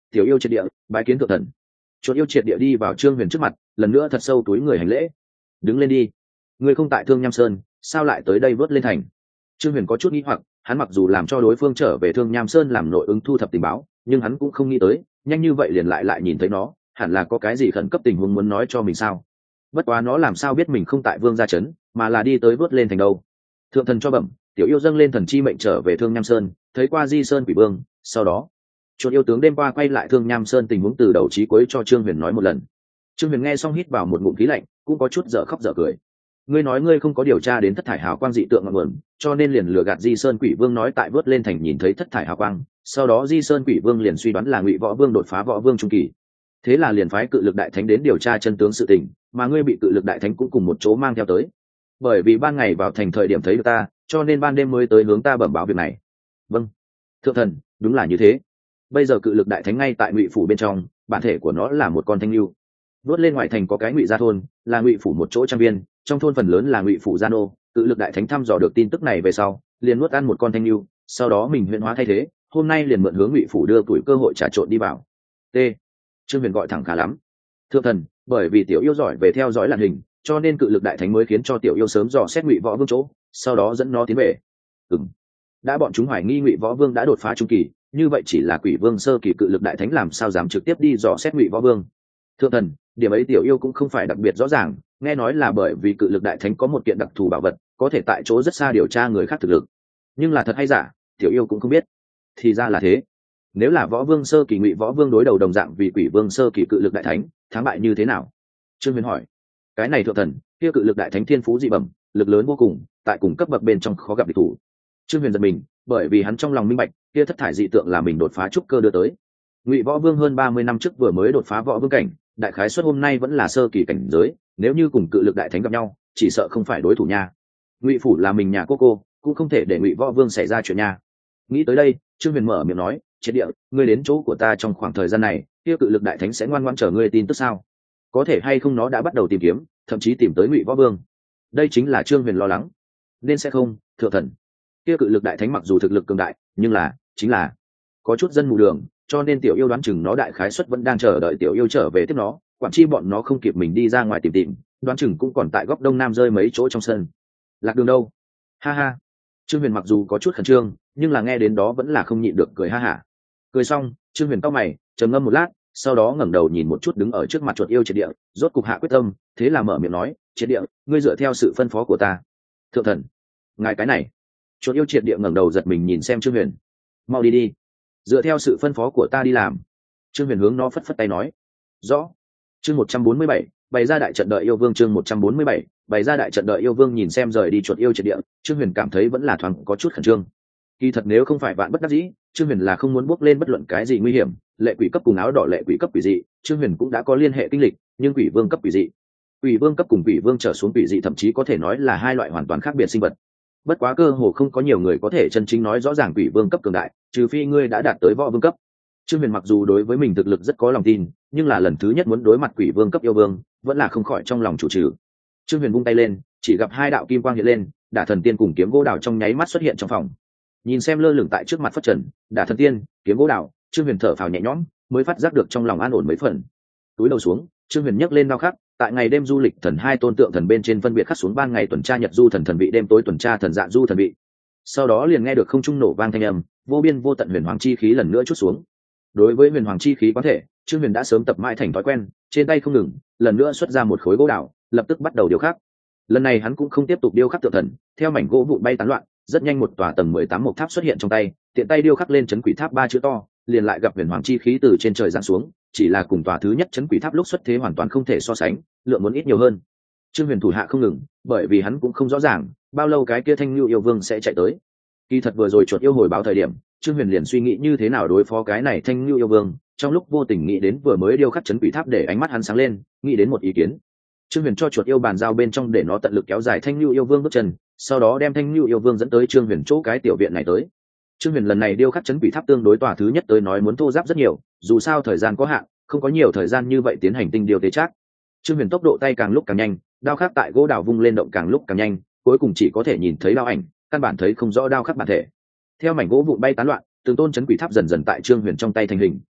tiểu yêu triệt địa bái kiến thượng thần. Chuột yêu triệt địa đi vào trương huyền trước mặt, lần nữa thật sâu túi người hành lễ. Đứng lên đi, ngươi không tại Thương Nham Sơn, sao lại tới đây vớt lên thành? Trương huyền có chút nghi hoặc, hắn mặc dù làm cho đối phương trở về Thương Nham Sơn làm nội ứng thu thập tình báo, nhưng hắn cũng không nghĩ tới nhanh như vậy liền lại lại nhìn thấy nó, hẳn là có cái gì khẩn cấp tình huống muốn nói cho mình sao. Bất quá nó làm sao biết mình không tại Vương gia trấn, mà là đi tới vớt lên thành đâu? Thượng thần cho bẩm, tiểu yêu dâng lên thần chi mệnh trở về Thương Nham Sơn, thấy qua Di Sơn Quỷ Vương, sau đó chuột yêu tướng đêm qua quay lại Thương Nham Sơn tình huống từ đầu chí cuối cho Trương Huyền nói một lần. Trương Huyền nghe xong hít vào một ngụm khí lạnh, cũng có chút dở khóc dở cười. Ngươi nói ngươi không có điều tra đến thất thải hào quang dị tượng ngọn nguồn, cho nên liền lừa gạt Di Sơn Quỷ Vương nói tại vớt lên thành nhìn thấy thất thải hào quang, sau đó Di Sơn Quỷ Vương liền suy đoán là Ngụy Võ Vương đột phá Võ Vương trung kỳ. Thế là liền phái Cự Lực Đại Thánh đến điều tra chân tướng sự tình, mà ngươi bị Cự Lực Đại Thánh cũng cùng một chỗ mang theo tới. Bởi vì ban ngày vào thành thời điểm thấy được ta, cho nên ban đêm mới tới hướng ta bẩm báo việc này. Vâng, thượng thần, đúng là như thế. Bây giờ Cự Lực Đại Thánh ngay tại Ngụy phủ bên trong, bản thể của nó là một con thanh lưu. Vớt lên ngoại thành có cái Ngụy gia thôn, là Ngụy phủ một chỗ trang viên, trong thôn phần lớn là Ngụy phủ gia nô. Cự Lực Đại Thánh thăm dò được tin tức này về sau, liền nuốt ăn một con thanh lưu, sau đó mình huyễn hóa thay thế, hôm nay liền mượn hướng Ngụy phủ đưa tuổi cơ hội trà trộn đi vào. T. Trương Huyền gọi thẳng khá lắm. Thượng thần, bởi vì tiểu yêu giỏi về theo dõi làn hình, cho nên Cự Lực Đại Thánh mới khiến cho tiểu yêu sớm dò xét Ngụy Võ Vương chỗ, sau đó dẫn nó tiến về. Ừm. Đã bọn chúng hoài nghi Ngụy Võ Vương đã đột phá trung kỳ, như vậy chỉ là Quỷ Vương sơ kỳ, Cự Lực Đại Thánh làm sao dám trực tiếp đi dò xét Ngụy Võ Vương? Thượng thần, điểm ấy tiểu yêu cũng không phải đặc biệt rõ ràng, nghe nói là bởi vì Cự Lực Đại Thánh có một kiện đặc thù bảo vật, có thể tại chỗ rất xa điều tra người khác thực lực. Nhưng là thật hay giả, tiểu yêu cũng không biết. Thì ra là thế. Nếu là Võ Vương sơ kỳ Ngụy Võ Vương đối đầu đồng dạng vì Quỷ Vương sơ kỳ Cự Lực Đại Thánh, thắng bại như thế nào? Trương Huyền hỏi. Cái này thượng thần, kia Cự Lực Đại Thánh thiên phú dị bẩm, lực lớn vô cùng, tại cùng cấp bậc bên trong khó gặp địch thủ. Trương Huyền giật mình, bởi vì hắn trong lòng minh bạch, kia thất thải dị tượng là mình đột phá trúc cơ đưa tới. Ngụy Võ Vương hơn ba mươi năm trước vừa mới đột phá Võ Vương cảnh, đại khái suất hôm nay vẫn là sơ kỳ cảnh giới, nếu như cùng Cự Lực Đại Thánh gặp nhau, chỉ sợ không phải đối thủ nha. Ngụy phủ là mình nhà cô cô, cũng không thể để Ngụy Võ Vương xảy ra chuyện nha. Nghĩ tới đây, Trương Huyền mở miệng nói, "Triệt địa, ngươi đến chỗ của ta trong khoảng thời gian này, kia Cự Lực Đại Thánh sẽ ngoan ngoãn chờ ngươi tin tức sao? Có thể hay không nó đã bắt đầu tìm kiếm, thậm chí tìm tới Ngụy Võ Vương?" Đây chính là Trương Huyền lo lắng. Nên sẽ không, thượng thần. Kia Cự Lực Đại Thánh mặc dù thực lực cường đại, nhưng là, chính là có chút dân mù đường, cho nên tiểu yêu đoán chừng nó đại khái suất vẫn đang chờ đợi tiểu yêu trở về tiếp nó, quản chi bọn nó không kịp mình đi ra ngoài tìm tìm, đoán chừng cũng còn tại góc đông nam rơi mấy chỗ trong sân. Lạc đường đâu? Ha ha. Trương Huyền mặc dù có chút khẩn trương, nhưng là nghe đến đó vẫn là không nhịn được cười ha hả. Cười xong, Trương Huyền cau mày, trầm ngâm một lát, sau đó ngẩng đầu nhìn một chút đứng ở trước mặt chuột yêu Triệt địa, rốt cục hạ quyết tâm, thế là mở miệng nói, "Triệt địa, ngươi dựa theo sự phân phó của ta." Thượng thần, ngài cái này. Chuột yêu Triệt địa ngẩng đầu giật mình nhìn xem Trương Huyền. "Mau đi đi, dựa theo sự phân phó của ta đi làm." Trương Huyền hướng nó phất phất tay nói. "Rõ." Chương một trăm bốn mươi bảy, bày ra đại trận đợi yêu vương. Chương một trăm bốn mươi bảy, bày ra đại trận đợi yêu vương. Nhìn xem rời đi chuột yêu Triệt địa, Trương Huyền cảm thấy vẫn là thoáng có chút khẩn trương. Kỳ thật nếu không phải vạn bất đắc dĩ, Trương Huyền là không muốn bước lên bất luận cái gì nguy hiểm. Lệ quỷ cấp cùng áo đỏ lệ quỷ cấp quỷ dị, Trương Huyền cũng đã có liên hệ kinh lịch, nhưng quỷ vương cấp quỷ dị, quỷ vương cấp cùng quỷ vương trở xuống quỷ dị thậm chí có thể nói là hai loại hoàn toàn khác biệt sinh vật. Bất quá cơ hồ không có nhiều người có thể chân chính nói rõ ràng quỷ vương cấp cường đại, trừ phi ngươi đã đạt tới võ vương cấp. Trương Huyền mặc dù đối với mình thực lực rất có lòng tin, nhưng là lần thứ nhất muốn đối mặt quỷ vương cấp yêu vương, vẫn là không khỏi trong lòng chủ trừ. Trương Huyền vung tay lên, chỉ gặp hai đạo kim quang hiện lên, Đả Thần Tiên cùng Kiếm Gỗ Đào trong nháy mắt xuất hiện trong phòng. Nhìn xem lơ lửng tại trước mặt Phất Trần, Đả Thần Tiên, Kiếm Gỗ Đào, Trương Huyền thở phào nhẹ nhõm, mới phát giác được trong lòng an ổn mấy phần. Túi đầu xuống, Trương Huyền nhấc lên đao khắc, tại ngày đêm du lịch thần hai tôn tượng thần bên trên phân biệt khắc xuống ban ngày tuần tra nhật du thần thần vị, đêm tối tuần tra thần dạ du thần vị. Sau đó liền nghe được không trung nổ vang thanh âm, vô biên vô tận huyền hoàng chi khí lần nữa chút xuống. Đối với huyền hoàng chi khí quán thể, Trương Huyền đã sớm tập mãi thành thói quen, trên tay không ngừng, lần nữa xuất ra một khối gỗ đào, lập tức bắt đầu điêu khắc. Lần này hắn cũng không tiếp tục điêu khắc tượng thần, theo mảnh gỗ vụn bay tán loạn, rất nhanh một tòa tầng mười tám mộc tháp xuất hiện trong tay, tiện tay điêu khắc lên chấn quỷ tháp ba chữ to, liền lại gặp huyền hoàng chi khí từ trên trời giáng xuống, chỉ là cùng tòa thứ nhất chấn quỷ tháp lúc xuất thế hoàn toàn không thể so sánh, lượng muốn ít nhiều hơn. Trương Huyền thủ hạ không ngừng, bởi vì hắn cũng không rõ ràng bao lâu cái kia thanh lưu yêu vương sẽ chạy tới. Kỳ thật vừa rồi chuột yêu hồi báo thời điểm, Trương Huyền liền suy nghĩ như thế nào đối phó cái này thanh lưu yêu vương, trong lúc vô tình nghĩ đến vừa mới điêu khắc chấn quỷ tháp để ánh mắt hắn sáng lên, nghĩ đến một ý kiến. Trương Huyền cho chuột yêu bàn giao bên trong để nó tận lực kéo dài thanh lưu yêu vương bước chân, sau đó đem thanh lưu yêu vương dẫn tới Trương Huyền chỗ cái tiểu viện này tới. Trương Huyền lần này điêu khắc chấn quỷ tháp tương đối tòa thứ nhất tới nói muốn thô ráp rất nhiều, dù sao thời gian có hạn, không có nhiều thời gian như vậy tiến hành tinh điều tế chắc. Trương Huyền tốc độ tay càng lúc càng nhanh, đao khắc tại gỗ đào vung lên động càng lúc càng nhanh, cuối cùng chỉ có thể nhìn thấy đao ảnh, căn bản thấy không rõ đao khắc bản thể. Theo mảnh gỗ vụn bay tán loạn, từng tôn chấn quỷ tháp dần dần tại Trương Huyền trong tay thành hình,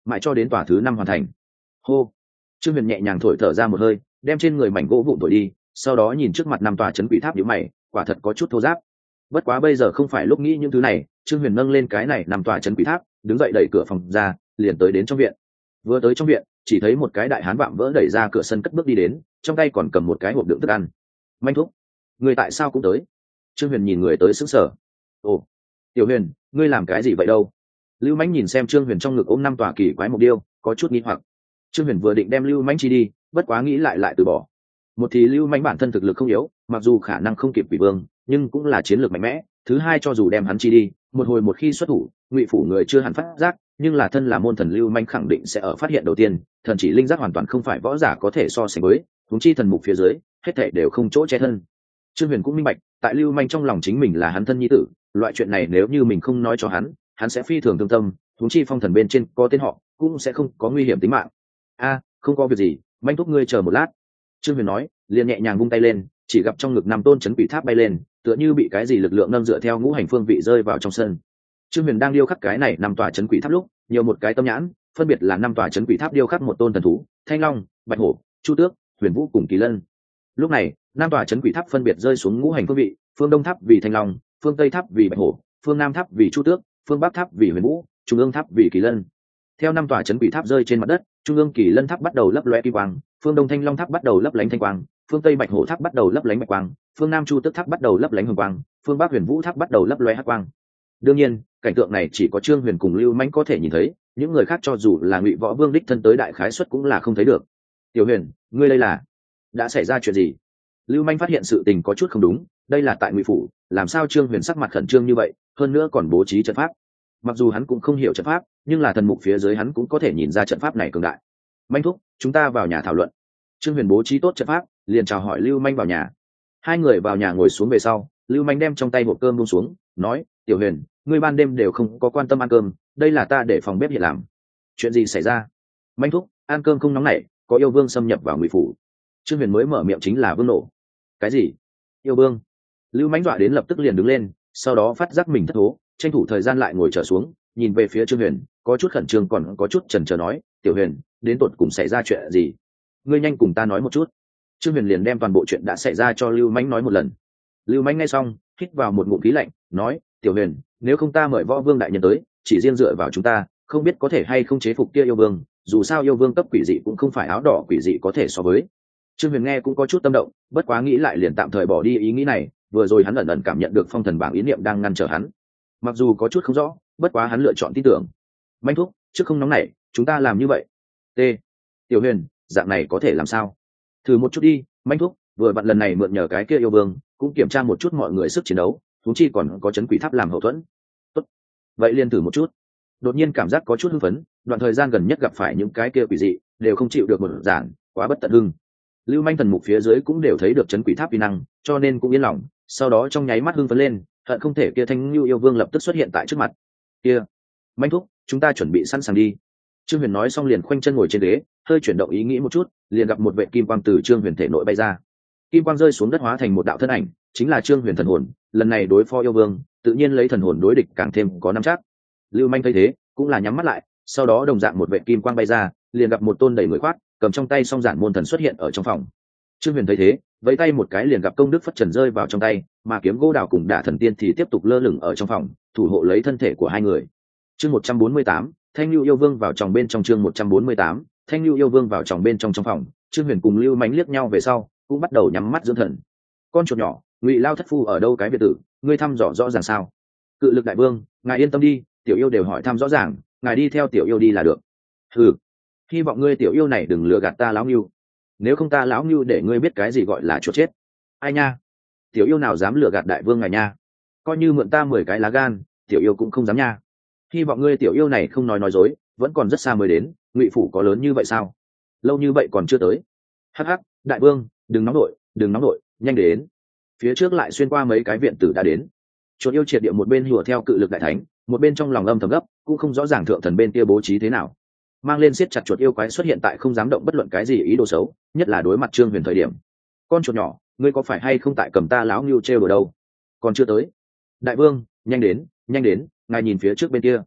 mãi cho đến tòa thứ năm hoàn thành. Hô. Trương Huyền nhẹ nhàng thổi thở ra một hơi, đem trên người mảnh gỗ vụn thổi đi, sau đó nhìn trước mặt năm tòa trấn quỷ tháp nhíu mày, quả thật có chút thô ráp. Bất quá bây giờ không phải lúc nghĩ những thứ này, Trương Huyền nâng lên cái này năm tòa trấn quỷ tháp, đứng dậy đẩy cửa phòng ra, liền tới đến trong viện. Vừa tới trong viện, chỉ thấy một cái đại hán vạm vỡ đẩy ra cửa sân cất bước đi đến, trong tay còn cầm một cái hộp đựng thức ăn. Manh thúc, người tại sao cũng tới? Trương Huyền nhìn người tới sững sờ. Ồ, Tiểu Huyền, ngươi làm cái gì vậy đâu? Lưu Mãnh nhìn xem Trương Huyền trong ngực ôm năm tòa kỳ quái mục điêu, có chút nghi hoặc. Trương Huyền vừa định đem Lưu Mãnh chi đi, bất quá nghĩ lại lại từ bỏ. Một thì Lưu Mãnh bản thân thực lực không yếu, mặc dù khả năng không kịp Quỷ Vương, nhưng cũng là chiến lược mạnh mẽ. Thứ hai, cho dù đem hắn chi đi, một hồi một khi xuất thủ, Ngụy phủ người chưa hẳn phát giác, nhưng là thân là môn thần Lưu Mãnh khẳng định sẽ ở phát hiện đầu tiên, thần chỉ linh giác hoàn toàn không phải võ giả có thể so sánh với, huống chi thần mục phía dưới, hết thảy đều không chỗ che thân. Trương Huyền cũng minh bạch, tại Lưu Mãnh trong lòng chính mình là hắn thân nhi tử, loại chuyện này nếu như mình không nói cho hắn, hắn sẽ phi thường thương tâm, huống chi phong thần bên trên có tên họ, cũng sẽ không có nguy hiểm tính mạng. A, không có việc gì, Manh thúc ngươi chờ một lát. Trương Huyền nói, liền nhẹ nhàng vung tay lên, chỉ gặp trong ngực năm tôn trấn quỷ tháp bay lên, tựa như bị cái gì lực lượng nâng dựa theo ngũ hành phương vị rơi vào trong sân. Trương Huyền đang điêu khắc cái này năm tòa trấn quỷ tháp lúc, nhiều một cái tâm nhãn, phân biệt là năm tòa trấn quỷ tháp điêu khắc một tôn thần thú, Thanh Long, Bạch Hổ, Chu Tước, Huyền Vũ cùng Kỳ Lân. Lúc này, năm tòa trấn quỷ tháp phân biệt rơi xuống ngũ hành phương vị, phương đông tháp vì Thanh Long, phương tây tháp vì Bạch Hổ, phương nam tháp vì Chu Tước, phương bắc tháp vì Huyền Vũ, trung ương tháp vì Kỳ Lân. Theo năm tòa trấn quỷ tháp rơi trên mặt đất, trung ương Kỳ Lân tháp bắt đầu lấp lóe kim quang, phương đông Thanh Long tháp bắt đầu lấp lánh thanh quang, phương tây Bạch Hổ tháp bắt đầu lấp lánh bạch quang, phương nam Chu Tước tháp bắt đầu lấp lánh hồng quang, phương bắc Huyền Vũ tháp bắt đầu lấp lóe hắc quang. Đương nhiên, cảnh tượng này chỉ có Trương Huyền cùng Lưu Mãnh có thể nhìn thấy, những người khác cho dù là Ngụy Võ Vương đích thân tới đại khái suất cũng là không thấy được. Tiểu Huyền, ngươi đây là đã xảy ra chuyện gì? Lưu Mãnh phát hiện sự tình có chút không đúng, đây là tại Ngụy phủ, làm sao Trương Huyền sắc mặt khẩn trương như vậy, hơn nữa còn bố trí trận pháp. Mặc dù hắn cũng không hiểu trận pháp, nhưng là thần mục phía dưới hắn cũng có thể nhìn ra trận pháp này cường đại. Manh thúc, chúng ta vào nhà thảo luận. Trương Huyền bố trí tốt trận pháp, liền chào hỏi Lưu Manh vào nhà. Hai người vào nhà ngồi xuống về sau, Lưu Manh đem trong tay hộp cơm buông xuống, nói, Tiểu Huyền, ngươi ban đêm đều không có quan tâm ăn cơm, đây là ta để phòng bếp hiện làm. Chuyện gì xảy ra? Manh thúc, ăn cơm không nóng nảy, có yêu vương xâm nhập vào Ngụy phủ. Trương Huyền mới mở miệng chính là vương nổ. Cái gì? Yêu vương? Lưu Manh dọa đến lập tức liền đứng lên, sau đó phát giác mình thất thố, tranh thủ thời gian lại ngồi trở xuống, nhìn về phía Trương Huyền, có chút khẩn trương còn có chút chần chờ nói, Tiểu Huyền, đến tột cùng xảy ra chuyện gì? Ngươi nhanh cùng ta nói một chút. Trương Huyền liền đem toàn bộ chuyện đã xảy ra cho Lưu Manh nói một lần. Lưu Manh nghe xong, hít vào một ngụm khí lạnh, nói, Tiểu Huyền, nếu không ta mời Võ Vương đại nhân tới, chỉ riêng dựa vào chúng ta, không biết có thể hay không chế phục kia yêu vương, dù sao yêu vương cấp quỷ dị cũng không phải áo đỏ quỷ dị có thể so với. Trương Huyền nghe cũng có chút tâm động, bất quá nghĩ lại liền tạm thời bỏ đi ý nghĩ này, vừa rồi hắn ẩn ẩn cảm nhận được phong thần bảng ý niệm đang ngăn trở hắn. Mặc dù có chút không rõ, bất quá hắn lựa chọn tin tưởng. Manh thúc, trước không nóng nảy, chúng ta làm như vậy. T. Tiểu Huyền, dạng này có thể làm sao? Thử một chút đi, Manh thúc, vừa vặn lần này mượn nhờ cái kia yêu vương, cũng kiểm tra một chút mọi người sức chiến đấu, thúng chi còn có chấn quỷ tháp làm hậu thuẫn. Tốt. Vậy liền thử một chút. Đột nhiên cảm giác có chút hưng phấn, đoạn thời gian gần nhất gặp phải những cái kia quỷ dị, đều không chịu được một giản, quá bất tận hưng. Lưu Manh thần mục phía dưới cũng đều thấy được chấn quỷ tháp uy năng, cho nên cũng yên lòng, sau đó trong nháy mắt hưng phấn lên, hận không thể kia Thanh Nhu yêu vương lập tức xuất hiện tại trước mặt. Kia, Manh thúc, chúng ta chuẩn bị sẵn sàng đi. Trương Huyền nói xong liền khoanh chân ngồi trên ghế, hơi chuyển động ý nghĩ một chút, liền gặp một vệt kim quang từ Trương Huyền thể nội bay ra. Kim quang rơi xuống đất hóa thành một đạo thân ảnh, chính là Trương Huyền thần hồn, lần này đối phó yêu vương, tự nhiên lấy thần hồn đối địch càng thêm có nắm chắc. Lưu Manh thấy thế, cũng là nhắm mắt lại, sau đó đồng dạng một vệt kim quang bay ra, liền gặp một tôn đầy người khoát, cầm trong tay song giản môn thần xuất hiện ở trong phòng. Trương Huyền thấy thế, vẫy tay một cái liền gặp công đức phất trần rơi vào trong tay, mà kiếm gỗ đào cùng đả thần tiên thì tiếp tục lơ lửng ở trong phòng, thủ hộ lấy thân thể của hai người. Chương một trăm bốn mươi tám, Thanh Lưu yêu vương vào trong bên trong chương một trăm bốn mươi tám, Thanh Lưu yêu vương vào trong bên trong trong phòng, Trương Huyền cùng Lưu Mãnh liếc nhau về sau, cũng bắt đầu nhắm mắt dưỡng thần. Con chuột nhỏ, Ngụy Lao thất phu ở đâu cái biệt tử, ngươi thăm dò rõ ràng sao? Cự Lực đại vương, ngài yên tâm đi, tiểu yêu đều hỏi thăm rõ ràng, ngài đi theo tiểu yêu đi là được. Ừ, hy vọng ngươi tiểu yêu này đừng lừa gạt ta lão Ngưu, nếu không ta lão Ngưu để ngươi biết cái gì gọi là chuột chết. Ai nha, tiểu yêu nào dám lừa gạt đại vương ngài nha, coi như mượn ta mười cái lá gan, tiểu yêu cũng không dám nha. Hy vọng ngươi tiểu yêu này không nói nói dối, vẫn còn rất xa mới đến, Ngụy phủ có lớn như vậy sao? Lâu như vậy còn chưa tới. Hắc hắc, đại vương, đừng nóng nổi, đừng nóng nổi, nhanh đến. Phía trước lại xuyên qua mấy cái viện tử đã đến. Chuột yêu triệt địa một bên hùa theo Cự Lực đại thánh, một bên trong lòng âm thầm gấp, cũng không rõ ràng thượng thần bên kia bố trí thế nào. Mang lên siết chặt chuột yêu quái xuất hiện tại không dám động bất luận cái gì ý đồ xấu, nhất là đối mặt Trương Huyền thời điểm. Con chuột nhỏ, ngươi có phải hay không tại cầm ta láo Ngưu trêu ở đâu? Còn chưa tới. Đại vương, nhanh đến, nhanh đến, ngài nhìn phía trước bên kia.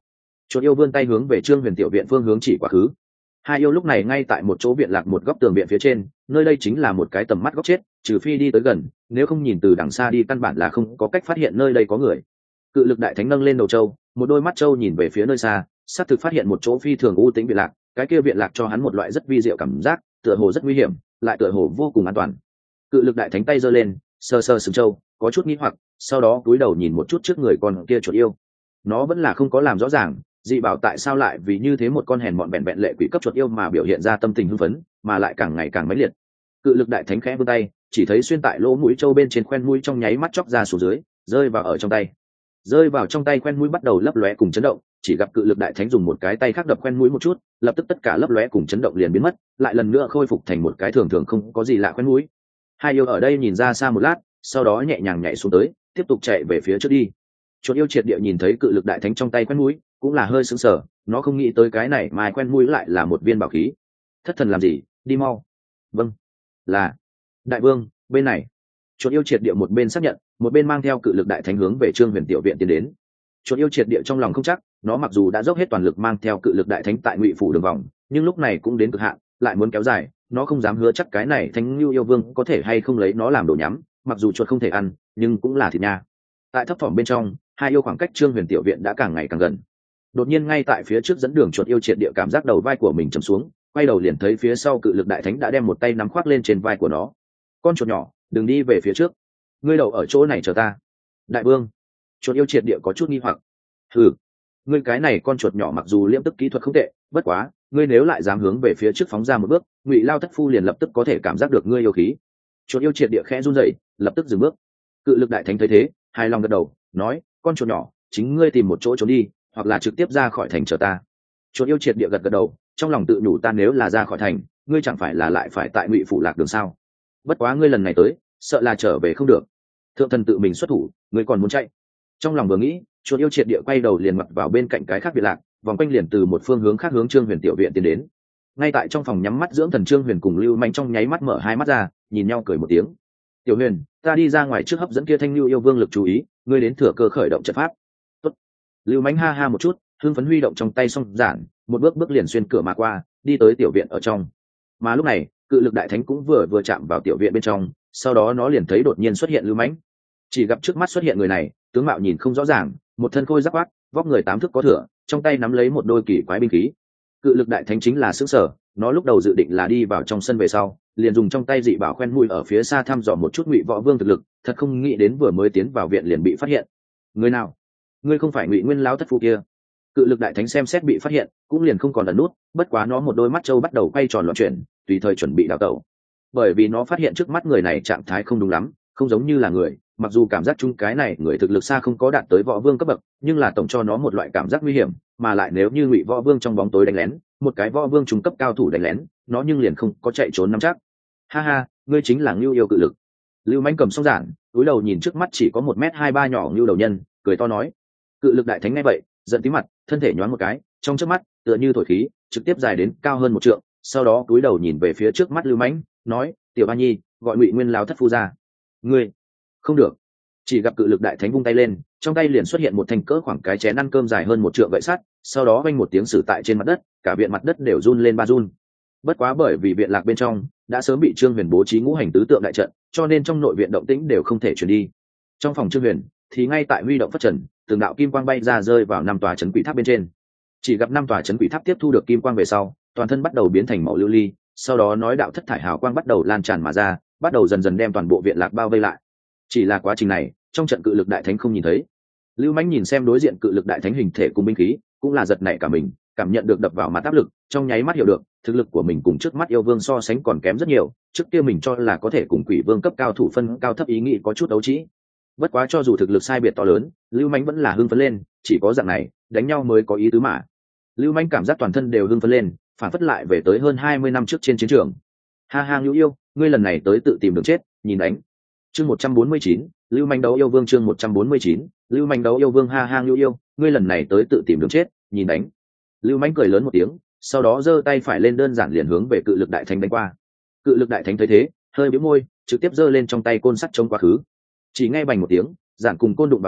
Chuột yêu vươn tay hướng về Trương Huyền tiểu viện phương hướng chỉ quá khứ. Hai yêu lúc này ngay tại một chỗ viện lạc một góc tường viện phía trên, nơi đây chính là một cái tầm mắt góc chết, trừ phi đi tới gần, nếu không nhìn từ đằng xa đi căn bản là không có cách phát hiện nơi đây có người. Cự lực đại thánh nâng lên đầu trâu, một đôi mắt trâu nhìn về phía nơi xa, xác thực phát hiện một chỗ phi thường u tĩnh viện lạc, cái kia viện lạc cho hắn một loại rất vi diệu cảm giác, tựa hồ rất nguy hiểm, lại tựa hồ vô cùng an toàn. Cự lực đại thánh tay giơ lên, sờ sờ sừng trâu, có chút nghi hoặc, sau đó cúi đầu nhìn một chút trước người con kia chuột yêu. Nó vẫn là không có làm rõ ràng, dị bảo tại sao lại vì như thế một con hèn mọn bẹn bẹn lệ quỷ cấp chuột yêu mà biểu hiện ra tâm tình hưng phấn, mà lại càng ngày càng mãnh liệt. Cự lực đại thánh khẽ vươn tay, chỉ thấy xuyên tại lỗ mũi trâu bên trên khoen mũi trong nháy mắt chóc ra xuống dưới, rơi vào ở trong tay. Rơi vào trong tay khoen mũi bắt đầu lấp lóe cùng chấn động, chỉ gặp cự lực đại thánh dùng một cái tay khác đập khoen mũi một chút, lập tức tất cả lấp lóe cùng chấn động liền biến mất, lại lần nữa khôi phục thành một cái thường thường không có gì lạ khoen mũi. Hai yêu ở đây nhìn ra xa một lát, sau đó nhẹ nhàng nhảy xuống tới, tiếp tục chạy về phía trước đi. Chuột yêu triệt địa nhìn thấy cự lực đại thánh trong tay khoen mũi, cũng là hơi sững sờ, nó không nghĩ tới cái này mà khoen mũi lại là một viên bảo khí. Thất thần làm gì, đi mau. Vâng, là đại vương, bên này. Chuột yêu triệt địa một bên xác nhận, một bên mang theo cự lực đại thánh hướng về Trương Huyền tiểu viện tiến đến. Chuột yêu triệt địa trong lòng không chắc, nó mặc dù đã dốc hết toàn lực mang theo cự lực đại thánh tại Ngụy phủ đường vòng, nhưng lúc này cũng đến cực hạn, lại muốn kéo dài, nó không dám hứa chắc cái này Thánh Nưu yêu vương có thể hay không lấy nó làm đồ nhắm, mặc dù chuột không thể ăn, nhưng cũng là thịt nha. Tại thấp phẩm bên trong, hai yêu khoảng cách Trương Huyền tiểu viện đã càng ngày càng gần. Đột nhiên ngay tại phía trước dẫn đường chuột yêu triệt địa cảm giác đầu vai của mình trầm xuống, quay đầu liền thấy phía sau cự lực đại thánh đã đem một tay nắm khoác lên trên vai của nó. Con chuột nhỏ, đừng đi về phía trước, ngươi đậu ở chỗ này chờ ta. Đại vương. Chuột yêu triệt địa có chút nghi hoặc. Hừ, ngươi cái này con chuột nhỏ mặc dù liễm tức kỹ thuật không tệ, bất quá ngươi nếu lại dám hướng về phía trước phóng ra một bước, Ngụy Lao thất phu liền lập tức có thể cảm giác được ngươi yêu khí. Chuột yêu triệt địa khẽ run rẩy, lập tức dừng bước. Cự lực đại thánh thấy thế, hài lòng gật đầu, nói, con chuột nhỏ, chính ngươi tìm một chỗ trốn đi, hoặc là trực tiếp ra khỏi thành chờ ta. Chuột yêu triệt địa gật gật đầu, trong lòng tự nhủ, ta nếu là ra khỏi thành, ngươi chẳng phải là lại phải tại Ngụy phủ lạc đường sao? Bất quá ngươi lần này tới, sợ là trở về không được. Thượng thần tự mình xuất thủ, ngươi còn muốn chạy? Trong lòng vừa nghĩ, chuột yêu triệt địa quay đầu liền mặc vào bên cạnh cái khác biệt lạc, vòng quanh liền từ một phương hướng khác hướng Trương Huyền tiểu viện tiến đến. Ngay tại trong phòng nhắm mắt dưỡng thần Trương Huyền cùng Lưu Manh trong nháy mắt mở hai mắt ra, nhìn nhau cười một tiếng. Tiểu Huyền, ta đi ra ngoài trước hấp dẫn kia Thanh Lưu yêu vương lực chú ý, ngươi đến thừa cơ khởi động trận pháp. Tốt. Lưu Manh ha ha một chút, hưng phấn huy động trong tay song giản, một bước bước liền xuyên cửa mà qua, đi tới tiểu viện ở trong. Mà lúc này, cự lực đại thánh cũng vừa vừa chạm vào tiểu viện bên trong, sau đó nó liền thấy đột nhiên xuất hiện Lưu Manh. Chỉ gặp trước mắt xuất hiện người này, tướng mạo nhìn không rõ ràng, một thân khôi giáp khoác, vóc người tám thước có thừa, trong tay nắm lấy một đôi kỳ quái binh khí. Cự lực đại thánh chính là xứ sở, nó lúc đầu dự định là đi vào trong sân về sau, liền dùng trong tay dị bảo khoen mũi ở phía xa thăm dò một chút Ngụy Võ Vương thực lực, thật không nghĩ đến vừa mới tiến vào viện liền bị phát hiện. Người nào? Ngươi không phải Ngụy Nguyên lão thất phu kia? Cự lực đại thánh xem xét bị phát hiện, cũng liền không còn ẩn nút, bất quá nó một đôi mắt trâu bắt đầu quay tròn loạn chuyển, tùy thời chuẩn bị đào tẩu. Bởi vì nó phát hiện trước mắt người này trạng thái không đúng lắm, không giống như là người, mặc dù cảm giác chung cái này người thực lực xa không có đạt tới võ vương cấp bậc, nhưng là tổng cho nó một loại cảm giác nguy hiểm, mà lại nếu như Ngụy Võ Vương trong bóng tối đánh lén, một cái võ vương trung cấp cao thủ đánh lén, nó nhưng liền không có chạy trốn nắm chắc. Ha ha, ngươi chính là Ngưu yêu cự lực. Lưu Manh cầm song giản, cúi đầu nhìn trước mắt chỉ có một mét hai ba nhỏ Ngưu đầu nhân, cười to nói. Cự lực đại thánh nghe vậy, giận tí mặt, thân thể nhoáng một cái, trong chớp mắt, tựa như thổi khí, trực tiếp dài đến cao hơn một trượng, sau đó cúi đầu nhìn về phía trước mắt Lưu Manh, nói, tiểu Ba Nhi, gọi Ngụy Nguyên lão thất phu ra. Ngươi, không được. Chỉ gặp cự lực đại thánh vung tay lên, trong tay liền xuất hiện một thanh cỡ khoảng cái chén ăn cơm dài hơn một trượng gậy sắt, sau đó vang một tiếng sử tại trên mặt đất, cả viện mặt đất đều run lên ba run. Bất quá bởi vì viện lạc bên trong đã sớm bị Trương Huyền bố trí ngũ hành tứ tượng đại trận, cho nên trong nội viện động tĩnh đều không thể truyền đi. Trong phòng Trương Huyền thì ngay tại huy động phất trần, từng đạo kim quang bay ra rơi vào năm tòa trấn quỷ tháp bên trên. Chỉ gặp năm tòa trấn quỷ tháp tiếp thu được kim quang về sau, toàn thân bắt đầu biến thành màu lưu ly, sau đó nói đạo thất thải hào quang bắt đầu lan tràn mà ra, bắt đầu dần dần đem toàn bộ viện lạc bao vây lại. Chỉ là quá trình này, trong trận cự lực đại thánh không nhìn thấy. Lưu Mãnh nhìn xem đối diện cự lực đại thánh hình thể cùng binh khí, cũng là giật nảy cả mình, cảm nhận được đập vào mặt áp lực, trong nháy mắt hiểu được, thực lực của mình cùng trước mắt yêu vương so sánh còn kém rất nhiều, trước kia mình cho là có thể cùng quỷ vương cấp cao thủ phân cao thấp ý nghĩ có chút đấu trí. Bất quá cho dù thực lực sai biệt to lớn, Lưu Mãnh vẫn là hưng phấn lên, chỉ có dạng này, đánh nhau mới có ý tứ mà. Lưu Mãnh cảm giác toàn thân đều hưng phấn lên, phản phất lại về tới hơn hai mươi năm trước trên chiến trường. Ha ha Ngưu yêu, ngươi lần này tới tự tìm đường chết, nhìn đánh. Chương một trăm bốn mươi chín, Lưu Manh đấu yêu vương chương một trăm bốn mươi chín, Lưu Manh đấu yêu vương ha ha Ngưu yêu, ngươi lần này tới tự tìm đường chết, nhìn đánh. Lưu Manh cười lớn một tiếng, sau đó giơ tay phải lên đơn giản liền hướng về cự lực đại thánh đánh qua. Cự lực đại thánh thấy thế, hơi bĩu môi, trực tiếp giơ lên trong tay côn sắt chống quá khứ. Chỉ nghe bành một tiếng, giản cùng côn đụng vào nhau,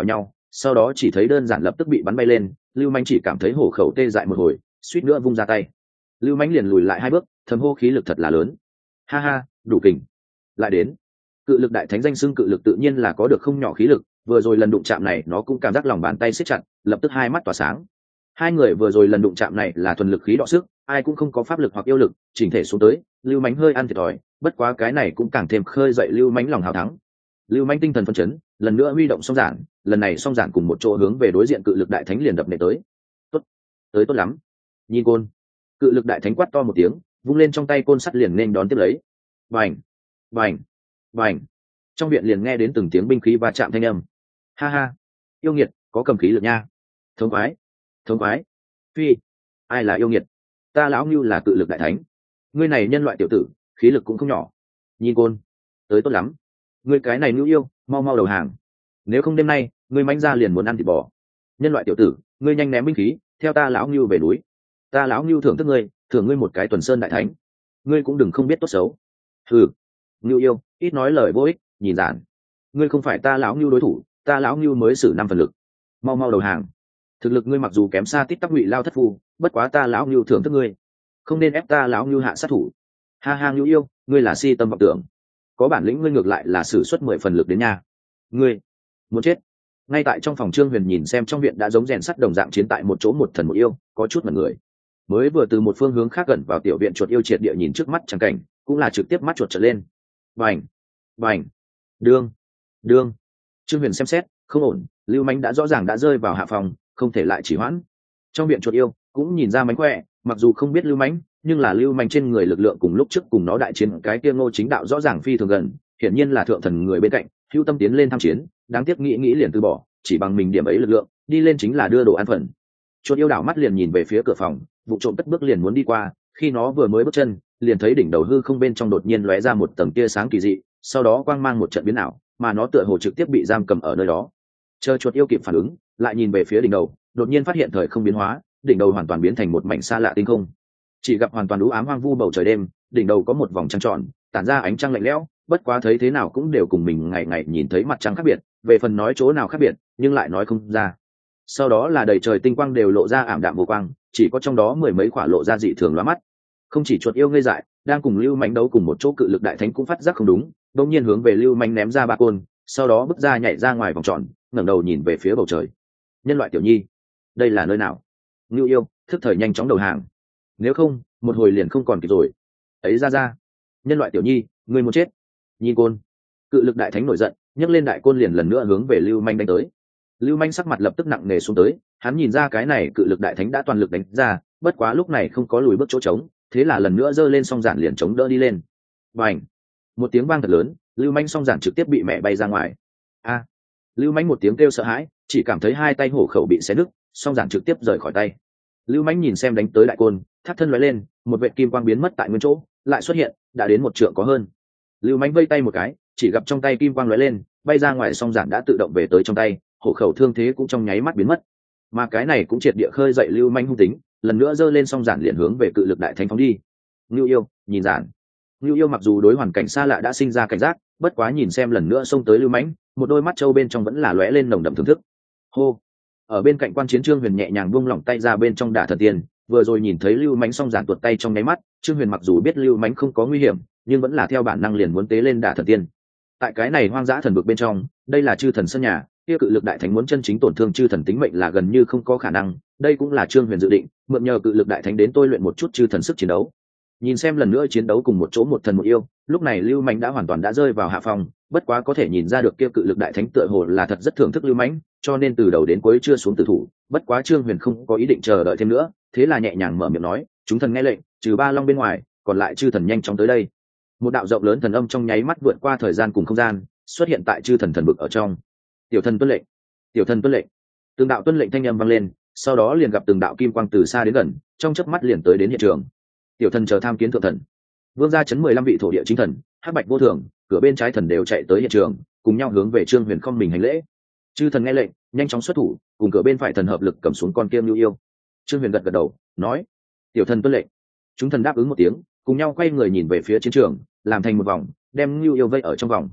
sau đó chỉ thấy đơn giản lập tức bị bắn bay lên. Lưu Manh chỉ cảm thấy hổ khẩu tê dại một hồi, suýt nữa vung ra tay. Lưu Manh liền lùi lại hai bước, thầm hô khí lực thật là lớn. Ha ha, đủ kình. Lại đến. Cự lực đại thánh danh xưng cự lực tự nhiên là có được không nhỏ khí lực, vừa rồi lần đụng chạm này nó cũng cảm giác lòng bàn tay siết chặt, lập tức hai mắt tỏa sáng. Hai người vừa rồi lần đụng chạm này là thuần lực khí đọ sức, ai cũng không có pháp lực hoặc yêu lực, chỉnh thể xuống tới, Lưu Mánh hơi ăn thiệt thòi, bất quá cái này cũng càng thêm khơi dậy Lưu Mánh lòng hào thắng. Lưu Mánh tinh thần phấn chấn, lần nữa huy động song giản, lần này song giản cùng một chỗ hướng về đối diện cự lực đại thánh liền đập nệ tới. Tốt, tới tốt lắm. Nhìn côn. Cự lực đại thánh quát to một tiếng, vung lên trong tay côn sắt liền nên đón tiếp lấy. Bành, bành, bành. Trong viện liền nghe đến từng tiếng binh khí va chạm thanh âm. Ha ha, yêu nghiệt, có cầm khí lực nha. Thống khoái, thống khoái. Phi, ai là yêu nghiệt? Ta lão Ngưu là cự lực đại thánh. Ngươi này nhân loại tiểu tử, khí lực cũng không nhỏ. Nhìn côn, tới tốt lắm. Ngươi cái này Ngưu yêu, mau mau đầu hàng. Nếu không đêm nay, ngươi mánh ra liền muốn ăn thịt bò. Nhân loại tiểu tử, ngươi nhanh ném binh khí, theo ta lão Ngưu về núi. Ta lão Ngưu thưởng thức ngươi, thưởng ngươi một cái tuần sơn đại thánh. Ngươi cũng đừng không biết tốt xấu. Ừ, Ngưu yêu, ít nói lời vô ích, nhìn giản. Ngươi không phải ta lão Ngưu đối thủ, ta lão Ngưu mới sử năm phần lực. Mau mau đầu hàng. Thực lực ngươi mặc dù kém xa tít tắc ngụy lao thất phu, bất quá ta lão Ngưu thưởng thức ngươi, không nên ép ta lão Ngưu hạ sát thủ. Ha ha Ngưu yêu, ngươi là si tâm vọng tưởng, có bản lĩnh ngươi ngược lại là sử xuất mười phần lực đến nhà. Ngươi muốn chết. Ngay tại trong phòng Trương Huyền nhìn xem trong viện đã giống rèn sắt đồng dạng chiến tại một chỗ một thần một yêu, có chút mật người. Mới vừa từ một phương hướng khác gần vào tiểu viện chuột yêu triệt địa nhìn trước mắt chẳng cảnh, cũng là trực tiếp mắt chuột trở lên. Bành, bành, đương, đương. Trương Huyền xem xét, không ổn, Lưu Mánh đã rõ ràng đã rơi vào hạ phòng, không thể lại chỉ hoãn. Trong viện chuột yêu cũng nhìn ra mánh khỏe, mặc dù không biết Lưu Mánh, nhưng là Lưu Mánh trên người lực lượng cùng lúc trước cùng nó đại chiến cái kia Ngô Chính Đạo rõ ràng phi thường gần, hiển nhiên là thượng thần người bên cạnh, hữu tâm tiến lên tham chiến, đáng tiếc nghĩ nghĩ liền từ bỏ, chỉ bằng mình điểm ấy lực lượng, đi lên chính là đưa đồ ăn phần. Chuột yêu đảo mắt liền nhìn về phía cửa phòng, vụ trộm cất bước liền muốn đi qua, khi nó vừa mới bước chân, liền thấy đỉnh đầu hư không bên trong đột nhiên lóe ra một tầng tia sáng kỳ dị, sau đó quang mang một trận biến ảo, mà nó tựa hồ trực tiếp bị giam cầm ở nơi đó. Chờ chuột yêu kịp phản ứng, lại nhìn về phía đỉnh đầu, đột nhiên phát hiện thời không biến hóa, đỉnh đầu hoàn toàn biến thành một mảnh xa lạ tinh không. Chỉ gặp hoàn toàn u ám hoang vu bầu trời đêm, đỉnh đầu có một vòng trăng tròn, tản ra ánh trăng lạnh lẽo, bất quá thấy thế nào cũng đều cùng mình ngày ngày nhìn thấy mặt trăng khác biệt, về phần nói chỗ nào khác biệt, nhưng lại nói không ra. Sau đó là đầy trời tinh quang đều lộ ra ảm đạm vô quang, chỉ có trong đó mười mấy quả lộ ra dị thường lóa mắt. Không chỉ chuột yêu ngây dại, đang cùng Lưu Mánh đấu cùng một chỗ cự lực đại thánh cũng phát giác không đúng, đột nhiên hướng về Lưu Mánh ném ra ba côn, sau đó bước ra nhảy ra ngoài vòng tròn, ngẩng đầu nhìn về phía bầu trời. Nhân loại tiểu nhi, đây là nơi nào? Ngưu yêu, thức thời nhanh chóng đầu hàng, nếu không, một hồi liền không còn kịp rồi. Ấy ra ra, nhân loại tiểu nhi, ngươi muốn chết. Nhìn côn, cự lực đại thánh nổi giận, nhấc lên đại côn liền lần nữa hướng về Lưu Manh đánh tới. Lưu Manh sắc mặt lập tức nặng nề xuống tới, hắn nhìn ra cái này cự lực đại thánh đã toàn lực đánh ra, bất quá lúc này không có lùi bước chỗ trống, thế là lần nữa giơ lên song giản liền chống đỡ đi lên. Bành! Một tiếng vang thật lớn, Lưu Manh song giản trực tiếp bị mẹ bay ra ngoài. A! Lưu Manh một tiếng kêu sợ hãi, chỉ cảm thấy hai tay hổ khẩu bị xé nứt, song giản trực tiếp rời khỏi tay. Lưu Manh nhìn xem đánh tới đại côn, thắt thân lóe lên, một vệt kim quang biến mất tại nguyên chỗ, lại xuất hiện, đã đến một trượng có hơn. Lưu Manh vây tay một cái, chỉ gặp trong tay kim quang lóe lên, bay ra ngoài song giản đã tự động về tới trong tay, hổ khẩu thương thế cũng trong nháy mắt biến mất. Mà cái này cũng triệt địa khơi dậy Lưu Manh hung tính, lần nữa giơ lên song giản liền hướng về cự lực đại thánh phóng đi. Ngưu yêu, nhìn giản. Ngưu yêu mặc dù đối hoàn cảnh xa lạ đã sinh ra cảnh giác, bất quá nhìn xem lần nữa xông tới Lưu Mãnh, một đôi mắt trâu bên trong vẫn là lóe lên nồng đậm thưởng thức. Hô! Ở bên cạnh quan chiến Trương Huyền nhẹ nhàng buông lỏng tay ra bên trong đả thần tiên, vừa rồi nhìn thấy Lưu Mãnh song giản tuột tay trong nháy mắt, Trương Huyền mặc dù biết Lưu Mãnh không có nguy hiểm, nhưng vẫn là theo bản năng liền muốn tế lên đả thần tiên. Tại cái này hoang dã thần vực bên trong, đây là chư thần sân nhà, kia cự lực đại thánh muốn chân chính tổn thương chư thần tính mệnh là gần như không có khả năng, đây cũng là Trương Huyền dự định, mượn nhờ cự lực đại thánh đến tôi luyện một chút chư thần sức chiến đấu. Nhìn xem lần nữa chiến đấu cùng một chỗ một thần một yêu, lúc này Lưu Mãnh đã hoàn toàn đã rơi vào hạ phòng, bất quá có thể nhìn ra được kia cự lực đại thánh tựa hồ là thật rất thưởng thức Lưu Mãnh, cho nên từ đầu đến cuối chưa xuống tử thủ, bất quá Trương Huyền không có ý định chờ đợi thêm nữa, thế là nhẹ nhàng mở miệng nói, chúng thần nghe lệnh, trừ ba long bên ngoài, còn lại chư thần nhanh chóng tới đây. Một đạo rộng lớn thần âm trong nháy mắt vượt qua thời gian cùng không gian, xuất hiện tại chư thần thần vực ở trong. Tiểu thần tuân lệnh, tiểu thần tuân lệnh. Từng đạo tuân lệnh thanh âm vang lên, sau đó liền gặp từng đạo kim quang từ xa đến gần, trong chớp mắt liền tới đến hiện trường. Tiểu thần chờ tham kiến thượng thần. Vương gia chấn mười lăm vị thổ địa chính thần, hắc bạch vô thường, cửa bên trái thần đều chạy tới hiện trường, cùng nhau hướng về Trương Huyền không mình hành lễ. Chư thần nghe lệnh, nhanh chóng xuất thủ, cùng cửa bên phải thần hợp lực cầm xuống con kia Lưu yêu. Trương Huyền gật gật đầu, nói: "Tiểu thần tuân lệnh." Chúng thần đáp ứng một tiếng, cùng nhau quay người nhìn về phía chiến trường, làm thành một vòng, đem Lưu yêu vây ở trong vòng.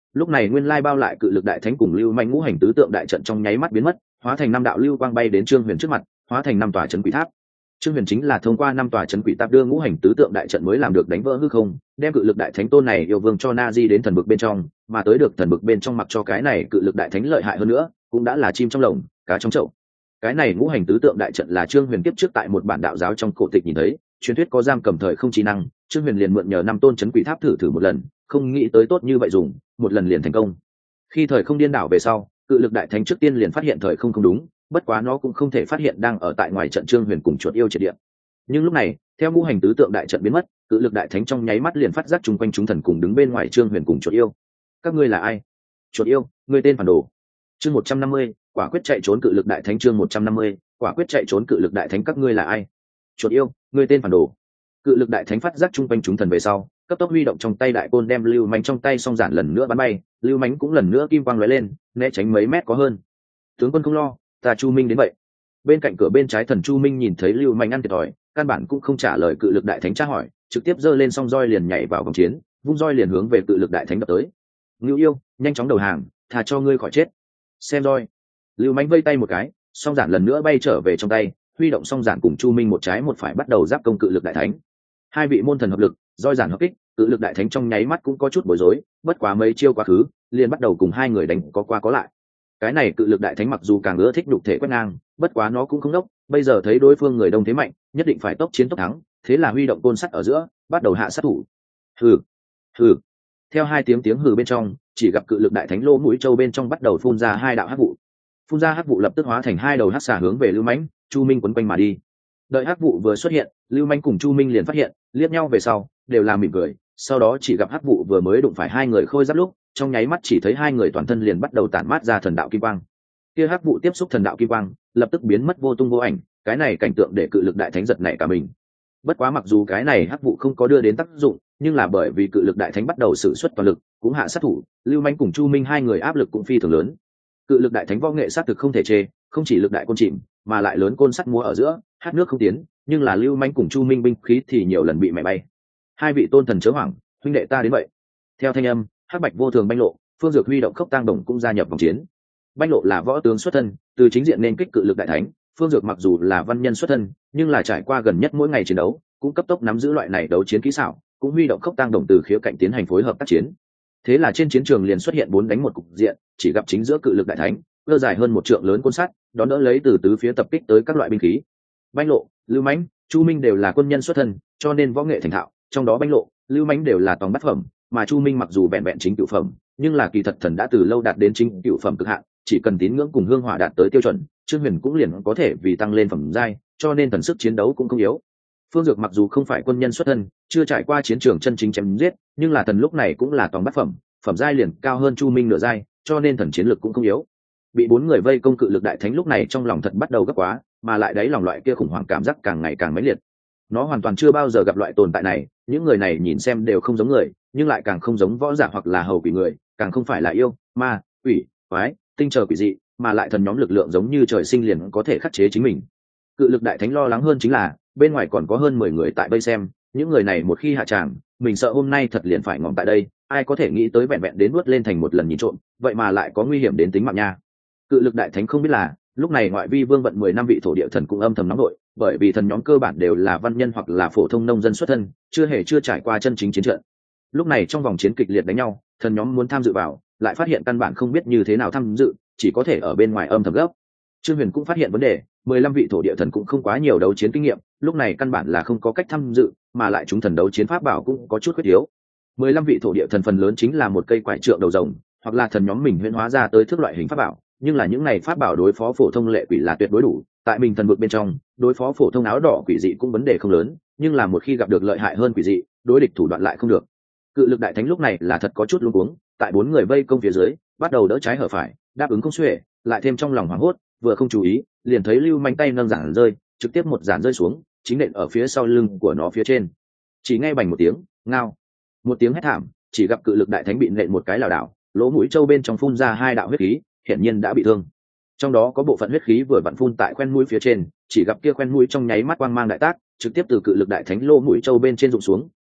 lúc này nguyên lai bao lại cự lực đại thánh cùng lưu manh ngũ hành tứ tượng đại trận trong nháy mắt biến mất, hóa thành năm đạo lưu quang bay đến Trương Huyền trước mặt, hóa thành năm tòa trấn quỷ tháp. Trương Huyền chính là thông qua năm tòa trấn quỷ tháp đưa ngũ hành tứ tượng đại trận mới làm được đánh vỡ hư không, đem cự lực đại thánh tôn này yêu vương cho na di đến thần vực bên trong, mà tới được thần vực bên trong mặc cho cái này cự lực đại thánh lợi hại hơn nữa, cũng đã là chim trong lồng, cá trong chậu. Cái này ngũ hành tứ tượng đại trận là Trương Huyền kiếp trước tại một bản đạo giáo trong cổ tịch nhìn thấy, truyền thuyết có giam cầm thời không trí năng, Trương Huyền liền mượn nhờ năm tôn trấn quỷ tháp thử thử một lần, không nghĩ tới tốt như vậy dùng, một lần liền thành công. Khi thời không điên đảo về sau, cự lực đại thánh trước tiên liền phát hiện thời không không đúng, bất quá nó cũng không thể phát hiện đang ở tại ngoài trận Trương Huyền cùng chuột yêu triệt địa. Nhưng lúc này, theo ngũ hành tứ tượng đại trận biến mất, cự lực đại thánh trong nháy mắt liền phát giác chung quanh chúng thần cùng đứng bên ngoài Trương Huyền cùng chuột yêu. Các ngươi là ai? Chuột yêu, ngươi tên phản đồ. Chương một trăm năm mươi, quả quyết chạy trốn cự lực đại thánh. Chương một trăm năm mươi, quả quyết chạy trốn cự lực đại thánh. Các ngươi là ai? Chuột yêu, ngươi tên phản đồ. Cự lực đại thánh phát giác chung quanh chúng thần về sau, cấp tốc huy động trong tay đại côn đem lưu mánh trong tay song giản lần nữa bắn bay, lưu mánh cũng lần nữa kim quang lóe lên, né tránh mấy mét có hơn. Tướng quân không lo, ta Chu Minh đến vậy. Bên cạnh cửa bên trái thần Chu Minh nhìn thấy lưu mánh ăn thiệt thòi, căn bản cũng không trả lời cự lực đại thánh tra hỏi, trực tiếp giơ lên song roi liền nhảy vào vòng chiến, vung roi liền hướng về cự lực đại thánh đập tới. Ngưu yêu, nhanh chóng đầu hàng, thà cho ngươi khỏi chết. Xem roi. Lưu mánh vây tay một cái, song giản lần nữa bay trở về trong tay, huy động song giản cùng Chu Minh một trái một phải bắt đầu giáp công cự lực đại thánh. Hai vị môn thần hợp lực, roi giản hợp kích, cự lực đại thánh trong nháy mắt cũng có chút bối rối, bất quá mấy chiêu quá khứ, liền bắt đầu cùng hai người đánh có qua có lại. Cái này cự lực đại thánh mặc dù càng ưa thích đục thể quét ngang, bất quá nó cũng không đốc, bây giờ thấy đối phương người đông thế mạnh, nhất định phải tốc chiến tốc thắng, thế là huy động côn sắt ở giữa, bắt đầu hạ sát thủ. Hừ, hừ. Theo hai tiếng tiếng hừ bên trong, chỉ gặp cự lực đại thánh lô mũi châu bên trong bắt đầu phun ra hai đạo hắc vụ. Phun ra hắc vụ lập tức hóa thành hai đầu hắc xà hướng về Lưu Mãnh, Chu Minh quấn quanh mà đi. Đợi hắc vụ vừa xuất hiện, Lưu Mãnh cùng Chu Minh liền phát hiện, liếc nhau về sau, đều là mỉm cười, sau đó chỉ gặp hắc vụ vừa mới đụng phải hai người khôi giáp lúc, trong nháy mắt chỉ thấy hai người toàn thân liền bắt đầu tản mát ra thần đạo kim quang. Kia hắc vụ tiếp xúc thần đạo kim quang, lập tức biến mất vô tung vô ảnh, cái này cảnh tượng để cự lực đại thánh giật nảy cả mình. Bất quá mặc dù cái này hắc vụ không có đưa đến tác dụng, nhưng là bởi vì cự lực đại thánh bắt đầu sử xuất toàn lực, cũng hạ sát thủ, Lưu Mãnh cùng Chu Minh hai người áp lực cũng phi thường lớn. Cự lực đại thánh võ nghệ sát thực không thể chê, không chỉ lực đại côn chìm, mà lại lớn côn sắt múa ở giữa, hát nước không tiến, nhưng là Lưu Mãnh cùng Chu Minh binh khí thì nhiều lần bị mẹ bay. Hai vị tôn thần chớ hoảng, huynh đệ ta đến vậy. Theo thanh âm, hắc bạch vô thường banh lộ, Phương Dược huy động khốc tang đồng cũng gia nhập vòng chiến. Banh lộ là võ tướng xuất thân, từ chính diện nên kích cự lực đại thánh, Phương Dược mặc dù là văn nhân xuất thân, nhưng là trải qua gần nhất mỗi ngày chiến đấu, cũng cấp tốc nắm giữ loại này đấu chiến kỹ xảo, cũng huy động khốc tang đồng từ khía cạnh tiến hành phối hợp tác chiến. Thế là trên chiến trường liền xuất hiện bốn đánh một cục diện, chỉ gặp chính giữa cự lực đại thánh, cơ dài hơn một trượng lớn côn sắt, đón đỡ lấy từ tứ phía tập kích tới các loại binh khí. Banh lộ, Lưu Mãnh, Chu Minh đều là quân nhân xuất thân, cho nên võ nghệ thành thạo, trong đó Banh lộ, Lưu Mãnh đều là tòng bát phẩm, mà Chu Minh mặc dù vẹn vẹn chính cửu phẩm, nhưng là kỳ thật thần đã từ lâu đạt đến chính cửu phẩm cực hạn, chỉ cần tín ngưỡng cùng hương hỏa đạt tới tiêu chuẩn, Trương Huyền cũng liền có thể vì tăng lên phẩm giai, cho nên thần sức chiến đấu cũng không yếu. Phương Dược mặc dù không phải quân nhân xuất thân, chưa trải qua chiến trường chân chính chém giết, nhưng là thần lúc này cũng là tòng bát phẩm, phẩm giai liền cao hơn Chu Minh nửa giai, cho nên thần chiến lực cũng không yếu. Bị bốn người vây công cự lực đại thánh lúc này trong lòng thật bắt đầu gấp quá, mà lại đáy lòng loại kia khủng hoảng cảm giác càng ngày càng mãnh liệt. Nó hoàn toàn chưa bao giờ gặp loại tồn tại này, những người này nhìn xem đều không giống người, nhưng lại càng không giống võ giả hoặc là hầu quỷ người, càng không phải là yêu, ma, quỷ, quái, tinh chờ quỷ dị, mà lại thần nhóm lực lượng giống như trời sinh liền có thể khắc chế chính mình. Cự lực đại thánh lo lắng hơn chính là bên ngoài còn có hơn mười người tại vây xem, những người này một khi hạ tràng, mình sợ hôm nay thật liền phải ngỏm tại đây, ai có thể nghĩ tới vẹn vẹn đến nuốt lên thành một lần nhìn trộm, vậy mà lại có nguy hiểm đến tính mạng nha. Cự lực đại thánh không biết là lúc này ngoại vi vương vận mười năm vị thổ địa thần cũng âm thầm nóng đội, bởi vì thần nhóm cơ bản đều là văn nhân hoặc là phổ thông nông dân xuất thân, chưa hề chưa trải qua chân chính chiến trận. Lúc này trong vòng chiến kịch liệt đánh nhau, thần nhóm muốn tham dự vào, lại phát hiện căn bản không biết như thế nào tham dự, chỉ có thể ở bên ngoài âm thầm gấp. Trương Huyền cũng phát hiện vấn đề, mười lăm vị thổ địa thần cũng không quá nhiều đấu chiến kinh nghiệm, lúc này căn bản là không có cách tham dự, mà lại chúng thần đấu chiến pháp bảo cũng có chút khuyết yếu. mười lăm vị thổ địa thần phần lớn chính là một cây quải trượng đầu rồng, hoặc là thần nhóm mình huyễn hóa ra tới thước loại hình pháp bảo, nhưng là những này pháp bảo đối phó phổ thông lệ quỷ là tuyệt đối đủ, tại mình thần vực bên trong, đối phó phổ thông áo đỏ quỷ dị cũng vấn đề không lớn, nhưng là một khi gặp được lợi hại hơn quỷ dị, đối địch thủ đoạn lại không được. Cự lực đại thánh lúc này là thật có chút luống cuống, tại bốn người vây công phía dưới, bắt đầu đỡ trái hở phải, đáp ứng không xuể, lại thêm trong lòng hoảng hốt, vừa không chú ý, liền thấy Lưu Manh tay nâng giản rơi, trực tiếp một giản rơi xuống, chính nện ở phía sau lưng của nó phía trên. Chỉ nghe bành một tiếng, ngao, một tiếng hét thảm, chỉ gặp cự lực đại thánh bị nện một cái lảo đảo, lỗ mũi châu bên trong phun ra hai đạo huyết khí, hiển nhiên đã bị thương. Trong đó có bộ phận huyết khí vừa vặn phun tại khoen mũi phía trên, chỉ gặp kia khoen mũi trong nháy mắt quang mang đại tác, trực tiếp từ cự lực đại thánh lỗ mũi châu bên trên rụng xuống,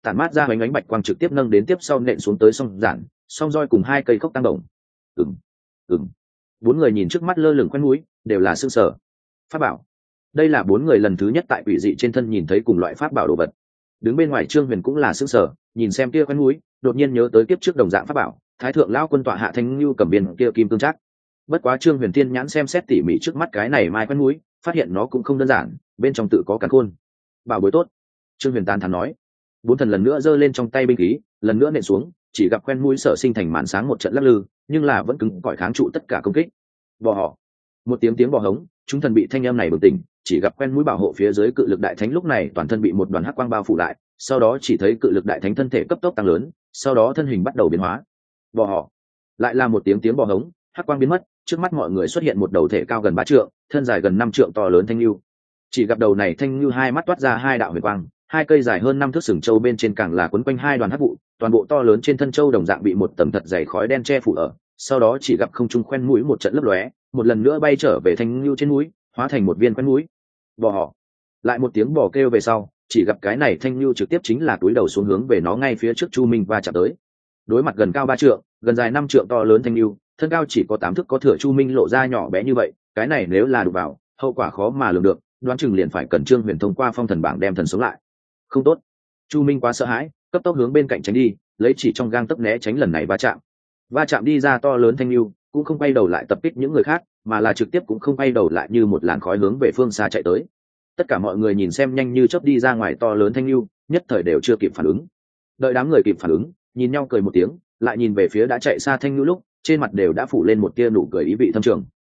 tản mát ra hoành ánh bạch quang trực tiếp nâng đến tiếp sau nện xuống tới song giản song roi cùng hai cây khốc tăng đồng. Ừm, ừm. Bốn người nhìn trước mắt lơ lửng quen mũi đều là sương sở. Pháp bảo. Đây là bốn người lần thứ nhất tại quỷ dị trên thân nhìn thấy cùng loại pháp bảo đồ vật. Đứng bên ngoài Trương Huyền cũng là sương sở, nhìn xem kia quen mũi, đột nhiên nhớ tới kiếp trước đồng dạng pháp bảo, thái thượng lão quân tọa hạ thanh lưu cầm biên kia kim cương chắc. Bất quá Trương Huyền tiên nhãn xem xét tỉ mỉ trước mắt cái này mai quen mũi, phát hiện nó cũng không đơn giản, bên trong tự có càn khôn. Bảo bối tốt. Trương Huyền tán thán nói. Bốn thần lần nữa giơ lên trong tay binh khí, lần nữa nện xuống, chỉ gặp quen mũi sở sinh thành màn sáng một trận lắc lư, nhưng là vẫn cứng cỏi kháng trụ tất cả công kích. Bò họ. Một tiếng tiếng bò hống, chúng thần bị thanh âm này bừng tỉnh, chỉ gặp quen mũi bảo hộ phía dưới cự lực đại thánh lúc này toàn thân bị một đoàn hắc quang bao phủ lại, sau đó chỉ thấy cự lực đại thánh thân thể cấp tốc tăng lớn, sau đó thân hình bắt đầu biến hóa. Bò họ. Lại là một tiếng tiếng bò hống, hắc quang biến mất, trước mắt mọi người xuất hiện một đầu thể cao gần ba trượng, thân dài gần năm trượng to lớn thanh lưu. Chỉ gặp đầu này thanh lưu hai mắt toát ra hai đạo huyền quang, hai cây dài hơn năm thước sừng châu bên trên càng là quấn quanh hai đoàn hắc vụ, toàn bộ to lớn trên thân châu đồng dạng bị một tầng thật dày khói đen che phủ ở, sau đó chỉ gặp không trung khoen mũi một trận lấp lóe, một lần nữa bay trở về thanh lưu trên mũi, hóa thành một viên khoen mũi. Bò họ. Lại một tiếng bò kêu về sau, chỉ gặp cái này thanh lưu trực tiếp chính là túi đầu xuống hướng về nó ngay phía trước Chu Minh va chạm tới. Đối mặt gần cao ba trượng, gần dài năm trượng to lớn thanh lưu, thân cao chỉ có tám thước có thừa Chu Minh lộ ra nhỏ bé như vậy, cái này nếu là đụng vào, hậu quả khó mà lường được, đoán chừng liền phải cần Trương Huyền thông qua phong thần bảng đem thần sống lại. Không tốt. Chu Minh quá sợ hãi, cấp tốc hướng bên cạnh tránh đi, lấy chỉ trong gang tấc né tránh lần này va chạm. Va chạm đi ra to lớn thanh lưu, cũng không quay đầu lại tập kích những người khác, mà là trực tiếp cũng không quay đầu lại như một làn khói hướng về phương xa chạy tới. Tất cả mọi người nhìn xem nhanh như chớp đi ra ngoài to lớn thanh lưu, nhất thời đều chưa kịp phản ứng. Đợi đám người kịp phản ứng, nhìn nhau cười một tiếng, lại nhìn về phía đã chạy xa thanh lưu lúc, trên mặt đều đã phủ lên một tia nụ cười ý vị thâm trường.